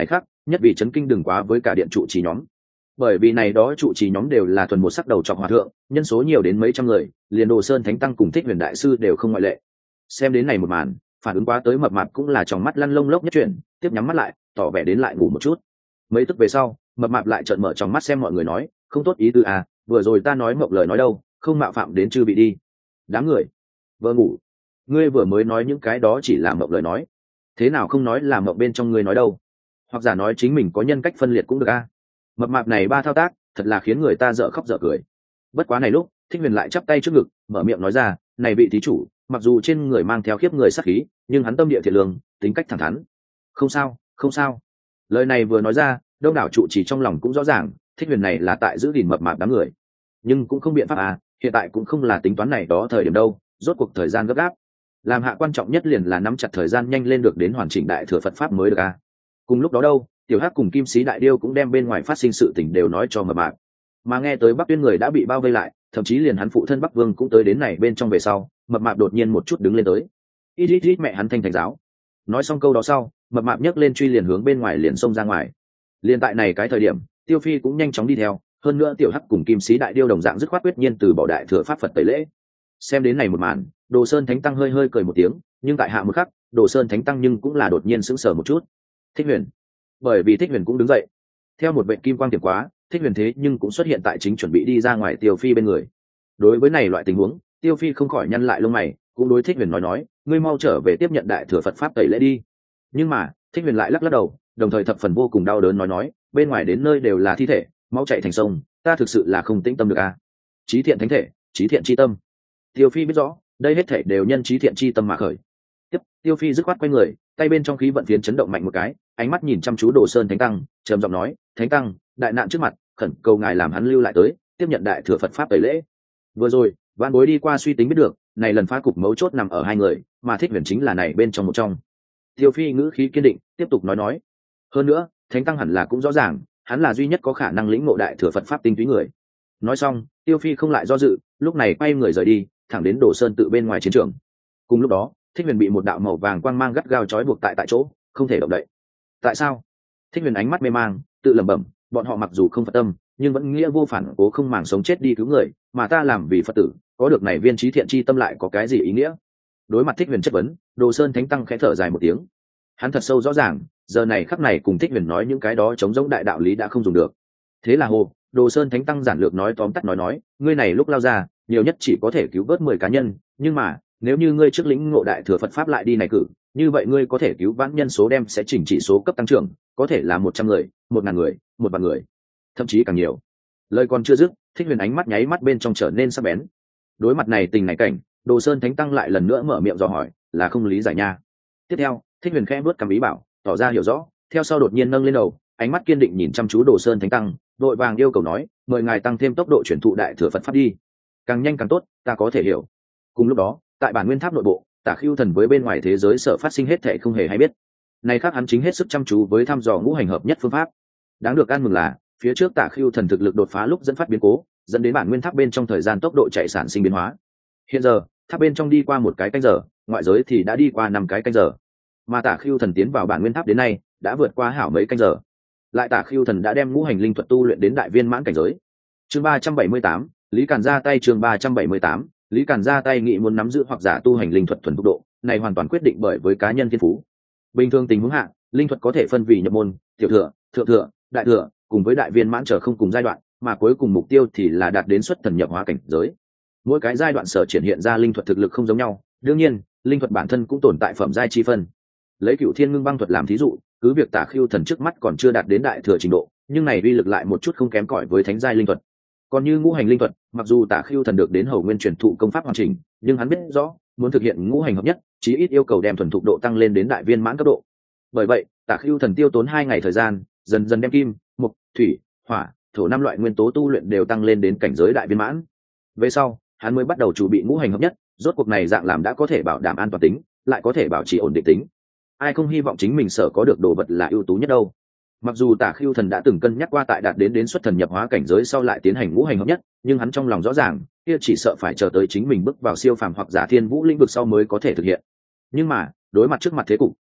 nhất vì chấn kinh đừng quá với cả điện trụ trì nhóm. Bởi vì này đó trụ trì nhóm đều là thuần một sắc đầu trọc hòa thượng, nhân số nhiều đến mấy trăm người, liền Đồ Sơn Thánh Tăng cùng Thích Huyền đại sư đều không ngoại lệ. Xem đến này một màn, phản ứng quá tới mập mạp cũng là tròng mắt lăn lông lốc nhất chuyển, tiếp nhắm mắt lại, tỏ vẻ đến lại ngủ một chút. Mấy tức về sau, mập mạp lại trợn mở tròng mắt xem mọi người nói, không tốt ý tư à, vừa rồi ta nói mộng lời nói đâu, không mạo phạm đến chư vị đi. Đám người, vợ ngủ, ngươi vừa mới nói những cái đó chỉ là mộng lời nói, thế nào không nói là mộng bên trong ngươi nói đâu, hoặc giả nói chính mình có nhân cách phân liệt cũng được a. À. Mập mạp này ba thao tác, thật là khiến người ta dở khóc dở cười. Bất quá này lúc, Thích Huyền lại chắp tay trước ngực, mở miệng nói ra, này vị thí chủ, mặc dù trên người mang theo khiếp người sát khí, nhưng hắn tâm địa thiện lương, tính cách thẳng thắn. Không sao, không sao. Lời này vừa nói ra, đông đảo trụ trì trong lòng cũng rõ ràng, Thích Huyền này là tại giữ gìn mập mạp đám người, nhưng cũng không biện pháp à, hiện tại cũng không là tính toán này đó thời điểm đâu, rốt cuộc thời gian gấp gáp. Làm hạ quan trọng nhất liền là nắm chặt thời gian nhanh lên được đến hoàn chỉnh đại thừa Phật pháp mới được à. Cùng lúc đó đâu, Tiểu Hắc cùng Kim Sĩ Đại Điêu cũng đem bên ngoài phát sinh sự tình đều nói cho mập mạp. Mà nghe tới Bắc Tuyên người đã bị bao vây lại, thậm chí liền hắn phụ thân Bắc Vương cũng tới đến này bên trong về sau, mập mạp đột nhiên một chút đứng lên tới. Ít ít ít mẹ hắn thanh thành giáo. Nói xong câu đó sau, mập mạp nhấc lên truy liền hướng bên ngoài liền xông ra ngoài. Liên tại này cái thời điểm, Tiêu Phi cũng nhanh chóng đi theo, hơn nữa Tiểu Hắc cùng Kim Sĩ Đại Điêu đồng dạng dứt khoát quyết nhiên từ bỏ đại thừa pháp Phật tẩy lễ. Xem đến này một màn, Đồ Sơn Thánh Tăng hơi hơi cười một tiếng, nhưng tại hạ một khắc, Đồ Sơn Thánh Tăng nhưng cũng là đột nhiên sững sờ một chút. Thích Huyền, bởi vì Thích Huyền cũng đứng dậy, theo một vệ kim quang tiệm quá, Thích Huyền thế nhưng cũng xuất hiện tại chính chuẩn bị đi ra ngoài Tiêu Phi bên người. Đối với này loại tình huống, Tiêu Phi không khỏi nhăn lại lông mày, cũng đối Thích Huyền nói nói, ngươi mau trở về tiếp nhận đại thừa Phật pháp tẩy lễ đi. Nhưng mà Thích Huyền lại lắc lắc đầu, đồng thời thập phần vô cùng đau đớn nói nói, bên ngoài đến nơi đều là thi thể, máu chảy thành sông, ta thực sự là không tĩnh tâm được à. Chí thiện thánh thể, chí thiện chi tâm. Tiêu Phi biết rõ, đây hết thể đều nhân chí thiện chi tâm mà khởi. Tiếp, Tiêu Phi dứt khoát quay người, tay bên trong khí vận phiến chấn động mạnh một cái, ánh mắt nhìn chăm chú Đồ Sơn Thánh Tăng, trầm giọng nói, Thánh Tăng, đại nạn trước mặt, khẩn cầu ngài làm hắn lưu lại tới, tiếp nhận đại thừa Phật pháp tẩy lễ. Vừa rồi, vạn bối đi qua suy tính biết được, này lần phá cục mấu chốt nằm ở hai người, mà Thích Huyền chính là này bên trong một trong. Tiêu Phi ngữ khí kiên định, tiếp tục nói nói, hơn nữa, Thánh Tăng hẳn là cũng rõ ràng, hắn là duy nhất có khả năng lĩnh ngộ đại thừa Phật pháp tinh túy người. Nói xong, Tiêu Phi không lại do dự, lúc này quay người rời đi, thẳng đến Đồ Sơn tự bên ngoài chiến trường. Cùng lúc đó, Thích Huyền bị một đạo màu vàng quang mang gắt gao trói buộc tại tại chỗ, không thể động đậy. Tại sao? Thích Huyền ánh mắt mê mang, tự lẩm bẩm, bọn họ mặc dù không Phật tâm, nhưng vẫn nghĩa vô phản cố không màng sống chết đi cứu người, mà ta làm vì Phật tử, có được này viên trí thiện chi tâm lại có cái gì ý nghĩa? Đối mặt Thích Huyền chất vấn, Đồ Sơn Thánh Tăng khẽ thở dài một tiếng. Hắn thật sâu rõ ràng, giờ này khắc này cùng Thích Huyền nói những cái đó chống giống đại đạo lý đã không dùng được. Thế là hồ, Đồ Sơn Thánh Tăng giản lược nói tóm tắt nói nói, ngươi này lúc lao ra, nhiều nhất chỉ có thể cứu vớt mười cá nhân, nhưng mà nếu như ngươi trước lĩnh ngộ đại thừa Phật pháp lại đi này cử, như vậy ngươi có thể cứu vãn nhân số đem sẽ chỉnh trị số cấp tăng trưởng, có thể là một trăm người, một ngàn người, một vạn người, thậm chí càng nhiều. Lời còn chưa dứt, Thích Huyền ánh mắt nháy mắt bên trong trở nên sắc bén. Đối mặt này tình này cảnh, Đồ Sơn Thánh Tăng lại lần nữa mở miệng dò hỏi, là không lý giải nha. Tiếp theo, Thích Huyền khẽ bước cầm ý bảo, tỏ ra hiểu rõ, theo sau đột nhiên nâng lên đầu, ánh mắt kiên định nhìn chăm chú Đồ Sơn Thánh Tăng, đội vàng yêu cầu nói, mời ngài tăng thêm tốc độ chuyển thụ đại thừa Phật pháp đi, càng nhanh càng tốt, ta có thể hiểu. Cùng lúc đó, tại bản nguyên tháp nội bộ, Tả Khưu Thần với bên ngoài thế giới sở phát sinh hết thảy không hề hay biết. Này khác hắn chính hết sức chăm chú với thăm dò ngũ hành hợp nhất phương pháp. Đáng được ăn mừng là, phía trước Tả Khưu Thần thực lực đột phá lúc dẫn phát biến cố, dẫn đến bản nguyên tháp bên trong thời gian tốc độ chạy sản sinh biến hóa. Hiện giờ, tháp bên trong đi qua một cái canh giờ, ngoại giới thì đã đi qua năm cái canh giờ. Mà Tả Khưu Thần tiến vào bản nguyên tháp đến nay, đã vượt qua hảo mấy canh giờ. Lại Tả Khưu Thần đã đem ngũ hành linh thuật tu luyện đến đại viên mãn cảnh giới. Chương ba trăm bảy mươi tám, Lý Càn ra tay chương ba trăm bảy mươi tám, Lý Càn ra tay nghị muốn nắm giữ hoặc giả tu hành linh thuật thuần tốc độ, này hoàn toàn quyết định bởi với cá nhân thiên phú. Bình thường tình huống hạ, linh thuật có thể phân vì nhập môn, tiểu thừa, thượng thừa, đại thừa, cùng với đại viên mãn trở không cùng giai đoạn, mà cuối cùng mục tiêu thì là đạt đến xuất thần nhập hóa cảnh giới. Mỗi cái giai đoạn sở triển hiện ra linh thuật thực lực không giống nhau, đương nhiên, linh thuật bản thân cũng tồn tại phẩm giai chi phân. Lấy Cửu Thiên Ngưng Băng thuật làm thí dụ, cứ việc Tả Khưu Thần trước mắt còn chưa đạt đến đại thừa trình độ, nhưng này uy lực lại một chút không kém cỏi với thánh giai linh thuật. Còn như ngũ hành linh thuật, mặc dù Tả Khưu Thần được đến hầu nguyên truyền thụ công pháp hoàn chỉnh, nhưng hắn biết rõ, muốn thực hiện ngũ hành hợp nhất, chí ít yêu cầu đem thuần thục độ tăng lên đến đại viên mãn cấp độ. Bởi vậy, Tả Khưu Thần tiêu tốn hai ngày thời gian, dần dần đem kim, mộc, thủy, hỏa, thổ năm loại nguyên tố tu luyện đều tăng lên đến cảnh giới đại viên mãn. Về sau, hắn mới bắt đầu chuẩn bị ngũ hành hợp nhất, rốt cuộc này dạng làm đã có thể bảo đảm an toàn tính, lại có thể bảo trì ổn định tính. Ai không hy vọng chính mình sở có được đồ vật là ưu tú nhất đâu. Mặc dù Tả Khưu Thần đã từng cân nhắc qua tại đạt đến đến xuất thần nhập hóa cảnh giới sau lại tiến hành ngũ hành hợp nhất, nhưng hắn trong lòng rõ ràng, kia chỉ sợ phải chờ tới chính mình bước vào siêu phàm hoặc giả thiên vũ lĩnh vực sau mới có thể thực hiện. Nhưng mà, đối mặt trước mặt thế cục,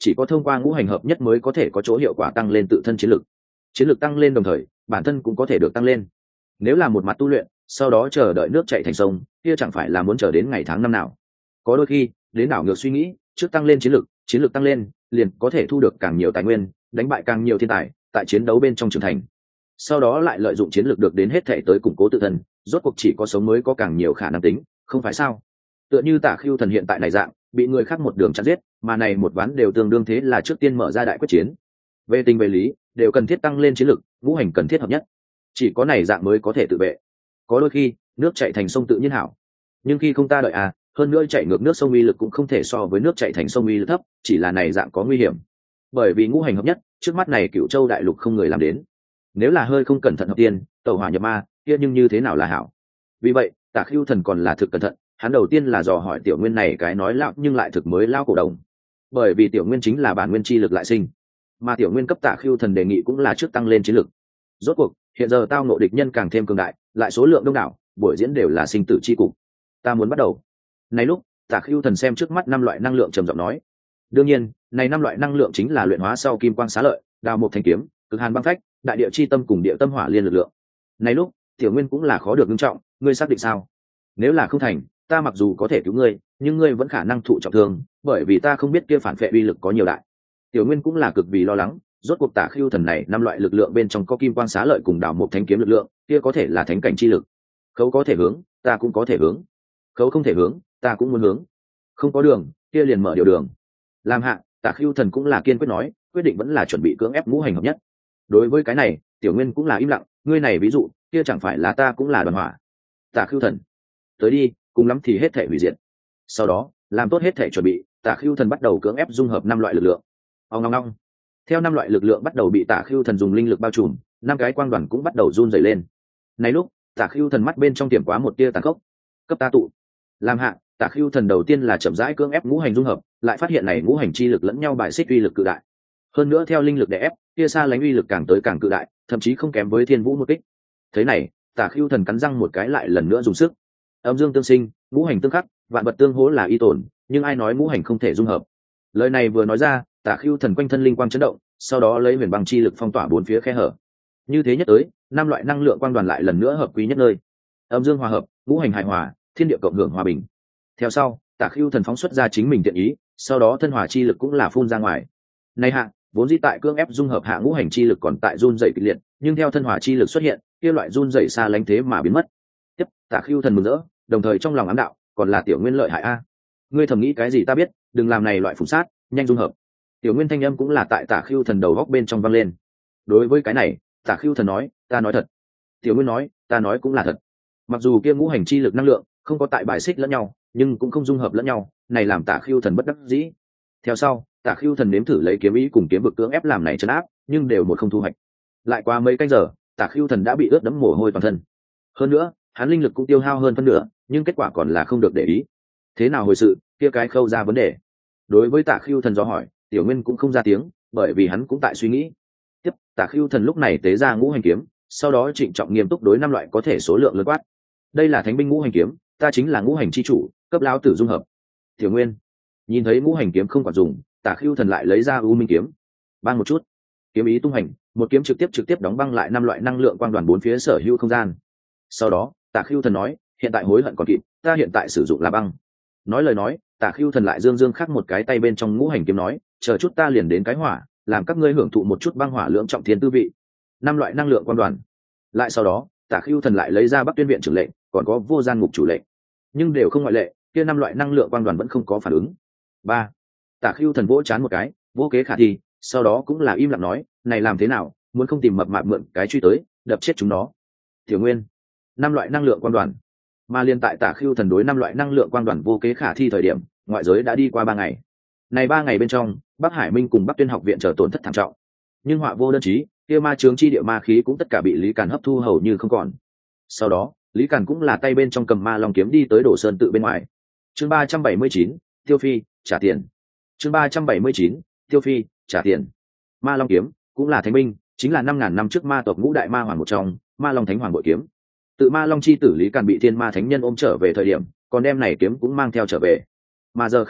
chỉ có thông qua ngũ hành hợp nhất mới có thể có chỗ hiệu quả tăng lên tự thân chiến lực. Chiến lực tăng lên đồng thời bản thân cũng có thể được tăng lên. Nếu là một mặt tu luyện sau đó chờ đợi nước chảy thành sông, kia chẳng phải là muốn chờ đến ngày tháng năm nào. Có đôi khi đến đảo ngược suy nghĩ, trước tăng lên chiến lực, chiến lực tăng lên liền có thể thu được càng nhiều tài nguyên, đánh bại càng nhiều thiên tài, tại chiến đấu bên trong trưởng thành, sau đó lại lợi dụng chiến lược được đến hết thể tới củng cố tự thân, rốt cuộc chỉ có sống mới có càng nhiều khả năng tính, không phải sao? Tựa như Tả Khưu Thần hiện tại này dạng, bị người khác một đường chặn giết, mà này một ván đều tương đương thế là trước tiên mở ra đại quyết chiến. Về tình về lý, đều cần thiết tăng lên chiến lược, ngũ hành cần thiết hợp nhất. Chỉ có này dạng mới có thể tự vệ. Có đôi khi, nước chảy thành sông tự nhiên hảo, nhưng khi không ta đợi à, hơn nữa chạy ngược nước sông uy lực cũng không thể so với nước chảy thành sông uy lực thấp, chỉ là này dạng có nguy hiểm. Bởi vì ngũ hành hợp nhất, trước mắt này Cửu Châu đại lục không người làm đến. Nếu là hơi không cẩn thận hợp tiên, tẩu hỏa nhập ma, kia nhưng như thế nào là hảo? Vì vậy, Tả Khưu Thần còn là thực cẩn thận, hắn đầu tiên là dò hỏi Tiểu Nguyên này cái nói lão nhưng lại thực mới lao cổ đồng. Bởi vì Tiểu Nguyên chính là bản nguyên chi lực lại sinh, mà Tiểu Nguyên cấp Tả Khưu Thần đề nghị cũng là trước tăng lên chiến lực. Rốt cuộc, hiện giờ tao ngộ địch nhân càng thêm cường đại, lại số lượng đông đảo, buổi diễn đều là sinh tử chi cục. Ta muốn bắt đầu. Này lúc, Tả Khưu Thần xem trước mắt năm loại năng lượng trầm giọng nói. Đương nhiên, này năm loại năng lượng chính là luyện hóa sau kim quang xá lợi, đào mục thanh kiếm, cực hàn băng phách, đại địa chi tâm cùng địa tâm hỏa liên lực lượng. Này lúc, Tiểu Nguyên cũng là khó được nghiêm trọng, ngươi xác định sao? Nếu là không thành, ta mặc dù có thể cứu ngươi, nhưng ngươi vẫn khả năng thụ trọng thương, bởi vì ta không biết kia phản phệ uy lực có nhiều đại. Tiểu Nguyên cũng là cực vì lo lắng, rốt cuộc Tả Khưu Thần này năm loại lực lượng bên trong có kim quang xá lợi cùng đào mục thanh kiếm lực lượng, kia có thể là thánh cảnh chi lực. Khấu có thể hướng, ta cũng có thể hướng. Khấu không thể hướng, ta cũng muốn hướng. Không có đường, kia liền mở điều đường. Làm hạ, Tả Khưu Thần cũng là kiên quyết nói, quyết định vẫn là chuẩn bị cưỡng ép ngũ hành hợp nhất. Đối với cái này, Tiểu Nguyên cũng là im lặng, ngươi này ví dụ, kia chẳng phải là ta cũng là đoàn hỏa. Tả Khưu Thần, tới đi, cùng lắm thì hết thể hủy diệt. Sau đó, làm tốt hết thể chuẩn bị, Tả Khưu Thần bắt đầu cưỡng ép dung hợp năm loại lực lượng. Ong ong ong. Theo năm loại lực lượng bắt đầu bị Tả Khưu Thần dùng linh lực bao trùm, năm cái quang đoàn cũng bắt đầu run rẩy lên. Này lúc, Tả Khưu Thần mắt bên trong tiềm quá một tia tàn khốc. Cấp ta tụ. Làm hạ, Tả Khưu Thần đầu tiên là chậm rãi cưỡng ép ngũ hành dung hợp, lại phát hiện này ngũ hành chi lực lẫn nhau bài xích uy lực cự đại. Hơn nữa theo linh lực đè ép, kia xa lánh uy lực càng tới càng cự đại, thậm chí không kém với Thiên Vũ một kích. Thế này, Tả Khưu Thần cắn răng một cái lại lần nữa dùng sức. Âm dương tương sinh, ngũ hành tương khắc, vạn vật tương hỗ là y tổn, nhưng ai nói ngũ hành không thể dung hợp? Lời này vừa nói ra, Tả Khưu Thần quanh thân linh quang chấn động, sau đó lấy huyền băng chi lực phong tỏa bốn phía khe hở. Như thế nhất tới, năm loại năng lượng quang đoàn lại lần nữa hợp quý nhất nơi. Âm dương hòa hợp, ngũ hành hài hòa, thiên địa cộng hưởng hòa bình. Theo sau, Tả Khưu Thần phóng xuất ra chính mình tiện ý, sau đó thân hỏa chi lực cũng là phun ra ngoài. Này hạ, vốn dĩ tại cương ép dung hợp hạ ngũ hành chi lực còn tại run rẩy kịch liệt, nhưng theo thân hỏa chi lực xuất hiện, kia loại run rẩy xa lánh thế mà biến mất. Tiếp, Tả Khưu Thần mừng rỡ, đồng thời trong lòng ám đạo, còn là Tiểu Nguyên lợi hại a. Ngươi thầm nghĩ cái gì ta biết, đừng làm này loại phùng sát, nhanh dung hợp. Tiểu Nguyên thanh âm cũng là tại Tả Khưu Thần đầu góc bên trong vang lên. Đối với cái này, Tả Khưu Thần nói, ta nói thật. Tiểu Nguyên nói, ta nói cũng là thật. Mặc dù kia ngũ hành chi lực năng lượng không có tại bài xích lẫn nhau, nhưng cũng không dung hợp lẫn nhau, này làm Tả Khưu Thần bất đắc dĩ. Theo sau, Tả Khưu Thần nếm thử lấy kiếm ý cùng kiếm vực cưỡng ép làm này trấn áp, nhưng đều một không thu hoạch. Lại qua mấy canh giờ, Tả Khưu Thần đã bị ướt đẫm mồ hôi toàn thân. Hơn nữa, hắn linh lực cũng tiêu hao hơn phân nửa, nhưng kết quả còn là không được để ý. Thế nào hồi sự, kia cái khâu ra vấn đề. Đối với Tả Khưu Thần do hỏi, Tiểu Nguyên cũng không ra tiếng, bởi vì hắn cũng tại suy nghĩ. Tiếp, Tả Khưu Thần lúc này tế ra ngũ hành kiếm, sau đó trịnh trọng nghiêm túc đối năm loại có thể số lượng lớn quát. Đây là thánh binh ngũ hành kiếm, ta chính là ngũ hành chi chủ, cấp lão tử dung hợp. Tiểu Nguyên nhìn thấy ngũ hành kiếm không còn dùng, Tả Khưu Thần lại lấy ra u minh kiếm, bang một chút, kiếm ý tung hành, một kiếm trực tiếp trực tiếp đóng băng lại năm loại năng lượng quang đoàn bốn phía sở hữu không gian. Sau đó, Tả Khưu Thần nói, hiện tại hối hận còn kịp, ta hiện tại sử dụng là băng. Nói lời nói, Tả Khưu Thần lại dương dương khắc một cái tay bên trong ngũ hành kiếm nói, chờ chút ta liền đến cái hỏa, làm các ngươi hưởng thụ một chút băng hỏa lượng trọng thiên tư vị. Năm loại năng lượng quang đoàn. Lại sau đó, Tả Khưu Thần lại lấy ra Bắc Tuyên viện trưởng lệnh, còn có vô gian ngục chủ lệnh, nhưng đều không ngoại lệ, kia năm loại năng lượng quang đoàn vẫn không có phản ứng. Ba, Tả Khưu Thần vỗ chán một cái, vô kế khả thi, sau đó cũng là im lặng nói, này làm thế nào, muốn không tìm mập mạp mượn cái truy tới, đập chết chúng nó. Tiểu Nguyên, năm loại năng lượng quang đoàn. Mà liên tại Tả Khưu Thần đối năm loại năng lượng quang đoàn vô kế khả thi thời điểm, ngoại giới đã đi qua ba ngày. Này ba ngày bên trong, Bắc Hải Minh cùng Bắc Tuyên học viện trở tổn thất thảm trọng, nhưng họa vô đơn chí, kia ma chướng chi địa ma khí cũng tất cả bị Lý Càn hấp thu hầu như không còn. Sau đó, Lý Càn cũng là tay bên trong cầm ma long kiếm đi tới Đổ Sơn tự bên ngoài. Chương ba trăm bảy mươi chín, Tiêu Phi trả tiền. Chương ba trăm bảy mươi chín, Tiêu Phi trả tiền. Ma long kiếm cũng là thánh binh, chính là năm ngàn năm trước ma tộc ngũ đại ma hoàng một trong, Ma Long Thánh Hoàng bội kiếm. Tự Ma Long chi tử Lý Càn bị Thiên Ma Thánh Nhân ôm trở về thời điểm, còn đem này kiếm cũng mang theo trở về. Mà giờ khắc này,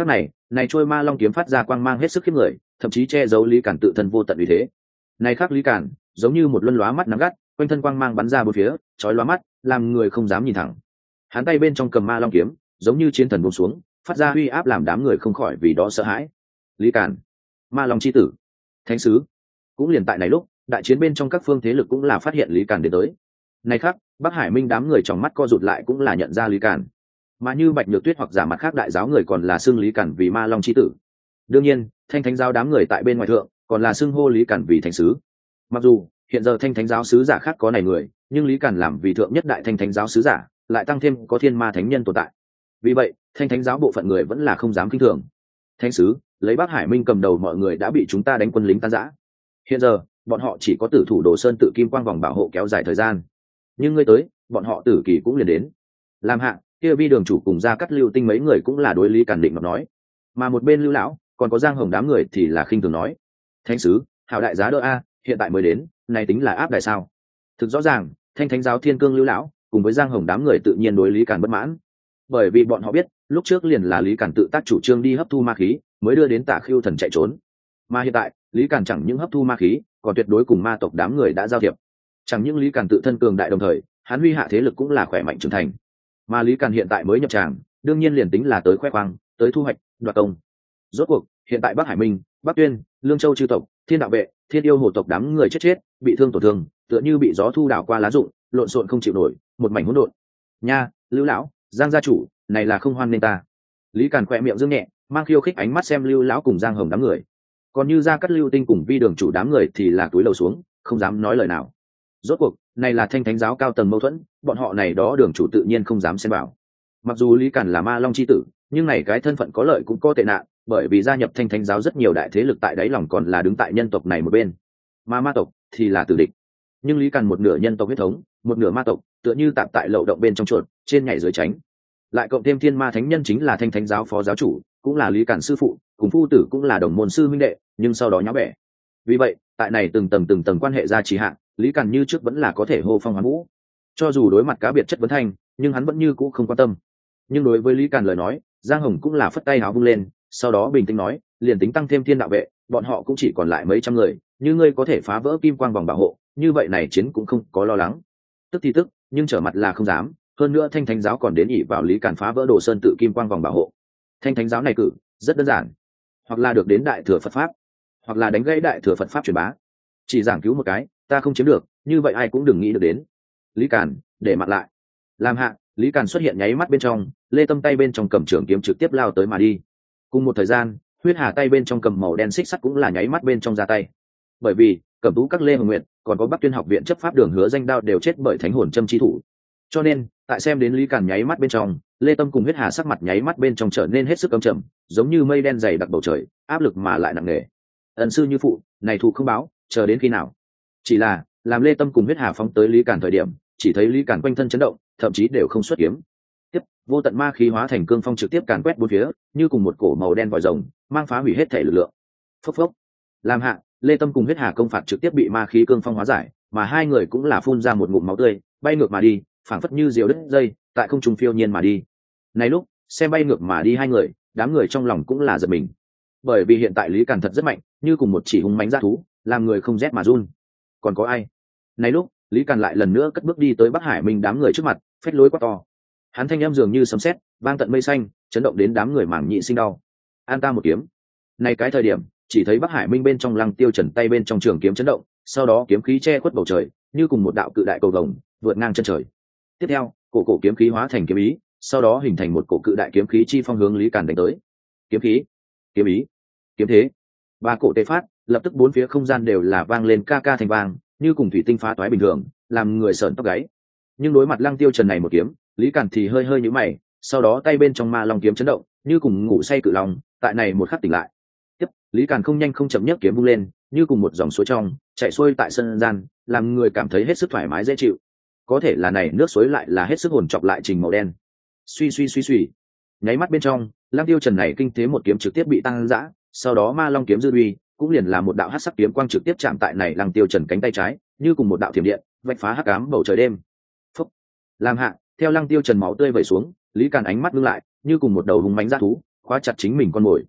này trôi ma long kiếm phát ra quang mang hết sức khiếp người, thậm chí che giấu lý càn tự thân vô tận uy thế. Này khác lý càn giống như một luân lóa mắt nắng gắt, quanh thân quang mang bắn ra bốn phía, chói lóa mắt, làm người không dám nhìn thẳng. Hắn tay bên trong cầm ma long kiếm, giống như chiến thần buông xuống, phát ra uy áp làm đám người không khỏi vì đó sợ hãi. Lý Càn, ma long chi tử, thánh sứ. Cũng liền tại này lúc, đại chiến bên trong các phương thế lực cũng là phát hiện Lý Càn đến tới. Này khác, Bắc Hải Minh đám người trong mắt co rụt lại cũng là nhận ra Lý Càn. Mà như Bạch Nhược Tuyết hoặc giả mặt khác đại giáo người còn là xưng Lý Càn vì ma long chi tử. Đương nhiên, Thanh Thánh giáo đám người tại bên ngoài thượng còn là xưng hô Lý Càn vì thánh sứ. Mặc dù hiện giờ Thanh Thánh giáo sứ giả khác có này người, nhưng Lý Càn làm vì thượng nhất đại Thanh Thánh giáo sứ giả, lại tăng thêm có thiên ma thánh nhân tồn tại. Vì vậy, Thanh Thánh giáo bộ phận người vẫn là không dám khinh thường. Thánh sứ, lấy Bắc Hải Minh cầm đầu mọi người đã bị chúng ta đánh quân lính tan rã. Hiện giờ, bọn họ chỉ có tử thủ Đồ Sơn tự kim quang vòng bảo hộ kéo dài thời gian. Nhưng ngươi tới, bọn họ tử kỳ cũng liền đến. Làm hạ, kia Vi đường chủ cùng ra cắt Lưu Tinh mấy người cũng là đối Lý Càn định ngọc nói. Mà một bên Lưu lão, còn có Giang Hồng đám người thì là khinh thường nói: "Thánh sứ, hảo đại giá đỡ a, hiện tại mới đến, này tính là áp đại sao?" Thực rõ ràng, Thanh Thánh giáo Thiên Cương Lưu lão cùng với Giang Hồng đám người tự nhiên đối Lý Càn bất mãn, bởi vì bọn họ biết, lúc trước liền là Lý Càn tự tác chủ trương đi hấp thu ma khí, mới đưa đến Tả Khưu Thần chạy trốn. Mà hiện tại, Lý Càn chẳng những hấp thu ma khí, còn tuyệt đối cùng ma tộc đám người đã giao thiệp. Chẳng những Lý Càn tự thân cường đại đồng thời, hắn huy hạ thế lực cũng là khỏe mạnh trưởng thành. Mà Lý Càn hiện tại mới nhập tràng, đương nhiên liền tính là tới khoe khoang, tới thu hoạch, đoạt công. Rốt cuộc, hiện tại Bắc Hải Minh, Bắc Tuyên, Lương Châu chư tộc, Thiên Đạo vệ, Thiên Yêu Hồ tộc đám người chết chết, bị thương tổn thương, tựa như bị gió thu đảo qua lá rụng, lộn xộn không chịu nổi, một mảnh hỗn độn. Nha, Lưu lão, Giang gia chủ, này là không hoan nên ta. Lý Càn khỏe miệng dương nhẹ, mang khiêu khích ánh mắt xem Lưu lão cùng Giang Hồng đám người. Còn như Gia Cát Lưu Tinh cùng Vi đường chủ đám người thì là túi lầu xuống, không dám nói lời nào. Rốt cuộc, này là Thanh Thánh giáo cao tầng mâu thuẫn, bọn họ này đó đường chủ tự nhiên không dám xen vào. Mặc dù Lý Càn là ma long chi tử, nhưng này cái thân phận có lợi cũng có tệ nạn, bởi vì gia nhập Thanh Thánh giáo rất nhiều đại thế lực tại đáy lòng còn là đứng tại nhân tộc này một bên, mà ma tộc thì là tử địch. Nhưng Lý Càn một nửa nhân tộc huyết thống, một nửa ma tộc, tựa như tạm tại lậu động bên trong chuột, trên nhảy dưới tránh. Lại cộng thêm thiên ma thánh nhân chính là Thanh Thánh giáo phó giáo chủ, cũng là Lý Càn sư phụ, cùng phu tử cũng là đồng môn sư huynh đệ, nhưng sau đó nháo bẻ. Vì vậy, tại này từng tầng từng tầng quan hệ gia trì hạn, Lý Càn như trước vẫn là có thể hô phong hoán vũ. Cho dù đối mặt cá biệt chất vấn thanh, nhưng hắn vẫn như cũ không quan tâm. Nhưng đối với Lý Càn lời nói, Giang Hồng cũng là phất tay áo vung lên, sau đó bình tĩnh nói, liền tính tăng thêm Thiên Đạo vệ, bọn họ cũng chỉ còn lại mấy trăm người, như ngươi có thể phá vỡ kim quang vòng bảo hộ, như vậy này chiến cũng không có lo lắng. Tức thì tức, nhưng trở mặt là không dám, hơn nữa Thanh Thánh giáo còn đến ỷ vào Lý Càn phá vỡ Đồ Sơn tự kim quang vòng bảo hộ. Thanh Thánh giáo này cử rất đơn giản, hoặc là được đến đại thừa Phật pháp, hoặc là đánh gãy đại thừa Phật pháp truyền bá. Chỉ giảng cứu một cái, ta không chiếm được, như vậy ai cũng đừng nghĩ được đến. Lý Càn, để mặc lại. Làm hạ, Lý Càn xuất hiện nháy mắt bên trong, Lê Tâm tay bên trong cầm trường kiếm trực tiếp lao tới mà đi. Cùng một thời gian, Huyết Hà tay bên trong cầm màu đen xích sắt cũng là nháy mắt bên trong ra tay. Bởi vì, Cẩm Tú các Lê Hồng Nguyệt, còn có Bắc Tuyên học viện chấp pháp đường Hứa Danh Đao đều chết bởi thánh hồn châm chi thủ. Cho nên, tại xem đến Lý Càn nháy mắt bên trong, Lê Tâm cùng Huyết Hà sắc mặt nháy mắt bên trong trở nên hết sức âm trầm, giống như mây đen dày đặc bầu trời, áp lực mà lại nặng nề. Ẩn sư như phụ, này thù không báo, chờ đến khi nào? Chỉ là, làm Lê Tâm cùng Huyết Hà phóng tới Lý Càn thời điểm, chỉ thấy Lý Càn quanh thân chấn động, thậm chí đều không xuất kiếm. Tiếp, vô tận ma khí hóa thành cương phong trực tiếp càn quét bốn phía, như cùng một cổ màu đen vòi rồng, mang phá hủy hết thể lực lượng. Phốc phốc. Làm hạ, Lê Tâm cùng Huyết Hà công phạt trực tiếp bị ma khí cương phong hóa giải, mà hai người cũng là phun ra một ngụm máu tươi, bay ngược mà đi, phảng phất như diều đứt dây, tại không trung phiêu nhiên mà đi. Này lúc, xem bay ngược mà đi hai người, đám người trong lòng cũng là giật mình. Bởi vì hiện tại Lý Càn thật rất mạnh, như cùng một chỉ hung mãnh dã thú, làm người không rét mà run. Còn có ai? Này lúc, Lý Càn lại lần nữa cất bước đi tới Bắc Hải Minh đám người trước mặt, phách lối quá to. Hắn thanh âm dường như sấm sét, vang tận mây xanh, chấn động đến đám người mảng nhị sinh đau. An ta một kiếm. Này cái thời điểm, chỉ thấy Bắc Hải Minh bên trong Lăng Tiêu Trần tay bên trong trường kiếm chấn động, sau đó kiếm khí che khuất bầu trời, như cùng một đạo cự đại cầu vồng, vượt ngang chân trời. Tiếp theo, cổ cổ kiếm khí hóa thành kiếm ý, sau đó hình thành một cổ cự đại kiếm khí chi phong hướng Lý Càn đánh tới. Kiếm khí, kiếm ý, kiếm thế. Ba cổ tê phát, lập tức bốn phía không gian đều là vang lên ca ca thành vang, như cùng thủy tinh phá toái bình thường, làm người sởn tóc gáy. Nhưng đối mặt Lăng Tiêu Trần này một kiếm, Lý Càn thì hơi hơi nhíu mày, sau đó tay bên trong ma long kiếm chấn động, như cùng ngủ say cự long, tại này một khắc tỉnh lại. Tiếp, Lý Càn không nhanh không chậm nhấc kiếm vung lên, như cùng một dòng suối trong, chạy xuôi tại sân gian, làm người cảm thấy hết sức thoải mái dễ chịu. Có thể là này nước suối lại là hết sức hồn chọc lại trình màu đen. Suy suy suy suy. Nháy mắt bên trong, Lăng Tiêu Trần này kinh thế một kiếm trực tiếp bị tăng dã, sau đó ma long kiếm dư uy, cũng liền là một đạo hắc sắc kiếm quang trực tiếp chạm tại này Lăng Tiêu Trần cánh tay trái, như cùng một đạo thiểm điện, vạch phá hắc ám bầu trời đêm. Phúc. Làm hạ, theo Lăng Tiêu Trần máu tươi vẩy xuống, Lý Càn ánh mắt ngưng lại, như cùng một đầu hung mãnh dã thú, khóa chặt chính mình con mồi,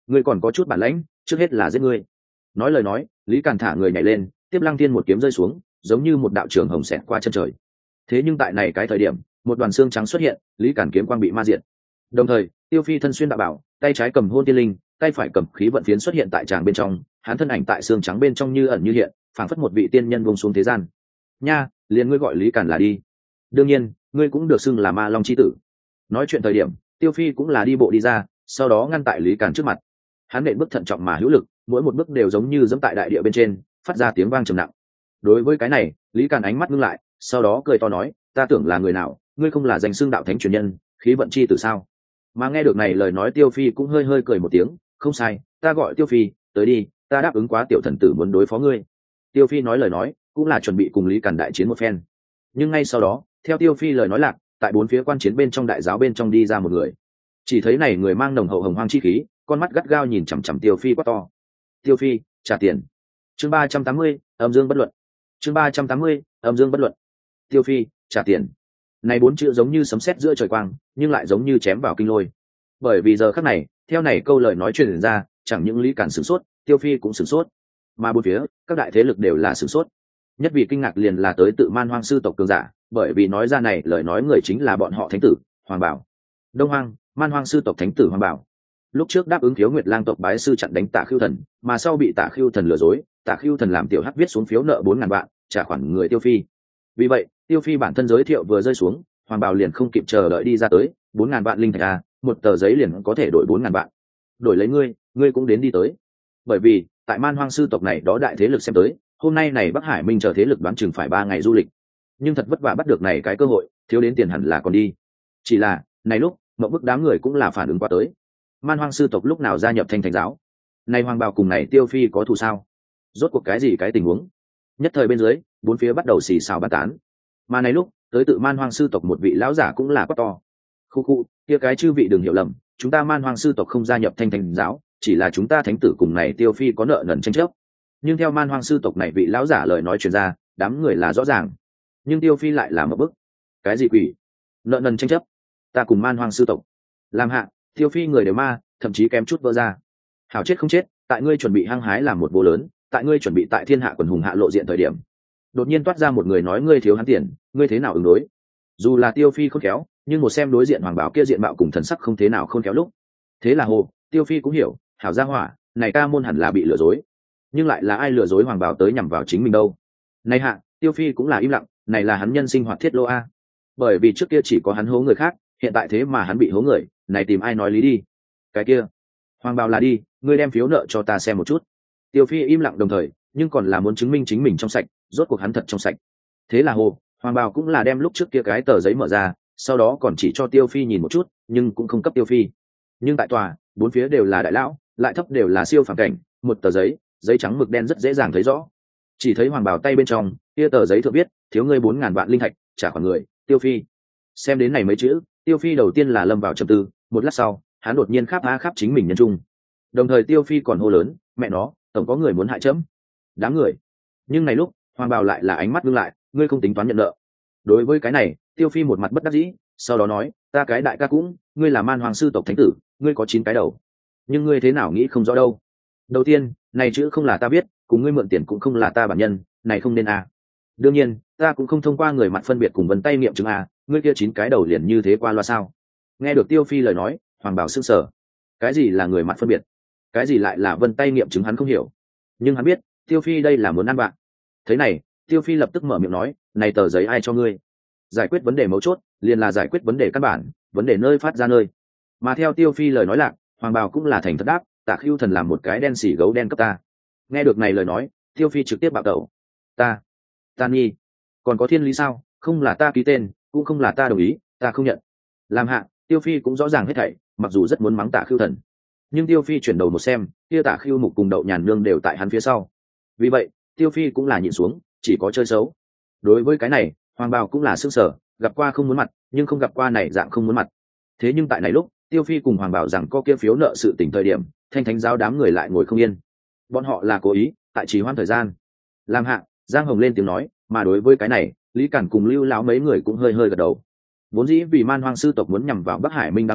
ngươi còn có chút bản lãnh, trước hết là giết ngươi. Nói lời nói, Lý Càn thả người nhảy lên, tiếp Lăng Thiên một kiếm rơi xuống, giống như một đạo trường hồng xẹt qua chân trời. Thế nhưng tại này cái thời điểm, một đoàn xương trắng xuất hiện, Lý Càn kiếm quang bị ma diệt. Đồng thời, Tiêu Phi thân xuyên đạo bảo, tay trái cầm hôn tiên linh, tay phải cầm khí vận phiến xuất hiện tại tràng bên trong, hắn thân ảnh tại xương trắng bên trong như ẩn như hiện, phảng phất một vị tiên nhân buông xuống thế gian. Nha, liền ngươi gọi Lý Càn là đi. Đương nhiên, ngươi cũng được xưng là Ma Long chi tử. Nói chuyện thời điểm, Tiêu Phi cũng là đi bộ đi ra, sau đó ngăn tại Lý Càn trước mặt. Hắn nện bước thận trọng mà hữu lực, mỗi một bước đều giống như giẫm tại đại địa bên trên, phát ra tiếng vang trầm nặng. Đối với cái này, Lý Càn ánh mắt ngưng lại, sau đó cười to nói, ta tưởng là người nào, ngươi không là danh xưng đạo thánh truyền nhân, khí vận chi tử sao? Mà nghe được này lời nói, Tiêu Phi cũng hơi hơi cười một tiếng, không sai, ta gọi Tiêu Phi, tới đi, ta đáp ứng quá tiểu thần tử muốn đối phó ngươi. Tiêu Phi nói lời nói, cũng là chuẩn bị cùng Lý Càn đại chiến một phen. Nhưng ngay sau đó, theo Tiêu Phi lời nói lạc, tại bốn phía quan chiến bên trong đại giáo bên trong đi ra một người. Chỉ thấy này người mang nồng hậu hồng hoang chi khí, con mắt gắt gao nhìn chằm chằm Tiêu Phi quát to. Tiêu Phi, trả tiền. Chương ba trăm tám mươi, âm dương bất luận. Chương ba trăm tám mươi, âm dương bất luận. Tiêu Phi, trả tiền. Này bốn chữ giống như sấm sét giữa trời quang, nhưng lại giống như chém vào kinh lôi. Bởi vì giờ khắc này, theo này câu lời nói truyền ra, chẳng những Lý Càn sửng sốt, Tiêu Phi cũng sửng sốt, mà bốn phía các đại thế lực đều là sửng sốt. Nhất vì kinh ngạc liền là tới tự Man Hoang sư tộc cường giả, bởi vì nói ra này lời nói người chính là bọn họ thánh tử Hoàng Bảo. Đông Hoang, Man Hoang sư tộc thánh tử Hoàng Bảo. Lúc trước đáp ứng Khiếu Nguyệt Lang tộc bái sư chặn đánh Tả Khưu Thần, mà sau bị Tả Khưu Thần lừa dối, Tả Khưu Thần làm tiểu hắc viết xuống phiếu nợ bốn ngàn vạn, trả khoản người Tiêu Phi. Vì vậy, Tiêu Phi bản thân giới thiệu vừa rơi xuống, Hoàng Bảo liền không kịp chờ đợi đi ra tới, bốn ngàn vạn linh thạch a, một tờ giấy liền có thể đổi bốn ngàn vạn. Đổi lấy ngươi, ngươi cũng đến đi tới. Bởi vì, tại Man Hoang sư tộc này đó đại thế lực xem tới, hôm nay này Bắc Hải Minh chờ thế lực đoán chừng phải ba ngày du lịch. Nhưng thật vất vả bắt được này cái cơ hội, thiếu đến tiền hẳn là còn đi. Chỉ là, này lúc, một bức đám người cũng là phản ứng qua tới. Man Hoang sư tộc lúc nào gia nhập Thanh Thánh giáo? Này Hoàng Bảo cùng này Tiêu Phi có thù sao? Rốt cuộc cái gì cái tình huống? Nhất thời bên dưới, bốn phía bắt đầu xì xào bàn tán. Mà này lúc, tới tự Man Hoang sư tộc một vị lão giả cũng là quát to. Khu khu, kia cái chư vị đừng hiểu lầm, chúng ta Man Hoang sư tộc không gia nhập Thanh Thánh giáo, chỉ là chúng ta thánh tử cùng này Tiêu Phi có nợ nần tranh chấp. Nhưng theo Man Hoang sư tộc này vị lão giả lời nói truyền ra, đám người là rõ ràng. Nhưng Tiêu Phi lại là một bức. Cái gì quỷ? Nợ nần tranh chấp? Ta cùng Man Hoang sư tộc làm hạ, Tiêu Phi người đều ma, thậm chí kém chút vỡ ra. Hảo chết không chết, tại ngươi chuẩn bị hăng hái làm một vô lớn, tại ngươi chuẩn bị tại thiên hạ quần hùng hạ lộ diện thời điểm, đột nhiên toát ra một người nói ngươi thiếu hắn tiền, ngươi thế nào ứng đối? Dù là Tiêu Phi khôn khéo, nhưng một xem đối diện Hoàng Bảo kia diện mạo cùng thần sắc không thế nào khôn khéo lúc. Thế là hồ, Tiêu Phi cũng hiểu, hảo gia hỏa, này ca môn hẳn là bị lừa dối. Nhưng lại là ai lừa dối Hoàng Bảo tới nhằm vào chính mình đâu? Này hạ, Tiêu Phi cũng là im lặng, này là hắn nhân sinh hoạt thiết lô a. Bởi vì trước kia chỉ có hắn hố người khác, hiện tại thế mà hắn bị hố người, này tìm ai nói lý đi? Cái kia, Hoàng Bảo là đi, ngươi đem phiếu nợ cho ta xem một chút. Tiêu Phi im lặng đồng thời, nhưng còn là muốn chứng minh chính mình trong sạch, rốt cuộc hắn thật trong sạch. Thế là hồ, Hoàng Bảo cũng là đem lúc trước kia cái tờ giấy mở ra, sau đó còn chỉ cho Tiêu Phi nhìn một chút, nhưng cũng không cấp Tiêu Phi. Nhưng tại tòa, bốn phía đều là đại lão, lại thấp đều là siêu phàm cảnh, một tờ giấy, giấy trắng mực đen rất dễ dàng thấy rõ. Chỉ thấy Hoàng Bảo tay bên trong, kia tờ giấy thượng viết, thiếu ngươi bốn ngàn vạn linh thạch, trả khoản người, Tiêu Phi. Xem đến này mấy chữ, Tiêu Phi đầu tiên là lâm vào trầm tư, một lát sau, hắn đột nhiên khắp a khắp chính mình nhân trung. Đồng thời Tiêu Phi còn hô lớn, mẹ nó, tổng có người muốn hại chấm. Đáng người. Nhưng này lúc, Hoàng Bảo lại là ánh mắt ngưng lại, ngươi không tính toán nhận nợ. Đối với cái này, Tiêu Phi một mặt bất đắc dĩ, sau đó nói, ta cái đại ca cũng, ngươi là Man Hoang sư tộc thánh tử, ngươi có chín cái đầu. Nhưng ngươi thế nào nghĩ không rõ đâu. Đầu tiên, này chữ không là ta biết, cùng ngươi mượn tiền cũng không là ta bản nhân, này không nên à. Đương nhiên, ta cũng không thông qua người mặt phân biệt cùng vân tay nghiệm chứng à, ngươi kia chín cái đầu liền như thế qua loa sao? Nghe được Tiêu Phi lời nói, Hoàng Bảo sững sờ. Cái gì là người mặt phân biệt? Cái gì lại là vân tay nghiệm chứng hắn không hiểu. Nhưng hắn biết, Tiêu Phi đây là muốn ăn bạn. Thế này, Tiêu Phi lập tức mở miệng nói, này tờ giấy ai cho ngươi? Giải quyết vấn đề mấu chốt, liền là giải quyết vấn đề căn bản, vấn đề nơi phát ra nơi. Mà theo Tiêu Phi lời nói lạc, Hoàng Bảo cũng là thành thật đáp, Tả Khưu Thần làm một cái đen xỉ gấu đen cấp ta. Nghe được này lời nói, Tiêu Phi trực tiếp bạo tẩu. Ta, ta nghi, còn có thiên lý sao? Không là ta ký tên, cũng không là ta đồng ý, ta không nhận. Làm hạ, Tiêu Phi cũng rõ ràng hết thảy, mặc dù rất muốn mắng Tả Khưu Thần, nhưng Tiêu Phi chuyển đầu một xem, kia Tả Khưu Mục cùng Đậu Nhàn Nương đều tại hắn phía sau. Vì vậy, Tiêu Phi cũng là nhịn xuống, chỉ có chơi xấu. Đối với cái này, Hoàng Bảo cũng là sững sờ, gặp qua không muốn mặt, nhưng không gặp qua này dạng không muốn mặt. Thế nhưng tại này lúc, Tiêu Phi cùng Hoàng Bảo rằng có kia phiếu nợ sự tình thời điểm, Thanh Thánh giáo đám người lại ngồi không yên. Bọn họ là cố ý, tại trì hoãn thời gian. Làm hạ, Giang Hồng lên tiếng nói, mà đối với cái này, Lý Cản cùng Lưu lão mấy người cũng hơi hơi gật đầu. Vốn dĩ vì Man Hoang sư tộc muốn nhằm vào Bắc Hải Minh đám người,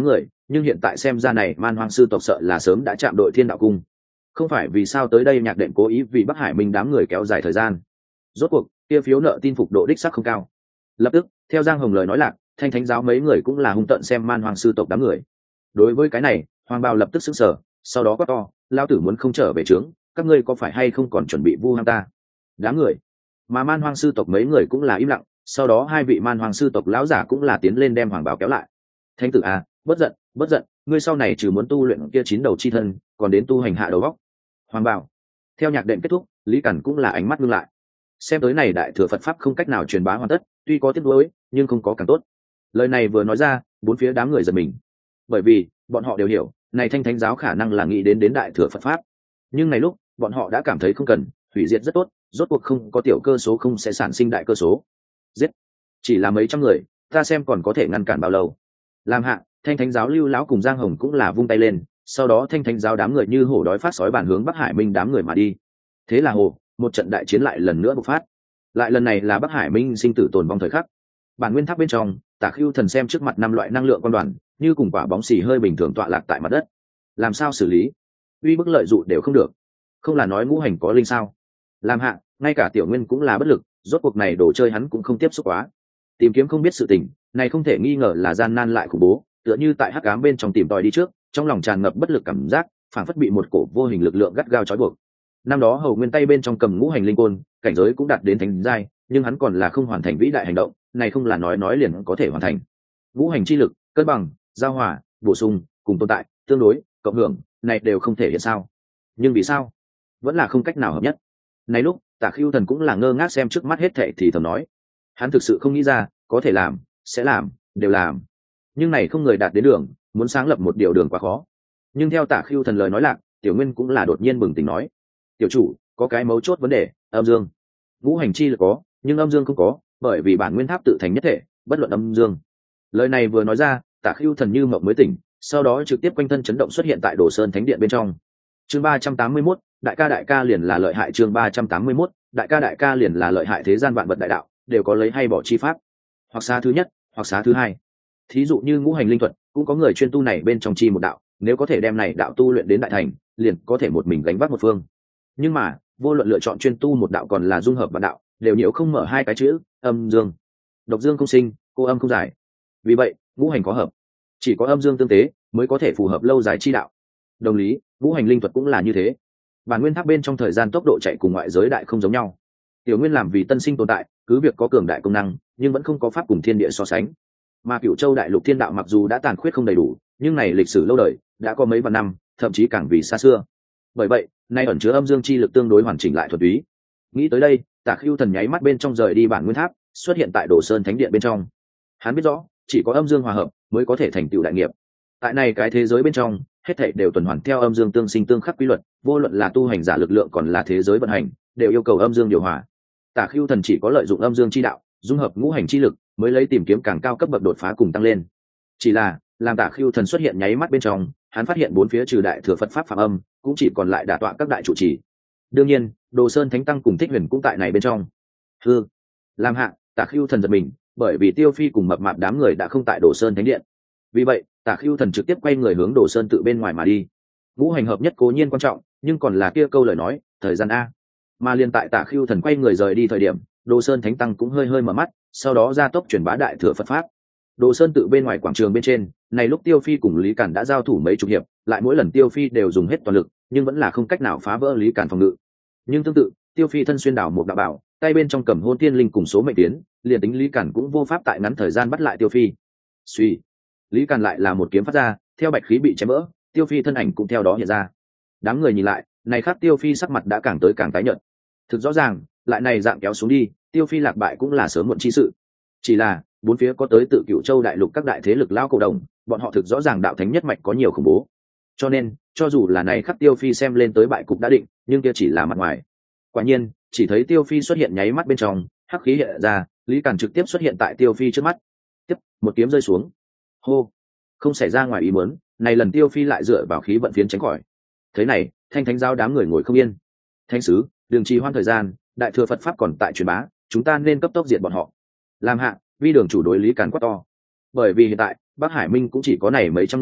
nhưng hiện tại xem ra này man hoang sư tộc sợ là sớm đã chạm đội thiên đạo cung. Không phải vì sao tới đây nhạc đệm cố ý vì Bắc Hải Minh đám người kéo dài thời gian. Rốt cuộc kia phiếu nợ tin phục độ đích sắc không cao. Lập tức theo Giang Hồng lời nói lạc, Thanh Thánh giáo mấy người cũng là hung tợn xem man hoang sư tộc đám người. Đối với cái này, Hoàng Bào lập tức sững sờ, sau đó quát to, lao tử muốn không trở về trướng, các ngươi có phải hay không còn chuẩn bị vu ham ta? Đám người. Mà man hoang sư tộc mấy người cũng là im lặng, sau đó hai vị man hoang sư tộc lão giả cũng là tiến lên đem Hoàng Bào kéo lại. Thánh tử à, bất giận, bất giận, ngươi sau này trừ muốn tu luyện kia chín đầu chi thân, còn đến tu hành hạ đầu góc. Hoàng Bào. Theo nhạc đệm kết thúc, Lý Cẩn cũng là ánh mắt ngưng lại. Xem tới này đại thừa Phật pháp không cách nào truyền bá hoàn tất, tuy có tiếc nuối, nhưng không có càng tốt. Lời này vừa nói ra, bốn phía đám người giật mình. Bởi vì, bọn họ đều hiểu, này Thanh Thánh giáo khả năng là nghĩ đến đến đại thừa Phật pháp. Nhưng này lúc, bọn họ đã cảm thấy không cần, hủy diệt rất tốt, rốt cuộc không có tiểu cơ số không sẽ sản sinh đại cơ số. Giết. Chỉ là mấy trăm người, ta xem còn có thể ngăn cản bao lâu. Làm hạ, Thanh Thánh giáo Lưu lão cùng Giang Hồng cũng là vung tay lên, sau đó Thanh Thánh giáo đám người như hổ đói phát sói bản hướng Bắc Hải Minh đám người mà đi. Thế là hồ, một trận đại chiến lại lần nữa bộc phát. Lại lần này là Bắc Hải Minh sinh tử tồn vong thời khắc. Bản nguyên tháp bên trong, Tả Khưu Thần xem trước mặt năm loại năng lượng quan đoàn, như cùng quả bóng xì hơi bình thường tọa lạc tại mặt đất. Làm sao xử lý? Uy bức lợi dụ đều không được. Không là nói ngũ hành có linh sao? Làm hạ, ngay cả Tiểu Nguyên cũng là bất lực, rốt cuộc này đồ chơi hắn cũng không tiếp xúc quá. Tìm kiếm không biết sự tình, này không thể nghi ngờ là gian nan lại khủng bố, tựa như tại hắc ám bên trong tìm tòi đi trước, trong lòng tràn ngập bất lực cảm giác, phảng phất bị một cổ vô hình lực lượng gắt gao trói buộc. Năm đó Hầu Nguyên tay bên trong cầm ngũ hành linh côn, cảnh giới cũng đạt đến thánh giai, nhưng hắn còn là không hoàn thành vĩ đại hành động, này không là nói nói liền có thể hoàn thành. Ngũ hành chi lực, cân bằng, giao hòa, bổ sung, cùng tồn tại, tương đối, cộng hưởng, này đều không thể hiện sao? Nhưng vì sao? Vẫn là không cách nào hợp nhất. Này lúc, Tả Khưu Thần cũng là ngơ ngác xem trước mắt hết thảy thì thầm nói, hắn thực sự không nghĩ ra, có thể làm, sẽ làm, đều làm. Nhưng này không người đạt đến đường, muốn sáng lập một điều đường quá khó. Nhưng theo Tả Khưu Thần lời nói lạc, Tiểu Nguyên cũng là đột nhiên bừng tỉnh nói, tiểu chủ, có cái mấu chốt vấn đề, âm dương. Ngũ hành chi lực có, nhưng âm dương không có, bởi vì bản nguyên tháp tự thành nhất thể, bất luận âm dương. Lời này vừa nói ra, Tả Khưu Thần như mộng mới tỉnh, sau đó trực tiếp quanh thân chấn động xuất hiện tại Đồ Sơn Thánh Điện bên trong. Chương ba trăm tám mươi mốt, đại ca đại ca liền là lợi hại. Chương ba trăm tám mươi mốt, đại ca đại ca liền là lợi hại. Thế gian vạn vật đại đạo đều có lấy hay bỏ chi pháp, hoặc xá thứ nhất, hoặc xá thứ hai. Thí dụ như ngũ hành linh thuật, cũng có người chuyên tu này bên trong chi một đạo, nếu có thể đem này đạo tu luyện đến đại thành, liền có thể một mình gánh vác một phương. Nhưng mà, vô luận lựa chọn chuyên tu một đạo còn là dung hợp vạn đạo, đều nhiễu không mở hai cái chữ âm dương. Độc dương không sinh, cô âm không giải. Vì vậy, ngũ hành có hợp, chỉ có âm dương tương tế mới có thể phù hợp lâu dài chi đạo. Đồng lý, ngũ hành linh thuật cũng là như thế. Bản nguyên tháp bên trong thời gian tốc độ chạy cùng ngoại giới đại không giống nhau. Tiểu Nguyên làm vì tân sinh tồn tại, cứ việc có cường đại công năng, nhưng vẫn không có pháp cùng thiên địa so sánh. Mà Cửu Châu đại lục thiên đạo mặc dù đã tàn khuyết không đầy đủ, nhưng này lịch sử lâu đời, đã có mấy vạn năm, thậm chí càng vì xa xưa. Bởi vậy, nay ẩn chứa âm dương chi lực tương đối hoàn chỉnh lại thuần túy. Nghĩ tới đây, Tả Khưu Thần nháy mắt bên trong rời đi bản nguyên tháp, xuất hiện tại Đồ Sơn Thánh Điện bên trong. Hắn biết rõ, chỉ có âm dương hòa hợp mới có thể thành tựu đại nghiệp. Tại này cái thế giới bên trong, hết thảy đều tuần hoàn theo âm dương tương sinh tương khắc quy luật, vô luận là tu hành giả lực lượng còn là thế giới vận hành, đều yêu cầu âm dương điều hòa. Tả Khưu Thần chỉ có lợi dụng âm dương chi đạo, dung hợp ngũ hành chi lực, mới lấy tìm kiếm càng cao cấp bậc đột phá cùng tăng lên. Chỉ là, làm Tả Khưu Thần xuất hiện nháy mắt bên trong, hắn phát hiện bốn phía trừ đại thừa Phật pháp phạm âm, cũng chỉ còn lại đả tọa các đại trụ trì. Đương nhiên, Đồ Sơn Thánh Tăng cùng Thích Huyền cũng tại này bên trong. Hư, làm hạ, Tả Khưu Thần giật mình, bởi vì Tiêu Phi cùng mập mạp đám người đã không tại Đồ Sơn Thánh Điện. Vì vậy, Tả Khưu Thần trực tiếp quay người hướng Đồ Sơn tự bên ngoài mà đi. Ngũ hành hợp nhất cố nhiên quan trọng, nhưng còn là kia câu lời nói, thời gian a. Mà liên tại Tả Khưu Thần quay người rời đi thời điểm, Đồ Sơn Thánh Tăng cũng hơi hơi mở mắt, sau đó ra tốc truyền bá đại thừa Phật pháp. Đồ Sơn tự bên ngoài quảng trường bên trên, này lúc Tiêu Phi cùng Lý Cản đã giao thủ mấy chục hiệp, lại mỗi lần Tiêu Phi đều dùng hết toàn lực, nhưng vẫn là không cách nào phá vỡ Lý Cản phòng ngự. Nhưng tương tự, Tiêu Phi thân xuyên đảo một đạo bảo, tay bên trong cầm hôn tiên linh cùng số mệnh tiến, liền tính Lý Cản cũng vô pháp tại ngắn thời gian bắt lại Tiêu Phi. Suy, Lý Cản lại là một kiếm phát ra, theo bạch khí bị chém vỡ, Tiêu Phi thân ảnh cũng theo đó hiện ra. Đám người nhìn lại, này khác Tiêu Phi sắc mặt đã càng tới càng tái nhợt. Thực rõ ràng, lại này dạng kéo xuống đi, Tiêu Phi lạc bại cũng là sớm muộn chi sự. Chỉ là, bốn phía có tới tự Cửu Châu đại lục các đại thế lực lao cổ đồng, bọn họ thực rõ ràng đạo thánh nhất mạch có nhiều khủng bố. Cho nên, cho dù là này khắc Tiêu Phi xem lên tới bại cục đã định, nhưng kia chỉ là mặt ngoài. Quả nhiên, chỉ thấy Tiêu Phi xuất hiện nháy mắt bên trong, hắc khí hiện ra, Lý Cản trực tiếp xuất hiện tại Tiêu Phi trước mắt. Tiếp, một kiếm rơi xuống. Hô, không xảy ra ngoài ý muốn, này lần Tiêu Phi lại dựa vào khí vận phiến tránh khỏi. Thế này, Thanh Thánh giáo đám người ngồi không yên. Thánh sứ, đường trì hoãn thời gian, đại thừa Phật pháp còn tại truyền bá, chúng ta nên cấp tốc diệt bọn họ. Làm hạ, vi đường chủ đối Lý Cản quát to. Bởi vì hiện tại, Bắc Hải Minh cũng chỉ có này mấy trăm người,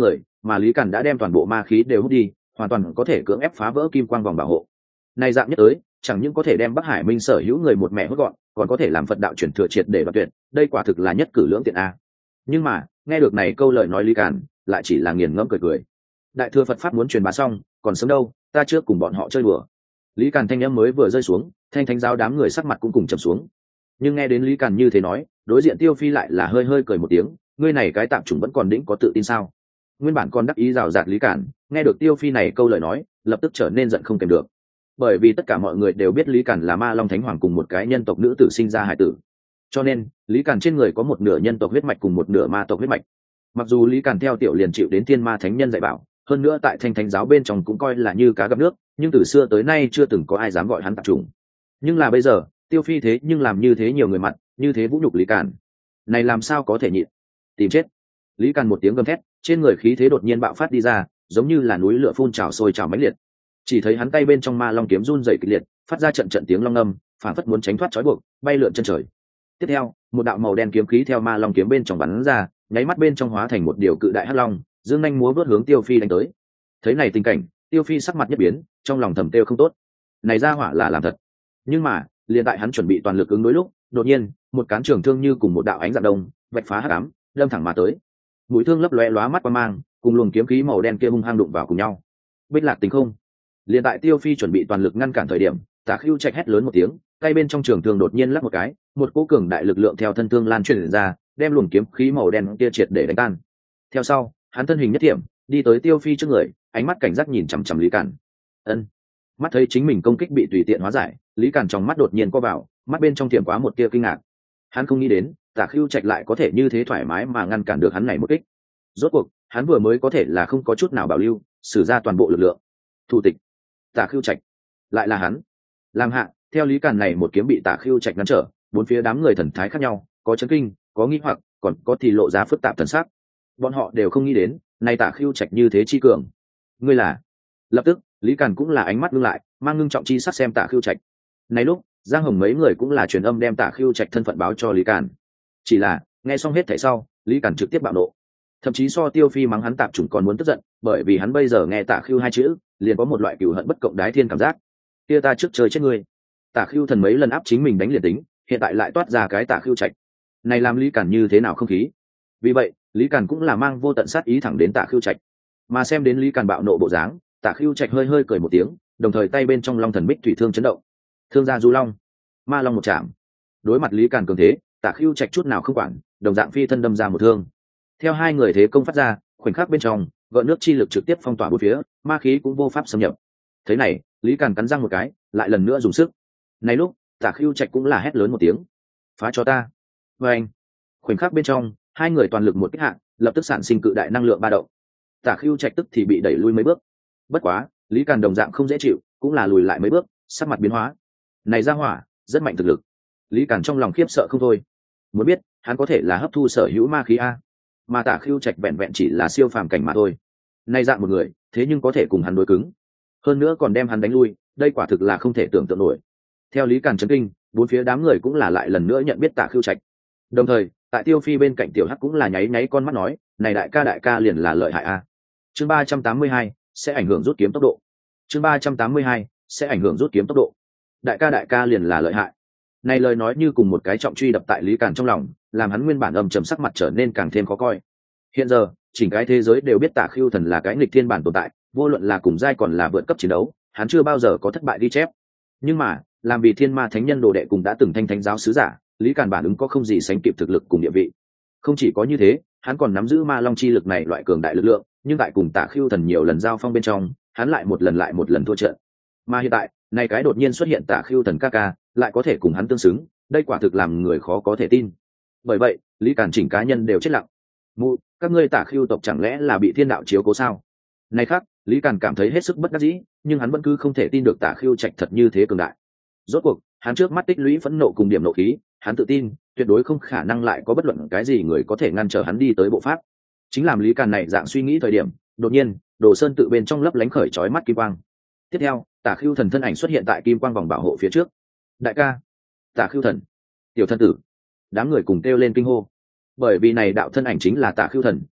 mà lý càn đã đem toàn bộ ma khí đều hút đi, hoàn toàn có thể cưỡng ép phá vỡ kim quang vòng bảo hộ. Này dạng nhất tới, chẳng những có thể đem Bắc Hải Minh sở hữu người một mẹ hút gọn, còn có thể làm Phật đạo chuyển thừa triệt để đoạt tuyệt, đây quả thực là nhất cử lưỡng tiện a. Nhưng mà, nghe được này câu lời nói lý càn, lại chỉ là nghiền ngẫm cười cười. Đại thừa Phật pháp muốn truyền bá xong, còn sớm đâu, ta trước cùng bọn họ chơi đùa. Lý Càn thanh âm mới vừa rơi xuống, thanh thánh giáo đám người sắc mặt cũng cùng trầm xuống. Nhưng nghe đến Lý Càn như thế nói, đối diện Tiêu Phi lại là hơi hơi cười một tiếng, ngươi này cái tạm chủng vẫn còn đĩnh có tự tin sao? Nguyên bản còn đắc ý rào rạt Lý Càn, nghe được Tiêu Phi này câu lời nói, lập tức trở nên giận không kèm được. Bởi vì tất cả mọi người đều biết Lý Càn là Ma Long Thánh Hoàng cùng một cái nhân tộc nữ tử sinh ra hải tử, cho nên Lý Càn trên người có một nửa nhân tộc huyết mạch cùng một nửa ma tộc huyết mạch. Mặc dù Lý Càn theo tiểu liền chịu đến Thiên Ma Thánh Nhân dạy bảo, hơn nữa tại thanh thánh giáo bên trong cũng coi là như cá gặp nước, nhưng từ xưa tới nay chưa từng có ai dám gọi hắn tạp chủng. Nhưng là bây giờ Tiêu Phi thế nhưng làm như thế nhiều người mặt, như thế vũ nhục Lý Càn, này làm sao có thể nhịn? Tìm chết! Lý Càn một tiếng gầm thét, trên người khí thế đột nhiên bạo phát đi ra, giống như là núi lửa phun trào sôi trào mãnh liệt. Chỉ thấy hắn tay bên trong ma long kiếm run rẩy kịch liệt, phát ra trận trận tiếng long ngâm, phản phất muốn tránh thoát trói buộc, bay lượn chân trời. Tiếp theo, một đạo màu đen kiếm khí theo ma long kiếm bên trong bắn ra, nháy mắt bên trong hóa thành một điều cự đại hắc long, dương nhanh múa vớt hướng Tiêu Phi đánh tới. Thấy này tình cảnh, Tiêu Phi sắc mặt nhất biến, trong lòng thầm tiêu không tốt. Này ra hỏa là làm thật. Nhưng mà, liền tại hắn chuẩn bị toàn lực ứng đối lúc, đột nhiên, một cán trường thương như cùng một đạo ánh dạng đông, vạch phá hắc ám, đâm thẳng mà tới. Mũi thương lấp lóe lóa mắt qua mang, cùng luồng kiếm khí màu đen kia hung hăng đụng vào cùng nhau. Bích lạc tình không. Liền tại Tiêu Phi chuẩn bị toàn lực ngăn cản thời điểm, Tả Khưu Trạch hét lớn một tiếng, tay bên trong trường thương đột nhiên lắc một cái, một cỗ cường đại lực lượng theo thân thương lan truyền ra, đem luồng kiếm khí màu đen kia triệt để đánh tan. Theo sau, hắn thân hình nhất thiểm, đi tới Tiêu Phi trước người, ánh mắt cảnh giác nhìn chằm chằm Lý Càn. Ân. Mắt thấy chính mình công kích bị tùy tiện hóa giải, Lý Càn trong mắt đột nhiên co vào, mắt bên trong thiểm quá một tia kinh ngạc. Hắn không nghĩ đến, Tả Khưu Trạch lại có thể như thế thoải mái mà ngăn cản được hắn này một kích. Rốt cuộc, hắn vừa mới có thể là không có chút nào bảo lưu, sử ra toàn bộ lực lượng. Thủ tịch, Tả Khưu Trạch, lại là hắn. Làm hạ, theo Lý Càn này một kiếm bị Tả Khưu Trạch ngăn trở, bốn phía đám người thần thái khác nhau, có chấn kinh, có nghi hoặc, còn có thì lộ ra phức tạp thần sắc. Bọn họ đều không nghĩ đến, này Tả Khưu Trạch như thế chi cường. Ngươi là? Lập tức, Lý Càn cũng là ánh mắt ngưng lại, mang ngưng trọng chi sắc xem Tả Khưu Trạch. Này lúc, Giang Hồng mấy người cũng là truyền âm đem Tả Khưu Trạch thân phận báo cho Lý Càn. Chỉ là, nghe xong hết thảy sau, Lý Càn trực tiếp bạo nộ. Thậm chí so Tiêu Phi mắng hắn tạp chủng còn muốn tức giận, bởi vì hắn bây giờ nghe Tả Khưu hai chữ, liền có một loại cừu hận bất cộng đái thiên cảm giác. Kia ta trước chơi chết ngươi. Tả Khưu thần mấy lần áp chính mình đánh liền tính, hiện tại lại toát ra cái Tả Khưu Trạch. Này làm Lý Càn như thế nào không khí? Vì vậy, Lý Càn cũng là mang vô tận sát ý thẳng đến Tả Khưu Trạch. Mà xem đến Lý Càn bạo nộ bộ dáng, Tả Khưu Trạch hơi hơi cười một tiếng, đồng thời tay bên trong long thần bích thủy thương chấn động. Thương gia du long, ma long một chạm. Đối mặt Lý Càn cường thế, Tả Khưu Trạch chút nào không quản, đồng dạng phi thân đâm ra một thương. Theo hai người thế công phát ra, khoảnh khắc bên trong, gợn nước chi lực trực tiếp phong tỏa bốn phía, ma khí cũng vô pháp xâm nhập. Thế này, Lý Càn cắn răng một cái, lại lần nữa dùng sức. Này lúc, Tả Khưu Trạch cũng là hét lớn một tiếng, phá cho ta. Và anh, khoảnh khắc bên trong, hai người toàn lực một kích hạ, lập tức sản sinh cự đại năng lượng ba động. Tả Khưu Trạch tức thì bị đẩy lui mấy bước. Bất quá, Lý Càn đồng dạng không dễ chịu, cũng là lùi lại mấy bước, sắc mặt biến hóa. Này ra hỏa, rất mạnh thực lực. Lý Càn trong lòng khiếp sợ không thôi. Muốn biết, hắn có thể là hấp thu sở hữu ma khí a, mà Tả Khưu Trạch vẹn vẹn chỉ là siêu phàm cảnh mà thôi. Này dạng một người, thế nhưng có thể cùng hắn đối cứng, hơn nữa còn đem hắn đánh lui, đây quả thực là không thể tưởng tượng nổi. Theo Lý Càn chấn kinh, bốn phía đám người cũng là lại lần nữa nhận biết Tả Khưu Trạch. Đồng thời, tại Tiêu Phi bên cạnh Tiểu Hắc cũng là nháy nháy con mắt nói, này đại ca đại ca liền là lợi hại a. Chương ba trăm tám mươi hai sẽ ảnh hưởng rút kiếm tốc độ. Chương ba trăm tám mươi hai sẽ ảnh hưởng rút kiếm tốc độ. Đại ca đại ca liền là lợi hại. Này lời nói như cùng một cái trọng truy đập tại Lý Càn trong lòng, làm hắn nguyên bản âm trầm sắc mặt trở nên càng thêm khó coi. Hiện giờ, chỉnh cái thế giới đều biết Tả Khưu thần là cái nghịch thiên bản tồn tại, vô luận là cùng giai còn là vượt cấp chiến đấu, hắn chưa bao giờ có thất bại ghi chép. Nhưng mà, làm vì Thiên Ma Thánh Nhân đồ đệ cùng đã từng thanh thánh giáo sứ giả, Lý Càn bản ứng có không gì sánh kịp thực lực cùng địa vị. Không chỉ có như thế, hắn còn nắm giữ ma long chi lực này loại cường đại lực lượng, nhưng tại cùng Tả Khưu thần nhiều lần giao phong bên trong, hắn lại một lần lại một lần thua trận. Mà hiện tại, này cái đột nhiên xuất hiện Tả Khưu thần ca ca, lại có thể cùng hắn tương xứng, đây quả thực làm người khó có thể tin. Bởi vậy, Lý Càn chỉnh cá nhân đều chết lặng. Mụ, các ngươi Tả Khưu tộc chẳng lẽ là bị thiên đạo chiếu cố sao? Này khác, Lý Càn cảm thấy hết sức bất đắc dĩ, nhưng hắn vẫn cứ không thể tin được Tả Khưu Trạch thật như thế cường đại. Rốt cuộc, hắn trước mắt tích lũy phẫn nộ cùng điểm nộ khí, hắn tự tin, tuyệt đối không khả năng lại có bất luận cái gì người có thể ngăn trở hắn đi tới bộ pháp. Chính làm Lý Càn này dạng suy nghĩ thời điểm, đột nhiên, Đồ Sơn tự bên trong lấp lánh khởi chói mắt kim quang. Tiếp theo, Tả Khưu thần thân ảnh xuất hiện tại kim quang vòng bảo hộ phía trước. Đại ca, Tả Khưu thần, tiểu thân tử. Đám người cùng kêu lên kinh hô. Bởi vì này đạo thân ảnh chính là Tả Khưu thần,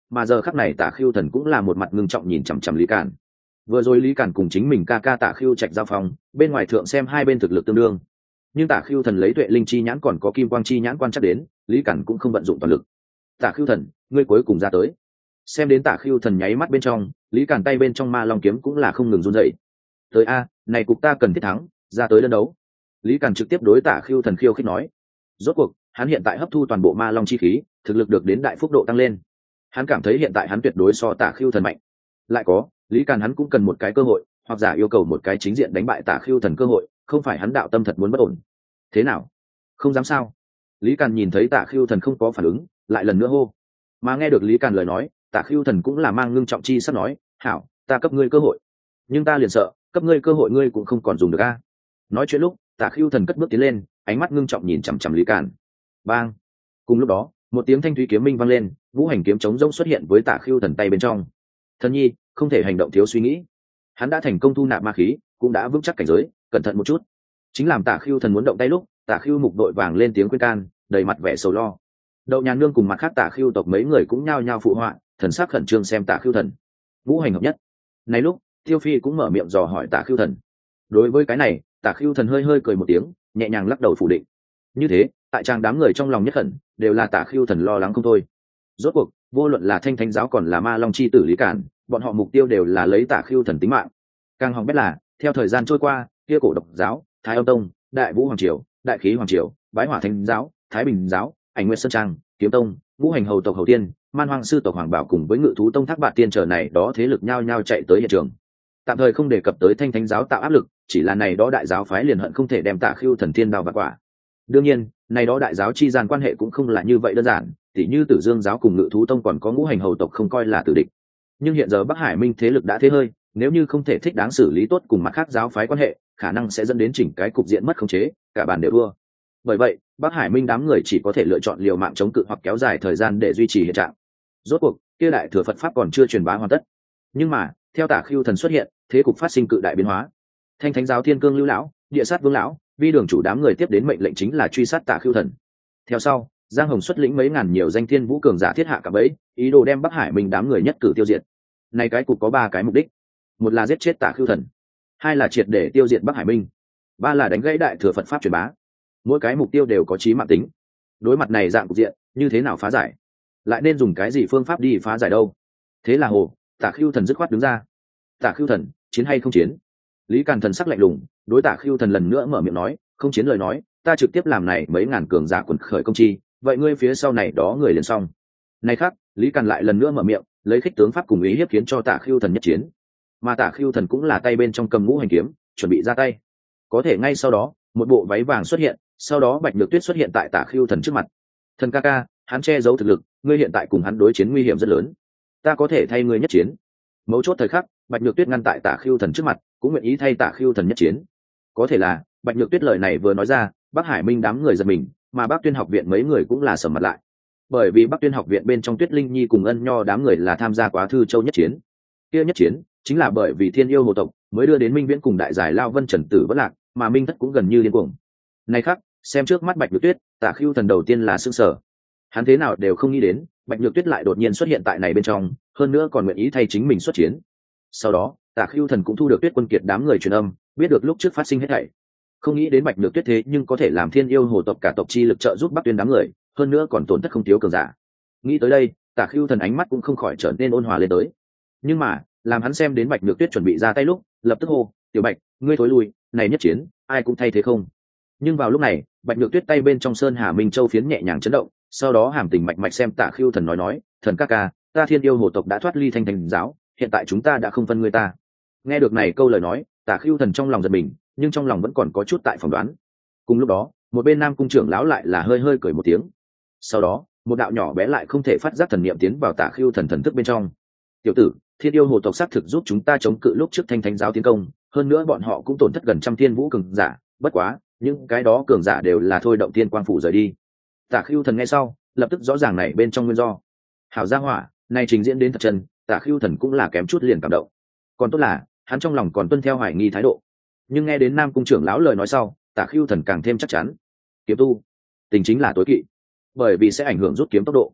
mà giờ khắc này Tả Khưu Thần cũng là một mặt ngưng trọng nhìn chằm chằm Lý Càn. Vừa rồi Lý Càn cùng chính mình ca ca Tả Khưu Trạch giao phòng, bên ngoài thượng xem hai bên thực lực tương đương, nhưng Tả Khưu Thần lấy tuệ linh chi nhãn còn có kim quang chi nhãn quan chắc đến, Lý Càn cũng không vận dụng toàn lực. Tả Khưu Thần, ngươi cuối cùng ra tới. Xem đến Tả Khưu Thần nháy mắt bên trong, Lý Càn tay bên trong ma long kiếm cũng là không ngừng run rẩy. Tới a, này cục ta cần thiết thắng, ra tới đơn đấu. Lý Càn trực tiếp đối Tả Khưu Thần khiêu khích nói. Rốt cuộc, hắn hiện tại hấp thu toàn bộ ma long chi khí, thực lực được đến đại phúc độ tăng lên. Hắn cảm thấy hiện tại hắn tuyệt đối so Tả Khưu Thần mạnh. Lại có, Lý Càn hắn cũng cần một cái cơ hội, hoặc giả yêu cầu một cái chính diện đánh bại Tả Khưu Thần cơ hội, không phải hắn đạo tâm thật muốn bất ổn. Thế nào? Không dám sao? Lý Càn nhìn thấy Tả Khưu Thần không có phản ứng, lại lần nữa hô. Mà nghe được Lý Càn lời nói, Tả Khưu Thần cũng là mang ngưng trọng chi sắp nói, hảo, ta cấp ngươi cơ hội, nhưng ta liền sợ cấp ngươi cơ hội ngươi cũng không còn dùng được a. Nói chuyện lúc, Tả Khưu Thần cất bước tiến lên, ánh mắt ngưng trọng nhìn chằm chằm Lý Càn. Bang! Cùng lúc đó, một tiếng thanh thúy kiếm minh vang lên, ngũ hành kiếm chống rỗng xuất hiện với Tả Khưu Thần tay bên trong. Thần nhi, không thể hành động thiếu suy nghĩ. Hắn đã thành công thu nạp ma khí, cũng đã vững chắc cảnh giới, cẩn thận một chút. Chính làm Tả Khưu Thần muốn động tay lúc, Tả Khưu Mục đội vàng lên tiếng khuyên can, đầy mặt vẻ sầu lo. Đậu Nhàn Nương cùng mặt khác Tả Khưu tộc mấy người cũng nhao nhao phụ họa, thần sắc khẩn trương xem Tả Khưu Thần. Ngũ hành hợp nhất. Này lúc, Tiêu Phi cũng mở miệng dò hỏi Tả Khưu Thần. Đối với cái này, Tả Khưu Thần hơi hơi cười một tiếng, nhẹ nhàng lắc đầu phủ định. Như thế, tại trang đám người trong lòng nhất khẩn, đều là Tả Khưu Thần lo lắng không thôi. Rốt cuộc, vô luận là Thanh Thánh giáo còn là Ma Long chi tử Lý Cản, bọn họ mục tiêu đều là lấy Tả Khưu Thần tính mạng. Càng hỏng bét là, theo thời gian trôi qua, kia cổ độc giáo, Thái Âm Tông, Đại Vũ Hoàng triều, Đại Khí Hoàng triều, Bái Hỏa Thánh giáo, Thái Bình giáo, Ảnh Nguyên Sơn Trang, Kiếm Tông, Ngũ Hành Hầu tộc Hầu Tiên, Man Hoang sư tộc Hoàng Bảo cùng với Ngự Thú Tông Thác Bạt Tiên trở này đó thế lực nhao nhao chạy tới hiện trường. Tạm thời không đề cập tới Thanh Thánh giáo tạo áp lực, chỉ là này đó đại giáo phái liền hận không thể đem Tả Khưu Thần thiên đao vặt quả. Đương nhiên, này đó đại giáo chi gian quan hệ cũng không là như vậy đơn giản, tỉ như Tử Dương giáo cùng Ngự Thú Tông còn có Ngũ Hành Hầu tộc không coi là tử địch. Nhưng hiện giờ Bắc Hải Minh thế lực đã thế hơi, nếu như không thể thích đáng xử lý tốt cùng mặt khác giáo phái quan hệ, khả năng sẽ dẫn đến chỉnh cái cục diện mất khống chế, cả bàn đều thua. Bởi vậy, Bắc Hải Minh đám người chỉ có thể lựa chọn liều mạng chống cự hoặc kéo dài thời gian để duy trì hiện trạng. Rốt cuộc, kia đại thừa Phật pháp còn chưa truyền bá hoàn tất. Nhưng mà, theo Tả Khưu Thần xuất hiện, thế cục phát sinh cự đại biến hóa. Thanh Thánh giáo Thiên Cương Lưu lão, Địa Sát Vương lão, Vi Đường chủ đám người tiếp đến mệnh lệnh chính là truy sát Tả Khưu Thần. Theo sau, Giang Hồng xuất lĩnh mấy ngàn nhiều danh thiên vũ cường giả thiết hạ cả bẫy, ý đồ đem Bắc Hải Minh đám người nhất cử tiêu diệt. Này cái cục có ba cái mục đích: một là giết chết Tả Khưu Thần, hai là triệt để tiêu diệt Bắc Hải Minh, ba là đánh gãy đại thừa Phật pháp truyền bá. Mỗi cái mục tiêu đều có chí mạng tính. Đối mặt này dạng cục diện, như thế nào phá giải? Lại nên dùng cái gì phương pháp đi phá giải đâu? Thế là hồ, Tả Khưu Thần dứt khoát đứng ra. Tả Khưu Thần, chiến hay không chiến? Lý Càn thần sắc lạnh lùng, đối Tả Khưu Thần lần nữa mở miệng nói, không chiến lời nói, ta trực tiếp làm này mấy ngàn cường giả quần khởi công chi, vậy ngươi phía sau này đó người liền xong. Này khác, Lý Càn lại lần nữa mở miệng, lấy khích tướng pháp cùng ý hiếp khiến cho Tả Khưu Thần nhất chiến. Mà Tả Khưu Thần cũng là tay bên trong cầm ngũ hành kiếm, chuẩn bị ra tay. Có thể ngay sau đó, một bộ váy vàng xuất hiện, sau đó Bạch Nhược Tuyết xuất hiện tại Tả Khưu Thần trước mặt. Thần ca ca, hắn che giấu thực lực, ngươi hiện tại cùng hắn đối chiến nguy hiểm rất lớn, ta có thể thay ngươi nhất chiến. Mấu chốt thời khắc, Bạch Nhược Tuyết ngăn tại Tả Khưu Thần trước mặt, cũng nguyện ý thay Tả Khưu Thần nhất chiến. Có thể là, Bạch Nhược Tuyết lời này vừa nói ra, Bắc Hải Minh đám người giật mình, mà Bắc Tuyên học viện mấy người cũng là sầm mặt lại. Bởi vì Bắc Tuyên học viện bên trong Tuyết Linh Nhi cùng Ân Nho đám người là tham gia quá Thư Châu nhất chiến. Kia nhất chiến, chính là bởi vì Thiên Yêu Hồ tộc mới đưa đến Minh Viễn cùng đại giải Lao Vân Trần Tử vất lạc, mà Minh Thất cũng gần như điên cuồng. Này khác, xem trước mắt Bạch Nhược Tuyết, Tả Khưu Thần đầu tiên là sửng sở. Hắn thế nào đều không nghĩ đến, Bạch Nhược Tuyết lại đột nhiên xuất hiện tại này bên trong, hơn nữa còn nguyện ý thay chính mình xuất chiến. Sau đó, Tả Khưu Thần cũng thu được Tuyết Quân Kiệt đám người truyền âm, biết được lúc trước phát sinh hết thảy. Không nghĩ đến Bạch Nhược Tuyết thế nhưng có thể làm Thiên Yêu Hồ tộc cả tộc chi lực trợ giúp Bắc Tuyên đám người, hơn nữa còn tổn thất không thiếu cường giả. Nghĩ tới đây, Tả Khưu Thần ánh mắt cũng không khỏi trở nên ôn hòa lên tới. Nhưng mà, làm hắn xem đến Bạch Nhược Tuyết chuẩn bị ra tay lúc, lập tức hô, "Tiểu Bạch, ngươi thối lui, này nhất chiến, ai cũng thay thế không." Nhưng vào lúc này, Bạch Nhược Tuyết tay bên trong Sơn Hà Minh Châu phiến nhẹ nhàng chấn động, sau đó hàm tình mạch mạch xem Tả Khưu Thần nói nói, "Thần ca ca, ta Thiên Yêu Hồ tộc đã thoát ly Thanh Thánh giáo, hiện tại chúng ta đã không phân ngươi ta." Nghe được này câu lời nói, Tả Khưu Thần trong lòng giật mình, nhưng trong lòng vẫn còn có chút tại phỏng đoán. Cùng lúc đó, một bên Nam cung trưởng lão lại là hơi hơi cười một tiếng. Sau đó, một đạo nhỏ bé lại không thể phát giác thần niệm tiến vào Tả Khưu Thần thần thức bên trong. "Tiểu tử, Thiên Yêu Hồ tộc xác thực giúp chúng ta chống cự lúc trước Thanh Thánh giáo tiến công, hơn nữa bọn họ cũng tổn thất gần trăm thiên vũ cường giả, bất quá, những cái đó cường giả đều là thôi động tiên quang phủ rời đi." Tả Khưu Thần nghe sau, lập tức rõ ràng này bên trong nguyên do. Hảo gia hỏa, này trình diễn đến thật chân, Tả Khưu Thần cũng là kém chút liền cảm động. Còn tốt là, hắn trong lòng còn tuân theo hoài nghi thái độ. Nhưng nghe đến Nam cung trưởng lão lời nói sau, Tả Khưu Thần càng thêm chắc chắn. Kiếm tu, tình chính là tối kỵ, bởi vì sẽ ảnh hưởng rút kiếm tốc độ.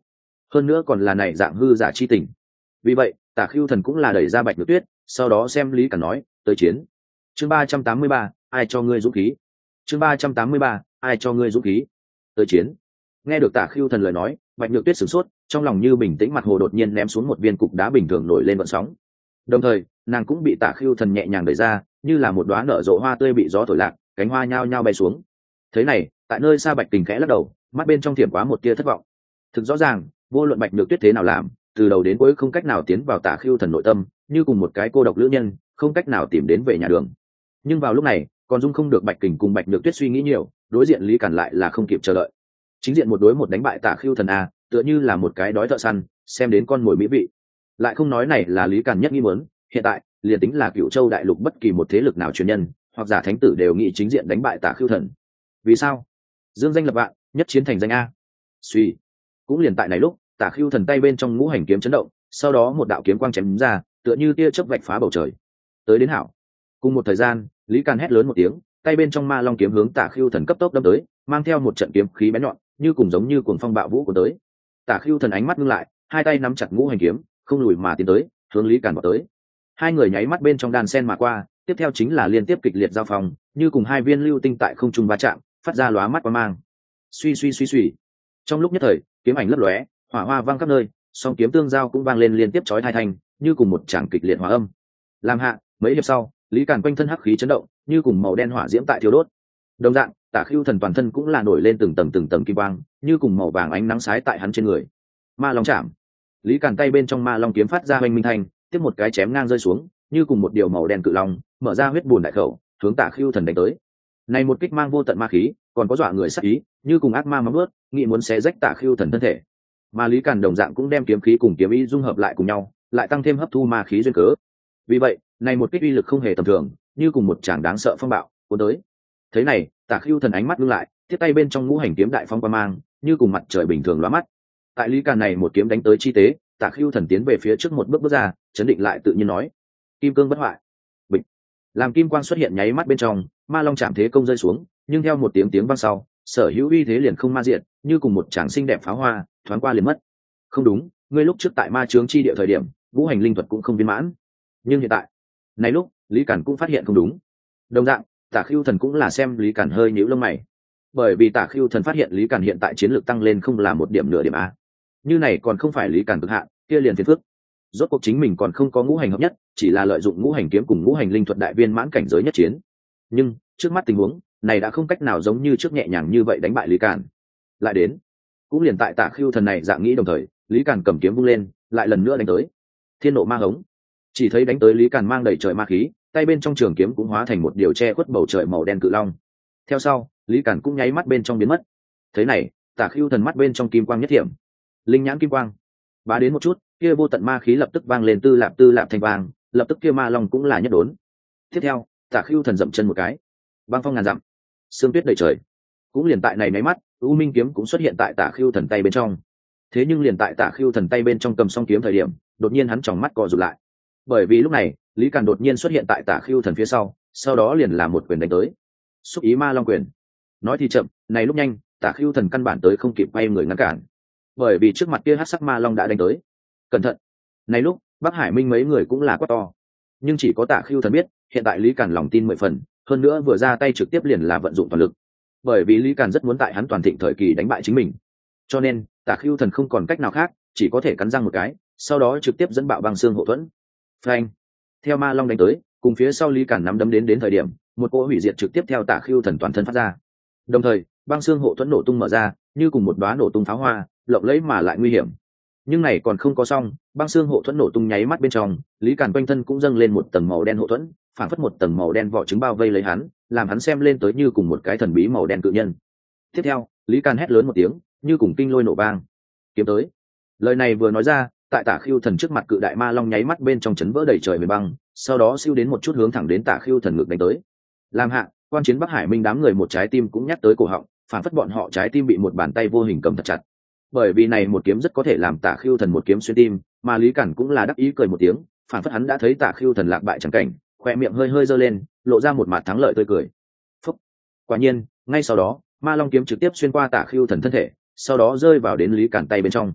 hơn nữa còn là này dạng hư giả chi tình. Vì vậy Tả Khưu Thần cũng là đẩy ra Bạch Nhược Tuyết, sau đó xem Lý Càn nói, tới chiến. Chương ba trăm tám mươi ba, ai cho ngươi dũng khí? Chương ba trăm tám mươi ba, ai cho ngươi dũng khí? Tới chiến. Nghe được Tả Khưu Thần lời nói, Bạch Nhược Tuyết sửng sốt, trong lòng như bình tĩnh mặt hồ đột nhiên ném xuống một viên cục đá bình thường nổi lên gợn sóng. Đồng thời, nàng cũng bị Tả Khưu Thần nhẹ nhàng đẩy ra, như là một đóa nở rộ hoa tươi bị gió thổi lạc, cánh hoa nhao nhao bay xuống. Thế này, tại nơi xa Bạch Kình khẽ lắc đầu, mắt bên trong thiểm quá một tia thất vọng. Thực rõ ràng, vô luận Bạch Nhược Tuyết thế nào làm, từ đầu đến cuối không cách nào tiến vào Tả Khưu Thần nội tâm, như cùng một cái cô độc lữ nhân, không cách nào tìm đến về nhà đường. Nhưng vào lúc này, còn dung không được Bạch Kình cùng Bạch Nhược Tuyết suy nghĩ nhiều, đối diện Lý Càn lại là không kịp chờ đợi. Chính diện một đối một đánh bại Tả Khưu Thần a, tựa như là một cái đói thợ săn, xem đến con mồi mỹ vị. Lại không nói này là Lý Càn nhất nghi muốn, hiện tại, liền tính là Cửu Châu đại lục bất kỳ một thế lực nào truyền nhân, hoặc giả thánh tử đều nghĩ chính diện đánh bại Tả Khưu Thần. Vì sao? Dương danh lập vạn, nhất chiến thành danh a. Suy. Cũng liền tại này lúc, Tả Khưu Thần tay bên trong ngũ hành kiếm chấn động, sau đó một đạo kiếm quang chém ra, tựa như tia chớp vạch phá bầu trời. Tới đến hảo. Cùng một thời gian, Lý Càn hét lớn một tiếng, tay bên trong ma long kiếm hướng Tả Khưu Thần cấp tốc đâm tới, mang theo một trận kiếm khí bén nhọn, như cùng giống như cuồng phong bạo vũ của tới. Tả Khưu Thần ánh mắt ngưng lại, hai tay nắm chặt ngũ hành kiếm, không lùi mà tiến tới, hướng Lý Càn vào tới. Hai người nháy mắt bên trong đan sen mà qua, tiếp theo chính là liên tiếp kịch liệt giao phong, như cùng hai viên lưu tinh tại không trung va chạm, phát ra lóa mắt quang mang. Suy suy suy suy. Trong lúc nhất thời, kiếm ảnh lấp lóe, hỏa hoa vang khắp nơi, song kiếm tương giao cũng vang lên liên tiếp chói tai thành, như cùng một tràng kịch liệt hòa âm. Làm hạ, mấy hiệp sau, Lý Càn quanh thân hắc khí chấn động, như cùng màu đen hỏa diễm tại thiêu đốt. Đồng dạng, Tả Khưu Thần toàn thân cũng là nổi lên từng tầng từng tầng kim quang, như cùng màu vàng ánh nắng sái tại hắn trên người. Ma Long chạm. Lý Càn tay bên trong Ma Long kiếm phát ra hoành minh thành, tiếp một cái chém ngang rơi xuống, như cùng một điều màu đen cự long, mở ra huyết buồn đại khẩu, hướng Tả Khưu Thần đánh tới. Này một kích mang vô tận ma khí, còn có dọa người sát ý, như cùng ác ma móng vuốt, nghĩ muốn xé rách Tả Khưu Thần thân thể. Mà Lý Càn đồng dạng cũng đem kiếm khí cùng kiếm ý dung hợp lại cùng nhau, lại tăng thêm hấp thu ma khí duyên cớ. Vì vậy, này một kích uy lực không hề tầm thường, như cùng một tràng đáng sợ phong bạo cuốn tới. Thế này, Tả Khưu Thần ánh mắt ngưng lại, tiếp tay bên trong ngũ hành kiếm đại phong qua mang, như cùng mặt trời bình thường lóa mắt. Tại Lý Càn này một kiếm đánh tới chi tế, Tả Khưu Thần tiến về phía trước một bước bước ra, chấn định lại tự nhiên nói: "Kim cương bất hoại." Bịch. Làm kim quang xuất hiện nháy mắt bên trong, Ma Long chạm thế công rơi xuống, nhưng theo một tiếng tiếng vang sau, sở hữu uy thế liền không ma diện, như cùng một tràng xinh đẹp pháo hoa, thoáng qua liền mất. Không đúng, ngươi lúc trước tại ma chướng chi địa thời điểm, ngũ hành linh thuật cũng không viên mãn. Nhưng hiện tại, này lúc, Lý Càn cũng phát hiện không đúng. Đồng dạng, Tả Khưu Thần cũng là xem Lý Càn hơi nhíu lông mày. Bởi vì Tả Khưu Thần phát hiện Lý Càn hiện tại chiến lược tăng lên không là một điểm nửa điểm a. Như này còn không phải Lý Càn cực hạn, kia liền phiền phức. Rốt cuộc chính mình còn không có ngũ hành hợp nhất, chỉ là lợi dụng ngũ hành kiếm cùng ngũ hành linh thuật đại viên mãn cảnh giới nhất chiến. Nhưng, trước mắt tình huống này đã không cách nào giống như trước nhẹ nhàng như vậy đánh bại Lý Càn. Lại đến, cũng liền tại Tả Khưu Thần này dạng nghĩ đồng thời, Lý Càn cầm kiếm vung lên, lại lần nữa đánh tới. Thiên nộ ma hống. Chỉ thấy đánh tới Lý Càn mang đầy trời ma khí, tay bên trong trường kiếm cũng hóa thành một điều che khuất bầu trời màu đen cự long. Theo sau, Lý Càn cũng nháy mắt bên trong biến mất. Thế này, Tả Khưu Thần mắt bên trong kim quang nhất thiểm, linh nhãn kim quang, bá đến một chút, kia vô tận ma khí lập tức vang lên tư lạp tư lạp thành vang, lập tức kia ma long cũng là nhất đốn. Tiếp theo, Tả Khưu Thần dậm chân một cái, băng phong ngàn dặm, sương tuyết đầy trời. Cũng liền tại này nháy mắt, U Minh kiếm cũng xuất hiện tại Tả Khưu Thần tay bên trong. Thế nhưng liền tại Tả Khưu Thần tay bên trong cầm song kiếm thời điểm, đột nhiên hắn tròng mắt co rụt lại. Bởi vì lúc này, Lý Càn đột nhiên xuất hiện tại Tả Khưu Thần phía sau, sau đó liền là một quyền đánh tới. Xúc ý ma long quyền. Nói thì chậm, này lúc nhanh, Tả Khưu Thần căn bản tới không kịp quay người ngăn cản. Bởi vì trước mặt kia hắc sắc ma long đã đánh tới. Cẩn thận. Này lúc, Bắc Hải Minh mấy người cũng là quát to. Nhưng chỉ có Tả Khưu Thần biết, hiện tại Lý Càn lòng tin mười phần, hơn nữa vừa ra tay trực tiếp liền là vận dụng toàn lực. Bởi vì Lý Càn rất muốn tại hắn toàn thịnh thời kỳ đánh bại chính mình. Cho nên, Tả Khưu Thần không còn cách nào khác, chỉ có thể cắn răng một cái, sau đó trực tiếp dẫn bạo băng xương hộ thuẫn. Phanh. Theo ma long đánh tới, cùng phía sau Lý Càn nắm đấm đến đến thời điểm, một cỗ hủy diệt trực tiếp theo Tả Khưu Thần toàn thân phát ra. Đồng thời, băng xương hộ thuẫn nổ tung mở ra, như cùng một đóa nổ tung pháo hoa, lộng lẫy mà lại nguy hiểm. Nhưng này còn không có xong, băng xương hộ thuẫn nổ tung nháy mắt bên trong, Lý Càn quanh thân cũng dâng lên một tầng màu đen hộ thuẫn, phản phất một tầng màu đen vỏ trứng bao vây lấy hắn, làm hắn xem lên tới như cùng một cái thần bí màu đen cự nhân. Tiếp theo, Lý Càn hét lớn một tiếng, như cùng kinh lôi nổ vang. Kiếm tới. Lời này vừa nói ra, tại Tả Khưu Thần trước mặt cự đại ma long nháy mắt bên trong chấn vỡ đầy trời mây băng, sau đó siêu đến một chút hướng thẳng đến Tả Khưu Thần ngực đánh tới. Làm hạ, quan chiến Bắc Hải Minh đám người một trái tim cũng nhắc tới cổ họng, phản phất bọn họ trái tim bị một bàn tay vô hình cầm thật chặt. Bởi vì này một kiếm rất có thể làm Tả Khưu Thần một kiếm xuyên tim, mà Lý Càn cũng là đắc ý cười một tiếng, phản phất hắn đã thấy Tả Khưu Thần lạc bại chẳng cảnh, khoe miệng hơi hơi giơ lên, lộ ra một mặt thắng lợi tươi cười. Phúc. Quả nhiên, ngay sau đó, ma long kiếm trực tiếp xuyên qua Tả Khưu Thần thân thể, sau đó rơi vào đến Lý Càn tay bên trong.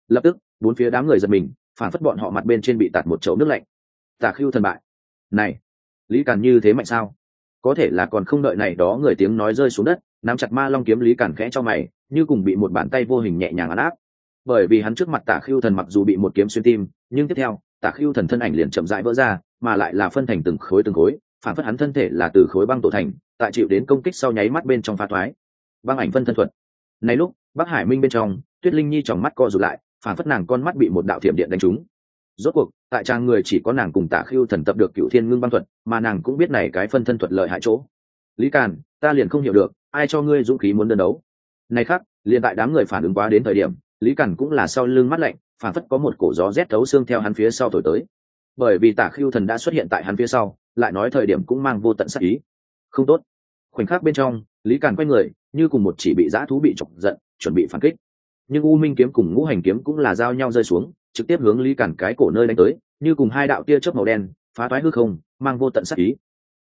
Lập tức bốn phía đám người giật mình, phản phất bọn họ mặt bên trên bị tạt một chậu nước lạnh. Tả Khưu Thần bại. Này, Lý Càn như thế mạnh sao? Có thể là còn không đợi này đó người tiếng nói rơi xuống đất, nắm chặt ma long kiếm Lý Càn khẽ cho mày, như cùng bị một bàn tay vô hình nhẹ nhàng ấn áp. Bởi vì hắn trước mặt Tả Khưu Thần mặc dù bị một kiếm xuyên tim, nhưng tiếp theo Tả Khưu Thần thân ảnh liền chậm rãi vỡ ra, mà lại là phân thành từng khối từng khối, phản phất hắn thân thể là từ khối băng tổ thành, tại chịu đến công kích sau nháy mắt bên trong phá thoái. Băng ảnh phân thân thuật. Này lúc Bắc Hải Minh bên trong, Tuyết Linh Nhi tròng mắt co rụt lại, phản phất nàng con mắt bị một đạo thiểm điện đánh trúng. Rốt cuộc tại trang người chỉ có nàng cùng Tả Khưu Thần tập được Cựu Thiên Ngưng Băng thuật, mà nàng cũng biết này cái phân thân thuật lợi hại chỗ. Lý Càn, ta liền không hiểu được, ai cho ngươi dũng khí muốn đơn đấu? Này khác, liền tại đám người phản ứng quá đến thời điểm, Lý Càn cũng là sau lưng mắt lạnh, phản phất có một cổ gió rét thấu xương theo hắn phía sau thổi tới. Bởi vì Tả Khưu Thần đã xuất hiện tại hắn phía sau, lại nói thời điểm cũng mang vô tận sát ý. Không tốt. Khoảnh khắc bên trong, Lý Càn quay người, như cùng một chỉ bị dã thú bị chọc giận, chuẩn bị phản kích. Nhưng U Minh kiếm cùng Ngũ Hành kiếm cũng là giao nhau rơi xuống, trực tiếp hướng Lý Càn cái cổ nơi đánh tới, như cùng hai đạo tia chớp màu đen, phá toái hư không, mang vô tận sát ý.